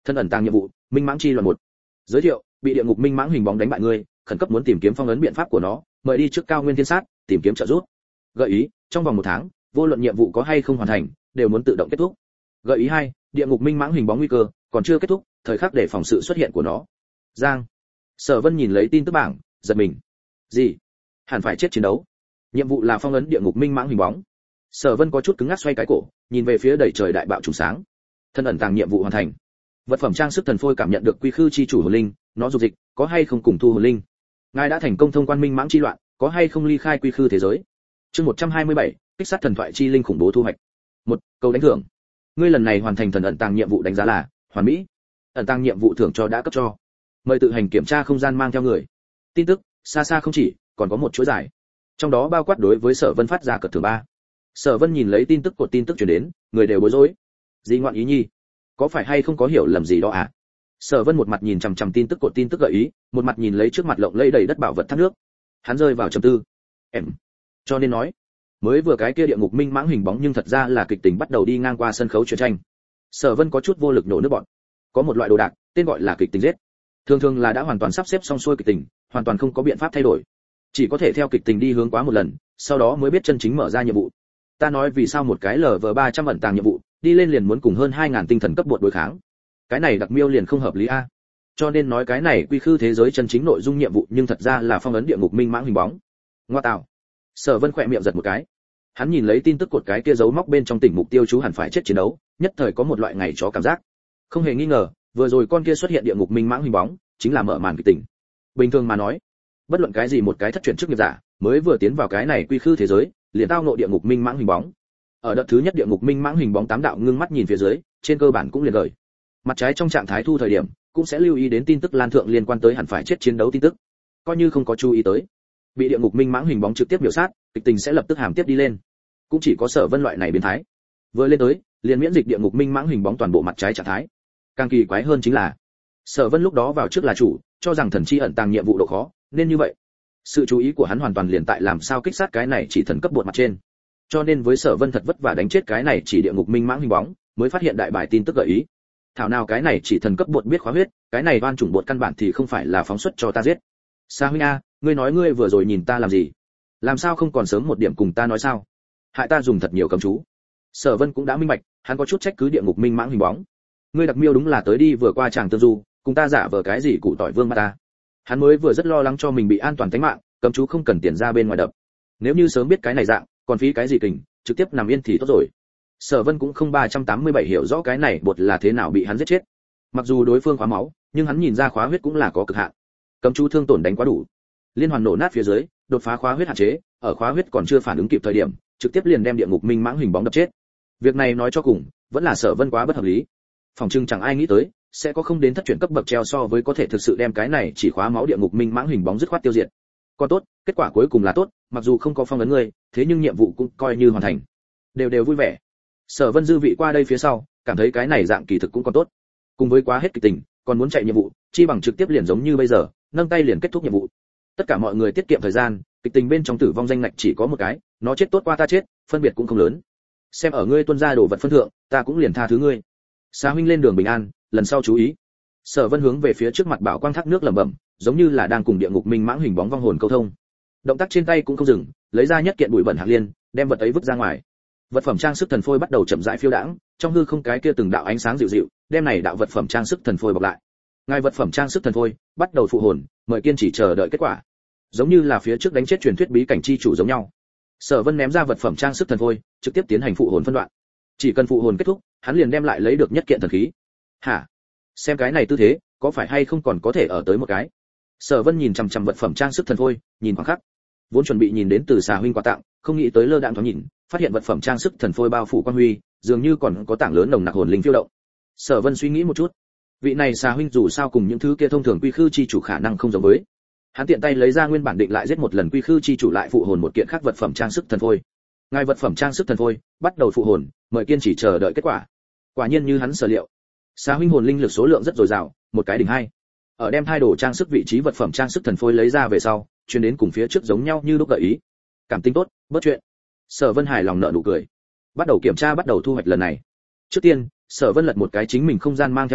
Thân ẩn tàng nhiệm vụ, minh mãng chi loạn một. Giới thiệu, bị địa ngục minh mãng hình bóng đánh bại ngươi, khẩn cấp muốn tìm kiếm phong ấn biện pháp của nó, mời đi trước cao nguyên thiên sát, tìm kiếm trợ giúp. Gợi ý, trong vòng một tháng, vô luận nhiệm vụ có hay không hoàn thành, đều muốn tự động kết thúc. Gợi ý hai, địa ngục minh mãng hình bóng nguy cơ còn chưa kết thúc, thời khắc để phòng sự xuất hiện của nó. Giang. Sở Vân nhìn lấy tin tức bảng, giật mình. Gì? Hẳn phải chết chiến đấu. Nhiệm vụ là phong ấn địa ngục minh mãng hình bóng. Sở Vân có chút cứng ngắc xoay cái cổ, nhìn về phía đầy trời đại bạo trùng sáng. Thân ẩn tàng nhiệm vụ hoàn thành. Vật phẩm trang sức thần phôi cảm nhận được quy khư chi chủ hồn linh, nó dục dịch, có hay không cùng thu hồn linh? Ngài đã thành công thông quan minh mãng chi loạn, có hay không ly khai quy khư thế giới? Chương một trăm hai mươi bảy, kích sát thần thoại chi linh khủng bố thu hoạch. Một, câu đánh thưởng. Ngươi lần này hoàn thành thần ẩn tàng nhiệm vụ đánh giá là hoàn mỹ. Ẩn tàng nhiệm vụ thưởng cho đã cấp cho. Mời tự hành kiểm tra không gian mang theo người. Tin tức, xa xa không chỉ, còn có một chuỗi dài. Trong đó bao quát đối với Sở Vân phát ra cật thưởng ba. Sở Vân nhìn lấy tin tức của tin tức truyền đến, người đều bối rối. Gì ngoạn ý nhi? Có phải hay không có hiểu lầm gì đó à? Sở Vân một mặt nhìn chằm chằm tin tức của tin tức gợi ý, một mặt nhìn lấy trước mặt lộng lẫy đầy đất bảo vật thác nước. Hắn rơi vào trầm tư. Em, cho nên nói, mới vừa cái kia địa ngục minh mãng hình bóng nhưng thật ra là kịch tính bắt đầu đi ngang qua sân khấu truyện tranh. Sở Vân có chút vô lực nổ nước bọt. Có một loại đồ đạc, tên gọi là kịch tính giết. Thường thường là đã hoàn toàn sắp xếp xong xuôi kịch tình, hoàn toàn không có biện pháp thay đổi. Chỉ có thể theo kịch tình đi hướng quá một lần, sau đó mới biết chân chính mở ra nhiệm vụ. Ta nói vì sao một cái lv ba trăm ẩn tàng nhiệm vụ, đi lên liền muốn cùng hơn hai nghìn tinh thần cấp bột đối kháng. Cái này đặc miêu liền không hợp lý a. Cho nên nói cái này quy khư thế giới chân chính nội dung nhiệm vụ nhưng thật ra là phong ấn địa ngục minh mãng hình bóng. Ngoa tạo. Sở Vân khỏe miệng giật một cái. Hắn nhìn lấy tin tức cột cái kia dấu móc bên trong tỉnh mục tiêu chú hẳn phải chết chiến đấu, nhất thời có một loại ngày chó cảm giác. Không hề nghi ngờ, vừa rồi con kia xuất hiện địa ngục minh mãng hình bóng, chính là mở màn kịch tình. Bình thường mà nói, bất luận cái gì một cái thất truyền chức nghiệp giả, mới vừa tiến vào cái này quy khư thế giới, liền tao ngộ địa ngục minh mãng hình bóng. Ở đợt thứ nhất địa ngục minh mãng hình bóng tám đạo ngưng mắt nhìn phía dưới, trên cơ bản cũng liền gửi. Mặt trái trong trạng thái thu thời điểm, cũng sẽ lưu ý đến tin tức lan thượng liên quan tới hẳn phải chết chiến đấu tin tức. Coi như không có chú ý tới, bị địa ngục minh mãng hình bóng trực tiếp biểu sát, kịch tình sẽ lập tức hàm tiếp đi lên. Cũng chỉ có Sở Vân loại này biến thái, vừa lên tới, liền miễn dịch địa ngục minh mãng hình bóng toàn bộ mặt trái trạng thái. Càng kỳ quái hơn chính là, Sở Vân lúc đó vào trước là chủ, cho rằng thần chi ẩn tàng nhiệm vụ độ khó, nên như vậy. Sự chú ý của hắn hoàn toàn liền tại làm sao kích sát cái này chỉ thần cấp bột mặt trên. Cho nên với Sở Vân thật vất vả đánh chết cái này chỉ địa ngục minh mãng hình bóng, mới phát hiện đại bài tin tức gợi ý. Thảo nào cái này chỉ thần cấp bột biết khóa huyết, cái này oan chủng bột căn bản thì không phải là phóng xuất cho ta giết. Sa huynh a, ngươi nói ngươi vừa rồi nhìn ta làm gì? Làm sao không còn sớm một điểm cùng ta nói sao? Hại ta dùng thật nhiều cấm chú. Sở Vân cũng đã minh bạch, hắn có chút trách cứ địa ngục minh mãng hình bóng. Ngươi đặc miêu đúng là tới đi vừa qua chàng tương du, cùng ta giả vờ cái gì cụ tỏi vương mà ta. Hắn mới vừa rất lo lắng cho mình bị an toàn tính mạng, cấm chú không cần tiền ra bên ngoài đập. Nếu như sớm biết cái này dạng, còn phí cái gì kình, trực tiếp nằm yên thì tốt rồi. Sở Vân cũng không ba trăm tám mươi bảy hiểu rõ cái này bột là thế nào bị hắn giết chết. Mặc dù đối phương khóa máu, nhưng hắn nhìn ra khóa huyết cũng là có cực hạn. Cấm chú thương tổn đánh quá đủ. Liên hoàn nổ nát phía dưới, đột phá khóa huyết hạn chế, ở khóa huyết còn chưa phản ứng kịp thời điểm, trực tiếp liền đem địa ngục minh mãng hình bóng đập chết. Việc này nói cho cùng, vẫn là Sở Vân quá bất hợp lý. Phòng trưng chẳng ai nghĩ tới, sẽ có không đến thất chuyển cấp bậc treo so với có thể thực sự đem cái này chỉ khóa máu địa ngục minh mãng hình bóng dứt khoát tiêu diệt. Còn tốt, kết quả cuối cùng là tốt, mặc dù không có phong ấn người, thế nhưng nhiệm vụ cũng coi như hoàn thành. Đều đều vui vẻ. Sở Vân dư vị qua đây phía sau, cảm thấy cái này dạng kỳ thực cũng còn tốt. Cùng với quá hết kịch tình, còn muốn chạy nhiệm vụ, chi bằng trực tiếp liền giống như bây giờ, nâng tay liền kết thúc nhiệm vụ. Tất cả mọi người tiết kiệm thời gian, kịch tình bên trong tử vong danh ngạch chỉ có một cái, nó chết tốt qua ta chết, phân biệt cũng không lớn. Xem ở ngươi tuân ra đồ vật phân thượng, ta cũng liền tha thứ ngươi. Sa huynh lên đường bình an, lần sau chú ý. Sở Vân hướng về phía trước mặt bảo quang thác nước lẩm bẩm, giống như là đang cùng địa ngục minh mãng hình bóng vong hồn câu thông. Động tác trên tay cũng không dừng, lấy ra nhất kiện bụi bẩn hạt liên, đem vật ấy vứt ra ngoài. Vật phẩm trang sức thần phôi bắt đầu chậm rãi phiêu đãng, trong hư không cái kia từng đạo ánh sáng dịu dịu, đem này đạo vật phẩm trang sức thần phôi bọc lại. Ngài vật phẩm trang sức thần phôi bắt đầu phụ hồn, mời kiên trì chờ đợi kết quả. Giống như là phía trước đánh chết truyền thuyết bí cảnh chi chủ giống nhau. Sở Vân ném ra vật phẩm trang sức thần phôi, trực tiếp tiến hành phụ hồn phân đoạn. Chỉ cần phụ hồn kết thúc, hắn liền đem lại lấy được nhất kiện thần khí. Hả? Xem cái này tư thế, có phải hay không còn có thể ở tới một cái? Sở Vân nhìn chằm chằm vật phẩm trang sức thần phôi, nhìn khoảng khắc. Vốn chuẩn bị nhìn đến từ xà huynh quà tặng, không nghĩ tới lơ đãng thoáng nhìn, phát hiện vật phẩm trang sức thần phôi bao phủ quang huy, dường như còn có tảng lớn nồng nặc hồn linh phiêu động. Sở Vân suy nghĩ một chút, vị này xà huynh dù sao cùng những thứ kia thông thường quy khư chi chủ khả năng không giống với. Hắn tiện tay lấy ra nguyên bản định lại giết một lần quy khư chi chủ lại phụ hồn một kiện khác vật phẩm trang sức thần phôi. Ngài vật phẩm trang sức thần phôi bắt đầu phụ hồn, mời kiên trì chờ đợi kết quả. Quả nhiên như hắn sở liệu, xà huynh hồn linh lực số lượng rất dồi dào, một cái đỉnh hai. Ở đem thay đồ trang sức vị trí vật phẩm trang sức thần phôi lấy ra về sau, truyền đến cùng phía trước giống nhau như lúc gợi ý. Cảm tình tốt, bớt chuyện. Sở Vân hài lòng nở nụ cười. Bắt đầu kiểm tra bắt đầu thu hoạch lần này. Trước tiên, Sở Vân lật một cái chính mình không gian mang theo người,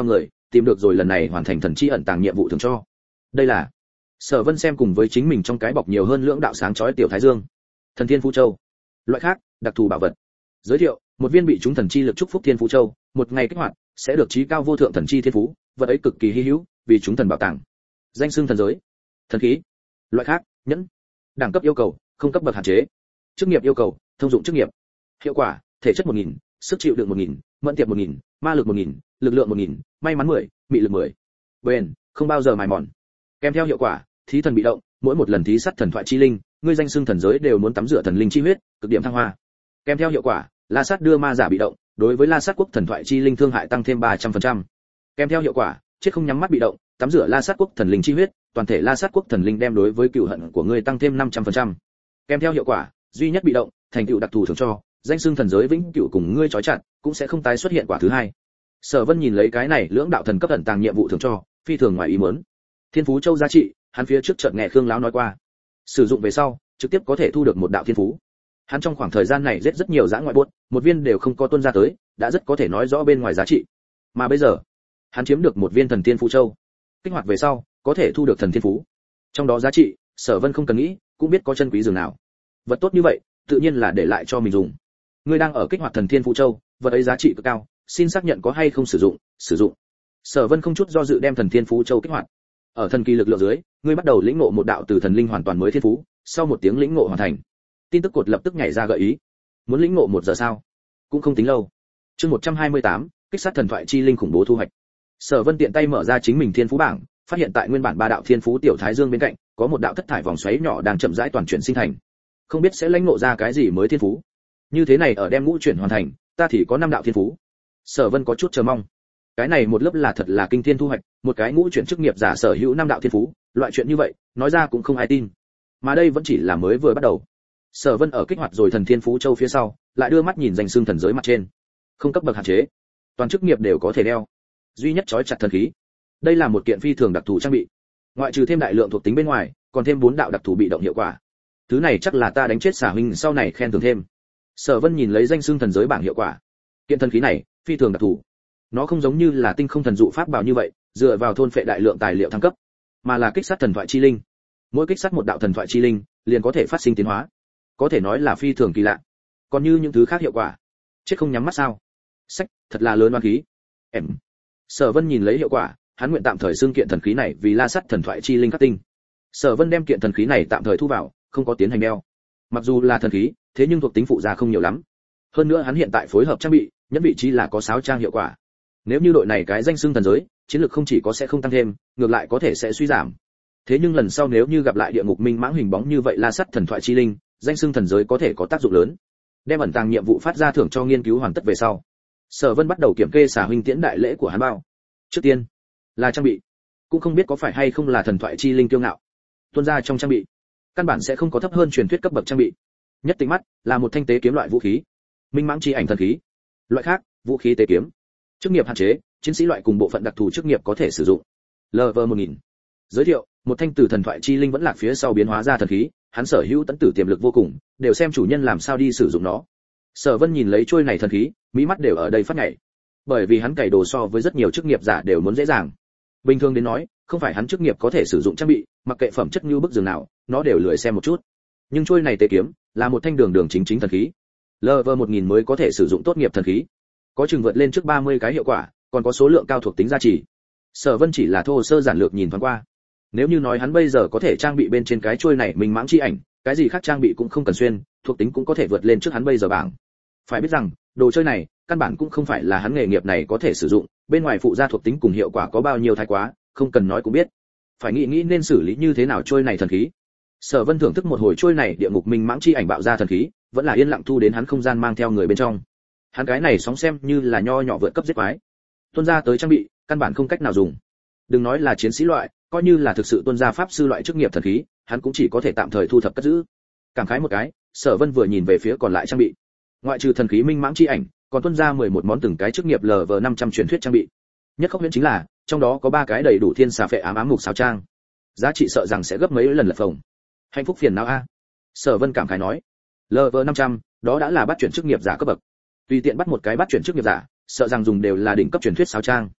tìm được rồi lần này hoàn thành thần chi ẩn tàng nhiệm vụ thường cho. Đây là Sở Vân xem cùng với chính mình trong cái bọc nhiều hơn lưỡng đạo sáng chói tiểu thái dương. Thần Thiên Phú Châu. Loại khác, đặc thù bảo vật. Giới thiệu, một viên bị trúng thần chi lực chúc phúc Thiên Phú Châu, một ngày kích hoạt sẽ được chí cao vô thượng thần chi thiên phú, vật ấy cực kỳ hi hữu, vì chúng thần bảo tàng. Danh xưng thần giới. Thần khí. Loại khác, nhẫn. Đẳng cấp yêu cầu, không cấp bậc hạn chế. Chức nghiệp yêu cầu, thông dụng chức nghiệp. Hiệu quả, thể chất một nghìn, sức chịu đựng một nghìn, mẫn tiệp một nghìn, ma lực một nghìn, lực lượng một nghìn, may mắn mười, mị lực mười. Bền, không bao giờ mài mòn. Kèm theo hiệu quả, thí thần bị động, mỗi một lần thí sát thần thoại chi linh, ngươi danh xưng thần giới đều muốn tắm rửa thần linh chi huyết, cực điểm thăng hoa. Kèm theo hiệu quả, la sát đưa ma giả bị động, đối với la sát quốc thần thoại chi linh thương hại tăng thêm ba trăm phần trăm. Kèm theo hiệu quả, chết không nhắm mắt bị động, tắm rửa la sát quốc thần linh chi huyết, toàn thể la sát quốc thần linh đem đối với cựu hận của ngươi tăng thêm năm trăm phần trăm. Kèm theo hiệu quả, duy nhất bị động, thành tựu đặc thù thường cho, danh xưng thần giới vĩnh cửu cùng ngươi trói chặt, cũng sẽ không tái xuất hiện quả thứ hai. Sở Vân nhìn lấy cái này lưỡng đạo thần cấp ẩn tàng nhiệm vụ thường cho, phi thường ngoài ý muốn. Thiên Phú Châu giá trị, hắn phía trước chợt nghe Khương lão nói qua, sử dụng về sau, trực tiếp có thể thu được một đạo thiên phú. Hắn trong khoảng thời gian này giết rất nhiều dã ngoại buốt, một viên đều không có tuôn ra tới, đã rất có thể nói rõ bên ngoài giá trị. Mà bây giờ, hắn chiếm được một viên thần thiên phú châu, kích hoạt về sau, có thể thu được thần thiên phú. Trong đó giá trị, Sở Vân không cần nghĩ, cũng biết có chân quý dường nào. Vật tốt như vậy, tự nhiên là để lại cho mình dùng. Ngươi đang ở kích hoạt thần thiên phú châu, vật ấy giá trị cực cao, xin xác nhận có hay không sử dụng, sử dụng. Sở Vân không chút do dự đem thần thiên phú châu kích hoạt. Ở thần kỳ lực lượng dưới, ngươi bắt đầu lĩnh ngộ một đạo từ thần linh hoàn toàn mới thiên phú, sau một tiếng lĩnh ngộ hoàn thành. Tin tức cột lập tức nhảy ra gợi ý. Muốn lĩnh ngộ một giờ sao? Cũng không tính lâu. Chương một trăm hai mươi tám, kích sát thần thoại chi linh khủng bố thu hoạch. Sở Vân tiện tay mở ra chính mình thiên phú bảng, phát hiện tại nguyên bản ba đạo thiên phú tiểu thái dương bên cạnh, có một đạo thất thải vòng xoáy nhỏ đang chậm rãi toàn chuyển sinh thành. Không biết sẽ lĩnh ngộ ra cái gì mới thiên phú. Như thế này ở đem ngũ chuyển hoàn thành, ta thì có năm đạo thiên phú. Sở Vân có chút chờ mong. Cái này một lớp là thật là kinh thiên thu hoạch, một cái ngũ chuyển chức nghiệp giả sở hữu năm đạo thiên phú, loại chuyện như vậy, nói ra cũng không ai tin. Mà đây vẫn chỉ là mới vừa bắt đầu. Sở Vân ở kích hoạt rồi thần thiên phú châu phía sau, lại đưa mắt nhìn danh xưng thần giới mặt trên. Không cấp bậc hạn chế, toàn chức nghiệp đều có thể đeo. Duy nhất trói chặt thần khí. Đây là một kiện phi thường đặc thù trang bị. Ngoại trừ thêm đại lượng thuộc tính bên ngoài, còn thêm bốn đạo đặc thù bị động hiệu quả. Thứ này chắc là ta đánh chết xả huynh sau này khen thưởng thêm. Sở Vân nhìn lấy danh xưng thần giới bảng hiệu quả. Kiện thần khí này phi thường đặc thù. Nó không giống như là tinh không thần dụ pháp bảo như vậy, dựa vào thôn phệ đại lượng tài liệu thăng cấp, mà là kích sát thần thoại chi linh. Mỗi kích sát một đạo thần thoại chi linh, liền có thể phát sinh tiến hóa. Có thể nói là phi thường kỳ lạ. Còn như những thứ khác hiệu quả, chết không nhắm mắt sao? Sách, thật là lớn oan khí. Em. Sở Vân nhìn lấy hiệu quả, hắn nguyện tạm thời xưng kiện thần khí này vì la sắt thần thoại chi linh khắc tinh. Sở Vân đem kiện thần khí này tạm thời thu vào, không có tiến hành đeo. Mặc dù là thần khí, thế nhưng thuộc tính phụ gia không nhiều lắm. Hơn nữa hắn hiện tại phối hợp trang bị, nhẫn vị trí là có sáu trang hiệu quả. Nếu như đội này cái danh xưng thần giới, chiến lược không chỉ có sẽ không tăng thêm, ngược lại có thể sẽ suy giảm. Thế nhưng lần sau nếu như gặp lại địa ngục minh mãng hình bóng như vậy la sắt thần thoại chi linh, danh xưng thần giới có thể có tác dụng lớn. Đem ẩn tàng nhiệm vụ phát ra thưởng cho nghiên cứu hoàn tất về sau, Sở Vân bắt đầu kiểm kê xả huynh tiễn đại lễ của hắn bao. Trước tiên là trang bị, cũng không biết có phải hay không là thần thoại chi linh kiêu ngạo. Tuôn ra trong trang bị, căn bản sẽ không có thấp hơn truyền thuyết cấp bậc trang bị. Nhất tính mắt là một thanh tế kiếm loại vũ khí, minh mãng chi ảnh thần khí. Loại khác, vũ khí tế kiếm. Chức nghiệp hạn chế, chiến sĩ loại cùng bộ phận đặc thù chức nghiệp có thể sử dụng. lờ vê một nghìn. Giới thiệu, một thanh từ thần thoại chi linh vẫn lạc phía sau biến hóa ra thần khí, hắn sở hữu tấn tử tiềm lực vô cùng, đều xem chủ nhân làm sao đi sử dụng nó. Sở Vân nhìn lấy trôi này thần khí, mỹ mắt đều ở đây phát nhảy. Bởi vì hắn cày đồ so với rất nhiều chức nghiệp giả đều muốn dễ dàng. Bình thường đến nói, không phải hắn chức nghiệp có thể sử dụng trang bị, mặc kệ phẩm chất như bức giường nào, nó đều lười xem một chút. Nhưng trôi này tế kiếm, là một thanh đường đường chính chính thần khí. lờ vê một nghìn mới có thể sử dụng tốt nghiệp thần khí. Có chừng vượt lên trước ba mươi cái hiệu quả, còn có số lượng cao thuộc tính gia trì. Sở Vân chỉ là thô sơ giản lược nhìn thoáng qua. Nếu như nói hắn bây giờ có thể trang bị bên trên cái chuôi này mình mãng chi ảnh, cái gì khác trang bị cũng không cần xuyên, thuộc tính cũng có thể vượt lên trước hắn bây giờ bảng. Phải biết rằng, đồ chơi này, căn bản cũng không phải là hắn nghề nghiệp này có thể sử dụng, bên ngoài phụ gia thuộc tính cùng hiệu quả có bao nhiêu thái quá, không cần nói cũng biết. Phải nghĩ nghĩ nên xử lý như thế nào chuôi này thần khí. Sở Vân thưởng thức một hồi chuôi này địa ngục minh mãng chi ảnh bạo ra thần khí, vẫn là yên lặng thu đến hắn không gian mang theo người bên trong. Hắn cái này sóng xem như là nho nhỏ vượt cấp giết quái. Tuôn ra tới trang bị, căn bản không cách nào dùng. Đừng nói là chiến sĩ loại, coi như là thực sự tuôn ra pháp sư loại chức nghiệp thần khí, hắn cũng chỉ có thể tạm thời thu thập cất giữ. Cảm khái một cái, Sở Vân vừa nhìn về phía còn lại trang bị. Ngoại trừ thần khí minh mãng chi ảnh, còn tuôn ra mười một món từng cái chức nghiệp lờ vê năm trăm truyền thuyết trang bị. Nhất khốc huyễn chính là, trong đó có ba cái đầy đủ thiên xà phệ ám ám mục xào trang. Giá trị sợ rằng sẽ gấp mấy lần lật phồng. Hạnh phúc phiền não a. Sở Vân cảm khái nói, lờ vê năm trăm, đó đã là bắt chuyển chức nghiệp giả cấp bậc. Tùy tiện bắt một cái bắt chuyển chức nghiệp giả, sợ rằng dùng đều là đỉnh cấp truyền thuyết xào trang.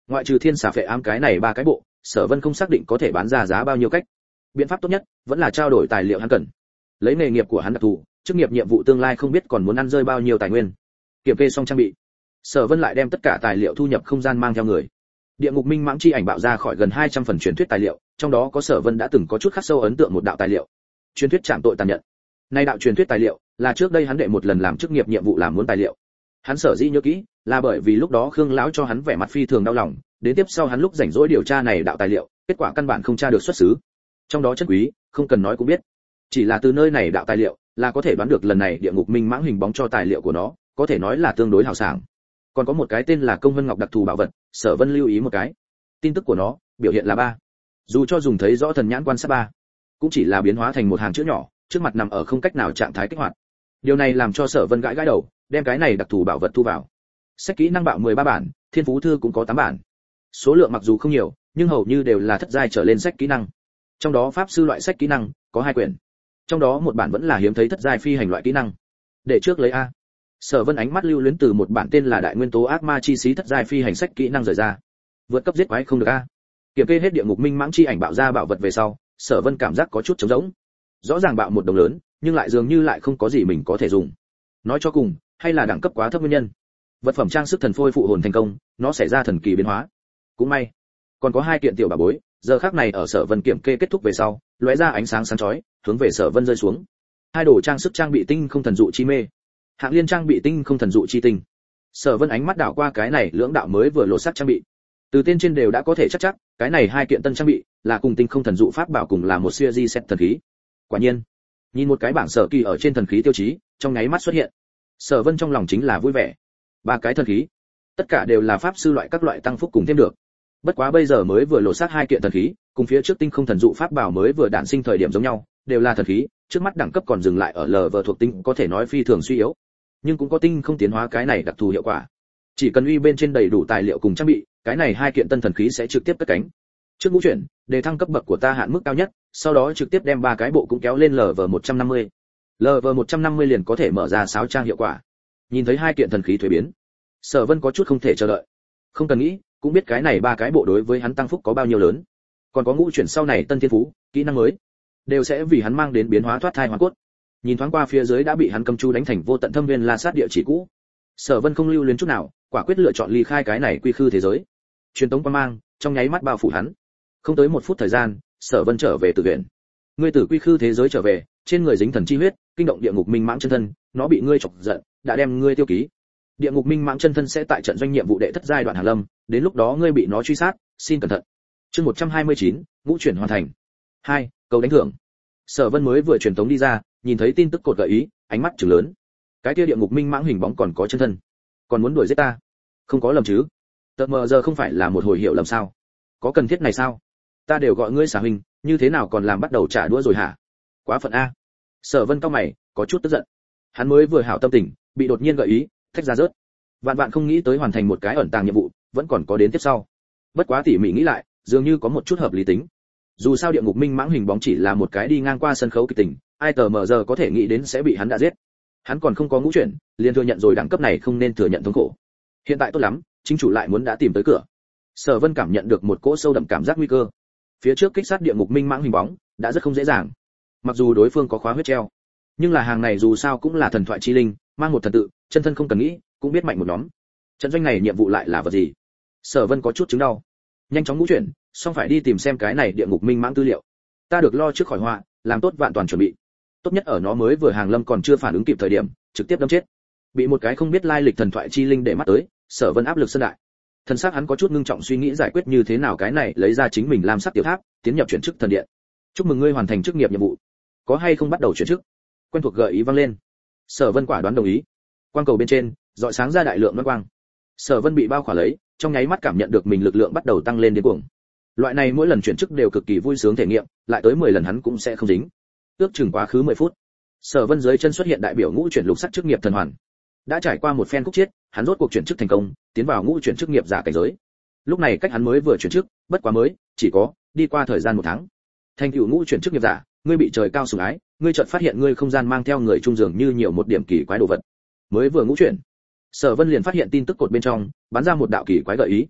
Ngoại trừ thiên xà phệ ám cái này ba cái bộ, Sở Vân không xác định có thể bán ra giá bao nhiêu cách. Biện pháp tốt nhất vẫn là trao đổi tài liệu hắn cần. Lấy nghề nghiệp của hắn đặc thù, chức nghiệp nhiệm vụ tương lai không biết còn muốn ăn rơi bao nhiêu tài nguyên. Kiểm kê xong trang bị, Sở Vân lại đem tất cả tài liệu thu nhập không gian mang theo người. Địa ngục minh mãng chi ảnh bạo ra khỏi gần hai trăm phần truyền thuyết tài liệu, trong đó có Sở Vân đã từng có chút khắc sâu ấn tượng một đạo tài liệu. Truyền thuyết trảm tội tàn nhẫn. Nay đạo truyền thuyết tài liệu là trước đây hắn đệ một lần làm chức nghiệp nhiệm vụ làm muốn tài liệu. Hắn sở dĩ nhớ kỹ, là bởi vì lúc đó Khương lão cho hắn vẻ mặt phi thường đau lòng, đến tiếp sau hắn lúc rảnh rỗi điều tra này đạo tài liệu, kết quả căn bản không tra được xuất xứ. Trong đó chân quý, không cần nói cũng biết. Chỉ là từ nơi này đạo tài liệu, là có thể đoán được lần này địa ngục minh mãng hình bóng cho tài liệu của nó, có thể nói là tương đối hào sảng. Còn có một cái tên là Công Vân Ngọc đặc thù bảo vật, Sở Vân lưu ý một cái. Tin tức của nó, biểu hiện là ba. Dù cho dùng thấy rõ thần nhãn quan sát ba, cũng chỉ là biến hóa thành một hàng chữ nhỏ, trước mặt nằm ở không cách nào trạng thái kích hoạt. Điều này làm cho Sở Vân gãi gãi đầu, đem cái này đặc thù bảo vật thu vào. Sách kỹ năng bạo mười ba bản, thiên phú thư cũng có tám bản. Số lượng mặc dù không nhiều, nhưng hầu như đều là thất giai trở lên sách kỹ năng. Trong đó pháp sư loại sách kỹ năng có hai quyển. Trong đó một bản vẫn là hiếm thấy thất giai phi hành loại kỹ năng. Để trước lấy a. Sở Vân ánh mắt lưu luyến từ một bản tên là Đại Nguyên tố ác ma chi xí thất giai phi hành sách kỹ năng rời ra. Vượt cấp giết quái không được a. Kiểm kê hết địa ngục minh mãng chi ảnh bạo ra bảo vật về sau, Sở Vân cảm giác có chút trống rỗng. Rõ ràng bạo một đồng lớn, nhưng lại dường như lại không có gì mình có thể dùng. Nói cho cùng, hay là đẳng cấp quá thấp nguyên nhân. Vật phẩm trang sức thần phôi phụ hồn thành công, nó xảy ra thần kỳ biến hóa. Cũng may, còn có hai kiện tiểu bảo bối, giờ khắc này ở Sở Vân kiểm kê kết thúc về sau, lóe ra ánh sáng sáng chói, hướng về Sở Vân rơi xuống. Hai đồ trang sức trang bị tinh không thần dụ chi mê, hạng liên trang bị tinh không thần dụ chi tinh. Sở Vân ánh mắt đảo qua cái này lưỡng đạo mới vừa lột xác trang bị. Từ tên trên đều đã có thể chắc chắc, cái này hai kiện tân trang bị là cùng tinh không thần dụ pháp bảo cùng là một series set thần khí. Quả nhiên, nhìn một cái bảng sở kỳ ở trên thần khí tiêu chí, trong nháy mắt xuất hiện. Sở Vân trong lòng chính là vui vẻ. Ba cái thần khí, tất cả đều là pháp sư loại các loại tăng phúc cùng thêm được. Bất quá bây giờ mới vừa lột xác hai kiện thần khí, cùng phía trước tinh không thần dụ pháp bảo mới vừa đản sinh thời điểm giống nhau, đều là thần khí, trước mắt đẳng cấp còn dừng lại ở lờ vờ thuộc tinh, có thể nói phi thường suy yếu. Nhưng cũng có tinh không tiến hóa cái này đặc thù hiệu quả. Chỉ cần uy bên trên đầy đủ tài liệu cùng trang bị, cái này hai kiện tân thần khí sẽ trực tiếp cất cánh. Trước ngũ chuyển, đề thăng cấp bậc của ta hạn mức cao nhất, sau đó trực tiếp đem ba cái bộ cũng kéo lên lờ vờ một trăm năm mươi. lờ vờ một trăm năm mươi liền có thể mở ra sáu trang hiệu quả. Nhìn thấy hai kiện thần khí thuế biến, Sở Vân có chút không thể chờ đợi. Không cần nghĩ, cũng biết cái này ba cái bộ đối với hắn tăng phúc có bao nhiêu lớn. Còn có ngũ chuyển sau này tân thiên phú, kỹ năng mới, đều sẽ vì hắn mang đến biến hóa thoát thai hoàn cốt. Nhìn thoáng qua phía dưới đã bị hắn cầm chu đánh thành vô tận thâm viên la sát địa chỉ cũ, Sở Vân không lưu luyến chút nào, quả quyết lựa chọn ly khai cái này quy khư thế giới. Truyền tống quang mang trong nháy mắt bao phủ hắn. Không tới một phút thời gian, Sở Vân trở về tự viện. Ngươi từ quy khư thế giới trở về, trên người dính thần chi huyết, kinh động địa ngục minh mãng chân thân, nó bị ngươi chọc giận, đã đem ngươi tiêu ký. Địa ngục minh mãng chân thân sẽ tại trận doanh nhiệm vụ đệ thất giai đoạn hàng lâm, đến lúc đó ngươi bị nó truy sát, xin cẩn thận. Chương một trăm hai mươi chín, ngũ chuyển hoàn thành. hai, cầu đánh thưởng. Sở Vân mới vừa truyền tống đi ra, nhìn thấy tin tức cột gợi ý, ánh mắt trừng lớn. Cái kia địa ngục minh mãng hình bóng còn có chân thân, còn muốn đuổi giết ta? Không có lầm chứ? Tờ mờ giờ không phải là một hồi hiểu lầm sao? Có cần thiết này sao? Ta đều gọi ngươi xả huynh, như thế nào còn làm bắt đầu trả đũa rồi hả? Quá phận a. Sở Vân cau mày, có chút tức giận. Hắn mới vừa hảo tâm tình, bị đột nhiên gợi ý, thách ra rớt. Vạn vạn không nghĩ tới hoàn thành một cái ẩn tàng nhiệm vụ, vẫn còn có đến tiếp sau. Bất quá tỉ mỉ nghĩ lại, dường như có một chút hợp lý tính. Dù sao địa ngục minh mãng hình bóng chỉ là một cái đi ngang qua sân khấu kịch tình, ai tờ mờ giờ có thể nghĩ đến sẽ bị hắn đã giết. Hắn còn không có ngũ chuyển, liền thừa nhận rồi đẳng cấp này không nên thừa nhận thống khổ. Hiện tại tốt lắm, chính chủ lại muốn đã tìm tới cửa. Sở Vân cảm nhận được một cỗ sâu đậm cảm giác nguy cơ. Phía trước kích sát địa ngục minh mãng hình bóng đã rất không dễ dàng. Mặc dù đối phương có khóa huyết treo, nhưng là hàng này dù sao cũng là thần thoại chi linh, mang một thần tự, chân thân không cần nghĩ, cũng biết mạnh một nhóm. Trận doanh này nhiệm vụ lại là vật gì? Sở Vân có chút chứng đau. Nhanh chóng ngũ chuyển, xong phải đi tìm xem cái này địa ngục minh mãng tư liệu. Ta được lo trước khỏi họa, làm tốt vạn toàn chuẩn bị. Tốt nhất ở nó mới vừa hàng lâm còn chưa phản ứng kịp thời điểm, trực tiếp đâm chết. Bị một cái không biết lai lịch thần thoại chi linh để mắt tới, Sở Vân áp lực sân đại. Thần sắc hắn có chút ngưng trọng suy nghĩ giải quyết như thế nào cái này, lấy ra chính mình làm sắc tiểu tháp, tiến nhập chuyển chức thần điện. Chúc mừng ngươi hoàn thành chức nghiệp nhiệm vụ. Có hay không bắt đầu chuyển chức? Quen thuộc gợi ý vang lên. Sở Vân quả đoán đồng ý. Quang cầu bên trên, rọi sáng ra đại lượng loan quang. Sở Vân bị bao khỏa lấy, trong nháy mắt cảm nhận được mình lực lượng bắt đầu tăng lên điên cuồng. Loại này mỗi lần chuyển chức đều cực kỳ vui sướng thể nghiệm, lại tới mười lần hắn cũng sẽ không dính. Ước chừng quá khứ mười phút. Sở Vân dưới chân xuất hiện đại biểu ngũ chuyển lục sắc chức nghiệp thần hoàn. Đã trải qua một phen khúc chiết, hắn rốt cuộc chuyển chức thành công, tiến vào ngũ chuyển chức nghiệp giả cảnh giới. Lúc này cách hắn mới vừa chuyển chức, bất quá mới, chỉ có đi qua thời gian một tháng. Thành tựu ngũ chuyển chức nghiệp giả, ngươi bị trời cao sủng ái, ngươi chợt phát hiện ngươi không gian mang theo người trung dường như nhiều một điểm kỳ quái đồ vật. Mới vừa ngũ chuyển, Sở Vân liền phát hiện tin tức cột bên trong, bắn ra một đạo kỳ quái gợi ý.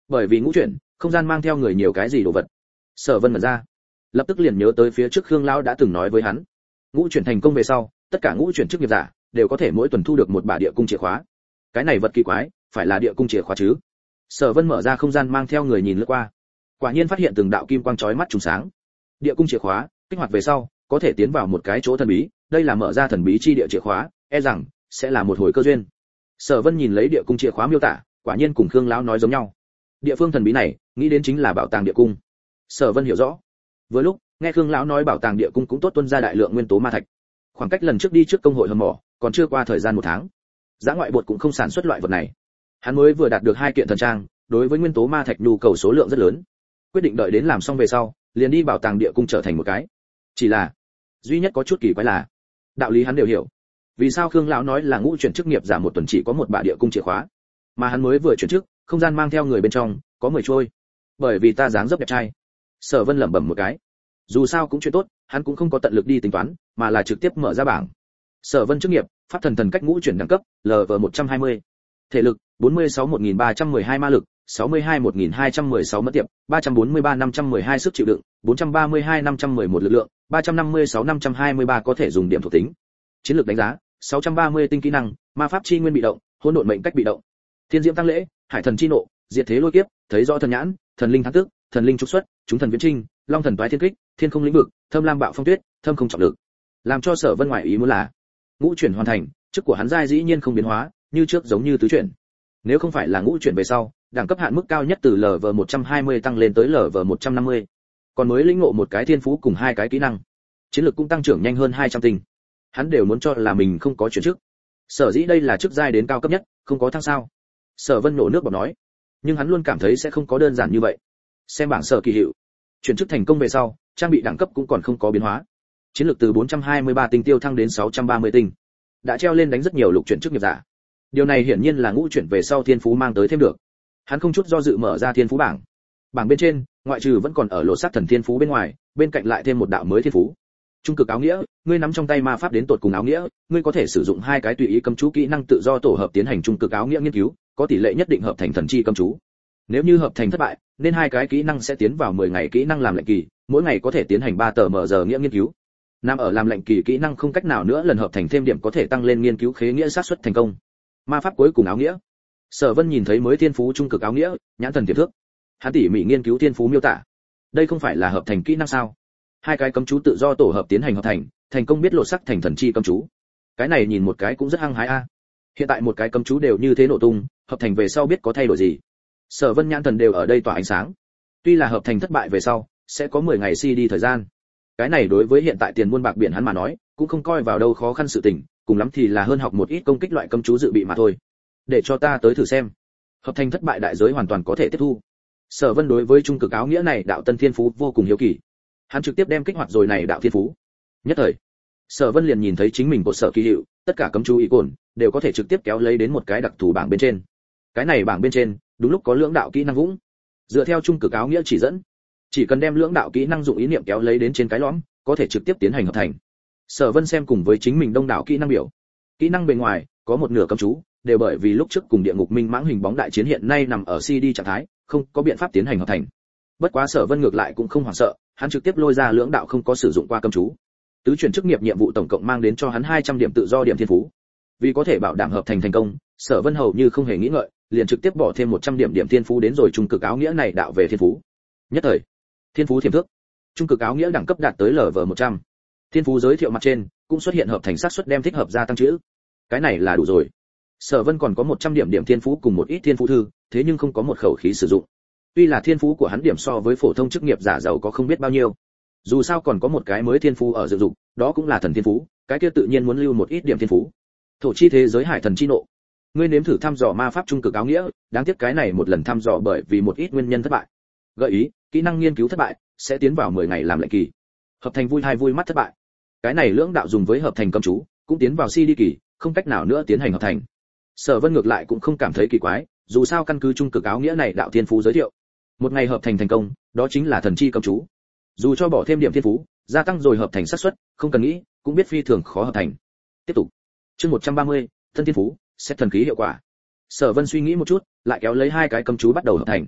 Bởi vì ngũ chuyển, không gian mang theo người nhiều cái gì đồ vật. Sở Vân mở ra, lập tức liền nhớ tới phía trước Khương lão đã từng nói với hắn, ngũ chuyển thành công về sau, tất cả ngũ chuyển chức nghiệp giả đều có thể mỗi tuần thu được một bả địa cung chìa khóa. Cái này vật kỳ quái, phải là địa cung chìa khóa chứ? Sở Vân mở ra không gian mang theo người nhìn lướt qua, quả nhiên phát hiện từng đạo kim quang chói mắt trùng sáng. Địa cung chìa khóa, kích hoạt về sau, có thể tiến vào một cái chỗ thần bí, đây là mở ra thần bí chi địa chìa khóa, e rằng sẽ là một hồi cơ duyên. Sở Vân nhìn lấy địa cung chìa khóa miêu tả, quả nhiên cùng Khương lão nói giống nhau. Địa phương thần bí này, nghĩ đến chính là bảo tàng địa cung. Sở Vân hiểu rõ. Vừa lúc, nghe Khương lão nói bảo tàng địa cung cũng tốt tuân ra đại lượng nguyên tố ma thạch. Khoảng cách lần trước đi trước công hội hầm mỏ, còn chưa qua thời gian một tháng. Giá ngoại bột cũng không sản xuất loại vật này. Hắn mới vừa đạt được hai kiện thần trang, đối với nguyên tố ma thạch nhu cầu số lượng rất lớn. Quyết định đợi đến làm xong về sau, liền đi bảo tàng địa cung trở thành một cái. Chỉ là, duy nhất có chút kỳ quái là, đạo lý hắn đều hiểu. Vì sao Khương lão nói là ngũ chuyển chức nghiệp giả một tuần chỉ có một bả địa cung chìa khóa, mà hắn mới vừa chuyển chức, không gian mang theo người bên trong có mười trôi. Bởi vì ta dáng dấp đẹp trai. Sở Vân lẩm bẩm một cái. Dù sao cũng chuyện tốt, hắn cũng không có tận lực đi tính toán, mà là trực tiếp mở ra bảng. Sở Vân chức nghiệp, pháp thần thần cách ngũ chuyển đẳng cấp, lờ vê một trăm hai mươi. Thể lực, bốn mươi sáu một nghìn ba trăm mười hai ma lực, sáu mươi hai một nghìn hai trăm mười sáu mất tiệp, ba trăm bốn mươi ba năm trăm mười hai sức chịu đựng, bốn trăm ba mươi hai năm trăm mười một lực lượng, ba trăm năm mươi sáu năm trăm hai mươi ba có thể dùng điểm thuộc tính. Chiến lược đánh giá, sáu trăm ba mươi tinh kỹ năng, ma pháp chi nguyên bị động, hỗn độn mệnh cách bị động. Thiên diễm tăng lễ, hải thần chi nộ, diệt thế lôi kiếp, thấy rõ thần nhãn, thần linh thắng tức, thần linh trục xuất, chúng thần viễn trinh, long thần toái thiên kích, thiên không lĩnh vực, thâm lam bạo phong tuyết, thâm không trọng lực. Làm cho Sở Vân ngoại ý muốn là, ngũ chuyển hoàn thành, chức của hắn giai dĩ nhiên không biến hóa, như trước giống như tứ chuyển. Nếu không phải là ngũ chuyển về sau, đẳng cấp hạn mức cao nhất từ lờ vê một trăm hai mươi tăng lên tới lờ vê một trăm năm mươi. Còn mới lĩnh ngộ một cái thiên phú cùng hai cái kỹ năng, chiến lược cũng tăng trưởng nhanh hơn hai trăm tinh. Hắn đều muốn cho là mình không có chuyển chức. Sở dĩ đây là chức giai đến cao cấp nhất, không có thăng sao? Sở Vân nổ nước bọt nói. Nhưng hắn luôn cảm thấy sẽ không có đơn giản như vậy. Xem bảng sở kỳ hiệu, chuyển chức thành công về sau, trang bị đẳng cấp cũng còn không có biến hóa. Chiến lược từ bốn trăm hai mươi ba tinh tiêu thăng đến sáu trăm ba mươi tinh, đã treo lên đánh rất nhiều lục chuyển chức nghiệp giả. Điều này hiển nhiên là ngũ chuyển về sau thiên phú mang tới thêm được. Hắn không chút do dự mở ra thiên phú bảng. Bảng bên trên, ngoại trừ vẫn còn ở lộ sát thần thiên phú bên ngoài, bên cạnh lại thêm một đạo mới thiên phú. Trung cực áo nghĩa, ngươi nắm trong tay ma pháp đến tột cùng áo nghĩa, ngươi có thể sử dụng hai cái tùy ý cấm chú kỹ năng tự do tổ hợp tiến hành trung cực áo nghĩa nghiên cứu, có tỷ lệ nhất định hợp thành thần chi cấm chú. Nếu như hợp thành thất bại, nên hai cái kỹ năng sẽ tiến vào mười ngày kỹ năng làm lệnh kỳ, mỗi ngày có thể tiến hành ba tờ mở giờ nghĩa nghiên cứu. Nằm ở làm lệnh kỳ kỹ năng không cách nào nữa lần hợp thành thêm điểm có thể tăng lên nghiên cứu khế nghĩa xác suất thành công. Ma pháp cuối cùng áo nghĩa. Sở Vân nhìn thấy mới thiên phú trung cực áo nghĩa, nhãn thần tiềm thước. Hắn tỉ mỉ nghiên cứu thiên phú miêu tả. Đây không phải là hợp thành kỹ năng sao? Hai cái cấm chú tự do tổ hợp tiến hành hợp thành, thành công biết lộ sắc thành thần chi cấm chú. Cái này nhìn một cái cũng rất hăng hái a. Hiện tại một cái cấm chú đều như thế nổ tung, hợp thành về sau biết có thay đổi gì. Sở Vân nhãn thần đều ở đây tỏa ánh sáng. Tuy là hợp thành thất bại về sau, sẽ có mười ngày xê đê thời gian. Cái này đối với hiện tại tiền buôn bạc biển hắn mà nói, cũng không coi vào đâu khó khăn sự tình, cùng lắm thì là hơn học một ít công kích loại cấm chú dự bị mà thôi. Để cho ta tới thử xem. Hợp thành thất bại đại giới hoàn toàn có thể tiếp thu. Sở Vân đối với trung cực áo nghĩa này đạo tân thiên phú vô cùng hiếu kỳ. Hắn trực tiếp đem kích hoạt rồi này đạo thiên phú. Nhất thời, Sở Vân liền nhìn thấy chính mình bộ sở kỳ hiệu, tất cả cấm chú ý cồn đều có thể trực tiếp kéo lấy đến một cái đặc thù bảng bên trên. Cái này bảng bên trên, đúng lúc có lưỡng đạo kỹ năng vũng. Dựa theo trung cực áo nghĩa chỉ dẫn, chỉ cần đem lưỡng đạo kỹ năng dụng ý niệm kéo lấy đến trên cái lõm, có thể trực tiếp tiến hành hợp thành. Sở Vân xem cùng với chính mình đông đảo kỹ năng biểu. Kỹ năng bề ngoài có một nửa cấm chú, đều bởi vì lúc trước cùng địa ngục minh mãng hình bóng đại chiến hiện nay nằm ở xê đê trạng thái, không có biện pháp tiến hành hợp thành. Bất quá Sở Vân ngược lại cũng không hoảng sợ, hắn trực tiếp lôi ra lưỡng đạo không có sử dụng qua cấm chú. Tứ chuyển chức nghiệp nhiệm vụ tổng cộng mang đến cho hắn hai trăm điểm tự do điểm thiên phú. Vì có thể bảo đảm hợp thành thành công, Sở Vân hầu như không hề nghĩ ngợi, liền trực tiếp bỏ thêm một trăm điểm điểm thiên phú đến rồi trung cực áo nghĩa này đạo về thiên phú. Nhất thời, thiên phú thiểm thước, trung cực áo nghĩa đẳng cấp đạt tới lv một trăm. Thiên phú giới thiệu mặt trên cũng xuất hiện hợp thành xác suất đem thích hợp gia tăng chữ. Cái này là đủ rồi. Sở Vân còn có một trăm điểm điểm thiên phú cùng một ít thiên phú thư, thế nhưng không có một khẩu khí sử dụng. Tuy là thiên phú của hắn điểm so với phổ thông chức nghiệp giả giàu có không biết bao nhiêu. Dù sao còn có một cái mới thiên phú ở dự dụng, đó cũng là thần thiên phú, cái kia tự nhiên muốn lưu một ít điểm thiên phú. Thổ chi thế giới hải thần chi nộ. Ngươi nếm thử thăm dò ma pháp trung cực áo nghĩa, đáng tiếc cái này một lần thăm dò bởi vì một ít nguyên nhân thất bại. Gợi ý, kỹ năng nghiên cứu thất bại, sẽ tiến vào mười ngày làm lệnh kỳ. Hợp thành vui hay vui mắt thất bại. Cái này lưỡng đạo dùng với hợp thành cấm chú, cũng tiến vào xê đê kỳ, không cách nào nữa tiến hành hợp thành. Sở Vân ngược lại cũng không cảm thấy kỳ quái, dù sao căn cứ trung cực áo nghĩa này đạo thiên phú giới thiệu, một ngày hợp thành thành công, đó chính là thần chi cấm chú. Dù cho bỏ thêm điểm thiên phú, gia tăng rồi hợp thành xác suất, không cần nghĩ, cũng biết phi thường khó hợp thành. Tiếp tục. Chương một trăm ba mươi, thân thiên phú, xét thần khí hiệu quả. Sở Vân suy nghĩ một chút, lại kéo lấy hai cái cấm chú bắt đầu hợp thành.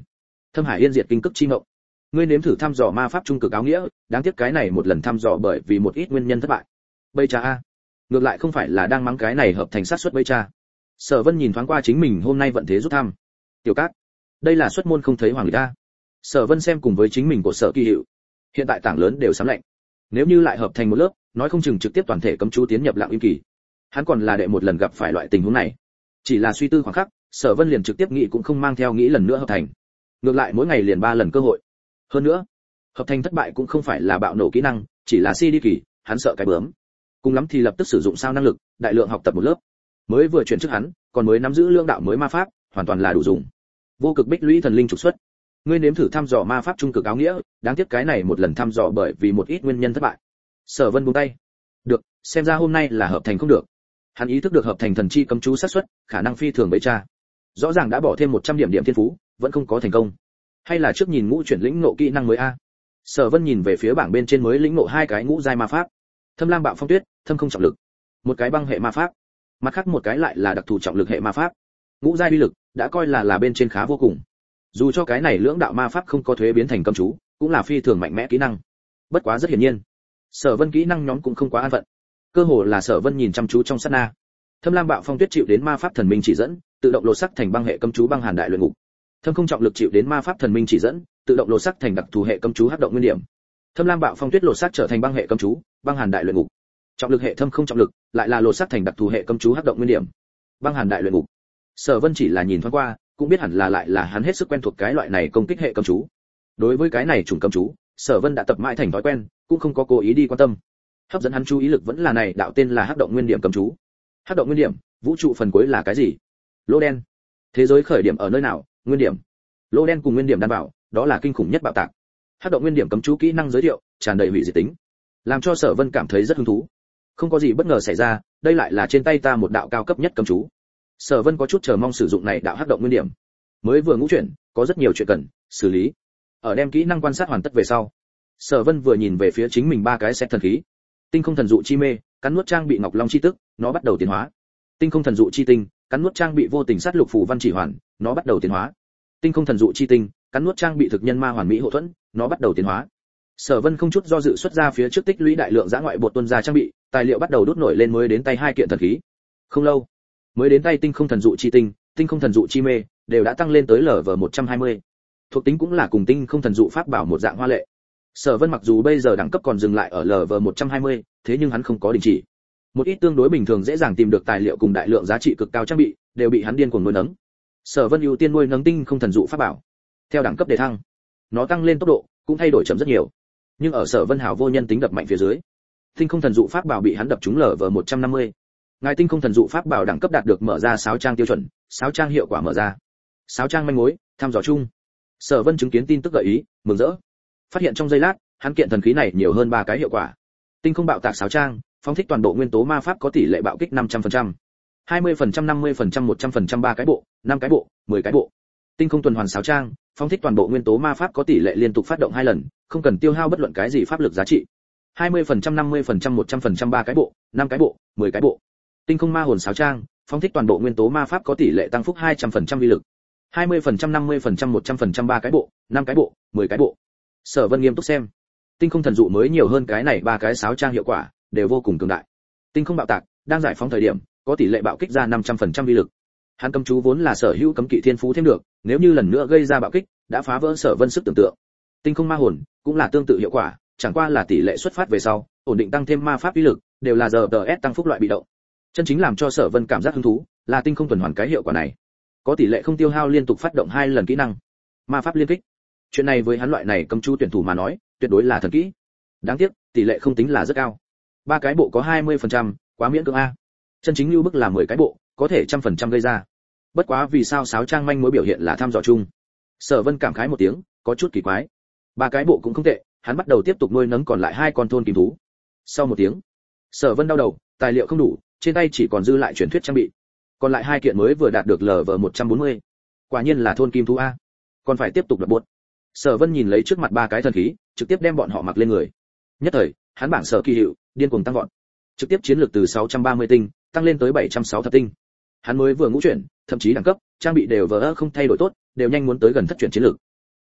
Thâm Hải Yên diệt kinh cức chi mộng. Ngươi nếm thử thăm dò ma pháp trung cực áo nghĩa, đáng tiếc cái này một lần thăm dò bởi vì một ít nguyên nhân thất bại. Bây cha a. Ngược lại không phải là đang mắng cái này hợp thành sát suất bây cha. Sở Vân nhìn thoáng qua chính mình hôm nay vận thế rút thăm. Tiểu Cát, đây là xuất môn không thấy hoàng lịch a. Sở Vân xem cùng với chính mình của Sở Kỳ Hiệu. Hiện tại tảng lớn đều sắm lạnh. Nếu như lại hợp thành một lớp, nói không chừng trực tiếp toàn thể cấm chú tiến nhập lặng im kỳ. Hắn còn là đệ một lần gặp phải loại tình huống này. Chỉ là suy tư khoảng khắc, Sở Vân liền trực tiếp nghĩ cũng không mang theo nghĩ lần nữa hợp thành. Ngược lại mỗi ngày liền ba lần cơ hội. Hơn nữa, hợp thành thất bại cũng không phải là bạo nổ kỹ năng, chỉ là si đi kỳ, hắn sợ cái bướm. Cùng lắm thì lập tức sử dụng sao năng lực, đại lượng học tập một lớp. Mới vừa chuyển trước hắn, còn mới nắm giữ lương đạo mới ma pháp, hoàn toàn là đủ dùng. Vô cực bích lũy thần linh trục xuất. Ngươi nếm thử thăm dò ma pháp trung cực áo nghĩa, đáng tiếc cái này một lần thăm dò bởi vì một ít nguyên nhân thất bại. Sở Vân buông tay. Được, xem ra hôm nay là hợp thành không được. Hắn ý thức được hợp thành thần chi cấm chú xác suất, khả năng phi thường bấy cha. Rõ ràng đã bỏ thêm một trăm điểm điểm thiên phú, vẫn không có thành công. Hay là trước nhìn ngũ chuyển lĩnh ngộ kỹ năng mới a? Sở Vân nhìn về phía bảng bên trên mới lĩnh ngộ hai cái ngũ giai ma pháp. Thâm Lam Bạo Phong Tuyết, thâm không trọng lực. Một cái băng hệ ma pháp, mặt khác một cái lại là đặc thù trọng lực hệ ma pháp. Ngũ giai uy lực đã coi là là bên trên khá vô cùng. Dù cho cái này lưỡng đạo ma pháp không có thuế biến thành cấm chú, cũng là phi thường mạnh mẽ kỹ năng. Bất quá rất hiển nhiên, Sở Vân kỹ năng nhóm cũng không quá an phận. Cơ hồ là Sở Vân nhìn chăm chú trong sát na. Thâm Lam Bạo Phong Tuyết chịu đến ma pháp thần minh chỉ dẫn, tự động lột sắc thành băng hệ cấm chú băng hàn đại luyện ngục. Thâm không trọng lực chịu đến ma pháp thần minh chỉ dẫn, tự động lột sắc thành đặc thù hệ cấm chú hắc động nguyên điểm. Thâm Lam Bạo Phong Tuyết lột sắc trở thành băng hệ cấm chú, băng hàn đại luyện ngục. Trọng lực hệ thâm không trọng lực, lại là lột sắc thành đặc thù hệ cấm chú hắc động nguyên điểm. Băng hàn đại luyện ngục. Sở Vân chỉ là nhìn thoáng qua, cũng biết hẳn là lại là hắn hết sức quen thuộc cái loại này công kích hệ cấm chú. Đối với cái này chủng cấm chú, Sở Vân đã tập mãi thành thói quen, cũng không có cố ý đi quan tâm. Hấp dẫn hắn chú ý lực vẫn là này đạo tên là hắc động nguyên điểm cấm chú. Hắc động nguyên điểm, vũ trụ phần cuối là cái gì? Lỗ đen. Thế giới khởi điểm ở nơi nào? Nguyên điểm. Lỗ đen cùng nguyên điểm đảm bảo, đó là kinh khủng nhất bạo tạc. Hắc động nguyên điểm cấm chú kỹ năng giới thiệu, tràn đầy hủy diệt tính, làm cho Sở Vân cảm thấy rất hứng thú. Không có gì bất ngờ xảy ra, đây lại là trên tay ta một đạo cao cấp nhất cấm chú. Sở Vân có chút chờ mong sử dụng này đạo hắc động nguyên điểm. Mới vừa ngũ chuyển, có rất nhiều chuyện cần xử lý. Ở đem kỹ năng quan sát hoàn tất về sau, Sở Vân vừa nhìn về phía chính mình ba cái set thần khí. Tinh không thần dụ chi mê, cắn nuốt trang bị ngọc long chi tức, nó bắt đầu tiến hóa. Tinh không thần dụ chi tinh, cắn nuốt trang bị vô tình sát lục phù văn chỉ hoàn, nó bắt đầu tiến hóa. Tinh không thần dụ chi tinh, cắn nuốt trang bị thực nhân ma hoàn mỹ hộ thuẫn, nó bắt đầu tiến hóa. Sở Vân không chút do dự xuất ra phía trước tích lũy đại lượng giã ngoại bột tuân ra trang bị, tài liệu bắt đầu đốt nổi lên mới đến tay hai kiện thần khí. Không lâu, mới đến tay tinh không thần dụ chi tinh, tinh không thần dụ chi mê đều đã tăng lên tới lv một trăm hai mươi. Thuộc tính cũng là cùng tinh không thần dụ pháp bảo một dạng hoa lệ. Sở Vân mặc dù bây giờ đẳng cấp còn dừng lại ở lv một trăm hai mươi, thế nhưng hắn không có đình chỉ. Một ít tương đối bình thường dễ dàng tìm được tài liệu cùng đại lượng giá trị cực cao trang bị, đều bị hắn điên cuồng nuôi nấng. Sở Vân ưu tiên nuôi nấng tinh không thần dụ pháp bảo. Theo đẳng cấp đề thăng, nó tăng lên tốc độ cũng thay đổi chậm rất nhiều. Nhưng ở Sở Vân hào vô nhân tính đập mạnh phía dưới, tinh không thần dụ pháp bảo bị hắn đập trúng lv một trăm năm mươi. Ngài tinh không thần dụ pháp bảo đẳng cấp đạt được mở ra sáu trang tiêu chuẩn, sáu trang hiệu quả mở ra. sáu trang manh mối, thăm dò chung. Sở Vân chứng kiến tin tức gợi ý, mừng rỡ. Phát hiện trong giây lát, hắn kiện thần khí này nhiều hơn ba cái hiệu quả. Tinh không bạo tạc sáu trang, phóng thích toàn bộ nguyên tố ma pháp có tỷ lệ bạo kích năm trăm phần trăm. hai mươi phần trăm, năm mươi phần trăm, một trăm phần trăm ba cái bộ, năm cái bộ, mười cái bộ. Tinh không tuần hoàn sáu trang, phóng thích toàn bộ nguyên tố ma pháp có tỷ lệ liên tục phát động hai lần, không cần tiêu hao bất luận cái gì pháp lực giá trị. hai mươi phần trăm, năm mươi phần trăm, một trăm phần trăm ba cái bộ, năm cái bộ, mười cái bộ. Tinh không ma hồn sáu trang, phóng thích toàn bộ nguyên tố ma pháp có tỷ lệ tăng phúc hai trăm phần trăm uy lực. hai mươi phần trăm, năm mươi phần trăm, một trăm phần trăm ba cái bộ, năm cái bộ, mười cái bộ. Sở Vân nghiêm túc xem. Tinh không thần dụ mới nhiều hơn cái này ba cái sáu trang hiệu quả, đều vô cùng cường đại. Tinh không bạo tạc, đang giải phóng thời điểm, có tỷ lệ bạo kích ra năm trăm phần trăm uy lực. Hắn cấm chú vốn là sở hữu cấm kỵ thiên phú thêm được, nếu như lần nữa gây ra bạo kích, đã phá vỡ Sở Vân sức tưởng tượng. Tinh không ma hồn cũng là tương tự hiệu quả, chẳng qua là tỷ lệ xuất phát về sau, ổn định tăng thêm ma pháp uy lực, đều là giờ tê ét tăng phúc loại bị động. Chân chính làm cho Sở Vân cảm giác hứng thú, là tinh không tuần hoàn cái hiệu quả này. Có tỷ lệ không tiêu hao liên tục phát động hai lần kỹ năng. Ma pháp liên kích. Chuyện này với hắn loại này cấm chú tuyển thủ mà nói, tuyệt đối là thần kỹ. Đáng tiếc, tỷ lệ không tính là rất cao. Ba cái bộ có hai mươi phần trăm, quá miễn cưỡng a. Chân chính lưu bức là mười cái bộ, có thể trăm phần trăm gây ra. Bất quá vì sao sáu trang manh mối biểu hiện là thăm dò chung. Sở Vân cảm khái một tiếng, có chút kỳ quái. Ba cái bộ cũng không tệ, hắn bắt đầu tiếp tục nuôi nấng còn lại hai con thôn kim thú. Sau một tiếng, Sở Vân đau đầu, tài liệu không đủ, trên tay chỉ còn dư lại truyền thuyết trang bị. Còn lại hai kiện mới vừa đạt được lv một trăm bốn mươi. Quả nhiên là thôn kim thú a. Còn phải tiếp tục lập buốt. Sở Vân nhìn lấy trước mặt ba cái thần khí, trực tiếp đem bọn họ mặc lên người. Nhất thời, hắn bảng sở kỳ hiệu điên cuồng tăng vọt. Trực tiếp chiến lược từ sáu trăm ba mươi tinh tăng lên tới bảy trăm sáu thập tinh. Hắn mới vừa ngũ chuyển, thậm chí đẳng cấp, trang bị đều vờ không thay đổi tốt, đều nhanh muốn tới gần thất chuyển chiến lược.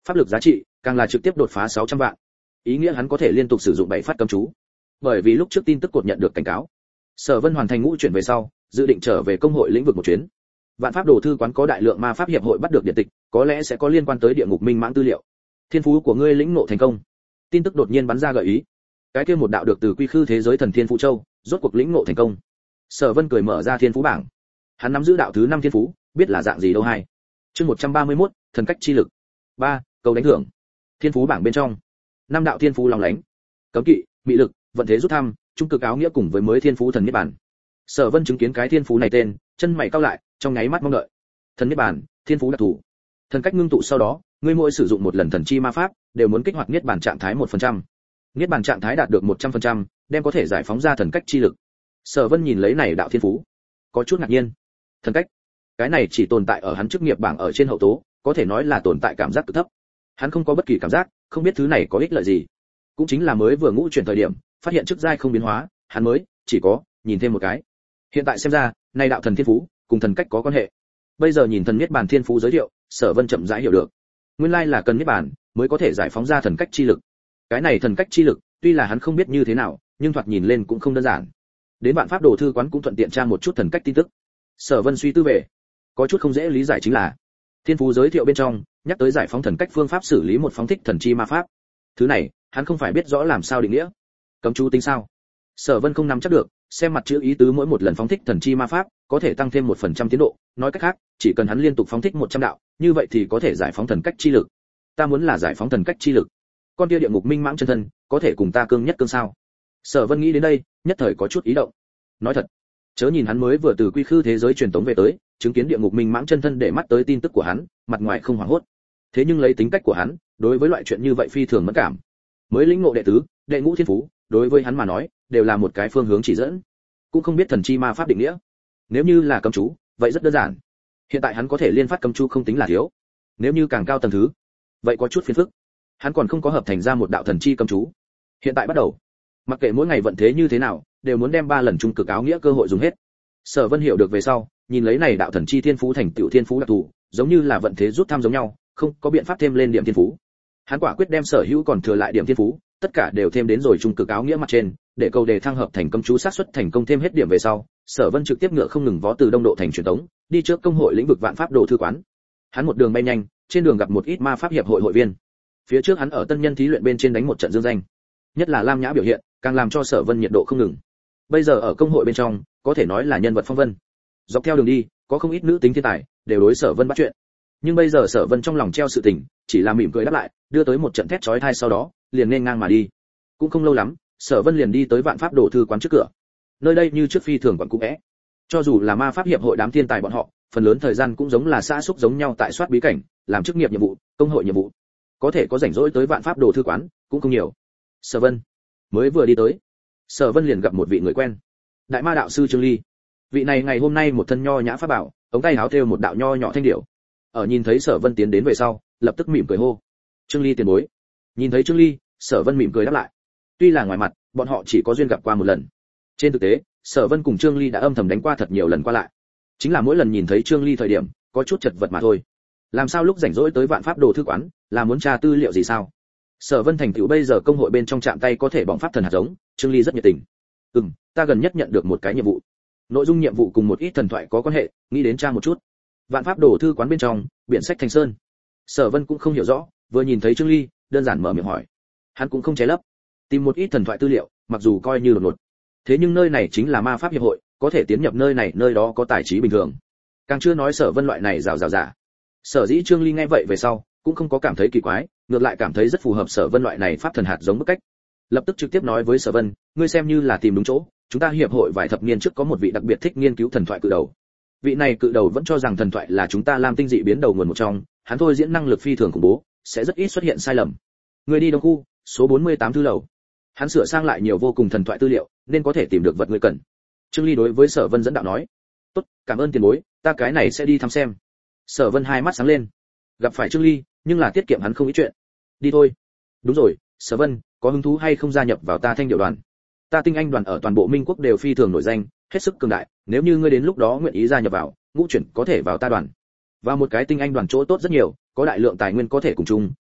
pháp lực giá trị càng là trực tiếp đột phá sáu trăm vạn. Ý nghĩa hắn có thể liên tục sử dụng bảy phát cấm chú. Bởi vì lúc trước tin tức cột nhận được cảnh cáo, Sở Vân hoàn thành ngũ chuyển về sau, dự định trở về công hội lĩnh vực một chuyến. Vạn pháp đồ thư quán có đại lượng ma pháp hiệp hội bắt được điện tịch, có lẽ sẽ có liên quan tới địa ngục minh mãng tư liệu. Thiên phú của ngươi lĩnh ngộ thành công. Tin tức đột nhiên bắn ra gợi ý. Cái kia một đạo được từ quy khư thế giới thần thiên phú châu, rốt cuộc lĩnh ngộ thành công. Sở Vân cười mở ra thiên phú bảng. Hắn nắm giữ đạo thứ năm thiên phú, biết là dạng gì đâu hay. Chương một trăm ba mươi mốt, thần cách chi lực. ba, cầu đánh thưởng. Thiên phú bảng bên trong, năm đạo thiên phú long lánh. Cấm kỵ, mị lực, vận thế rút thăm, trung cực áo nghĩa cùng với mới thiên phú thần niết bàn. Sở Vân chứng kiến cái thiên phú này tên, chân mày cau lại, trong nháy mắt mong đợi. Thần niết bàn, thiên phú đặc thù. Thần cách ngưng tụ sau đó, ngươi mỗi sử dụng một lần thần chi ma pháp, đều muốn kích hoạt niết bàn trạng thái một phần trăm. Niết bàn trạng thái đạt được một trăm phần trăm, đem có thể giải phóng ra thần cách chi lực. Sở Vân nhìn lấy này đạo thiên phú, có chút ngạc nhiên. Thần cách, cái này chỉ tồn tại ở hắn chức nghiệp bảng ở trên hậu tố, có thể nói là tồn tại cảm giác cực thấp. Hắn không có bất kỳ cảm giác, không biết thứ này có ích lợi gì. Cũng chính là mới vừa ngũ chuyển thời điểm, phát hiện chức giai không biến hóa, hắn mới chỉ có nhìn thêm một cái. Hiện tại xem ra, này đạo thần thiên phú cùng thần cách có quan hệ. Bây giờ nhìn thần niết bàn thiên phú giới thiệu, Sở Vân chậm rãi hiểu được. Nguyên lai là cần niết bàn mới có thể giải phóng ra thần cách chi lực. Cái này thần cách chi lực, tuy là hắn không biết như thế nào, nhưng thoạt nhìn lên cũng không đơn giản. Đến vạn pháp đồ thư quán cũng thuận tiện tra một chút thần cách tin tức. Sở Vân suy tư về, có chút không dễ lý giải chính là, thiên phú giới thiệu bên trong nhắc tới giải phóng thần cách phương pháp xử lý một phóng thích thần chi ma pháp. Thứ này, hắn không phải biết rõ làm sao định nghĩa. Cấm chú tính sao? Sở Vân không nắm chắc được, xem mặt chữ ý tứ mỗi một lần phóng thích thần chi ma pháp, có thể tăng thêm một phần trăm tiến độ, nói cách khác, chỉ cần hắn liên tục phóng thích một trăm đạo, như vậy thì có thể giải phóng thần cách chi lực. Ta muốn là giải phóng thần cách chi lực. Con kia địa ngục minh mãng chân thân, có thể cùng ta cương nhất cương sao? Sở Vân nghĩ đến đây, nhất thời có chút ý động. Nói thật, chớ nhìn hắn mới vừa từ quy khư thế giới truyền tống về tới, chứng kiến địa ngục minh mãng chân thân để mắt tới tin tức của hắn, mặt ngoài không hoảng hốt. Thế nhưng lấy tính cách của hắn, đối với loại chuyện như vậy phi thường mẫn cảm. Mới lĩnh ngộ đệ tứ, đệ ngũ thiên phú, đối với hắn mà nói, đều là một cái phương hướng chỉ dẫn. Cũng không biết thần chi ma pháp định nghĩa. Nếu như là cấm chú, vậy rất đơn giản. Hiện tại hắn có thể liên phát cấm chú không tính là thiếu. Nếu như càng cao tầng thứ, vậy có chút phiền phức. Hắn còn không có hợp thành ra một đạo thần chi cấm chú. Hiện tại bắt đầu, mặc kệ mỗi ngày vận thế như thế nào, đều muốn đem ba lần trung cực áo nghĩa cơ hội dùng hết. Sở Vân hiểu được về sau, nhìn lấy này đạo thần chi thiên phú thành tựu thiên phú đặc thù, giống như là vận thế rút thăm giống nhau, không có biện pháp thêm lên điểm thiên phú. Hắn quả quyết đem sở hữu còn thừa lại điểm thiên phú, tất cả đều thêm đến rồi trung cực áo nghĩa mặt trên, để cầu đề thăng hợp thành cấm chú xác suất thành công thêm hết điểm về sau, Sở Vân trực tiếp ngựa không ngừng vó từ Đông Độ thành truyền tống, đi trước công hội lĩnh vực vạn pháp đồ thư quán. Hắn một đường bay nhanh, trên đường gặp một ít ma pháp hiệp hội hội viên. Phía trước hắn ở tân nhân thí luyện bên trên đánh một trận dương danh, nhất là Lam Nhã biểu hiện, càng làm cho Sở Vân nhiệt độ không ngừng. Bây giờ ở công hội bên trong, có thể nói là nhân vật phong vân. Dọc theo đường đi, có không ít nữ tính thiên tài, đều đối Sở Vân bắt chuyện. Nhưng bây giờ Sở Vân trong lòng treo sự tình, chỉ là mỉm cười đáp lại, đưa tới một trận thét chói tai sau đó, liền nên ngang mà đi. Cũng không lâu lắm, Sở Vân liền đi tới vạn pháp đồ thư quán trước cửa. Nơi đây như trước phi thường quận cũ é. Cho dù là ma pháp hiệp hội đám thiên tài bọn họ, phần lớn thời gian cũng giống là xã xúc giống nhau tại soát bí cảnh, làm chức nghiệp nhiệm vụ, công hội nhiệm vụ. Có thể có rảnh rỗi tới vạn pháp đồ thư quán, cũng không nhiều. Sở Vân mới vừa đi tới, Sở Vân liền gặp một vị người quen, Đại Ma đạo sư Trương Ly. Vị này ngày hôm nay một thân nho nhã pháp bảo, ống tay áo thêu một đạo nho nhỏ thanh điểu. Ở nhìn thấy Sở Vân tiến đến về sau, lập tức mỉm cười hô: "Trương Ly tiền bối." Nhìn thấy Trương Ly, Sở Vân mỉm cười đáp lại. Tuy là ngoài mặt, bọn họ chỉ có duyên gặp qua một lần. Trên thực tế, Sở Vân cùng Trương Ly đã âm thầm đánh qua thật nhiều lần qua lại. Chính là mỗi lần nhìn thấy Trương Ly thời điểm, có chút chật vật mà thôi. Làm sao lúc rảnh rỗi tới vạn pháp đồ thư quán, là muốn tra tư liệu gì sao? Sở Vân thành tựu bây giờ công hội bên trong chạm tay có thể bỏng pháp thần hạt giống, Trương Ly rất nhiệt tình. "Ừm, ta gần nhất nhận được một cái nhiệm vụ. Nội dung nhiệm vụ cùng một ít thần thoại có quan hệ, nghĩ đến tra một chút." Vạn pháp đồ thư quán bên trong, biển sách Thành Sơn. Sở Vân cũng không hiểu rõ, vừa nhìn thấy Trương Ly, đơn giản mở miệng hỏi. Hắn cũng không che lấp, tìm một ít thần thoại tư liệu, mặc dù coi như đột ngột. Thế nhưng nơi này chính là ma pháp hiệp hội, có thể tiến nhập nơi này, nơi đó có tài trí bình thường. Càng chưa nói Sở Vân loại này rào rào giả. Sở dĩ Trương Ly nghe vậy về sau, cũng không có cảm thấy kỳ quái, ngược lại cảm thấy rất phù hợp Sở Vân loại này pháp thần hạt giống bức cách. Lập tức trực tiếp nói với Sở Vân, ngươi xem như là tìm đúng chỗ, chúng ta hiệp hội vài thập niên trước có một vị đặc biệt thích nghiên cứu thần thoại cự đầu. Vị này cự đầu vẫn cho rằng thần thoại là chúng ta Lam Tinh dị biến đầu nguồn một trong, hắn thôi diễn năng lực phi thường khủng bố, sẽ rất ít xuất hiện sai lầm. Người đi đông khu, số bốn mươi tám thư lầu. Hắn sửa sang lại nhiều vô cùng thần thoại tư liệu, nên có thể tìm được vật người cần. Trương Ly đối với Sở Vân dẫn đạo nói, tốt, cảm ơn tiền bối, ta cái này sẽ đi thăm xem. Sở Vân hai mắt sáng lên, gặp phải Trương Ly, nhưng là tiết kiệm hắn không ít chuyện. Đi thôi. Đúng rồi, Sở Vân, có hứng thú hay không gia nhập vào ta Thanh Điệu đoàn? Ta Tinh Anh đoàn ở toàn bộ Minh quốc đều phi thường nổi danh, hết sức cường đại, nếu như ngươi đến lúc đó nguyện ý gia nhập vào, ngũ chuyển có thể vào ta đoàn. Và một cái Tinh Anh đoàn chỗ tốt rất nhiều, có đại lượng tài nguyên có thể cùng chung,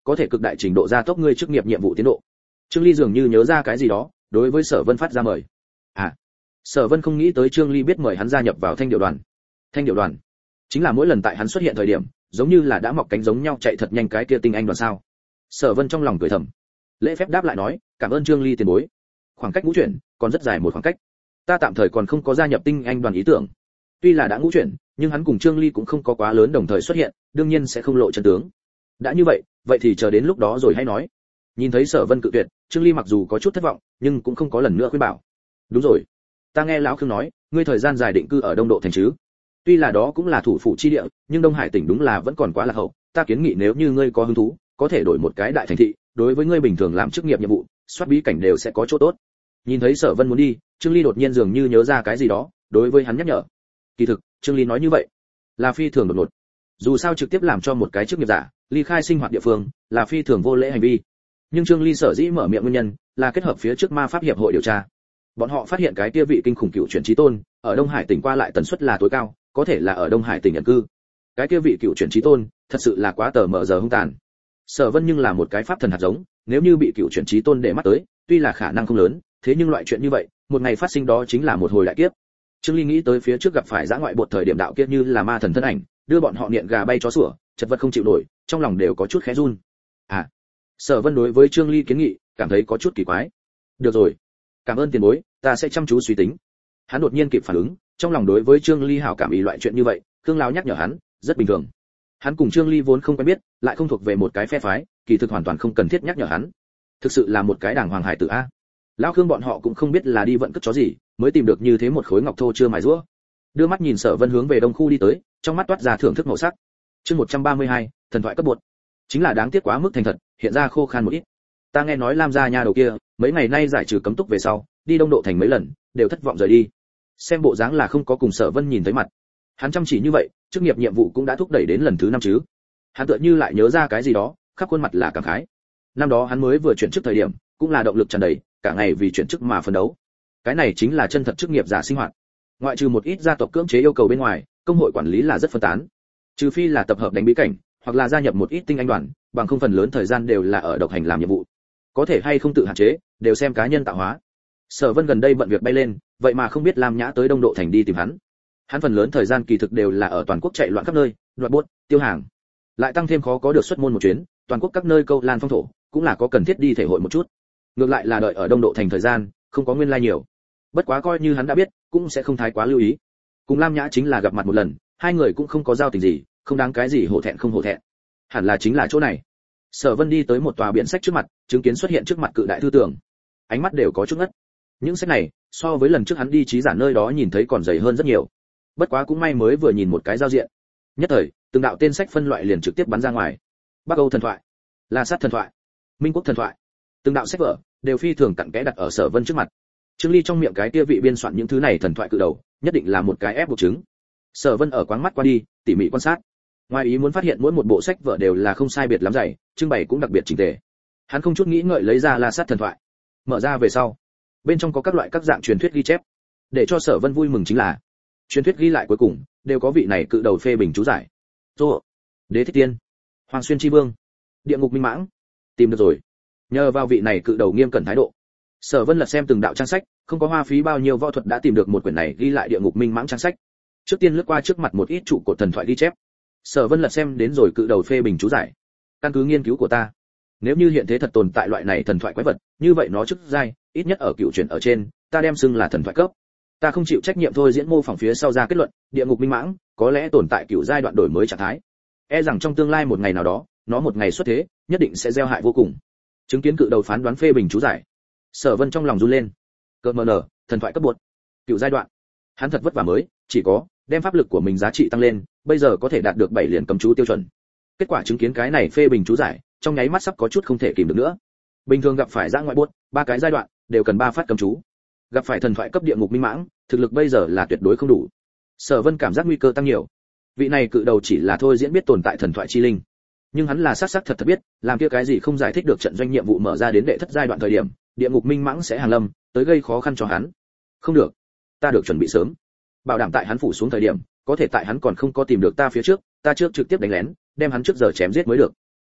có thể cực đại trình độ gia tốc ngươi chức nghiệp nhiệm vụ tiến độ. Trương Ly dường như nhớ ra cái gì đó, đối với Sở Vân phát ra mời. À, Sở Vân không nghĩ tới Trương Ly biết mời hắn gia nhập vào Thanh Điệu đoàn. Thanh Điệu đoàn chính là mỗi lần tại hắn xuất hiện thời điểm, giống như là đã mọc cánh giống nhau chạy thật nhanh cái kia tinh anh đoàn sao? Sở Vân trong lòng cười thầm, lễ phép đáp lại nói, cảm ơn Trương Ly tiền bối. Khoảng cách ngũ chuyển còn rất dài một khoảng cách, ta tạm thời còn không có gia nhập tinh anh đoàn ý tưởng. Tuy là đã ngũ chuyển, nhưng hắn cùng Trương Ly cũng không có quá lớn đồng thời xuất hiện, đương nhiên sẽ không lộ chân tướng. Đã như vậy, vậy thì chờ đến lúc đó rồi hãy nói. Nhìn thấy Sở Vân cự tuyệt, Trương Ly mặc dù có chút thất vọng, nhưng cũng không có lần nữa khuyên bảo. Đúng rồi, ta nghe lão Khương nói, ngươi thời gian dài định cư ở Đông Độ thành chứ? Tuy là đó cũng là thủ phủ chi địa, nhưng Đông Hải tỉnh đúng là vẫn còn quá lạc hậu, ta kiến nghị nếu như ngươi có hứng thú, có thể đổi một cái đại thành thị, đối với ngươi bình thường làm chức nghiệp nhiệm vụ, soát bí cảnh đều sẽ có chỗ tốt. Nhìn thấy Sở Vân muốn đi, Trương Ly đột nhiên dường như nhớ ra cái gì đó, đối với hắn nhắc nhở. Kỳ thực, Trương Ly nói như vậy, là phi thường đột ngột. Dù sao trực tiếp làm cho một cái chức nghiệp giả ly khai sinh hoạt địa phương, là phi thường vô lễ hành vi. Nhưng Trương Ly sở dĩ mở miệng nguyên nhân, là kết hợp phía trước ma pháp hiệp hội điều tra. Bọn họ phát hiện cái kia vị kinh khủng cựu chuyển chí tôn, ở Đông Hải tỉnh qua lại tần suất là tối cao, có thể là ở Đông Hải tỉnh nhận cư. Cái kia vị cựu chuyển chí tôn, thật sự là quá tờ mờ giờ hung tàn. Sở Vân nhưng là một cái pháp thần hạt giống, nếu như bị cựu chuyển chí tôn để mắt tới, tuy là khả năng không lớn, thế nhưng loại chuyện như vậy, một ngày phát sinh đó chính là một hồi đại kiếp. Trương Ly nghĩ tới phía trước gặp phải dã ngoại bột thời điểm đạo kiếp như là ma thần thân ảnh, đưa bọn họ niệm gà bay chó sủa, chật vật không chịu nổi, trong lòng đều có chút khẽ run. À, Sở Vân đối với Trương Ly kiến nghị, cảm thấy có chút kỳ quái. Được rồi, cảm ơn tiền bối, ta sẽ chăm chú suy tính. Hắn đột nhiên kịp phản ứng, trong lòng đối với Trương Ly hảo cảm ý loại chuyện như vậy, Khương lão nhắc nhở hắn, rất bình thường. Hắn cùng Trương Ly vốn không quen biết, lại không thuộc về một cái phe phái, kỳ thực hoàn toàn không cần thiết nhắc nhở hắn. Thực sự là một cái đàng hoàng hải tử a. Lão Khương bọn họ cũng không biết là đi vận cất chó gì, mới tìm được như thế một khối ngọc thô chưa mài rũa. Đưa mắt nhìn Sở Vân hướng về đông khu đi tới, trong mắt toát ra thưởng thức màu sắc. Chương một trăm ba mươi hai, thần thoại cấp bột. Chính là đáng tiếc quá mức thành thật, hiện ra khô khan một ít. Ta nghe nói Lam gia nha đầu kia, mấy ngày nay giải trừ cấm túc về sau, đi Đông Độ thành mấy lần, đều thất vọng rời đi. Xem bộ dáng là không có cùng Sở Vân nhìn thấy mặt. Hắn chăm chỉ như vậy, chức nghiệp nhiệm vụ cũng đã thúc đẩy đến lần thứ năm chứ. Hắn tựa như lại nhớ ra cái gì đó, khắp khuôn mặt là cảm khái. Năm đó hắn mới vừa chuyển chức thời điểm, cũng là động lực tràn đầy, cả ngày vì chuyển chức mà phấn đấu. Cái này chính là chân thật chức nghiệp giả sinh hoạt. Ngoại trừ một ít gia tộc cưỡng chế yêu cầu bên ngoài, công hội quản lý là rất phân tán. Trừ phi là tập hợp đánh bí cảnh, hoặc là gia nhập một ít tinh anh đoàn, bằng không phần lớn thời gian đều là ở độc hành làm nhiệm vụ. Có thể hay không tự hạn chế, đều xem cá nhân tạo hóa. Sở Vân gần đây bận việc bay lên, vậy mà không biết Lam Nhã tới Đông Độ thành đi tìm hắn. Hắn phần lớn thời gian kỳ thực đều là ở toàn quốc chạy loạn khắp nơi, đoạt buốt, tiêu hàng. Lại tăng thêm khó có được xuất môn một chuyến, toàn quốc các nơi câu lan phong thổ, cũng là có cần thiết đi thể hội một chút. Ngược lại là đợi ở Đông Độ thành thời gian, không có nguyên lai nhiều. Bất quá coi như hắn đã biết, cũng sẽ không thái quá lưu ý. Cùng Lam Nhã chính là gặp mặt một lần, hai người cũng không có giao tình gì, không đáng cái gì hổ thẹn không hổ thẹn. Hẳn là chính là chỗ này. Sở Vân đi tới một tòa biển sách trước mặt, chứng kiến xuất hiện trước mặt cự đại thư tường. Ánh mắt đều có chút ngất. Những sách này, so với lần trước hắn đi trí giả nơi đó nhìn thấy còn dày hơn rất nhiều. Bất quá cũng may mới vừa nhìn một cái giao diện. Nhất thời, từng đạo tên sách phân loại liền trực tiếp bắn ra ngoài. Bắc Âu thần thoại, La Sát thần thoại, Minh Quốc thần thoại. Từng đạo sách vở đều phi thường cặn kẽ đặt ở Sở Vân trước mặt. Trương Ly trong miệng cái kia vị biên soạn những thứ này thần thoại cự đầu, nhất định là một cái ép buộc chứng. Sở Vân ở quáng mắt qua đi, tỉ mỉ quan sát. Ngoài ý muốn phát hiện mỗi một bộ sách vở đều là không sai biệt lắm dày, trưng bày cũng đặc biệt chỉnh tề. Hắn không chút nghĩ ngợi lấy ra La Sát thần thoại. Mở ra về sau, bên trong có các loại các dạng truyền thuyết ghi chép. Để cho Sở Vân vui mừng chính là, truyền thuyết ghi lại cuối cùng đều có vị này cự đầu phê bình chú giải. Tô, Đế Thích Tiên, Hoàng Xuyên Chi Vương, Địa Ngục Minh Mãng, tìm được rồi. Nhờ vào vị này cự đầu nghiêm cẩn thái độ, Sở Vân lật xem từng đạo trang sách, không có hoa phí bao nhiêu võ thuật đã tìm được một quyển này ghi lại Địa Ngục Minh Mãng trang sách. Trước tiên lướt qua trước mặt một ít trụ cột thần thoại ghi chép. Sở Vân lật xem đến rồi cự đầu phê bình chú giải. Căn cứ nghiên cứu của ta, nếu như hiện thế thật tồn tại loại này thần thoại quái vật, như vậy nó chức giai, ít nhất ở cựu truyền ở trên, ta đem xưng là thần thoại cấp. Ta không chịu trách nhiệm thôi diễn mô phỏng phía sau ra kết luận, Địa Ngục Minh Mãng có lẽ tồn tại cựu giai đoạn đổi mới trạng thái. E rằng trong tương lai một ngày nào đó, nó một ngày xuất thế, nhất định sẽ gieo hại vô cùng. Chứng kiến cự đầu phán đoán phê bình chú giải, Sở Vân trong lòng run lên. Cơn mờ nở, thần thoại cấp bột, cựu giai đoạn. Hắn thật vất vả mới, chỉ có đem pháp lực của mình giá trị tăng lên, bây giờ có thể đạt được bảy liền cấm chú tiêu chuẩn. Kết quả chứng kiến cái này phê bình chú giải, trong nháy mắt sắp có chút không thể kìm được nữa. Bình thường gặp phải dã ngoại buốt, ba cái giai đoạn đều cần ba phát cấm chú. Gặp phải thần thoại cấp Địa Ngục Minh Mãng, thực lực bây giờ là tuyệt đối không đủ. Sở Vân cảm giác nguy cơ tăng nhiều. Vị này cự đầu chỉ là thôi diễn biết tồn tại thần thoại chi linh, nhưng hắn là xác xác thật thật biết, làm kia cái gì không giải thích được trận doanh nhiệm vụ mở ra đến đệ thất giai đoạn thời điểm, Địa Ngục Minh Mãng sẽ hàng lâm, tới gây khó khăn cho hắn. Không được, ta được chuẩn bị sớm, bảo đảm tại hắn phủ xuống thời điểm, có thể tại hắn còn không có tìm được ta phía trước, ta trước trực tiếp đánh lén, đem hắn trước giờ chém giết mới được.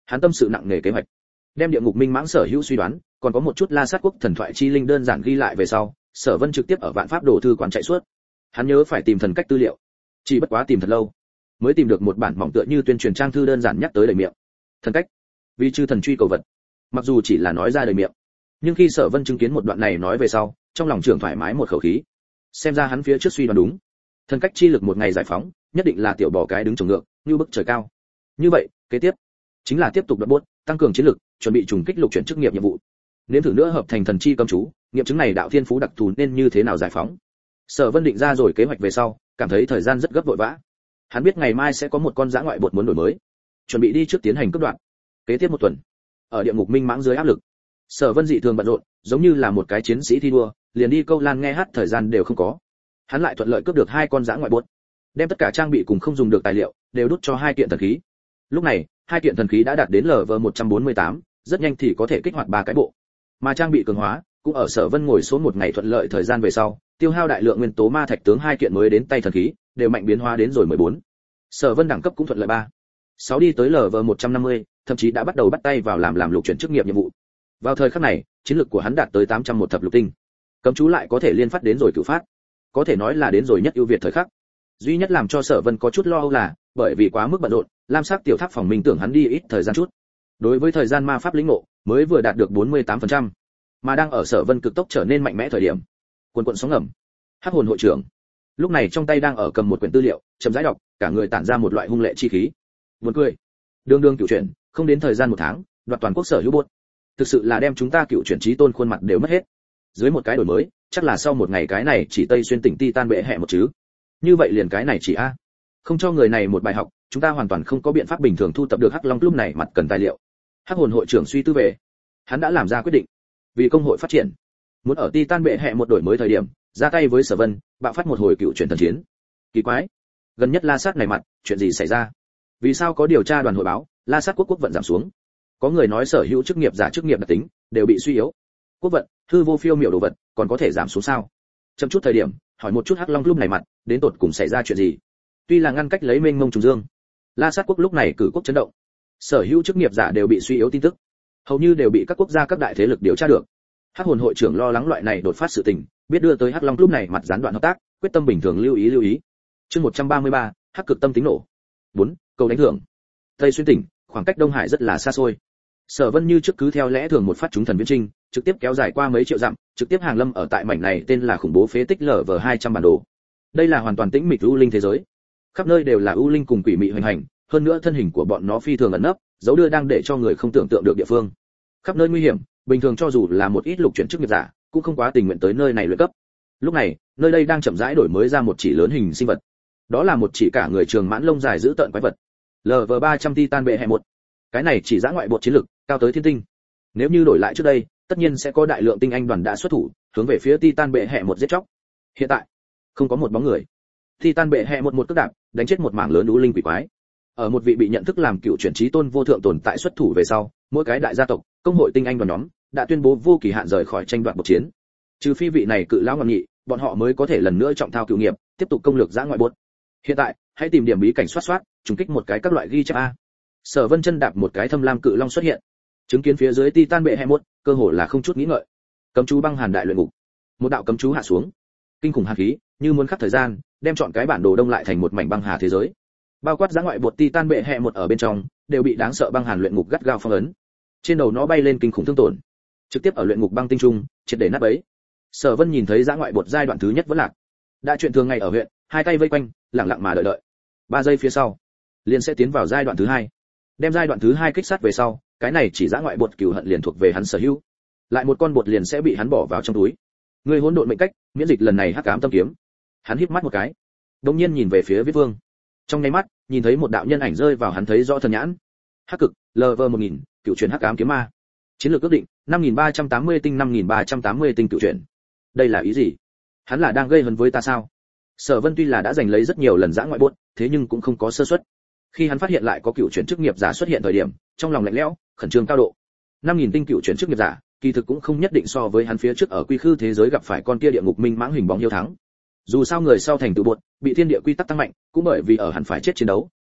Hắn tâm sự nặng nề kế hoạch, đem địa ngục minh mãng sở hữu suy đoán, còn có một chút La Sát quốc thần thoại chi linh đơn giản ghi lại về sau, Sở Vân trực tiếp ở Vạn Pháp Đồ thư quán chạy suốt. Hắn nhớ phải tìm thần cách tư liệu, chỉ bất quá tìm thật lâu, mới tìm được một bản mỏng tựa như tuyên truyền trang thư đơn giản nhắc tới đầy miệng. Thần cách, vì chư thần truy cầu vật. Mặc dù chỉ là nói ra đầy miệng, nhưng khi Sở Vân chứng kiến một đoạn này nói về sau, trong lòng trưởng thoải mái một khẩu khí. Xem ra hắn phía trước suy đoán đúng. Thần cách chi lực một ngày giải phóng, nhất định là tiểu bò cái đứng trồng ngược, như bức trời cao. Như vậy, kế tiếp chính là tiếp tục đập bốt, tăng cường chiến lực, chuẩn bị trùng kích lục chuyển chức nghiệp nhiệm vụ. Nếm thử nữa hợp thành thần chi cấm chú, nghiệm chứng này đạo thiên phú đặc thù nên như thế nào giải phóng. Sở Vân định ra rồi kế hoạch về sau, cảm thấy thời gian rất gấp vội vã. Hắn biết ngày mai sẽ có một con dã ngoại bột muốn đổi mới, chuẩn bị đi trước tiến hành cấp đoạn. Kế tiếp một tuần, ở địa ngục minh mãng dưới áp lực, Sở Vân dị thường bận rộn, giống như là một cái chiến sĩ thi đua, liền đi câu lan nghe hát thời gian đều không có. Hắn lại thuận lợi cướp được hai con dã ngoại bột, đem tất cả trang bị cùng không dùng được tài liệu đều đút cho hai kiện thần khí. Lúc này, hai kiện thần khí đã đạt đến lv một trăm bốn mươi tám, rất nhanh thì có thể kích hoạt ba cái bộ. Mà trang bị cường hóa cũng ở Sở Vân ngồi xuống một ngày thuận lợi thời gian về sau, tiêu hao đại lượng nguyên tố ma thạch tướng hai kiện mới đến tay thần khí, đều mạnh biến hóa đến rồi mười bốn. Sở Vân đẳng cấp cũng thuận lợi ba, sáu đi tới lv một trăm năm mươi, thậm chí đã bắt đầu bắt tay vào làm làm lục chuyển chức nghiệp nhiệm vụ. Vào thời khắc này, chiến lực của hắn đạt tới tám trăm một thập lục tinh. Cấm chú lại có thể liên phát đến rồi cửu phát. Có thể nói là đến rồi nhất ưu việt thời khắc. Duy nhất làm cho Sở Vân có chút lo âu là, bởi vì quá mức bận rộn, lam sắc tiểu tháp phòng mình tưởng hắn đi ít thời gian chút. Đối với thời gian ma pháp lĩnh ngộ, mới vừa đạt được bốn mươi tám phần trăm, mà đang ở Sở Vân cực tốc trở nên mạnh mẽ thời điểm. Cuồn cuộn sóng ngầm. Hắc hồn hội trưởng, lúc này trong tay đang ở cầm một quyển tư liệu, chậm rãi đọc, cả người tản ra một loại hung lệ chi khí. Buồn cười. Đương đương cửu chuyển, không đến thời gian một tháng, đoạt toàn quốc sở hữu buốt. Thực sự là đem chúng ta cựu chuyển chí tôn khuôn mặt đều mất hết. Dưới một cái đổi mới, chắc là sau một ngày cái này chỉ Tây xuyên tỉnh Titan bệ hệ một chứ. Như vậy liền cái này chỉ a. Không cho người này một bài học, chúng ta hoàn toàn không có biện pháp bình thường thu tập được Hắc Long Club này mặt cần tài liệu. Hắc hồn hội trưởng suy tư về, hắn đã làm ra quyết định, vì công hội phát triển, muốn ở Titan bệ hệ một đổi mới thời điểm, ra tay với Sở Vân, bạo phát một hồi cựu chuyển thần chiến. Kỳ quái, gần nhất La Sát này mặt, chuyện gì xảy ra? Vì sao có điều tra đoàn hội báo, La Sát quốc quốc vận giảm xuống? Có người nói sở hữu chức nghiệp giả chức nghiệp đặc tính đều bị suy yếu. Quốc vận, hư vô phiêu miểu đồ vật, còn có thể giảm xuống sao? Chậm chút thời điểm, hỏi một chút Hắc Long Club này mặt, đến tột cùng xảy ra chuyện gì? Tuy là ngăn cách lấy mênh mông trùng dương, La Sát quốc lúc này cử quốc chấn động. Sở hữu chức nghiệp giả đều bị suy yếu tin tức, hầu như đều bị các quốc gia các đại thế lực điều tra được. Hắc hồn hội trưởng lo lắng loại này đột phát sự tình, biết đưa tới Hắc Long Club này mặt gián đoạn hợp tác, quyết tâm bình thường lưu ý lưu ý. Chương một trăm ba mươi ba, Hắc cực tâm tính nổ. bốn, cầu đánh thưởng. Tây xuyên tỉnh, khoảng cách Đông Hải rất là xa xôi. Sở Vân như trước cứ theo lẽ thường một phát chúng thần viễn trinh, trực tiếp kéo dài qua mấy triệu dặm, trực tiếp hàng lâm ở tại mảnh này tên là khủng bố phế tích lở vờ hai trăm bản đồ. Đây là hoàn toàn tĩnh mịch u linh thế giới. Khắp nơi đều là u linh cùng quỷ mị hoành hành, hơn nữa thân hình của bọn nó phi thường ẩn nấp, dấu đưa đang để cho người không tưởng tượng được địa phương. Khắp nơi nguy hiểm, bình thường cho dù là một ít lục chuyển chức nghiệp giả, cũng không quá tình nguyện tới nơi này luyện cấp. Lúc này, nơi đây đang chậm rãi đổi mới ra một chỉ lớn hình sinh vật. Đó là một chỉ cả người trường mãn lông dài giữ tợn quái vật. lv ba trăm Titan bệ hệ một. Cái này chỉ dã ngoại bột chiến lực, cao tới thiên tinh. Nếu như đổi lại trước đây, tất nhiên sẽ có đại lượng tinh anh đoàn đã xuất thủ, hướng về phía Titan bệ hệ một giết chóc. Hiện tại, không có một bóng người. Titan bệ hệ một một cước đạp, đánh chết một mảng lớn u linh quỷ quái. Ở một vị bị nhận thức làm cựu chuyển chí tôn vô thượng tồn tại xuất thủ về sau, mỗi cái đại gia tộc, công hội tinh anh đoàn nhóm đã tuyên bố vô kỳ hạn rời khỏi tranh đoạt bột chiến. Trừ phi vị này cự lão ngầm nghị, bọn họ mới có thể lần nữa trọng thao cựu nghiệp, tiếp tục công lược dã ngoại bột. Hiện tại, hãy tìm điểm bí cảnh soát soát, trùng kích một cái các loại ghi chép a. Sở Vân chân đạp một cái thâm lam cự long xuất hiện, chứng kiến phía dưới Titan bệ hệ một, cơ hồ là không chút nghĩ ngợi. Cấm chú băng hàn đại luyện ngục. Một đạo cấm chú hạ xuống, kinh khủng hàn khí, như muốn khắc thời gian, đem chọn cái bản đồ đông lại thành một mảnh băng hà thế giới. Bao quát dã ngoại bột Titan bệ hệ một ở bên trong, đều bị đáng sợ băng hàn luyện ngục gắt gao phong ấn. Trên đầu nó bay lên kinh khủng thương tổn, trực tiếp ở luyện ngục băng tinh trung, triệt để nát bấy. Sở Vân nhìn thấy dã ngoại bột giai đoạn thứ nhất vẫn lạc. Đã chuyện thường ngày ở huyện, hai tay vây quanh, lặng lặng mà đợi đợi. Ba giây phía sau, liền sẽ tiến vào giai đoạn thứ hai. Đem giai đoạn thứ hai kích sát về sau, cái này chỉ dã ngoại bột cừu hận liền thuộc về hắn sở hữu. Lại một con bột liền sẽ bị hắn bỏ vào trong túi. Người hỗn độn mệnh cách, miễn dịch lần này hắc ám tâm kiếm. Hắn híp mắt một cái, đột nhiên nhìn về phía Viết Vương. Trong nháy mắt, nhìn thấy một đạo nhân ảnh rơi vào hắn thấy rõ thần nhãn. Hắc cực, lv một nghìn, cựu truyền hắc ám kiếm ma. Chiến lược ước định, năm nghìn ba trăm tám mươi tinh năm nghìn ba trăm tám mươi tinh cựu truyền. Đây là ý gì? Hắn là đang gây hấn với ta sao? Sở Vân tuy là đã giành lấy rất nhiều lần dã ngoại bột, thế nhưng cũng không có sơ suất. Khi hắn phát hiện lại có cựu chuyển chức nghiệp giả xuất hiện thời điểm, trong lòng lạnh lẽo, khẩn trương cao độ. năm nghìn tinh cựu chuyển chức nghiệp giả, kỳ thực cũng không nhất định so với hắn phía trước ở quy khư thế giới gặp phải con kia địa ngục minh mãng hình bóng hiếu thắng. Dù sao người sau thành tựu bột, bị thiên địa quy tắc tăng mạnh, cũng bởi vì ở hắn phải chết chiến đấu,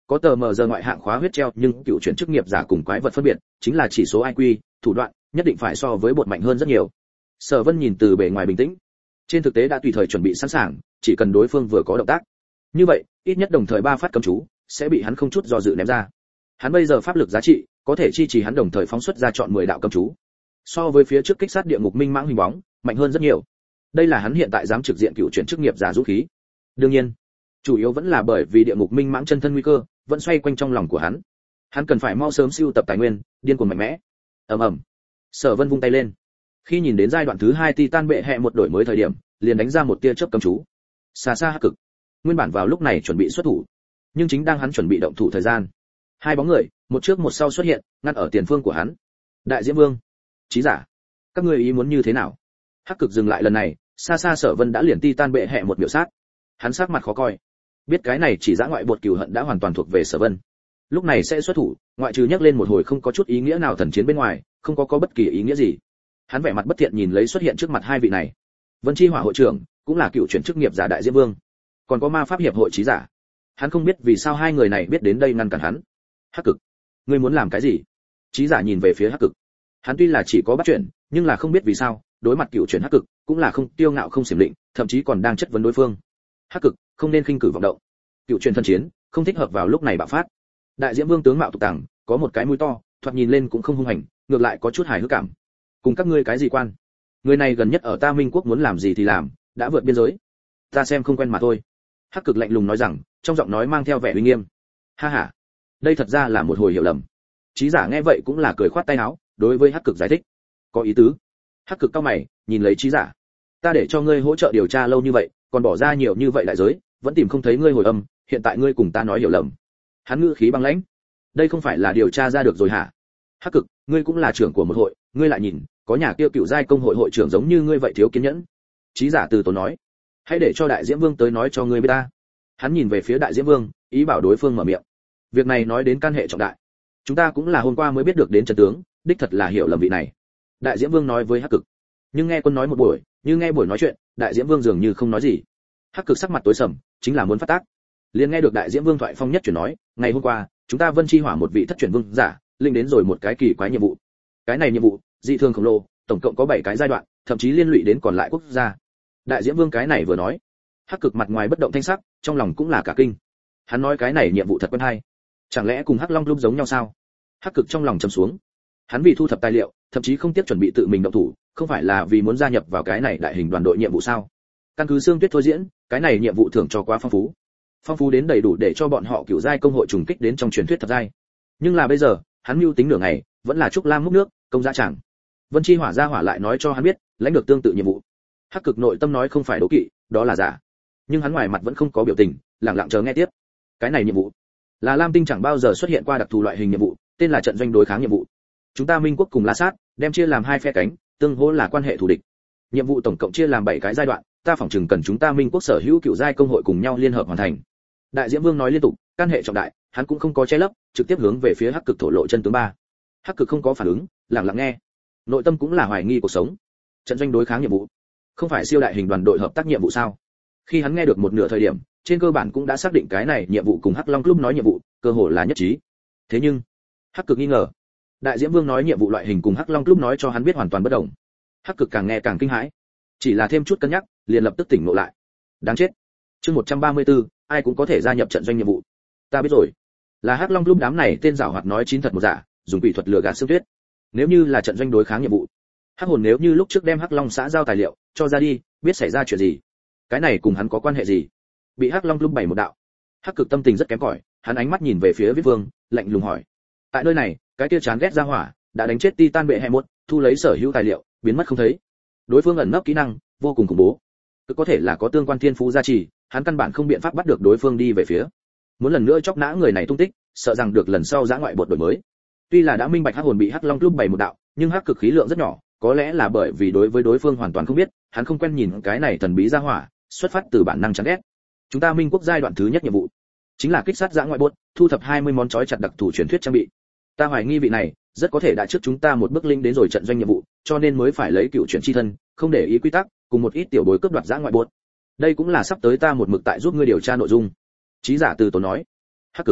có tờ mờ giờ ngoại hạng khóa huyết treo, nhưng cựu chuyển chức nghiệp giả cùng quái vật phân biệt chính là chỉ số i kiu, thủ đoạn nhất định phải so với bột mạnh hơn rất nhiều. Sở Vân nhìn từ bề ngoài bình tĩnh, trên thực tế đã tùy thời chuẩn bị sẵn sàng, chỉ cần đối phương vừa có động tác, như vậy ít nhất đồng thời ba phát cấm chú sẽ bị hắn không chút do dự ném ra. Hắn bây giờ pháp lực giá trị có thể chi trì hắn đồng thời phóng xuất ra chọn mười đạo cấm chú, so với phía trước kích sát địa ngục minh mãng hình bóng mạnh hơn rất nhiều. Đây là hắn hiện tại dám trực diện cựu chuyển chức nghiệp giả dũng khí. Đương nhiên, chủ yếu vẫn là bởi vì địa ngục minh mãng chân thân nguy cơ vẫn xoay quanh trong lòng của hắn. Hắn cần phải mau sớm sưu tập tài nguyên, điên cuồng mạnh mẽ. Ầm ầm. Sở Vân vung tay lên. Khi nhìn đến giai đoạn thứ hai Titan bệ hệ một đổi mới thời điểm, liền đánh ra một tia chớp cấm chú. Xa xa hắc cực. Nguyên bản vào lúc này chuẩn bị xuất thủ, nhưng chính đang hắn chuẩn bị động thủ thời gian, hai bóng người, một trước một sau xuất hiện, ngăn ở tiền phương của hắn. Đại Diễm Vương, Chí Giả, các ngươi ý muốn như thế nào? Hắc cực dừng lại lần này, xa xa Sở Vân đã liền Titan bệ hệ một biểu sát. Hắn sắc mặt khó coi, biết cái này chỉ dã ngoại bột cừu hận đã hoàn toàn thuộc về Sở Vân. Lúc này sẽ xuất thủ, ngoại trừ nhắc lên một hồi không có chút ý nghĩa nào thần chiến bên ngoài, không có có bất kỳ ý nghĩa gì. Hắn vẻ mặt bất thiện nhìn lấy xuất hiện trước mặt hai vị này. Vân Chi Hỏa hội trưởng, cũng là cựu chuyển chức nghiệp giả Đại Diễm Vương, còn có Ma Pháp hiệp hội Chí Giả. Hắn không biết vì sao hai người này biết đến đây ngăn cản hắn. Hắc cực, ngươi muốn làm cái gì? Chí Giả nhìn về phía Hắc cực. Hắn tuy là chỉ có bắt chuyển, nhưng là không biết vì sao, đối mặt cựu chuyển Hắc cực, cũng là không tiêu ngạo không xiểm định, thậm chí còn đang chất vấn đối phương. Hắc cực, không nên khinh cử vọng động. Cựu chuyển thân chiến, không thích hợp vào lúc này bạo phát. Đại Diễm Vương tướng mạo tục tằng, có một cái mũi to, thoạt nhìn lên cũng không hung hành, ngược lại có chút hài hước cảm. Cùng các ngươi cái gì quan? Người này gần nhất ở ta Minh quốc muốn làm gì thì làm, đã vượt biên giới. Ta xem không quen mà thôi. Hắc cực lạnh lùng nói rằng, trong giọng nói mang theo vẻ uy nghiêm. Ha ha, đây thật ra là một hồi hiểu lầm. Chí Giả nghe vậy cũng là cười khoát tay áo, đối với Hắc cực giải thích. Có ý tứ. Hắc cực cau mày, nhìn lấy Chí Giả. Ta để cho ngươi hỗ trợ điều tra lâu như vậy, còn bỏ ra nhiều như vậy đại giới, vẫn tìm không thấy ngươi hồi âm, hiện tại ngươi cùng ta nói hiểu lầm. Hắn ngữ khí băng lãnh. Đây không phải là điều tra ra được rồi hả? Hắc cực, ngươi cũng là trưởng của một hội, ngươi lại nhìn, có nhà kia cựu giai công hội hội trưởng giống như ngươi vậy thiếu kiên nhẫn. Chí Giả từ tốn nói. Hãy để cho Đại Diễm Vương tới nói cho ngươi biết ta. Hắn nhìn về phía Đại Diễm Vương, ý bảo đối phương mở miệng. Việc này nói đến can hệ trọng đại. Chúng ta cũng là hôm qua mới biết được đến trận tướng, đích thật là hiểu lầm vị này. Đại Diễm Vương nói với Hắc cực. Nhưng nghe quân nói một buổi, như nghe buổi nói chuyện, Đại Diễm Vương dường như không nói gì. Hắc cực sắc mặt tối sầm, chính là muốn phát tác. Liền nghe được Đại Diễm Vương thoại phong nhất chuyển nói, ngày hôm qua, chúng ta Vân Chi Hỏa một vị thất chuyển vương giả, linh đến rồi một cái kỳ quái nhiệm vụ. Cái này nhiệm vụ, dị thường khổng lồ, tổng cộng có bảy cái giai đoạn, thậm chí liên lụy đến còn lại quốc gia. Đại Diễm Vương cái này vừa nói, Hắc cực mặt ngoài bất động thanh sắc, trong lòng cũng là cả kinh. Hắn nói cái này nhiệm vụ thật quen hay, chẳng lẽ cùng Hắc Long Club giống nhau sao? Hắc cực trong lòng trầm xuống. Hắn vì thu thập tài liệu, thậm chí không tiếc chuẩn bị tự mình động thủ, không phải là vì muốn gia nhập vào cái này đại hình đoàn đội nhiệm vụ sao? Căn cứ xương tuyết thôi diễn, cái này nhiệm vụ thưởng cho quá phong phú. Phong phú đến đầy đủ để cho bọn họ cửu giai công hội trùng kích đến trong truyền thuyết thập giai. Nhưng là bây giờ, hắn mưu tính nửa ngày, vẫn là trúc lam múc nước, công giá chẳng. Vân Chi Hỏa gia hỏa lại nói cho hắn biết, lãnh được tương tự nhiệm vụ. Hắc cực nội tâm nói không phải đố kỵ, đó là giả. Nhưng hắn ngoài mặt vẫn không có biểu tình, lặng lặng chờ nghe tiếp. Cái này nhiệm vụ là Lam Tinh chẳng bao giờ xuất hiện qua đặc thù loại hình nhiệm vụ, tên là trận doanh đối kháng nhiệm vụ. Chúng ta Minh quốc cùng La Sát đem chia làm hai phe cánh, tương hỗ là quan hệ thù địch. Nhiệm vụ tổng cộng chia làm bảy cái giai đoạn, ta phỏng chừng cần chúng ta Minh quốc sở hữu cựu giai công hội cùng nhau liên hợp hoàn thành. Đại Diễm Vương nói liên tục, căn hệ trọng đại, hắn cũng không có che lấp, trực tiếp hướng về phía Hắc cực thổ lộ chân tướng ba. Hắc cực không có phản ứng, lặng lặng nghe. Nội tâm cũng là hoài nghi cuộc sống. Trận doanh đối kháng nhiệm vụ, không phải siêu đại hình đoàn đội hợp tác nhiệm vụ sao? Khi hắn nghe được một nửa thời điểm, trên cơ bản cũng đã xác định cái này nhiệm vụ cùng Hắc Long Club nói nhiệm vụ, cơ hội là nhất trí. Thế nhưng, Hắc cực nghi ngờ. Đại Diễm Vương nói nhiệm vụ loại hình cùng Hắc Long Club nói cho hắn biết hoàn toàn bất đồng. Hắc cực càng nghe càng kinh hãi. Chỉ là thêm chút cân nhắc, liền lập tức tỉnh ngộ lại. Đáng chết. Chương một trăm ba mươi tư, ai cũng có thể gia nhập trận doanh nhiệm vụ. Ta biết rồi. Là Hắc Long Club đám này tên giảo hoạt nói chín thật một giả, dùng quỷ thuật lừa gạt Sương Tuyết. Nếu như là trận doanh đối kháng nhiệm vụ, Hắc Hồn nếu như lúc trước đem Hắc Long xã giao tài liệu cho ra đi, biết xảy ra chuyện gì? Cái này cùng hắn có quan hệ gì? Bị Hắc Long Club bày một đạo. Hắc cực tâm tình rất kém cỏi, hắn ánh mắt nhìn về phía Viết Vương, lạnh lùng hỏi: tại nơi này, cái kia chán ghét ra hỏa đã đánh chết Titan bệ hệ một, thu lấy sở hữu tài liệu, biến mất không thấy. Đối phương ẩn nấp kỹ năng vô cùng khủng bố, cứ có thể là có tương quan thiên phú gia trì, hắn căn bản không biện pháp bắt được đối phương đi về phía. Muốn lần nữa chọc nã người này tung tích, sợ rằng được lần sau giã ngoại bột đổi mới. Tuy là đã minh bạch Hắc Hồn bị Hắc Long Club bày một đạo, nhưng Hắc cực khí lượng rất nhỏ, có lẽ là bởi vì đối với đối phương hoàn toàn không biết, hắn không quen nhìn cái này thần bí gia hỏa, xuất phát từ bản năng chán ghét. Chúng ta Minh quốc giai đoạn thứ nhất nhiệm vụ chính là kích sát giã ngoại bột, thu thập hai mươi món chói chặt đặc thù truyền thuyết trang bị. Ta hoài nghi vị này rất có thể đã trước chúng ta một bước linh đến rồi trận doanh nhiệm vụ, cho nên mới phải lấy cựu chuyển chi thân, không để ý quy tắc, cùng một ít tiểu bối cướp đoạt giã ngoại bột. Đây cũng là sắp tới ta một mực tại giúp ngươi điều tra nội dung. Chí Giả từ tốn nói. Hắc cực,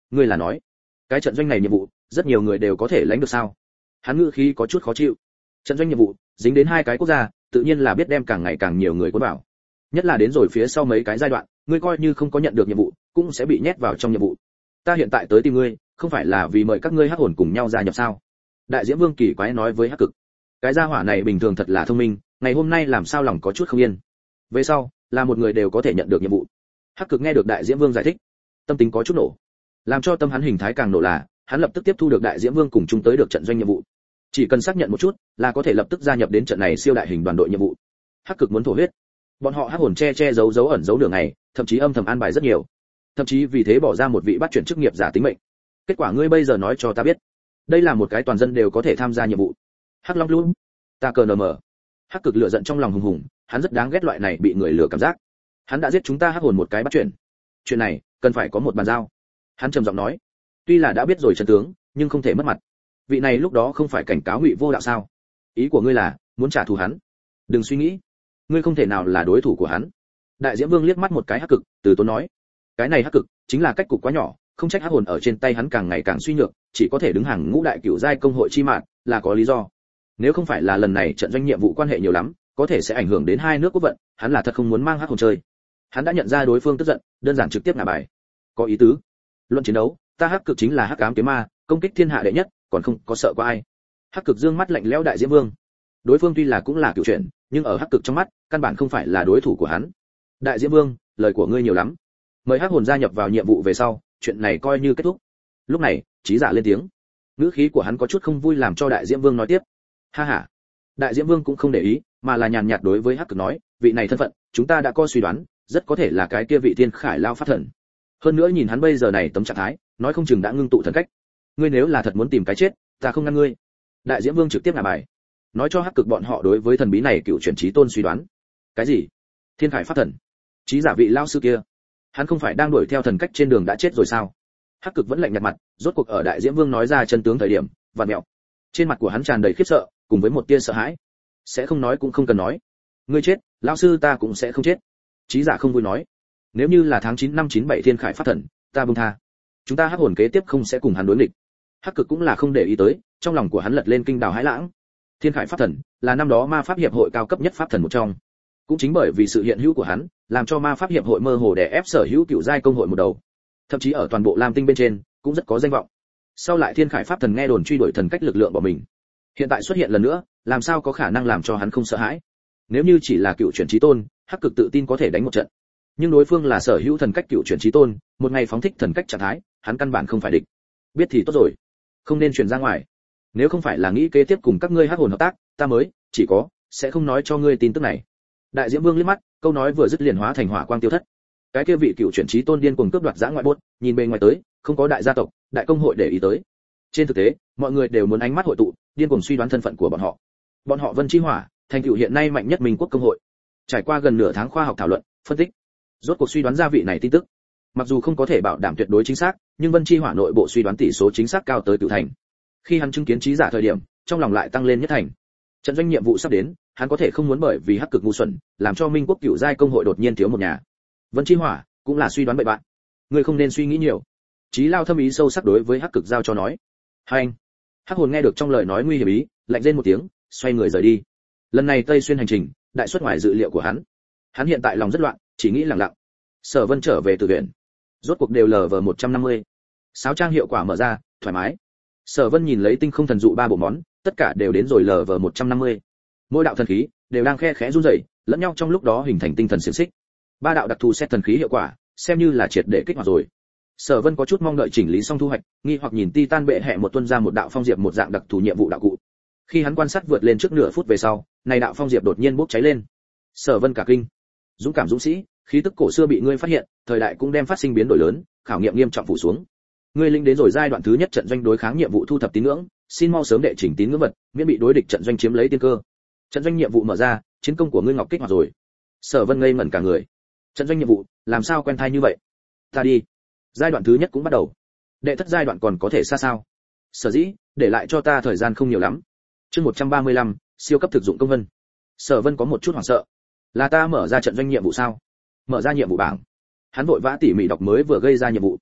ngươi là nói cái trận doanh này nhiệm vụ rất nhiều người đều có thể lãnh được sao? Hắn ngữ khí có chút khó chịu. Trận doanh nhiệm vụ dính đến hai cái quốc gia, tự nhiên là biết đem càng ngày càng nhiều người cuốn vào. Nhất là đến rồi phía sau mấy cái giai đoạn, ngươi coi như không có nhận được nhiệm vụ, cũng sẽ bị nhét vào trong nhiệm vụ. Ta hiện tại tới tìm ngươi, không phải là vì mời các ngươi hắc hồn cùng nhau gia nhập sao? Đại Diễm Vương kỳ quái nói với Hắc Cực. Cái gia hỏa này bình thường thật là thông minh, ngày hôm nay làm sao lòng có chút không yên. Về sau, là một người đều có thể nhận được nhiệm vụ. Hắc Cực nghe được Đại Diễm Vương giải thích, tâm tính có chút nổ. Làm cho tâm hắn hình thái càng nổ là, hắn lập tức tiếp thu được Đại Diễm Vương cùng chung tới được trận doanh nhiệm vụ. Chỉ cần xác nhận một chút, là có thể lập tức gia nhập đến trận này siêu đại hình đoàn đội nhiệm vụ. Hắc Cực muốn thổ huyết. Bọn họ hắc hồn che che giấu giấu ẩn giấu đường này, thậm chí âm thầm an bài rất nhiều. Thậm chí vì thế bỏ ra một vị bắt chuyển chức nghiệp giả tính mệnh. Kết quả ngươi bây giờ nói cho ta biết, đây là một cái toàn dân đều có thể tham gia nhiệm vụ. Hắc Long Lũ, ta cờ nờ mờ. Hắc Cực lửa giận trong lòng hùng hùng, hắn rất đáng ghét loại này bị người lừa cảm giác. Hắn đã giết chúng ta hắc hồn một cái bắt chuyển. Chuyện này, cần phải có một bàn giao. Hắn trầm giọng nói, tuy là đã biết rồi chân tướng, nhưng không thể mất mặt. Vị này lúc đó không phải cảnh cáo Ngụy Vô Đạo sao? Ý của ngươi là muốn trả thù hắn? Đừng suy nghĩ, ngươi không thể nào là đối thủ của hắn. Đại Diễm Vương liếc mắt một cái Hắc Cực, từ tốn nói, cái này Hắc Cực chính là cách cục quá nhỏ, không trách hắc hồn ở trên tay hắn càng ngày càng suy nhược, chỉ có thể đứng hàng ngũ đại cửu giai công hội chi mạng, là có lý do. Nếu không phải là lần này trận doanh nhiệm vụ quan hệ nhiều lắm, có thể sẽ ảnh hưởng đến hai nước quốc vận, hắn là thật không muốn mang hắc hồn chơi. Hắn đã nhận ra đối phương tức giận, đơn giản trực tiếp ngả bài. Có ý tứ. Luận chiến đấu, ta Hắc Cực chính là hắc ám kiếm ma, công kích thiên hạ đệ nhất, còn không có sợ qua ai. Hắc Cực dương mắt lạnh lẽo Đại Diễm Vương. Đối phương tuy là cũng là cựu chuyển, nhưng ở Hắc Cực trong mắt, căn bản không phải là đối thủ của hắn. Đại Diễm Vương, lời của ngươi nhiều lắm. Mời hắc hồn gia nhập vào nhiệm vụ về sau, chuyện này coi như kết thúc. Lúc này, Trí Giả lên tiếng. Ngữ khí của hắn có chút không vui làm cho Đại Diễm Vương nói tiếp. Ha ha. Đại Diễm Vương cũng không để ý, mà là nhàn nhạt đối với Hắc Cực nói, vị này thân phận, chúng ta đã có suy đoán, rất có thể là cái kia vị Thiên Khải Lao pháp thần. Hơn nữa nhìn hắn bây giờ này tấm trạng thái, nói không chừng đã ngưng tụ thần cách. Ngươi nếu là thật muốn tìm cái chết, ta không ngăn ngươi. Đại Diễm Vương trực tiếp ngả bài, nói cho Hắc Cực bọn họ đối với thần bí này cựu chuyển chí tôn suy đoán. Cái gì? Thiên Khải pháp thần? Trí Giả vị lao sư kia, hắn không phải đang đuổi theo thần cách trên đường đã chết rồi sao? Hắc Cực vẫn lạnh nhạt mặt, rốt cuộc ở Đại Diễm Vương nói ra chân tướng thời điểm, vặn mèo. Trên mặt của hắn tràn đầy khiếp sợ, cùng với một tia sợ hãi. Sẽ không nói cũng không cần nói. Ngươi chết, lão sư ta cũng sẽ không chết. Trí Giả không vui nói. Nếu như là tháng chín năm chín bảy Thiên Khải pháp thần, ta buông tha. Chúng ta hắc hồn kế tiếp không sẽ cùng hắn đối nghịch. Hắc Cực cũng là không để ý tới, trong lòng của hắn lật lên kinh đào hãi lãng. Thiên Khải pháp thần là năm đó ma pháp hiệp hội cao cấp nhất pháp thần một trong. Cũng chính bởi vì sự hiện hữu của hắn, làm cho ma pháp hiệp hội mơ hồ đè ép sở hữu cựu giai công hội một đầu. Thậm chí ở toàn bộ Lam Tinh bên trên cũng rất có danh vọng. Sau lại Thiên Khải pháp thần nghe đồn truy đuổi thần cách lực lượng của mình, hiện tại xuất hiện lần nữa, làm sao có khả năng làm cho hắn không sợ hãi? Nếu như chỉ là cựu chuyển chí tôn, Hắc Cực tự tin có thể đánh một trận. Nhưng đối phương là sở hữu thần cách cựu chuyển chí tôn, một ngày phóng thích thần cách trạng thái, hắn căn bản không phải địch. Biết thì tốt rồi, không nên truyền ra ngoài. Nếu không phải là nghĩ kế tiếp cùng các ngươi hắc hồn hợp tác, ta mới chỉ có sẽ không nói cho ngươi tin tức này. Đại Diễm Vương liếc mắt, câu nói vừa dứt liền hóa thành hỏa quang tiêu thất. Cái kia vị cựu chuyển chí tôn điên cuồng cướp đoạt dã ngoại bốt, nhìn bên ngoài tới, không có đại gia tộc, đại công hội để ý tới. Trên thực tế, mọi người đều muốn ánh mắt hội tụ, điên cuồng suy đoán thân phận của bọn họ. Bọn họ Vân Chi Hỏa, thành tựu hiện nay mạnh nhất Minh Quốc công hội. Trải qua gần nửa tháng khoa học thảo luận, phân tích, rốt cuộc suy đoán ra vị này tin tức. Mặc dù không có thể bảo đảm tuyệt đối chính xác, nhưng Vân Chi Hỏa nội bộ suy đoán tỷ số chính xác cao tới cửu thành. Khi hắn chứng kiến Trí Giả thời điểm, trong lòng lại tăng lên nhất thành. Trận doanh nhiệm vụ sắp đến, hắn có thể không muốn bởi vì Hắc Cực ngu xuẩn, làm cho Minh Quốc cửu giai công hội đột nhiên thiếu một nhà. Vân Chi Hỏa cũng là suy đoán bậy bạn. Ngươi không nên suy nghĩ nhiều. Chí Lao thâm ý sâu sắc đối với Hắc Cực giao cho nói. Hành. Hắc hồn nghe được trong lời nói nguy hiểm ý, lạnh rên một tiếng, xoay người rời đi. Lần này Tây xuyên hành trình, đại xuất ngoài dự liệu của hắn. Hắn hiện tại lòng rất loạn, chỉ nghĩ lặng lặng. Sở Vân trở về từ viện, rốt cuộc đều lờ vờ một trăm năm mươi. Sáo trang hiệu quả mở ra, thoải mái. Sở Vân nhìn lấy tinh không thần dụ ba bộ món, tất cả đều đến rồi lờ vờ một trăm năm mươi. Mỗi đạo thần khí đều đang khe khẽ run rẩy, lẫn nhau trong lúc đó hình thành tinh thần xiển xích. Ba đạo đặc thù xét thần khí hiệu quả, xem như là triệt để kích hoạt rồi. Sở Vân có chút mong đợi chỉnh lý xong thu hoạch, nghi hoặc nhìn Titan bệ hệ một tuân ra một đạo phong diệp một dạng đặc thù nhiệm vụ đạo cụ. Khi hắn quan sát vượt lên trước nửa phút về sau, này đạo phong diệp đột nhiên bốc cháy lên. Sở Vân cả kinh. Dũng cảm dũng sĩ, khí tức cổ xưa bị ngươi phát hiện, thời đại cũng đem phát sinh biến đổi lớn, khảo nghiệm nghiêm trọng phủ xuống. Ngươi linh đến rồi giai đoạn thứ nhất trận doanh đối kháng nhiệm vụ thu thập tín ngưỡng, xin mau sớm đệ chỉnh tín ngưỡng vật, miễn bị đối địch trận doanh chiếm lấy tiên cơ. Trận doanh nhiệm vụ mở ra, chiến công của ngươi ngọc kích hoạt rồi. Sở Vân ngây ngẩn cả người. Trận doanh nhiệm vụ, làm sao quen thai như vậy? Ta đi. Giai đoạn thứ nhất cũng bắt đầu. Đệ thất giai đoạn còn có thể xa sao? Sở dĩ, để lại cho ta thời gian không nhiều lắm. Chương một trăm ba mươi lăm, siêu cấp thực dụng công vân. Sở Vân có một chút hoảng sợ. Là ta mở ra trận doanh nhiệm vụ sao? Mở ra nhiệm vụ bảng. Hắn vội vã tỉ mỉ đọc mới vừa gây ra nhiệm vụ.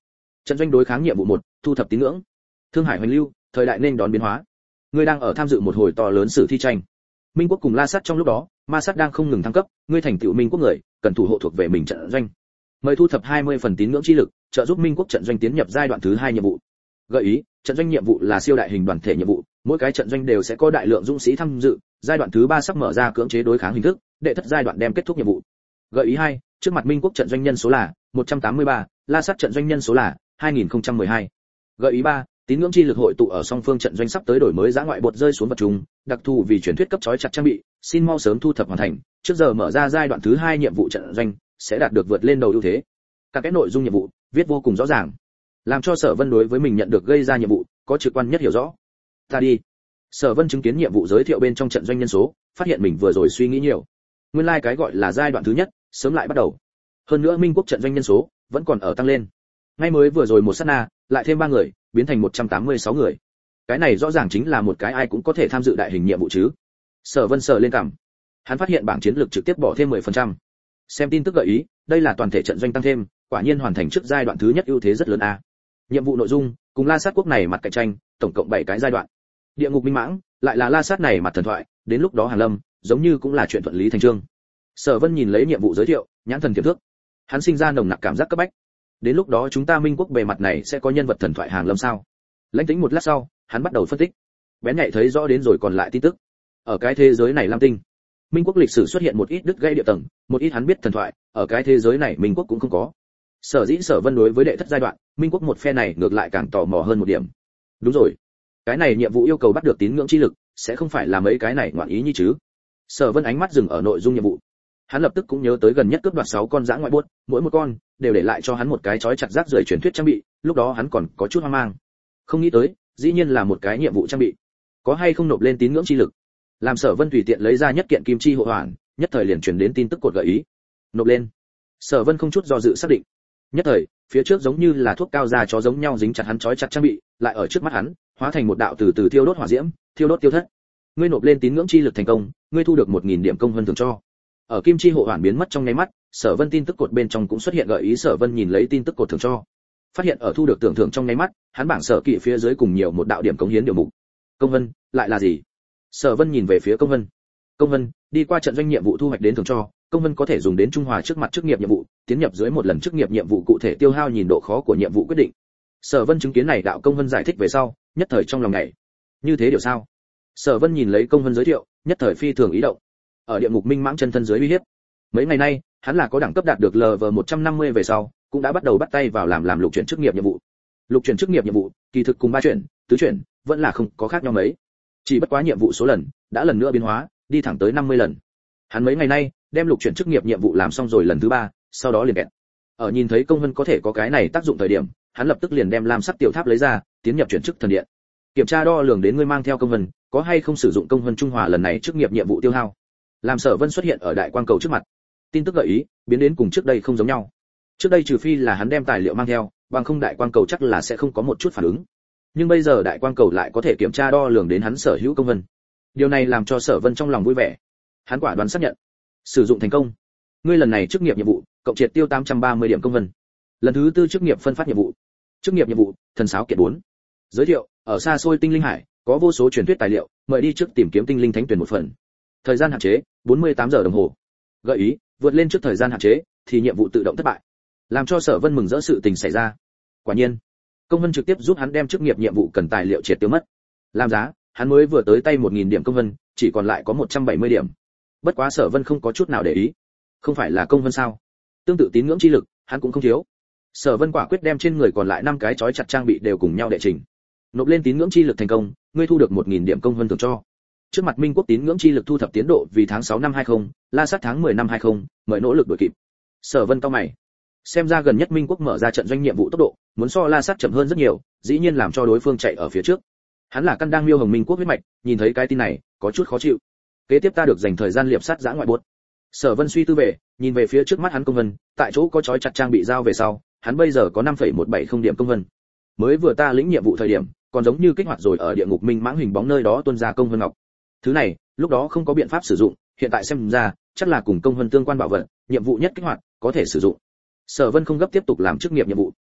Trận doanh đối kháng nhiệm vụ một, thu thập tín ngưỡng. Thương Hải hoành lưu, thời đại nên đón biến hóa. Ngươi đang ở tham dự một hồi to lớn sử thi tranh. Minh quốc cùng La Sát trong lúc đó, Ma Sát đang không ngừng thăng cấp, ngươi thành tựu Minh quốc người, cần thủ hộ thuộc về mình trận doanh. Mời thu thập hai mươi phần tín ngưỡng chi lực, trợ giúp Minh quốc trận doanh tiến nhập giai đoạn thứ hai nhiệm vụ. Gợi ý, trận doanh nhiệm vụ là siêu đại hình đoàn thể nhiệm vụ, mỗi cái trận doanh đều sẽ có đại lượng dũng sĩ tham dự, giai đoạn thứ ba sắp mở ra cưỡng chế đối kháng hình thức, đệ thất giai đoạn đem kết thúc nhiệm vụ. Gợi ý hai, trước mặt Minh quốc trận doanh nhân số là một trăm tám mươi ba, La Sát trận doanh nhân số là hai nghìn không trăm mười hai. Gợi ý ba, tín ngưỡng chi lực hội tụ ở song phương trận doanh sắp tới đổi mới giã ngoại bột rơi xuống vật trùng, đặc thù vì truyền thuyết cấp chói chặt trang bị, xin mau sớm thu thập hoàn thành, trước giờ mở ra giai đoạn thứ hai nhiệm vụ trận doanh sẽ đạt được vượt lên đầu ưu thế. Các cái nội dung nhiệm vụ viết vô cùng rõ ràng, làm cho Sở Vân đối với mình nhận được gây ra nhiệm vụ có trực quan nhất hiểu rõ. Ta đi. Sở Vân chứng kiến nhiệm vụ giới thiệu bên trong trận doanh nhân số, phát hiện mình vừa rồi suy nghĩ nhiều. Nguyên lai like cái gọi là giai đoạn thứ nhất, sớm lại bắt đầu. Hơn nữa Minh quốc trận doanh nhân số vẫn còn ở tăng lên. Ngay mới vừa rồi một sát na, lại thêm ba người, biến thành một trăm tám mươi sáu người. Cái này rõ ràng chính là một cái ai cũng có thể tham dự đại hình nhiệm vụ chứ. Sở Vân sờ lên cằm. Hắn phát hiện bảng chiến lược trực tiếp bỏ thêm mười phần trăm. Xem tin tức gợi ý, đây là toàn thể trận doanh tăng thêm, quả nhiên hoàn thành trước giai đoạn thứ nhất ưu thế rất lớn a. Nhiệm vụ nội dung, cùng La Sát quốc này mặt cạnh tranh, tổng cộng bảy cái giai đoạn. Địa ngục minh mãng, lại là La Sát này mặt thần thoại, đến lúc đó Hàn Lâm, giống như cũng là chuyện thuận lý thành chương. Sở Vân nhìn lấy nhiệm vụ giới thiệu, nhãn thần tiềm thức. Hắn sinh ra nồng nặc cảm giác cấp bách. Đến lúc đó chúng ta Minh quốc bề mặt này sẽ có nhân vật thần thoại Hàn Lâm sao? Lãnh tĩnh một lát sau, hắn bắt đầu phân tích. Bén nhạy thấy rõ đến rồi còn lại tin tức. Ở cái thế giới này Lam Tinh, Minh quốc lịch sử xuất hiện một ít đứt gãy địa tầng, một ít hắn biết thần thoại, ở cái thế giới này Minh quốc cũng không có. Sở dĩ Sở Vân đối với đệ thất giai đoạn, Minh quốc một phe này ngược lại càng tò mò hơn một điểm. Đúng rồi, cái này nhiệm vụ yêu cầu bắt được tín ngưỡng chi lực, sẽ không phải là mấy cái này ngoạn ý như chứ? Sở Vân ánh mắt dừng ở nội dung nhiệm vụ. Hắn lập tức cũng nhớ tới gần nhất cướp đoạt sáu con dã ngoại buốt, mỗi một con đều để lại cho hắn một cái chói chặt rác rưởi truyền thuyết trang bị, lúc đó hắn còn có chút hoang mang. Không nghĩ tới, dĩ nhiên là một cái nhiệm vụ trang bị. Có hay không nộp lên tín ngưỡng chi lực? Làm Sở Vân tùy tiện lấy ra nhất kiện kim chi hộ hoàn, nhất thời liền truyền đến tin tức cột gợi ý. Nộp lên. Sở Vân không chút do dự xác định. Nhất thời, phía trước giống như là thuốc cao già chó giống nhau dính chặt hắn chói chặt trang bị, lại ở trước mắt hắn, hóa thành một đạo từ từ thiêu đốt hỏa diễm, thiêu đốt tiêu thất. Ngươi nộp lên tín ngưỡng chi lực thành công, ngươi thu được một nghìn điểm công vân thưởng cho. Ở kim chi hộ hoàn biến mất trong nháy mắt, Sở Vân tin tức cột bên trong cũng xuất hiện gợi ý. Sở Vân nhìn lấy tin tức cột thưởng cho, phát hiện ở thu được tưởng thưởng trong nháy mắt, hắn bảng sở kỵ phía dưới cùng nhiều một đạo điểm cống hiến điều mục. Công vân, lại là gì? Sở Vân nhìn về phía công vân. Công vân, đi qua trận doanh nhiệm vụ thu hoạch đến thưởng cho, công vân có thể dùng đến trung hòa trước mặt chức nghiệp nhiệm vụ, tiến nhập dưới một lần chức nghiệp nhiệm vụ cụ thể tiêu hao nhìn độ khó của nhiệm vụ quyết định. Sở Vân chứng kiến này đạo công vân giải thích về sau, nhất thời trong lòng nhảy. Như thế điều sao? Sở Vân nhìn lấy công vân giới thiệu, nhất thời phi thường ý động. Ở địa ngục minh mãng chân thân dưới uy hiếp, mấy ngày nay, hắn là có đẳng cấp đạt được lờ vờ một trăm năm mươi về sau, cũng đã bắt đầu bắt tay vào làm làm lục chuyển chức nghiệp nhiệm vụ. Lục chuyển chức nghiệp nhiệm vụ, kỳ thực cùng ba chuyển, tứ chuyển, vẫn là không có khác nhau mấy. Chỉ bất quá nhiệm vụ số lần đã lần nữa biến hóa, đi thẳng tới năm mươi lần. Hắn mấy ngày nay đem lục chuyển chức nghiệp nhiệm vụ làm xong rồi lần thứ ba, sau đó liền kẹt. Ở nhìn thấy công vân có thể có cái này tác dụng thời điểm, hắn lập tức liền đem lam sắc tiểu tháp lấy ra, tiến nhập chuyển chức thần điện. Kiểm tra đo lường đến ngươi mang theo công vân, có hay không sử dụng công vân trung hòa lần này chức nghiệp nhiệm vụ tiêu hao. Làm Sở Vân xuất hiện ở đại quang cầu trước mặt. Tin tức gợi ý, biến đến cùng trước đây không giống nhau. Trước đây trừ phi là hắn đem tài liệu mang theo, bằng không đại quang cầu chắc là sẽ không có một chút phản ứng. Nhưng bây giờ đại quang cầu lại có thể kiểm tra đo lường đến hắn sở hữu công vân. Điều này làm cho Sở Vân trong lòng vui vẻ. Hắn quả đoán xác nhận, sử dụng thành công. Ngươi lần này chức nghiệp nhiệm vụ, cộng triệt tiêu tám trăm ba mươi điểm công vân. Lần thứ tư chức nghiệp phân phát nhiệm vụ. Chức nghiệp nhiệm vụ, thần sáo kiệt bốn. Giới thiệu, ở xa xôi tinh linh hải, có vô số truyền thuyết tài liệu, mời đi trước tìm kiếm tinh linh thánh tuyển một phần. Thời gian hạn chế, bốn mươi tám giờ đồng hồ. Gợi ý, vượt lên trước thời gian hạn chế thì nhiệm vụ tự động thất bại. Làm cho Sở Vân mừng rỡ sự tình xảy ra. Quả nhiên, công vân trực tiếp giúp hắn đem chức nghiệp nhiệm vụ cần tài liệu triệt tiêu mất. Làm giá, hắn mới vừa tới tay một nghìn điểm công vân, chỉ còn lại có một trăm bảy mươi điểm. Bất quá Sở Vân không có chút nào để ý. Không phải là công vân sao? Tương tự tín ngưỡng chi lực, hắn cũng không thiếu. Sở Vân quả quyết đem trên người còn lại năm cái chói chặt trang bị đều cùng nhau đệ trình. Nộp lên tín ngưỡng chi lực thành công, ngươi thu được một nghìn điểm công vân thưởng cho. Trước mặt Minh quốc tín ngưỡng chi lực thu thập tiến độ vì tháng sáu năm hai không, La Sát tháng mười năm hai không, mời nỗ lực đuổi kịp. Sở Vân cau mày. Xem ra gần nhất Minh quốc mở ra trận doanh nhiệm vụ tốc độ, muốn so La Sát chậm hơn rất nhiều, dĩ nhiên làm cho đối phương chạy ở phía trước. Hắn là căn đang miêu hồng Minh quốc huyết mạch, nhìn thấy cái tin này, có chút khó chịu. Kế tiếp ta được dành thời gian liệp sát giã ngoại buốt. Sở Vân suy tư về, nhìn về phía trước mắt hắn công vân, tại chỗ có chói chặt trang bị giao về sau, hắn bây giờ có năm phẩy một bảy không điểm công vân. Mới vừa ta lĩnh nhiệm vụ thời điểm, còn giống như kích hoạt rồi ở địa ngục minh mãng hình bóng nơi đó tuôn ra công vân ngọc. Thứ này, lúc đó không có biện pháp sử dụng, hiện tại xem ra, chắc là cùng công vân tương quan bảo vật, nhiệm vụ nhất kích hoạt, có thể sử dụng. Sở Vân không gấp tiếp tục làm chức nghiệp nhiệm vụ.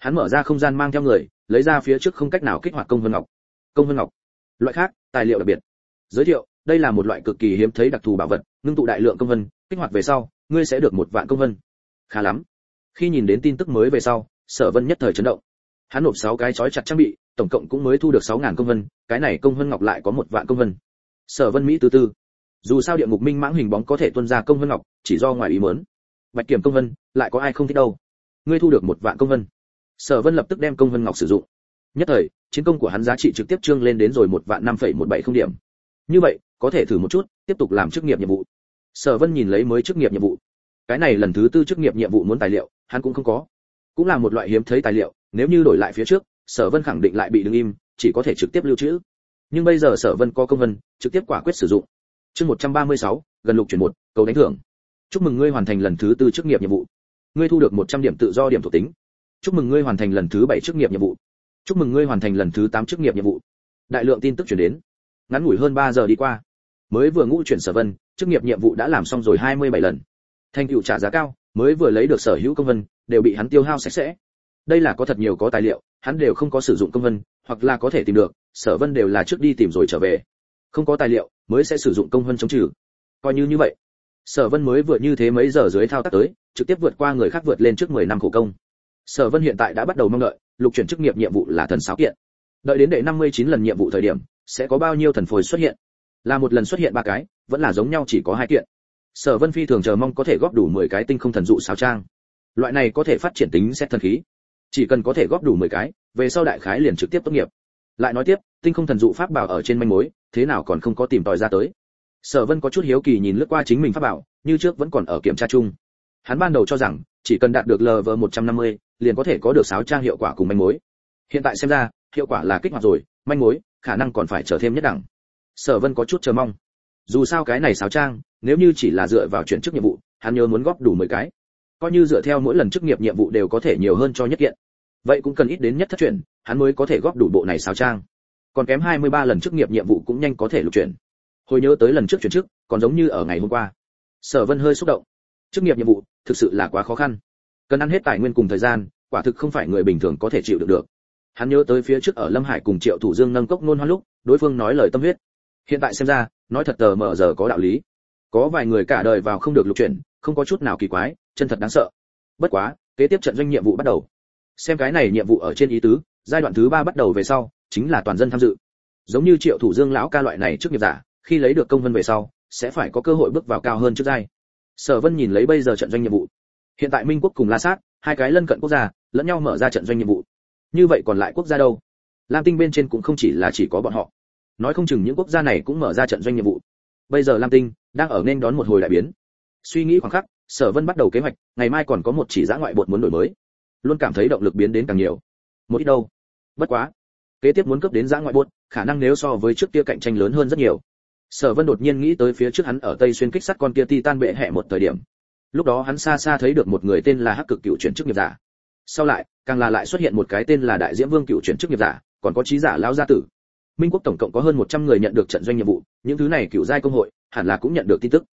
Hắn mở ra không gian mang theo người, lấy ra phía trước không cách nào kích hoạt công vân ngọc. Công vân ngọc, loại khác, tài liệu đặc biệt. Giới thiệu, đây là một loại cực kỳ hiếm thấy đặc thù bảo vật, ngưng tụ đại lượng công vân, kích hoạt về sau, ngươi sẽ được một vạn công vân. Khá lắm. Khi nhìn đến tin tức mới về sau, Sở Vân nhất thời chấn động. Hắn nộp sáu cái chói chặt trang bị, tổng cộng cũng mới thu được sáu nghìn công vân, cái này công vân ngọc lại có một vạn công vân. Sở Vân Mỹ từ từ. Dù sao địa ngục minh mãng hình bóng có thể tuôn ra công vân ngọc, chỉ do ngoài ý muốn. Bạch kiểm công vân, lại có ai không thích đâu. Ngươi thu được một vạn công vân. Sở Vân lập tức đem công vân ngọc sử dụng. Nhất thời, chiến công của hắn giá trị trực tiếp trương lên đến rồi một vạn năm phẩy một bảy không điểm. Như vậy, có thể thử một chút, tiếp tục làm chức nghiệp nhiệm vụ. Sở Vân nhìn lấy mới chức nghiệp nhiệm vụ. Cái này lần thứ tư chức nghiệp nhiệm vụ muốn tài liệu, hắn cũng không có. Cũng là một loại hiếm thấy tài liệu, nếu như đổi lại phía trước, Sở Vân khẳng định lại bị đứng im, chỉ có thể trực tiếp lưu trữ. Nhưng bây giờ Sở Vân có công vân, trực tiếp quả quyết sử dụng. Chương một trăm ba mươi sáu, gần lục chuyển một, cầu đánh thưởng. Chúc mừng ngươi hoàn thành lần thứ tư chức nghiệp nhiệm vụ. Ngươi thu được một trăm điểm tự do điểm thuộc tính. Chúc mừng ngươi hoàn thành lần thứ bảy chức nghiệp nhiệm vụ. Chúc mừng ngươi hoàn thành lần thứ tám chức nghiệp nhiệm vụ. Đại lượng tin tức truyền đến. Ngắn ngủi hơn ba giờ đi qua, mới vừa ngũ chuyển Sở Vân, chức nghiệp nhiệm vụ đã làm xong rồi hai mươi bảy lần. Thành tựu trả giá cao, mới vừa lấy được sở hữu công vân, đều bị hắn tiêu hao sạch sẽ. Đây là có thật nhiều có tài liệu, hắn đều không có sử dụng công vân, hoặc là có thể tìm được, Sở Vân đều là trước đi tìm rồi trở về. Không có tài liệu, mới sẽ sử dụng công vân chống trừ. Coi như như vậy, Sở Vân mới vừa như thế mấy giờ dưới thao tác tới, trực tiếp vượt qua người khác vượt lên trước mười năm khổ công. Sở Vân hiện tại đã bắt đầu mong đợi, lục chuyển chức nghiệp nhiệm vụ là thần sáo kiện. Đợi đến đệ năm mươi chín lần nhiệm vụ thời điểm, sẽ có bao nhiêu thần phôi xuất hiện? Là một lần xuất hiện ba cái, vẫn là giống nhau chỉ có hai kiện. Sở Vân phi thường chờ mong có thể góp đủ mười cái tinh không thần dụ sáo trang. Loại này có thể phát triển tính xét thần khí. Chỉ cần có thể góp đủ mười cái, về sau đại khái liền trực tiếp tốt nghiệp. Lại nói tiếp, tinh không thần dụ pháp bảo ở trên manh mối, thế nào còn không có tìm tòi ra tới. Sở Vân có chút hiếu kỳ nhìn lướt qua chính mình pháp bảo, như trước vẫn còn ở kiểm tra chung. Hắn ban đầu cho rằng, chỉ cần đạt được lv một trăm năm mươi, liền có thể có được sáo trang hiệu quả cùng manh mối. Hiện tại xem ra, hiệu quả là kích hoạt rồi, manh mối, khả năng còn phải chờ thêm nhất đẳng. Sở Vân có chút chờ mong. Dù sao cái này sáo trang, nếu như chỉ là dựa vào chuyển chức nhiệm vụ, hắn nhớ muốn góp đủ mười cái. Coi như dựa theo mỗi lần chức nghiệp nhiệm vụ đều có thể nhiều hơn cho nhất kiện. Vậy cũng cần ít đến nhất thất chuyển, hắn mới có thể góp đủ bộ này sáo trang. Còn kém hai mươi ba lần chức nghiệp nhiệm vụ cũng nhanh có thể lục chuyển. Hồi nhớ tới lần trước chuyển chức, còn giống như ở ngày hôm qua. Sở Vân hơi xúc động. Chức nghiệp nhiệm vụ thực sự là quá khó khăn. Cần ăn hết tài nguyên cùng thời gian, quả thực không phải người bình thường có thể chịu được được. Hắn nhớ tới phía trước ở Lâm Hải cùng Triệu Thủ Dương nâng cốc nôn hoan lúc, đối phương nói lời tâm huyết. Hiện tại xem ra, nói thật tờ mờ giờ có đạo lý. Có vài người cả đời vào không được lục chuyển, không có chút nào kỳ quái, chân thật đáng sợ. Bất quá, kế tiếp trận doanh nhiệm vụ bắt đầu. Xem cái này nhiệm vụ ở trên ý tứ, giai đoạn thứ ba bắt đầu về sau, chính là toàn dân tham dự. Giống như Triệu Thủ Dương lão ca loại này trước nghiệp giả, khi lấy được công vân về sau, sẽ phải có cơ hội bước vào cao hơn trước giai. Sở Vân nhìn lấy bây giờ trận doanh nhiệm vụ. Hiện tại Minh quốc cùng La Sát, hai cái lân cận quốc gia, lẫn nhau mở ra trận doanh nhiệm vụ. Như vậy còn lại quốc gia đâu? Lam Tinh bên trên cũng không chỉ là chỉ có bọn họ. Nói không chừng những quốc gia này cũng mở ra trận doanh nhiệm vụ. Bây giờ Lam Tinh đang ở nên đón một hồi đại biến. Suy nghĩ khoảng khắc, Sở Vân bắt đầu kế hoạch, ngày mai còn có một chỉ dã ngoại bột muốn đổi mới. Luôn cảm thấy động lực biến đến càng nhiều. Một ít đâu? Bất quá, kế tiếp muốn cấp đến dã ngoại bột, khả năng nếu so với trước kia cạnh tranh lớn hơn rất nhiều. Sở Vân đột nhiên nghĩ tới phía trước hắn ở Tây Xuyên kích sát con kia Titan bệ hệ một thời điểm. Lúc đó hắn xa xa thấy được một người tên là Hắc Cực Cựu chuyển chức nghiệp giả. Sau lại, càng là lại xuất hiện một cái tên là Đại Diễm Vương Cựu chuyển chức nghiệp giả, còn có trí giả lão gia tử. Minh quốc tổng cộng có hơn một trăm người nhận được trận doanh nhiệm vụ, những thứ này cựu giai công hội, hẳn là cũng nhận được tin tức.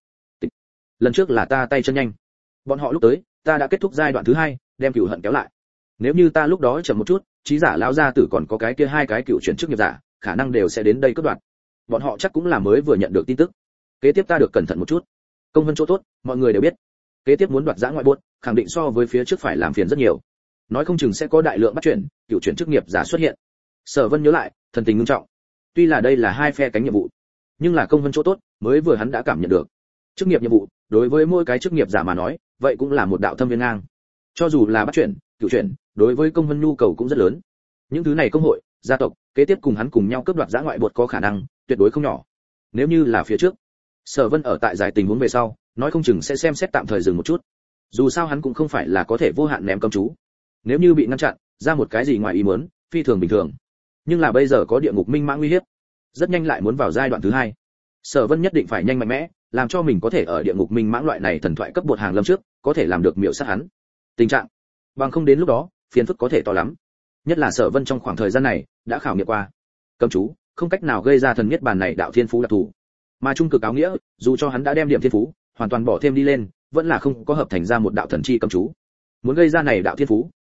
Lần trước là ta tay chân nhanh. Bọn họ lúc tới, ta đã kết thúc giai đoạn thứ hai, đem cựu hận kéo lại. Nếu như ta lúc đó chậm một chút, trí giả lão gia tử còn có cái kia hai cái cựu chuyển chức nghiệp giả, khả năng đều sẽ đến đây cướp đoạt. Bọn họ chắc cũng là mới vừa nhận được tin tức. Kế tiếp ta được cẩn thận một chút. Công vân chỗ tốt, mọi người đều biết. Kế tiếp muốn đoạt giã ngoại buốt, khẳng định so với phía trước phải làm phiền rất nhiều. Nói không chừng sẽ có đại lượng bắt chuyển, cựu chuyển chức nghiệp giả xuất hiện. Sở Vân nhớ lại, thần tình nghiêm trọng. Tuy là đây là hai phe cánh nhiệm vụ, nhưng là công vân chỗ tốt, mới vừa hắn đã cảm nhận được. Chức nghiệp nhiệm vụ, đối với mỗi cái chức nghiệp giả mà nói, vậy cũng là một đạo thâm viên ngang. Cho dù là bắt chuyển, cựu chuyển, đối với công vân nhu cầu cũng rất lớn. Những thứ này công hội, gia tộc, kế tiếp cùng hắn cùng nhau cướp đoạt giã ngoại bột có khả năng tuyệt đối không nhỏ. Nếu như là phía trước, Sở Vân ở tại giải tình huống về sau, nói không chừng sẽ xem xét tạm thời dừng một chút. Dù sao hắn cũng không phải là có thể vô hạn ném cấm chú. Nếu như bị ngăn chặn, ra một cái gì ngoài ý muốn, phi thường bình thường. Nhưng là bây giờ có địa ngục minh mãng uy hiếp, rất nhanh lại muốn vào giai đoạn thứ hai. Sở Vân nhất định phải nhanh mạnh mẽ, làm cho mình có thể ở địa ngục minh mãng loại này thần thoại cấp bột hàng lâm trước, có thể làm được miểu sát hắn. Tình trạng, bằng không đến lúc đó, phiền phức có thể to lắm. Nhất là Sở Vân trong khoảng thời gian này đã khảo nghiệm qua, cấm chú không cách nào gây ra thần niết bàn này đạo thiên phú đặc thù. Mà trung cực áo nghĩa, dù cho hắn đã đem điểm thiên phú hoàn toàn bỏ thêm đi lên, vẫn là không có hợp thành ra một đạo thần chi cấm chú. Muốn gây ra này đạo thiên phú,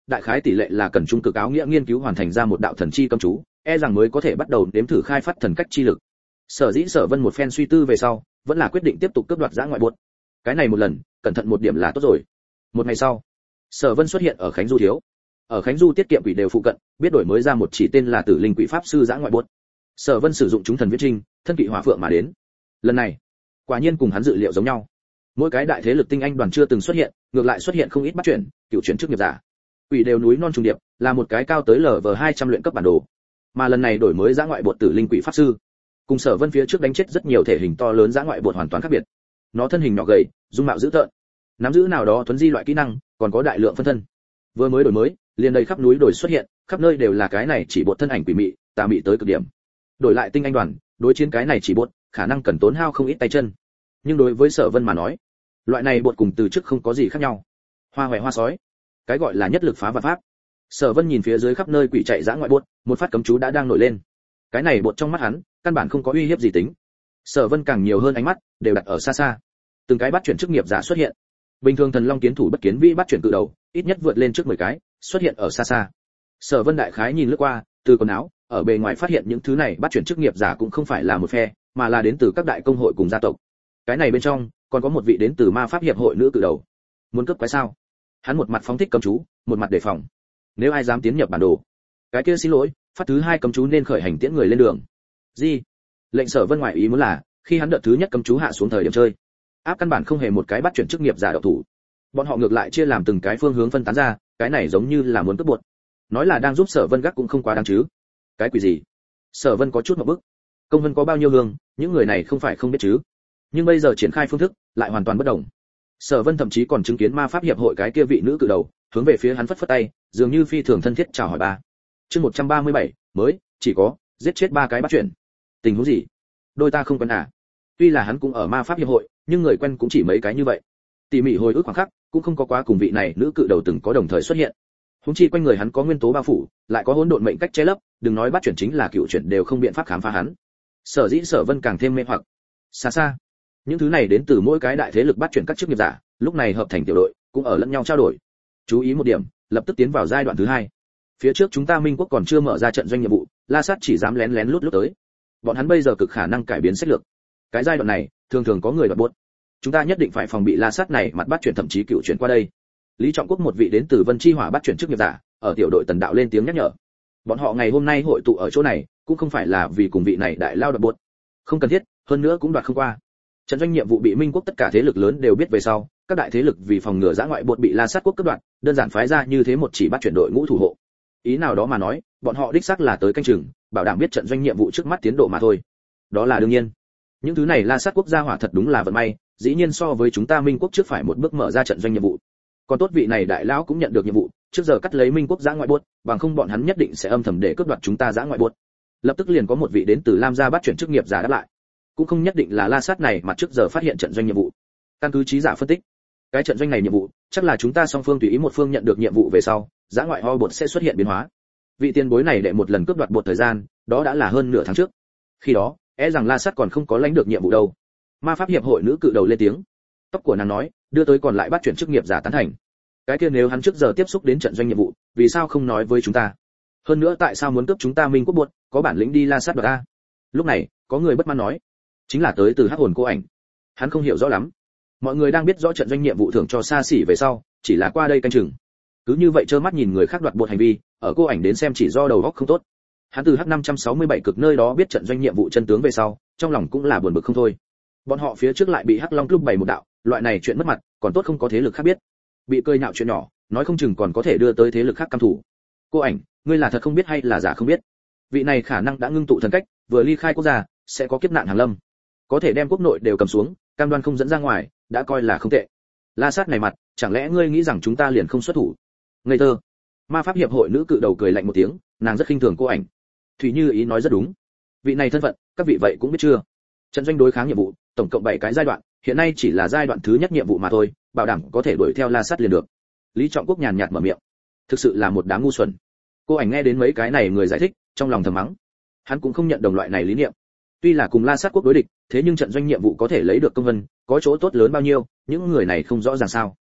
đại khái tỷ lệ là cần trung cực áo nghĩa nghiên cứu hoàn thành ra một đạo thần chi cấm chú, e rằng mới có thể bắt đầu đếm thử khai phát thần cách chi lực. Sở dĩ Sở Vân một phen suy tư về sau, vẫn là quyết định tiếp tục cướp đoạt dã ngoại bột. Cái này một lần, cẩn thận một điểm là tốt rồi. Một ngày sau, Sở Vân xuất hiện ở Khánh Du thiếu. Ở Khánh Du tiết kiệm quỷ đều phụ cận, biết đổi mới ra một chỉ tên là Tử Linh Quỷ Pháp sư dã ngoại bột. Sở Vân sử dụng chúng thần viễn trinh, thân kỵ hỏa phượng mà đến. Lần này, quả nhiên cùng hắn dự liệu giống nhau. Mỗi cái đại thế lực tinh anh đoàn chưa từng xuất hiện, ngược lại xuất hiện không ít bắt chuyển, cựu chuyển chức nghiệp giả. Quỷ đều núi non trùng điệp, là một cái cao tới lv hai trăm luyện cấp bản đồ. Mà lần này đổi mới dã ngoại bột Tử Linh Quỷ Pháp sư, cùng Sở Vân phía trước đánh chết rất nhiều thể hình to lớn dã ngoại bột hoàn toàn khác biệt. Nó thân hình nhỏ gầy, dung mạo dữ tợn, nắm giữ nào đó thuấn di loại kỹ năng, còn có đại lượng phân thân. Vừa mới đổi mới, liền đầy khắp núi đồi xuất hiện, khắp nơi đều là cái này chỉ bột thân ảnh quỷ mị, tà mị tới cực điểm. Đổi lại tinh anh đoàn, đối chiến cái này chỉ bột, khả năng cần tốn hao không ít tay chân. Nhưng đối với Sở Vân mà nói, loại này bột cùng từ trước không có gì khác nhau. Hoa hoè hoa sói, cái gọi là nhất lực phá vạn pháp. Sở Vân nhìn phía dưới khắp nơi quỷ chạy dã ngoại bột, một phát cấm chú đã đang nổi lên. Cái này bột trong mắt hắn, căn bản không có uy hiếp gì tính. Sở Vân càng nhiều hơn ánh mắt đều đặt ở xa xa. Từng cái bắt chuyển chức nghiệp giả xuất hiện. Bình thường thần long kiến thủ bất kiến vĩ bắt chuyển cự đầu, ít nhất vượt lên trước mười cái, xuất hiện ở xa xa. Sở Vân đại khái nhìn lướt qua, từ quần áo, ở bề ngoài phát hiện những thứ này bắt chuyển chức nghiệp giả cũng không phải là một phe, mà là đến từ các đại công hội cùng gia tộc. Cái này bên trong, còn có một vị đến từ ma pháp hiệp hội nữ cự đầu. Muốn cướp quái sao? Hắn một mặt phóng thích cấm chú, một mặt đề phòng. Nếu ai dám tiến nhập bản đồ, cái kia xin lỗi, phát thứ hai cấm chú nên khởi hành tiễn người lên đường. Gì? Lệnh Sở Vân ngoại ý muốn là, khi hắn đợt thứ nhất cấm chú hạ xuống thời điểm chơi, áp căn bản không hề một cái bắt chuyển chức nghiệp giả độc thủ. Bọn họ ngược lại chia làm từng cái phương hướng phân tán ra, cái này giống như là muốn cướp bột. Nói là đang giúp Sở Vân gác cũng không quá đáng chứ. Cái quỷ gì? Sở Vân có chút ngộp bức. Công vân có bao nhiêu hương, những người này không phải không biết chứ. Nhưng bây giờ triển khai phương thức lại hoàn toàn bất đồng. Sở Vân thậm chí còn chứng kiến ma pháp hiệp hội cái kia vị nữ cự đầu, hướng về phía hắn phất phất tay, dường như phi thường thân thiết chào hỏi ba. Chương một trăm ba mươi bảy, mới, chỉ có giết chết ba cái bắt chuyển. Tình huống gì? Đôi ta không quen à? Tuy là hắn cũng ở ma pháp hiệp hội, nhưng người quen cũng chỉ mấy cái như vậy. Tỉ mỉ hồi ức khoảng khắc, cũng không có quá cùng vị này nữ cự đầu từng có đồng thời xuất hiện. Huống chi quanh người hắn có nguyên tố bao phủ, lại có hỗn độn mệnh cách che lấp, đừng nói bắt chuyển chính là cựu chuyển đều không biện pháp khám phá hắn. Sở dĩ Sở Vân càng thêm mê hoặc. Xa xa, những thứ này đến từ mỗi cái đại thế lực bắt chuyển các chức nghiệp giả, lúc này hợp thành tiểu đội, cũng ở lẫn nhau trao đổi. Chú ý một điểm, lập tức tiến vào giai đoạn thứ hai. Phía trước chúng ta Minh quốc còn chưa mở ra trận doanh nhiệm vụ, La Sát chỉ dám lén lén lút lút tới. Bọn hắn bây giờ cực khả năng cải biến sách lược. Cái giai đoạn này, thường thường có người đoạt buốt. Chúng ta nhất định phải phòng bị La Sát này mặt bắt chuyển thậm chí cựu chuyển qua đây. Lý Trọng Quốc một vị đến từ Vân Chi Hỏa bắt chuyển chức nghiệp giả, ở tiểu đội tần đạo lên tiếng nhắc nhở. Bọn họ ngày hôm nay hội tụ ở chỗ này, cũng không phải là vì cùng vị này đại lao đoạt buốt. Không cần thiết, hơn nữa cũng đoạt không qua. Trận doanh nhiệm vụ bị Minh quốc tất cả thế lực lớn đều biết về sau, các đại thế lực vì phòng ngừa giã ngoại buốt bị La Sát quốc cướp đoạt, đơn giản phái ra như thế một chỉ bắt chuyển đội ngũ thủ hộ. Ý nào đó mà nói, bọn họ đích xác là tới canh chừng, bảo đảm biết trận doanh nhiệm vụ trước mắt tiến độ mà thôi. Đó là đương nhiên. Những thứ này La Sát quốc gia hỏa thật đúng là vận may, dĩ nhiên so với chúng ta Minh quốc trước phải một bước mở ra trận doanh nhiệm vụ. Còn tốt vị này đại lão cũng nhận được nhiệm vụ, trước giờ cắt lấy Minh quốc giã ngoại buốt, bằng không bọn hắn nhất định sẽ âm thầm để cướp đoạt chúng ta giã ngoại buốt. Lập tức liền có một vị đến từ Lam gia bắt chuyển chức nghiệp giả đáp lại. Cũng không nhất định là La Sát này mà trước giờ phát hiện trận doanh nhiệm vụ. Căn cứ trí giả phân tích, cái trận doanh này nhiệm vụ chắc là chúng ta song phương tùy ý một phương nhận được nhiệm vụ về sau, giã ngoại ho bột sẽ xuất hiện biến hóa. Vị tiền bối này để một lần cướp đoạt bột thời gian, đó đã là hơn nửa tháng trước. Khi đó, e rằng La Sát còn không có lãnh được nhiệm vụ đâu. Ma pháp hiệp hội nữ cự đầu lên tiếng. Tóc của nàng nói, đưa tới còn lại bắt chuyển chức nghiệp giả tán thành. Cái kia nếu hắn trước giờ tiếp xúc đến trận doanh nhiệm vụ, vì sao không nói với chúng ta? Hơn nữa tại sao muốn cướp chúng ta Minh quốc bột, có bản lĩnh đi La Sát đoạt ta? Lúc này, có người bất mãn nói, chính là tới từ hắc hồn cô ảnh. Hắn không hiểu rõ lắm. Mọi người đang biết rõ trận doanh nhiệm vụ thưởng cho xa xỉ về sau, chỉ là qua đây canh chừng. Cứ như vậy trơ mắt nhìn người khác đoạt bột hành vi, ở cô ảnh đến xem chỉ do đầu óc không tốt. Hắn từ H năm trăm sáu mươi bảy cực nơi đó biết trận doanh nhiệm vụ chân tướng về sau, trong lòng cũng là buồn bực không thôi. Bọn họ phía trước lại bị Hắc Long Club bày một đạo, loại này chuyện mất mặt, còn tốt không có thế lực khác biết. Bị cười nhạo chuyện nhỏ, nói không chừng còn có thể đưa tới thế lực khác căm thủ. Cô ảnh, ngươi là thật không biết hay là giả không biết? Vị này khả năng đã ngưng tụ thần cách, vừa ly khai quốc gia, sẽ có kiếp nạn hàng lâm. Có thể đem quốc nội đều cầm xuống, cam đoan không dẫn ra ngoài, đã coi là không tệ. La Sát này mặt, chẳng lẽ ngươi nghĩ rằng chúng ta liền không xuất thủ? Ngây thơ. Ma pháp hiệp hội nữ cự đầu cười lạnh một tiếng, nàng rất khinh thường cô ảnh. Thủy Như ý nói rất đúng. Vị này thân phận, các vị vậy cũng biết chưa? Trận doanh đối kháng nhiệm vụ, tổng cộng bảy cái giai đoạn, hiện nay chỉ là giai đoạn thứ nhất nhiệm vụ mà thôi, bảo đảm có thể đuổi theo La Sát liền được. Lý Trọng Quốc nhàn nhạt mở miệng. Thực sự là một đám ngu xuẩn. Cô ảnh nghe đến mấy cái này người giải thích, trong lòng thầm mắng. Hắn cũng không nhận đồng loại này lý niệm. Tuy là cùng La Sát quốc đối địch, thế nhưng trận doanh nhiệm vụ có thể lấy được công vân, có chỗ tốt lớn bao nhiêu, những người này không rõ ràng sao?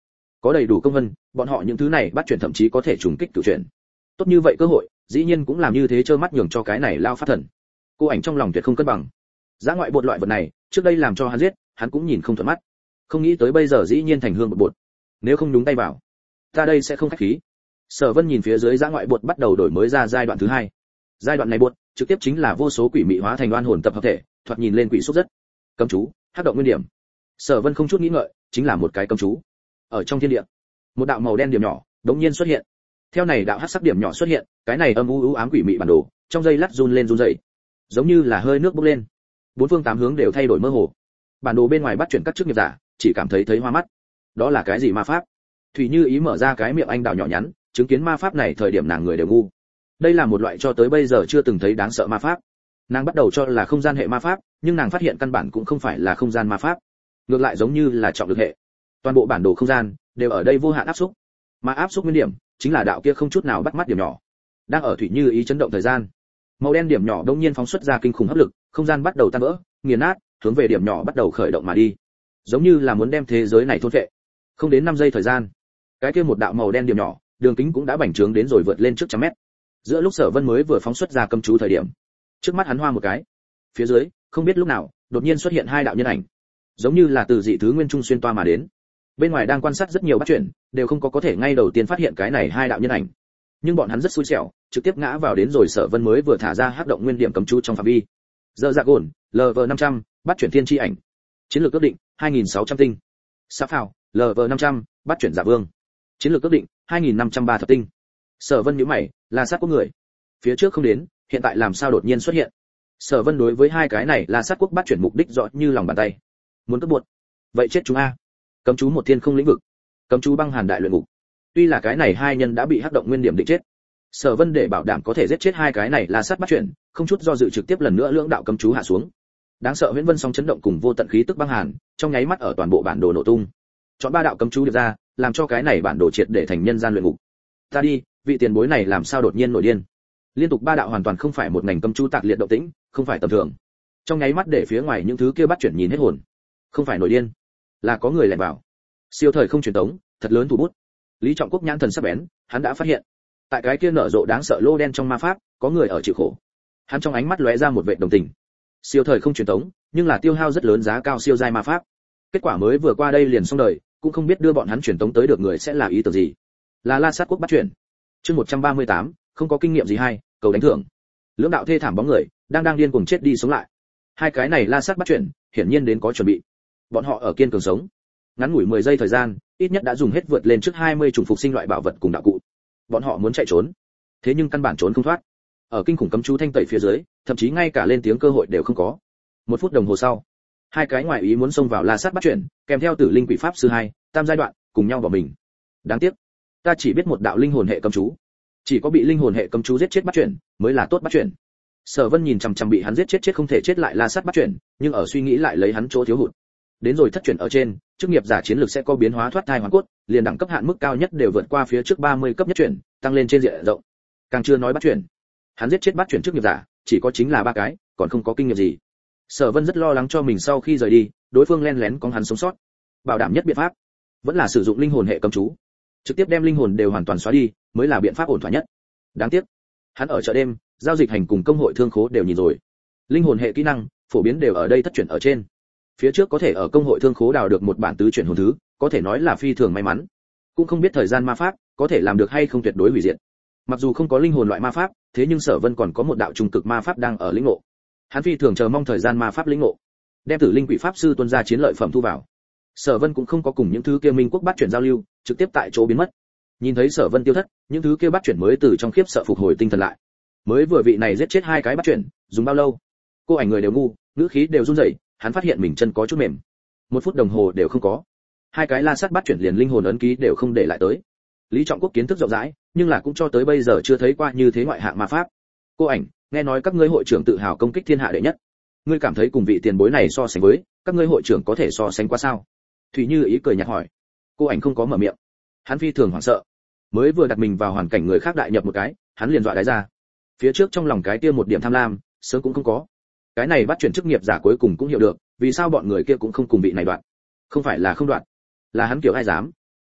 Có đầy đủ công vân, bọn họ những thứ này bắt chuyển thậm chí có thể trùng kích cửu chuyển. Tốt như vậy cơ hội, dĩ nhiên cũng làm như thế trơ mắt nhường cho cái này lao pháp thần. Cô ảnh trong lòng tuyệt không cân bằng. Giá ngoại bột loại vật này, trước đây làm cho hắn giết, hắn cũng nhìn không thuận mắt. Không nghĩ tới bây giờ dĩ nhiên thành hương bột bột. Nếu không đúng tay vào, ta đây sẽ không khách khí. Sở Vân nhìn phía dưới giá ngoại bột bắt đầu đổi mới ra giai đoạn thứ hai. Giai đoạn này bột, trực tiếp chính là vô số quỷ mị hóa thành oan hồn tập hợp thể, thoạt nhìn lên quỷ xúc rất. Cấm chú, hắc động nguyên điểm. Sở Vân không chút nghĩ ngợi, chính là một cái cấm chú. Ở trong thiên địa, một đạo màu đen điểm nhỏ đột nhiên xuất hiện. Theo này đạo hắc sắc điểm nhỏ xuất hiện, cái này âm u u ám quỷ mị bản đồ, trong giây lát run lên run rẩy, giống như là hơi nước bốc lên. Bốn phương tám hướng đều thay đổi mơ hồ. Bản đồ bên ngoài bắt chuyển các chức nghiệp giả, chỉ cảm thấy thấy hoa mắt. Đó là cái gì ma pháp? Thủy Như Ý mở ra cái miệng anh đào nhỏ nhắn, chứng kiến ma pháp này thời điểm nàng người đều ngu. Đây là một loại cho tới bây giờ chưa từng thấy đáng sợ ma pháp. Nàng bắt đầu cho là không gian hệ ma pháp, nhưng nàng phát hiện căn bản cũng không phải là không gian ma pháp, ngược lại giống như là trọng lực hệ. Toàn bộ bản đồ không gian đều ở đây vô hạn áp xúc, mà áp xúc nguyên điểm chính là đạo kia không chút nào bắt mắt điểm nhỏ. Đang ở Thủy Như Ý chấn động thời gian, màu đen điểm nhỏ đột nhiên phóng xuất ra kinh khủng hấp lực, không gian bắt đầu tan vỡ, nghiền nát, hướng về điểm nhỏ bắt đầu khởi động mà đi, giống như là muốn đem thế giới này thôn phệ. Không đến năm giây thời gian, cái kia một đạo màu đen điểm nhỏ, đường kính cũng đã bành trướng đến rồi vượt lên trước trăm mét. Giữa lúc Sở Vân mới vừa phóng xuất ra cấm chú thời điểm, trước mắt hắn hoa một cái, phía dưới không biết lúc nào đột nhiên xuất hiện hai đạo nhân ảnh, giống như là từ dị thứ nguyên trung xuyên toa mà đến. Bên ngoài đang quan sát rất nhiều bắt chuyển, đều không có có thể ngay đầu tiên phát hiện cái này hai đạo nhân ảnh, nhưng bọn hắn rất xui xẻo, trực tiếp ngã vào đến rồi Sở Vân mới vừa thả ra hắc động nguyên điểm cấm chú trong phạm vi. Giờ dạ gồn, lv năm trăm, bắt chuyển thiên chi ảnh. Chiến lược ước định hai nghìn sáu trăm tinh. Sáp phào, lv năm trăm, bắt chuyển giả vương. Chiến lược ước định hai nghìn năm trăm ba thập tinh. Sở Vân nhíu mày, là sát quốc người. Phía trước không đến, hiện tại làm sao đột nhiên xuất hiện? Sở Vân đối với hai cái này là sát quốc bắt chuyển mục đích rõ như lòng bàn tay. Muốn cướp buộc, vậy chết chúng a. Cấm chú một thiên không lĩnh vực, cấm chú băng hàn đại luyện ngục. Tuy là cái này hai nhân đã bị hắc động nguyên điểm định chết, Sở Vân để bảo đảm có thể giết chết hai cái này là sát bắt chuyển, không chút do dự trực tiếp lần nữa lưỡng đạo cấm chú hạ xuống. Đáng sợ huyễn vân sóng chấn động cùng vô tận khí tức băng hàn, trong nháy mắt ở toàn bộ bản đồ nổ tung. Chọn ba đạo cấm chú được ra, làm cho cái này bản đồ triệt để thành nhân gian luyện ngục. Ta đi, vị tiền bối này làm sao đột nhiên nổi điên? Liên tục ba đạo hoàn toàn không phải một ngành cấm chú tạc liệt động tĩnh, không phải tầm thường. Trong nháy mắt để phía ngoài những thứ kia bắt chuyển nhìn hết hồn. Không phải nổi điên, là có người lẻn vào. Siêu thời không truyền tống, thật lớn thủ bút. Lý Trọng Quốc nhãn thần sắc bén, hắn đã phát hiện, tại cái kia nở rộ đáng sợ lô đen trong ma pháp, có người ở chịu khổ. Hắn trong ánh mắt lóe ra một vẻ đồng tình. Siêu thời không truyền tống, nhưng là tiêu hao rất lớn giá cao siêu giai ma pháp. Kết quả mới vừa qua đây liền xong đời, cũng không biết đưa bọn hắn truyền tống tới được người sẽ là ý tưởng gì. Là La Sát Quốc bắt chuyển. Chương một trăm ba mươi tám, không có kinh nghiệm gì hay, cầu đánh thưởng. Lưỡng đạo thê thảm bóng người, đang đang điên cuồng chết đi sống lại. Hai cái này La Sát bắt chuyển, hiển nhiên đến có chuẩn bị. Bọn họ ở kiên cường sống. Ngắn ngủi mười giây thời gian, ít nhất đã dùng hết vượt lên trước hai mươi chủng phục sinh loại bảo vật cùng đạo cụ. Bọn họ muốn chạy trốn, thế nhưng căn bản trốn không thoát. Ở kinh khủng cấm chú thanh tẩy phía dưới, thậm chí ngay cả lên tiếng cơ hội đều không có. Một phút đồng hồ sau, hai cái ngoại ý muốn xông vào La Sát bắt chuyển, kèm theo Tử Linh Quỷ Pháp sư hai, tam giai đoạn, cùng nhau vào mình. Đáng tiếc, ta chỉ biết một đạo linh hồn hệ cấm chú, chỉ có bị linh hồn hệ cấm chú giết chết bắt chuyển mới là tốt bắt chuyển. Sở Vân nhìn chằm chằm bị hắn giết chết chết không thể chết lại La Sát bắt chuyển, nhưng ở suy nghĩ lại lấy hắn chỗ thiếu hụt. Đến rồi thất chuyển ở trên, chức nghiệp giả chiến lược sẽ có biến hóa thoát thai hoàn cốt, liền đẳng cấp hạn mức cao nhất đều vượt qua phía trước ba mươi cấp nhất chuyển, tăng lên trên diện rộng. Càng chưa nói bắt chuyển, hắn giết chết bắt chuyển chức nghiệp giả, chỉ có chính là ba cái, còn không có kinh nghiệm gì. Sở Vân rất lo lắng cho mình sau khi rời đi, đối phương len lén con hắn sống sót. Bảo đảm nhất biện pháp, vẫn là sử dụng linh hồn hệ cấm chú, trực tiếp đem linh hồn đều hoàn toàn xóa đi, mới là biện pháp ổn thỏa nhất. Đáng tiếc, hắn ở chợ đêm, giao dịch hành cùng công hội thương khố đều nhìn rồi. Linh hồn hệ kỹ năng, phổ biến đều ở đây thất chuyển ở trên. Phía trước có thể ở công hội thương khố đào được một bản tứ chuyển hồn thứ, có thể nói là phi thường may mắn. Cũng không biết thời gian ma pháp có thể làm được hay không tuyệt đối hủy diệt. Mặc dù không có linh hồn loại ma pháp, thế nhưng Sở Vân còn có một đạo trung cực ma pháp đang ở lĩnh ngộ. Hắn phi thường chờ mong thời gian ma pháp lĩnh ngộ, đem Tử Linh Quỷ Pháp sư tuân ra chiến lợi phẩm thu vào. Sở Vân cũng không có cùng những thứ kia Minh Quốc bắt chuyển giao lưu, trực tiếp tại chỗ biến mất. Nhìn thấy Sở Vân tiêu thất, những thứ kia bắt chuyển mới từ trong khiếp sợ phục hồi tinh thần lại. Mới vừa vị này giết chết hai cái bắt chuyển, dùng bao lâu? Cô ảnh người đều ngu, ngữ khí đều run rẩy, hắn phát hiện mình chân có chút mềm. Một phút đồng hồ đều không có. Hai cái La Sát bắt chuyển liền linh hồn ấn ký đều không để lại tới. Lý Trọng Quốc kiến thức rộng rãi, nhưng là cũng cho tới bây giờ chưa thấy qua như thế ngoại hạng ma pháp. Cô ảnh, nghe nói các ngươi hội trưởng tự hào công kích thiên hạ đệ nhất, ngươi cảm thấy cùng vị tiền bối này so sánh với, các ngươi hội trưởng có thể so sánh qua sao? Thủy Như Ý cười nhạt hỏi. Cô ảnh không có mở miệng. Hắn phi thường hoảng sợ, mới vừa đặt mình vào hoàn cảnh người khác đại nhập một cái, hắn liền dọa đái ra. Phía trước trong lòng cái kia một điểm tham lam, sớm cũng không có. Cái này bắt chuyển chức nghiệp giả cuối cùng cũng hiểu được, vì sao bọn người kia cũng không cùng vị này đoạn. Không phải là không đoạn, là hắn kiểu ai dám.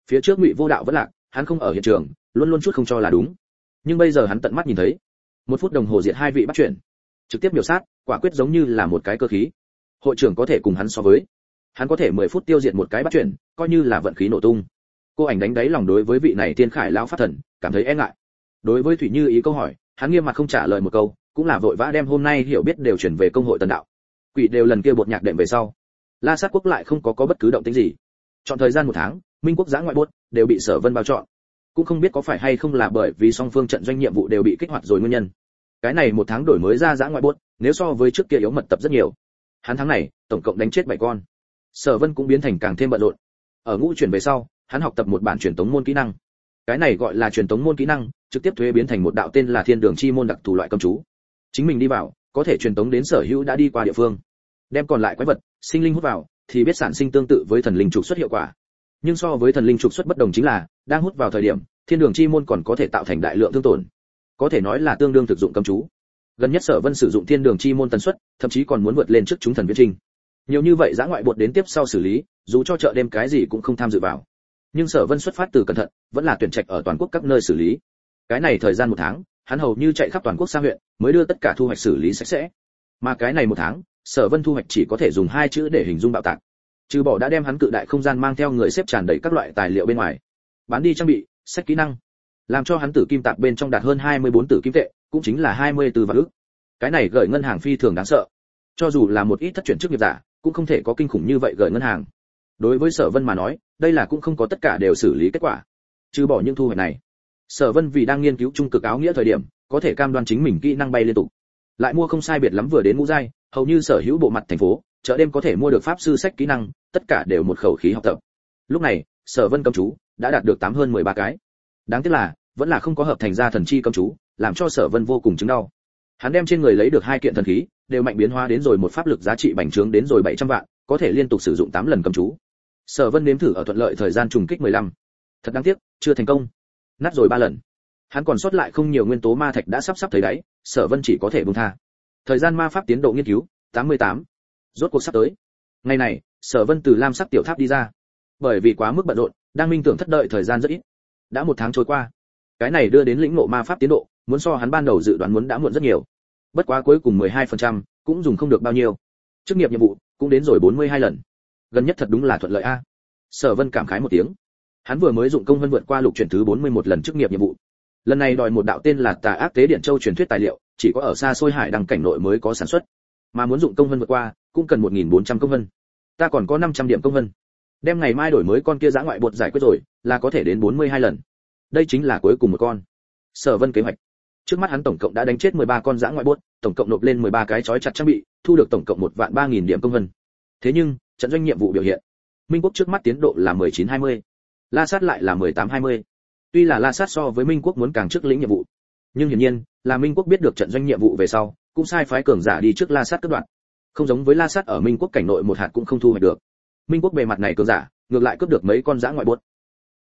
Phía trước Ngụy Vô Đạo vẫn lạc, hắn không ở hiện trường, luôn luôn chút không cho là đúng. Nhưng bây giờ hắn tận mắt nhìn thấy, một phút đồng hồ diệt hai vị bắt chuyển, trực tiếp biểu sát, quả quyết giống như là một cái cơ khí. Hội trưởng có thể cùng hắn so với, hắn có thể mười phút tiêu diệt một cái bắt chuyển, coi như là vận khí nổ tung. Cô Ảnh đánh đáy lòng đối với vị này Tiên Khải lão pháp thần cảm thấy e ngại. Đối với Thủy Như Ý câu hỏi, hắn nghiêm mặt không trả lời một câu, cũng là vội vã đem hôm nay hiểu biết đều chuyển về công hội Tần Đạo. Quỷ đều lần kia bột nhạc đệm về sau, La Sát quốc lại không có có bất cứ động tĩnh gì. Chọn thời gian một tháng, Minh quốc giã ngoại bốt đều bị Sở Vân bao chọn. Cũng không biết có phải hay không là bởi vì song phương trận doanh nhiệm vụ đều bị kích hoạt rồi nguyên nhân. Cái này một tháng đổi mới ra giã ngoại bốt, nếu so với trước kia yếu mật tập rất nhiều. Hắn tháng này, tổng cộng đánh chết bảy con. Sở Vân cũng biến thành càng thêm bận rộn. Ở ngũ chuyển về sau, hắn học tập một bản truyền tống môn kỹ năng. Cái này gọi là truyền tống môn kỹ năng, trực tiếp thuế biến thành một đạo tên là Thiên Đường Chi môn đặc thù loại cấm chú. Chính mình đi vào, có thể truyền tống đến sở hữu đã đi qua địa phương. Đem còn lại quái vật, sinh linh hút vào, thì biết sản sinh tương tự với thần linh trục xuất hiệu quả. Nhưng so với thần linh trục xuất bất đồng chính là, đang hút vào thời điểm, Thiên Đường Chi môn còn có thể tạo thành đại lượng thương tổn. Có thể nói là tương đương thực dụng cấm chú. Gần nhất Sở Vân sử dụng Thiên Đường Chi môn tần suất, thậm chí còn muốn vượt lên trước chúng thần viễn trình. Nhiều như vậy giã ngoại bột đến tiếp sau xử lý, dù cho chợ đêm cái gì cũng không tham dự vào. Nhưng Sở Vân xuất phát từ cẩn thận, vẫn là tuyển trạch ở toàn quốc các nơi xử lý. Cái này thời gian một tháng, hắn hầu như chạy khắp toàn quốc xa huyện, mới đưa tất cả thu hoạch xử lý sạch sẽ. Mà cái này một tháng, Sở Vân thu hoạch chỉ có thể dùng hai chữ để hình dung bạo tạc. Trừ bỏ đã đem hắn cự đại không gian mang theo người xếp tràn đầy các loại tài liệu bên ngoài, bán đi trang bị, sách kỹ năng, làm cho hắn tử kim tạp bên trong đạt hơn hai mươi bốn tử kim tệ, cũng chính là hai mươi tư vạn ức. Cái này gửi ngân hàng phi thường đáng sợ. Cho dù là một ít thất chuyển chức nghiệp giả, cũng không thể có kinh khủng như vậy gửi ngân hàng. Đối với Sở Vân mà nói, đây là cũng không có tất cả đều xử lý kết quả. Trừ bỏ những thu hoạch này, Sở Vân vì đang nghiên cứu trung cực áo nghĩa thời điểm, có thể cam đoan chính mình kỹ năng bay liên tục. Lại mua không sai biệt lắm vừa đến ngũ giai, hầu như sở hữu bộ mặt thành phố, chợ đêm có thể mua được pháp sư sách kỹ năng, tất cả đều một khẩu khí học tập. Lúc này, Sở Vân cấm chú đã đạt được tám hơn mười ba cái. Đáng tiếc là, vẫn là không có hợp thành ra thần chi cấm chú, làm cho Sở Vân vô cùng chứng đau. Hắn đem trên người lấy được hai kiện thần khí, đều mạnh biến hóa đến rồi một pháp lực giá trị bành trướng đến rồi bảy trăm vạn, có thể liên tục sử dụng tám lần cấm chú. Sở Vân nếm thử ở thuận lợi thời gian trùng kích mười lăm. Thật đáng tiếc, chưa thành công. Nát rồi ba lần. Hắn còn sót lại không nhiều nguyên tố ma thạch đã sắp sắp thấy đáy, Sở Vân chỉ có thể buông tha. Thời gian ma pháp tiến độ nghiên cứu, tám mươi tám. Rốt cuộc sắp tới. Ngày này, Sở Vân từ lam sắc tiểu tháp đi ra. Bởi vì quá mức bận rộn, đang minh tưởng thất đợi thời gian rất ít. Đã một tháng trôi qua. Cái này đưa đến lĩnh ngộ ma pháp tiến độ, muốn so hắn ban đầu dự đoán muốn đã muộn rất nhiều. Bất quá cuối cùng mười hai phần trăm, cũng dùng không được bao nhiêu. Chức nghiệp nhiệm vụ cũng đến rồi bốn mươi hai lần. Gần nhất thật đúng là thuận lợi a. Sở Vân cảm khái một tiếng. Hắn vừa mới dụng công vân vượt qua lục chuyển thứ bốn mươi mốt lần chức nghiệp nhiệm vụ. Lần này đòi một đạo tên là Tà Ác Tế Điện Châu truyền thuyết tài liệu, chỉ có ở xa xôi hải đăng cảnh nội mới có sản xuất. Mà muốn dụng công vân vượt qua, cũng cần một nghìn bốn trăm công vân. Ta còn có năm trăm điểm công vân. Đem ngày mai đổi mới con kia dã ngoại bột giải quyết rồi, là có thể đến bốn mươi hai lần. Đây chính là cuối cùng một con. Sở Vân kế hoạch. Trước mắt hắn tổng cộng đã đánh chết mười ba con dã ngoại bột, tổng cộng nộp lên mười ba cái chói chặt trang bị, thu được tổng cộng một vạn ba nghìn điểm công vân. Thế nhưng, trận doanh nhiệm vụ biểu hiện, Minh quốc trước mắt tiến độ là mười chín hai mươi, La Sát lại là mười tám hai mươi. Tuy là La Sát so với Minh quốc muốn càng trước lĩnh nhiệm vụ, nhưng hiển nhiên, là Minh quốc biết được trận doanh nhiệm vụ về sau, cũng sai phái cường giả đi trước La Sát cướp đoạt. Không giống với La Sát ở Minh quốc cảnh nội một hạt cũng không thu hoạch được. Minh quốc bề mặt này cường giả, ngược lại cướp được mấy con dã ngoại bột,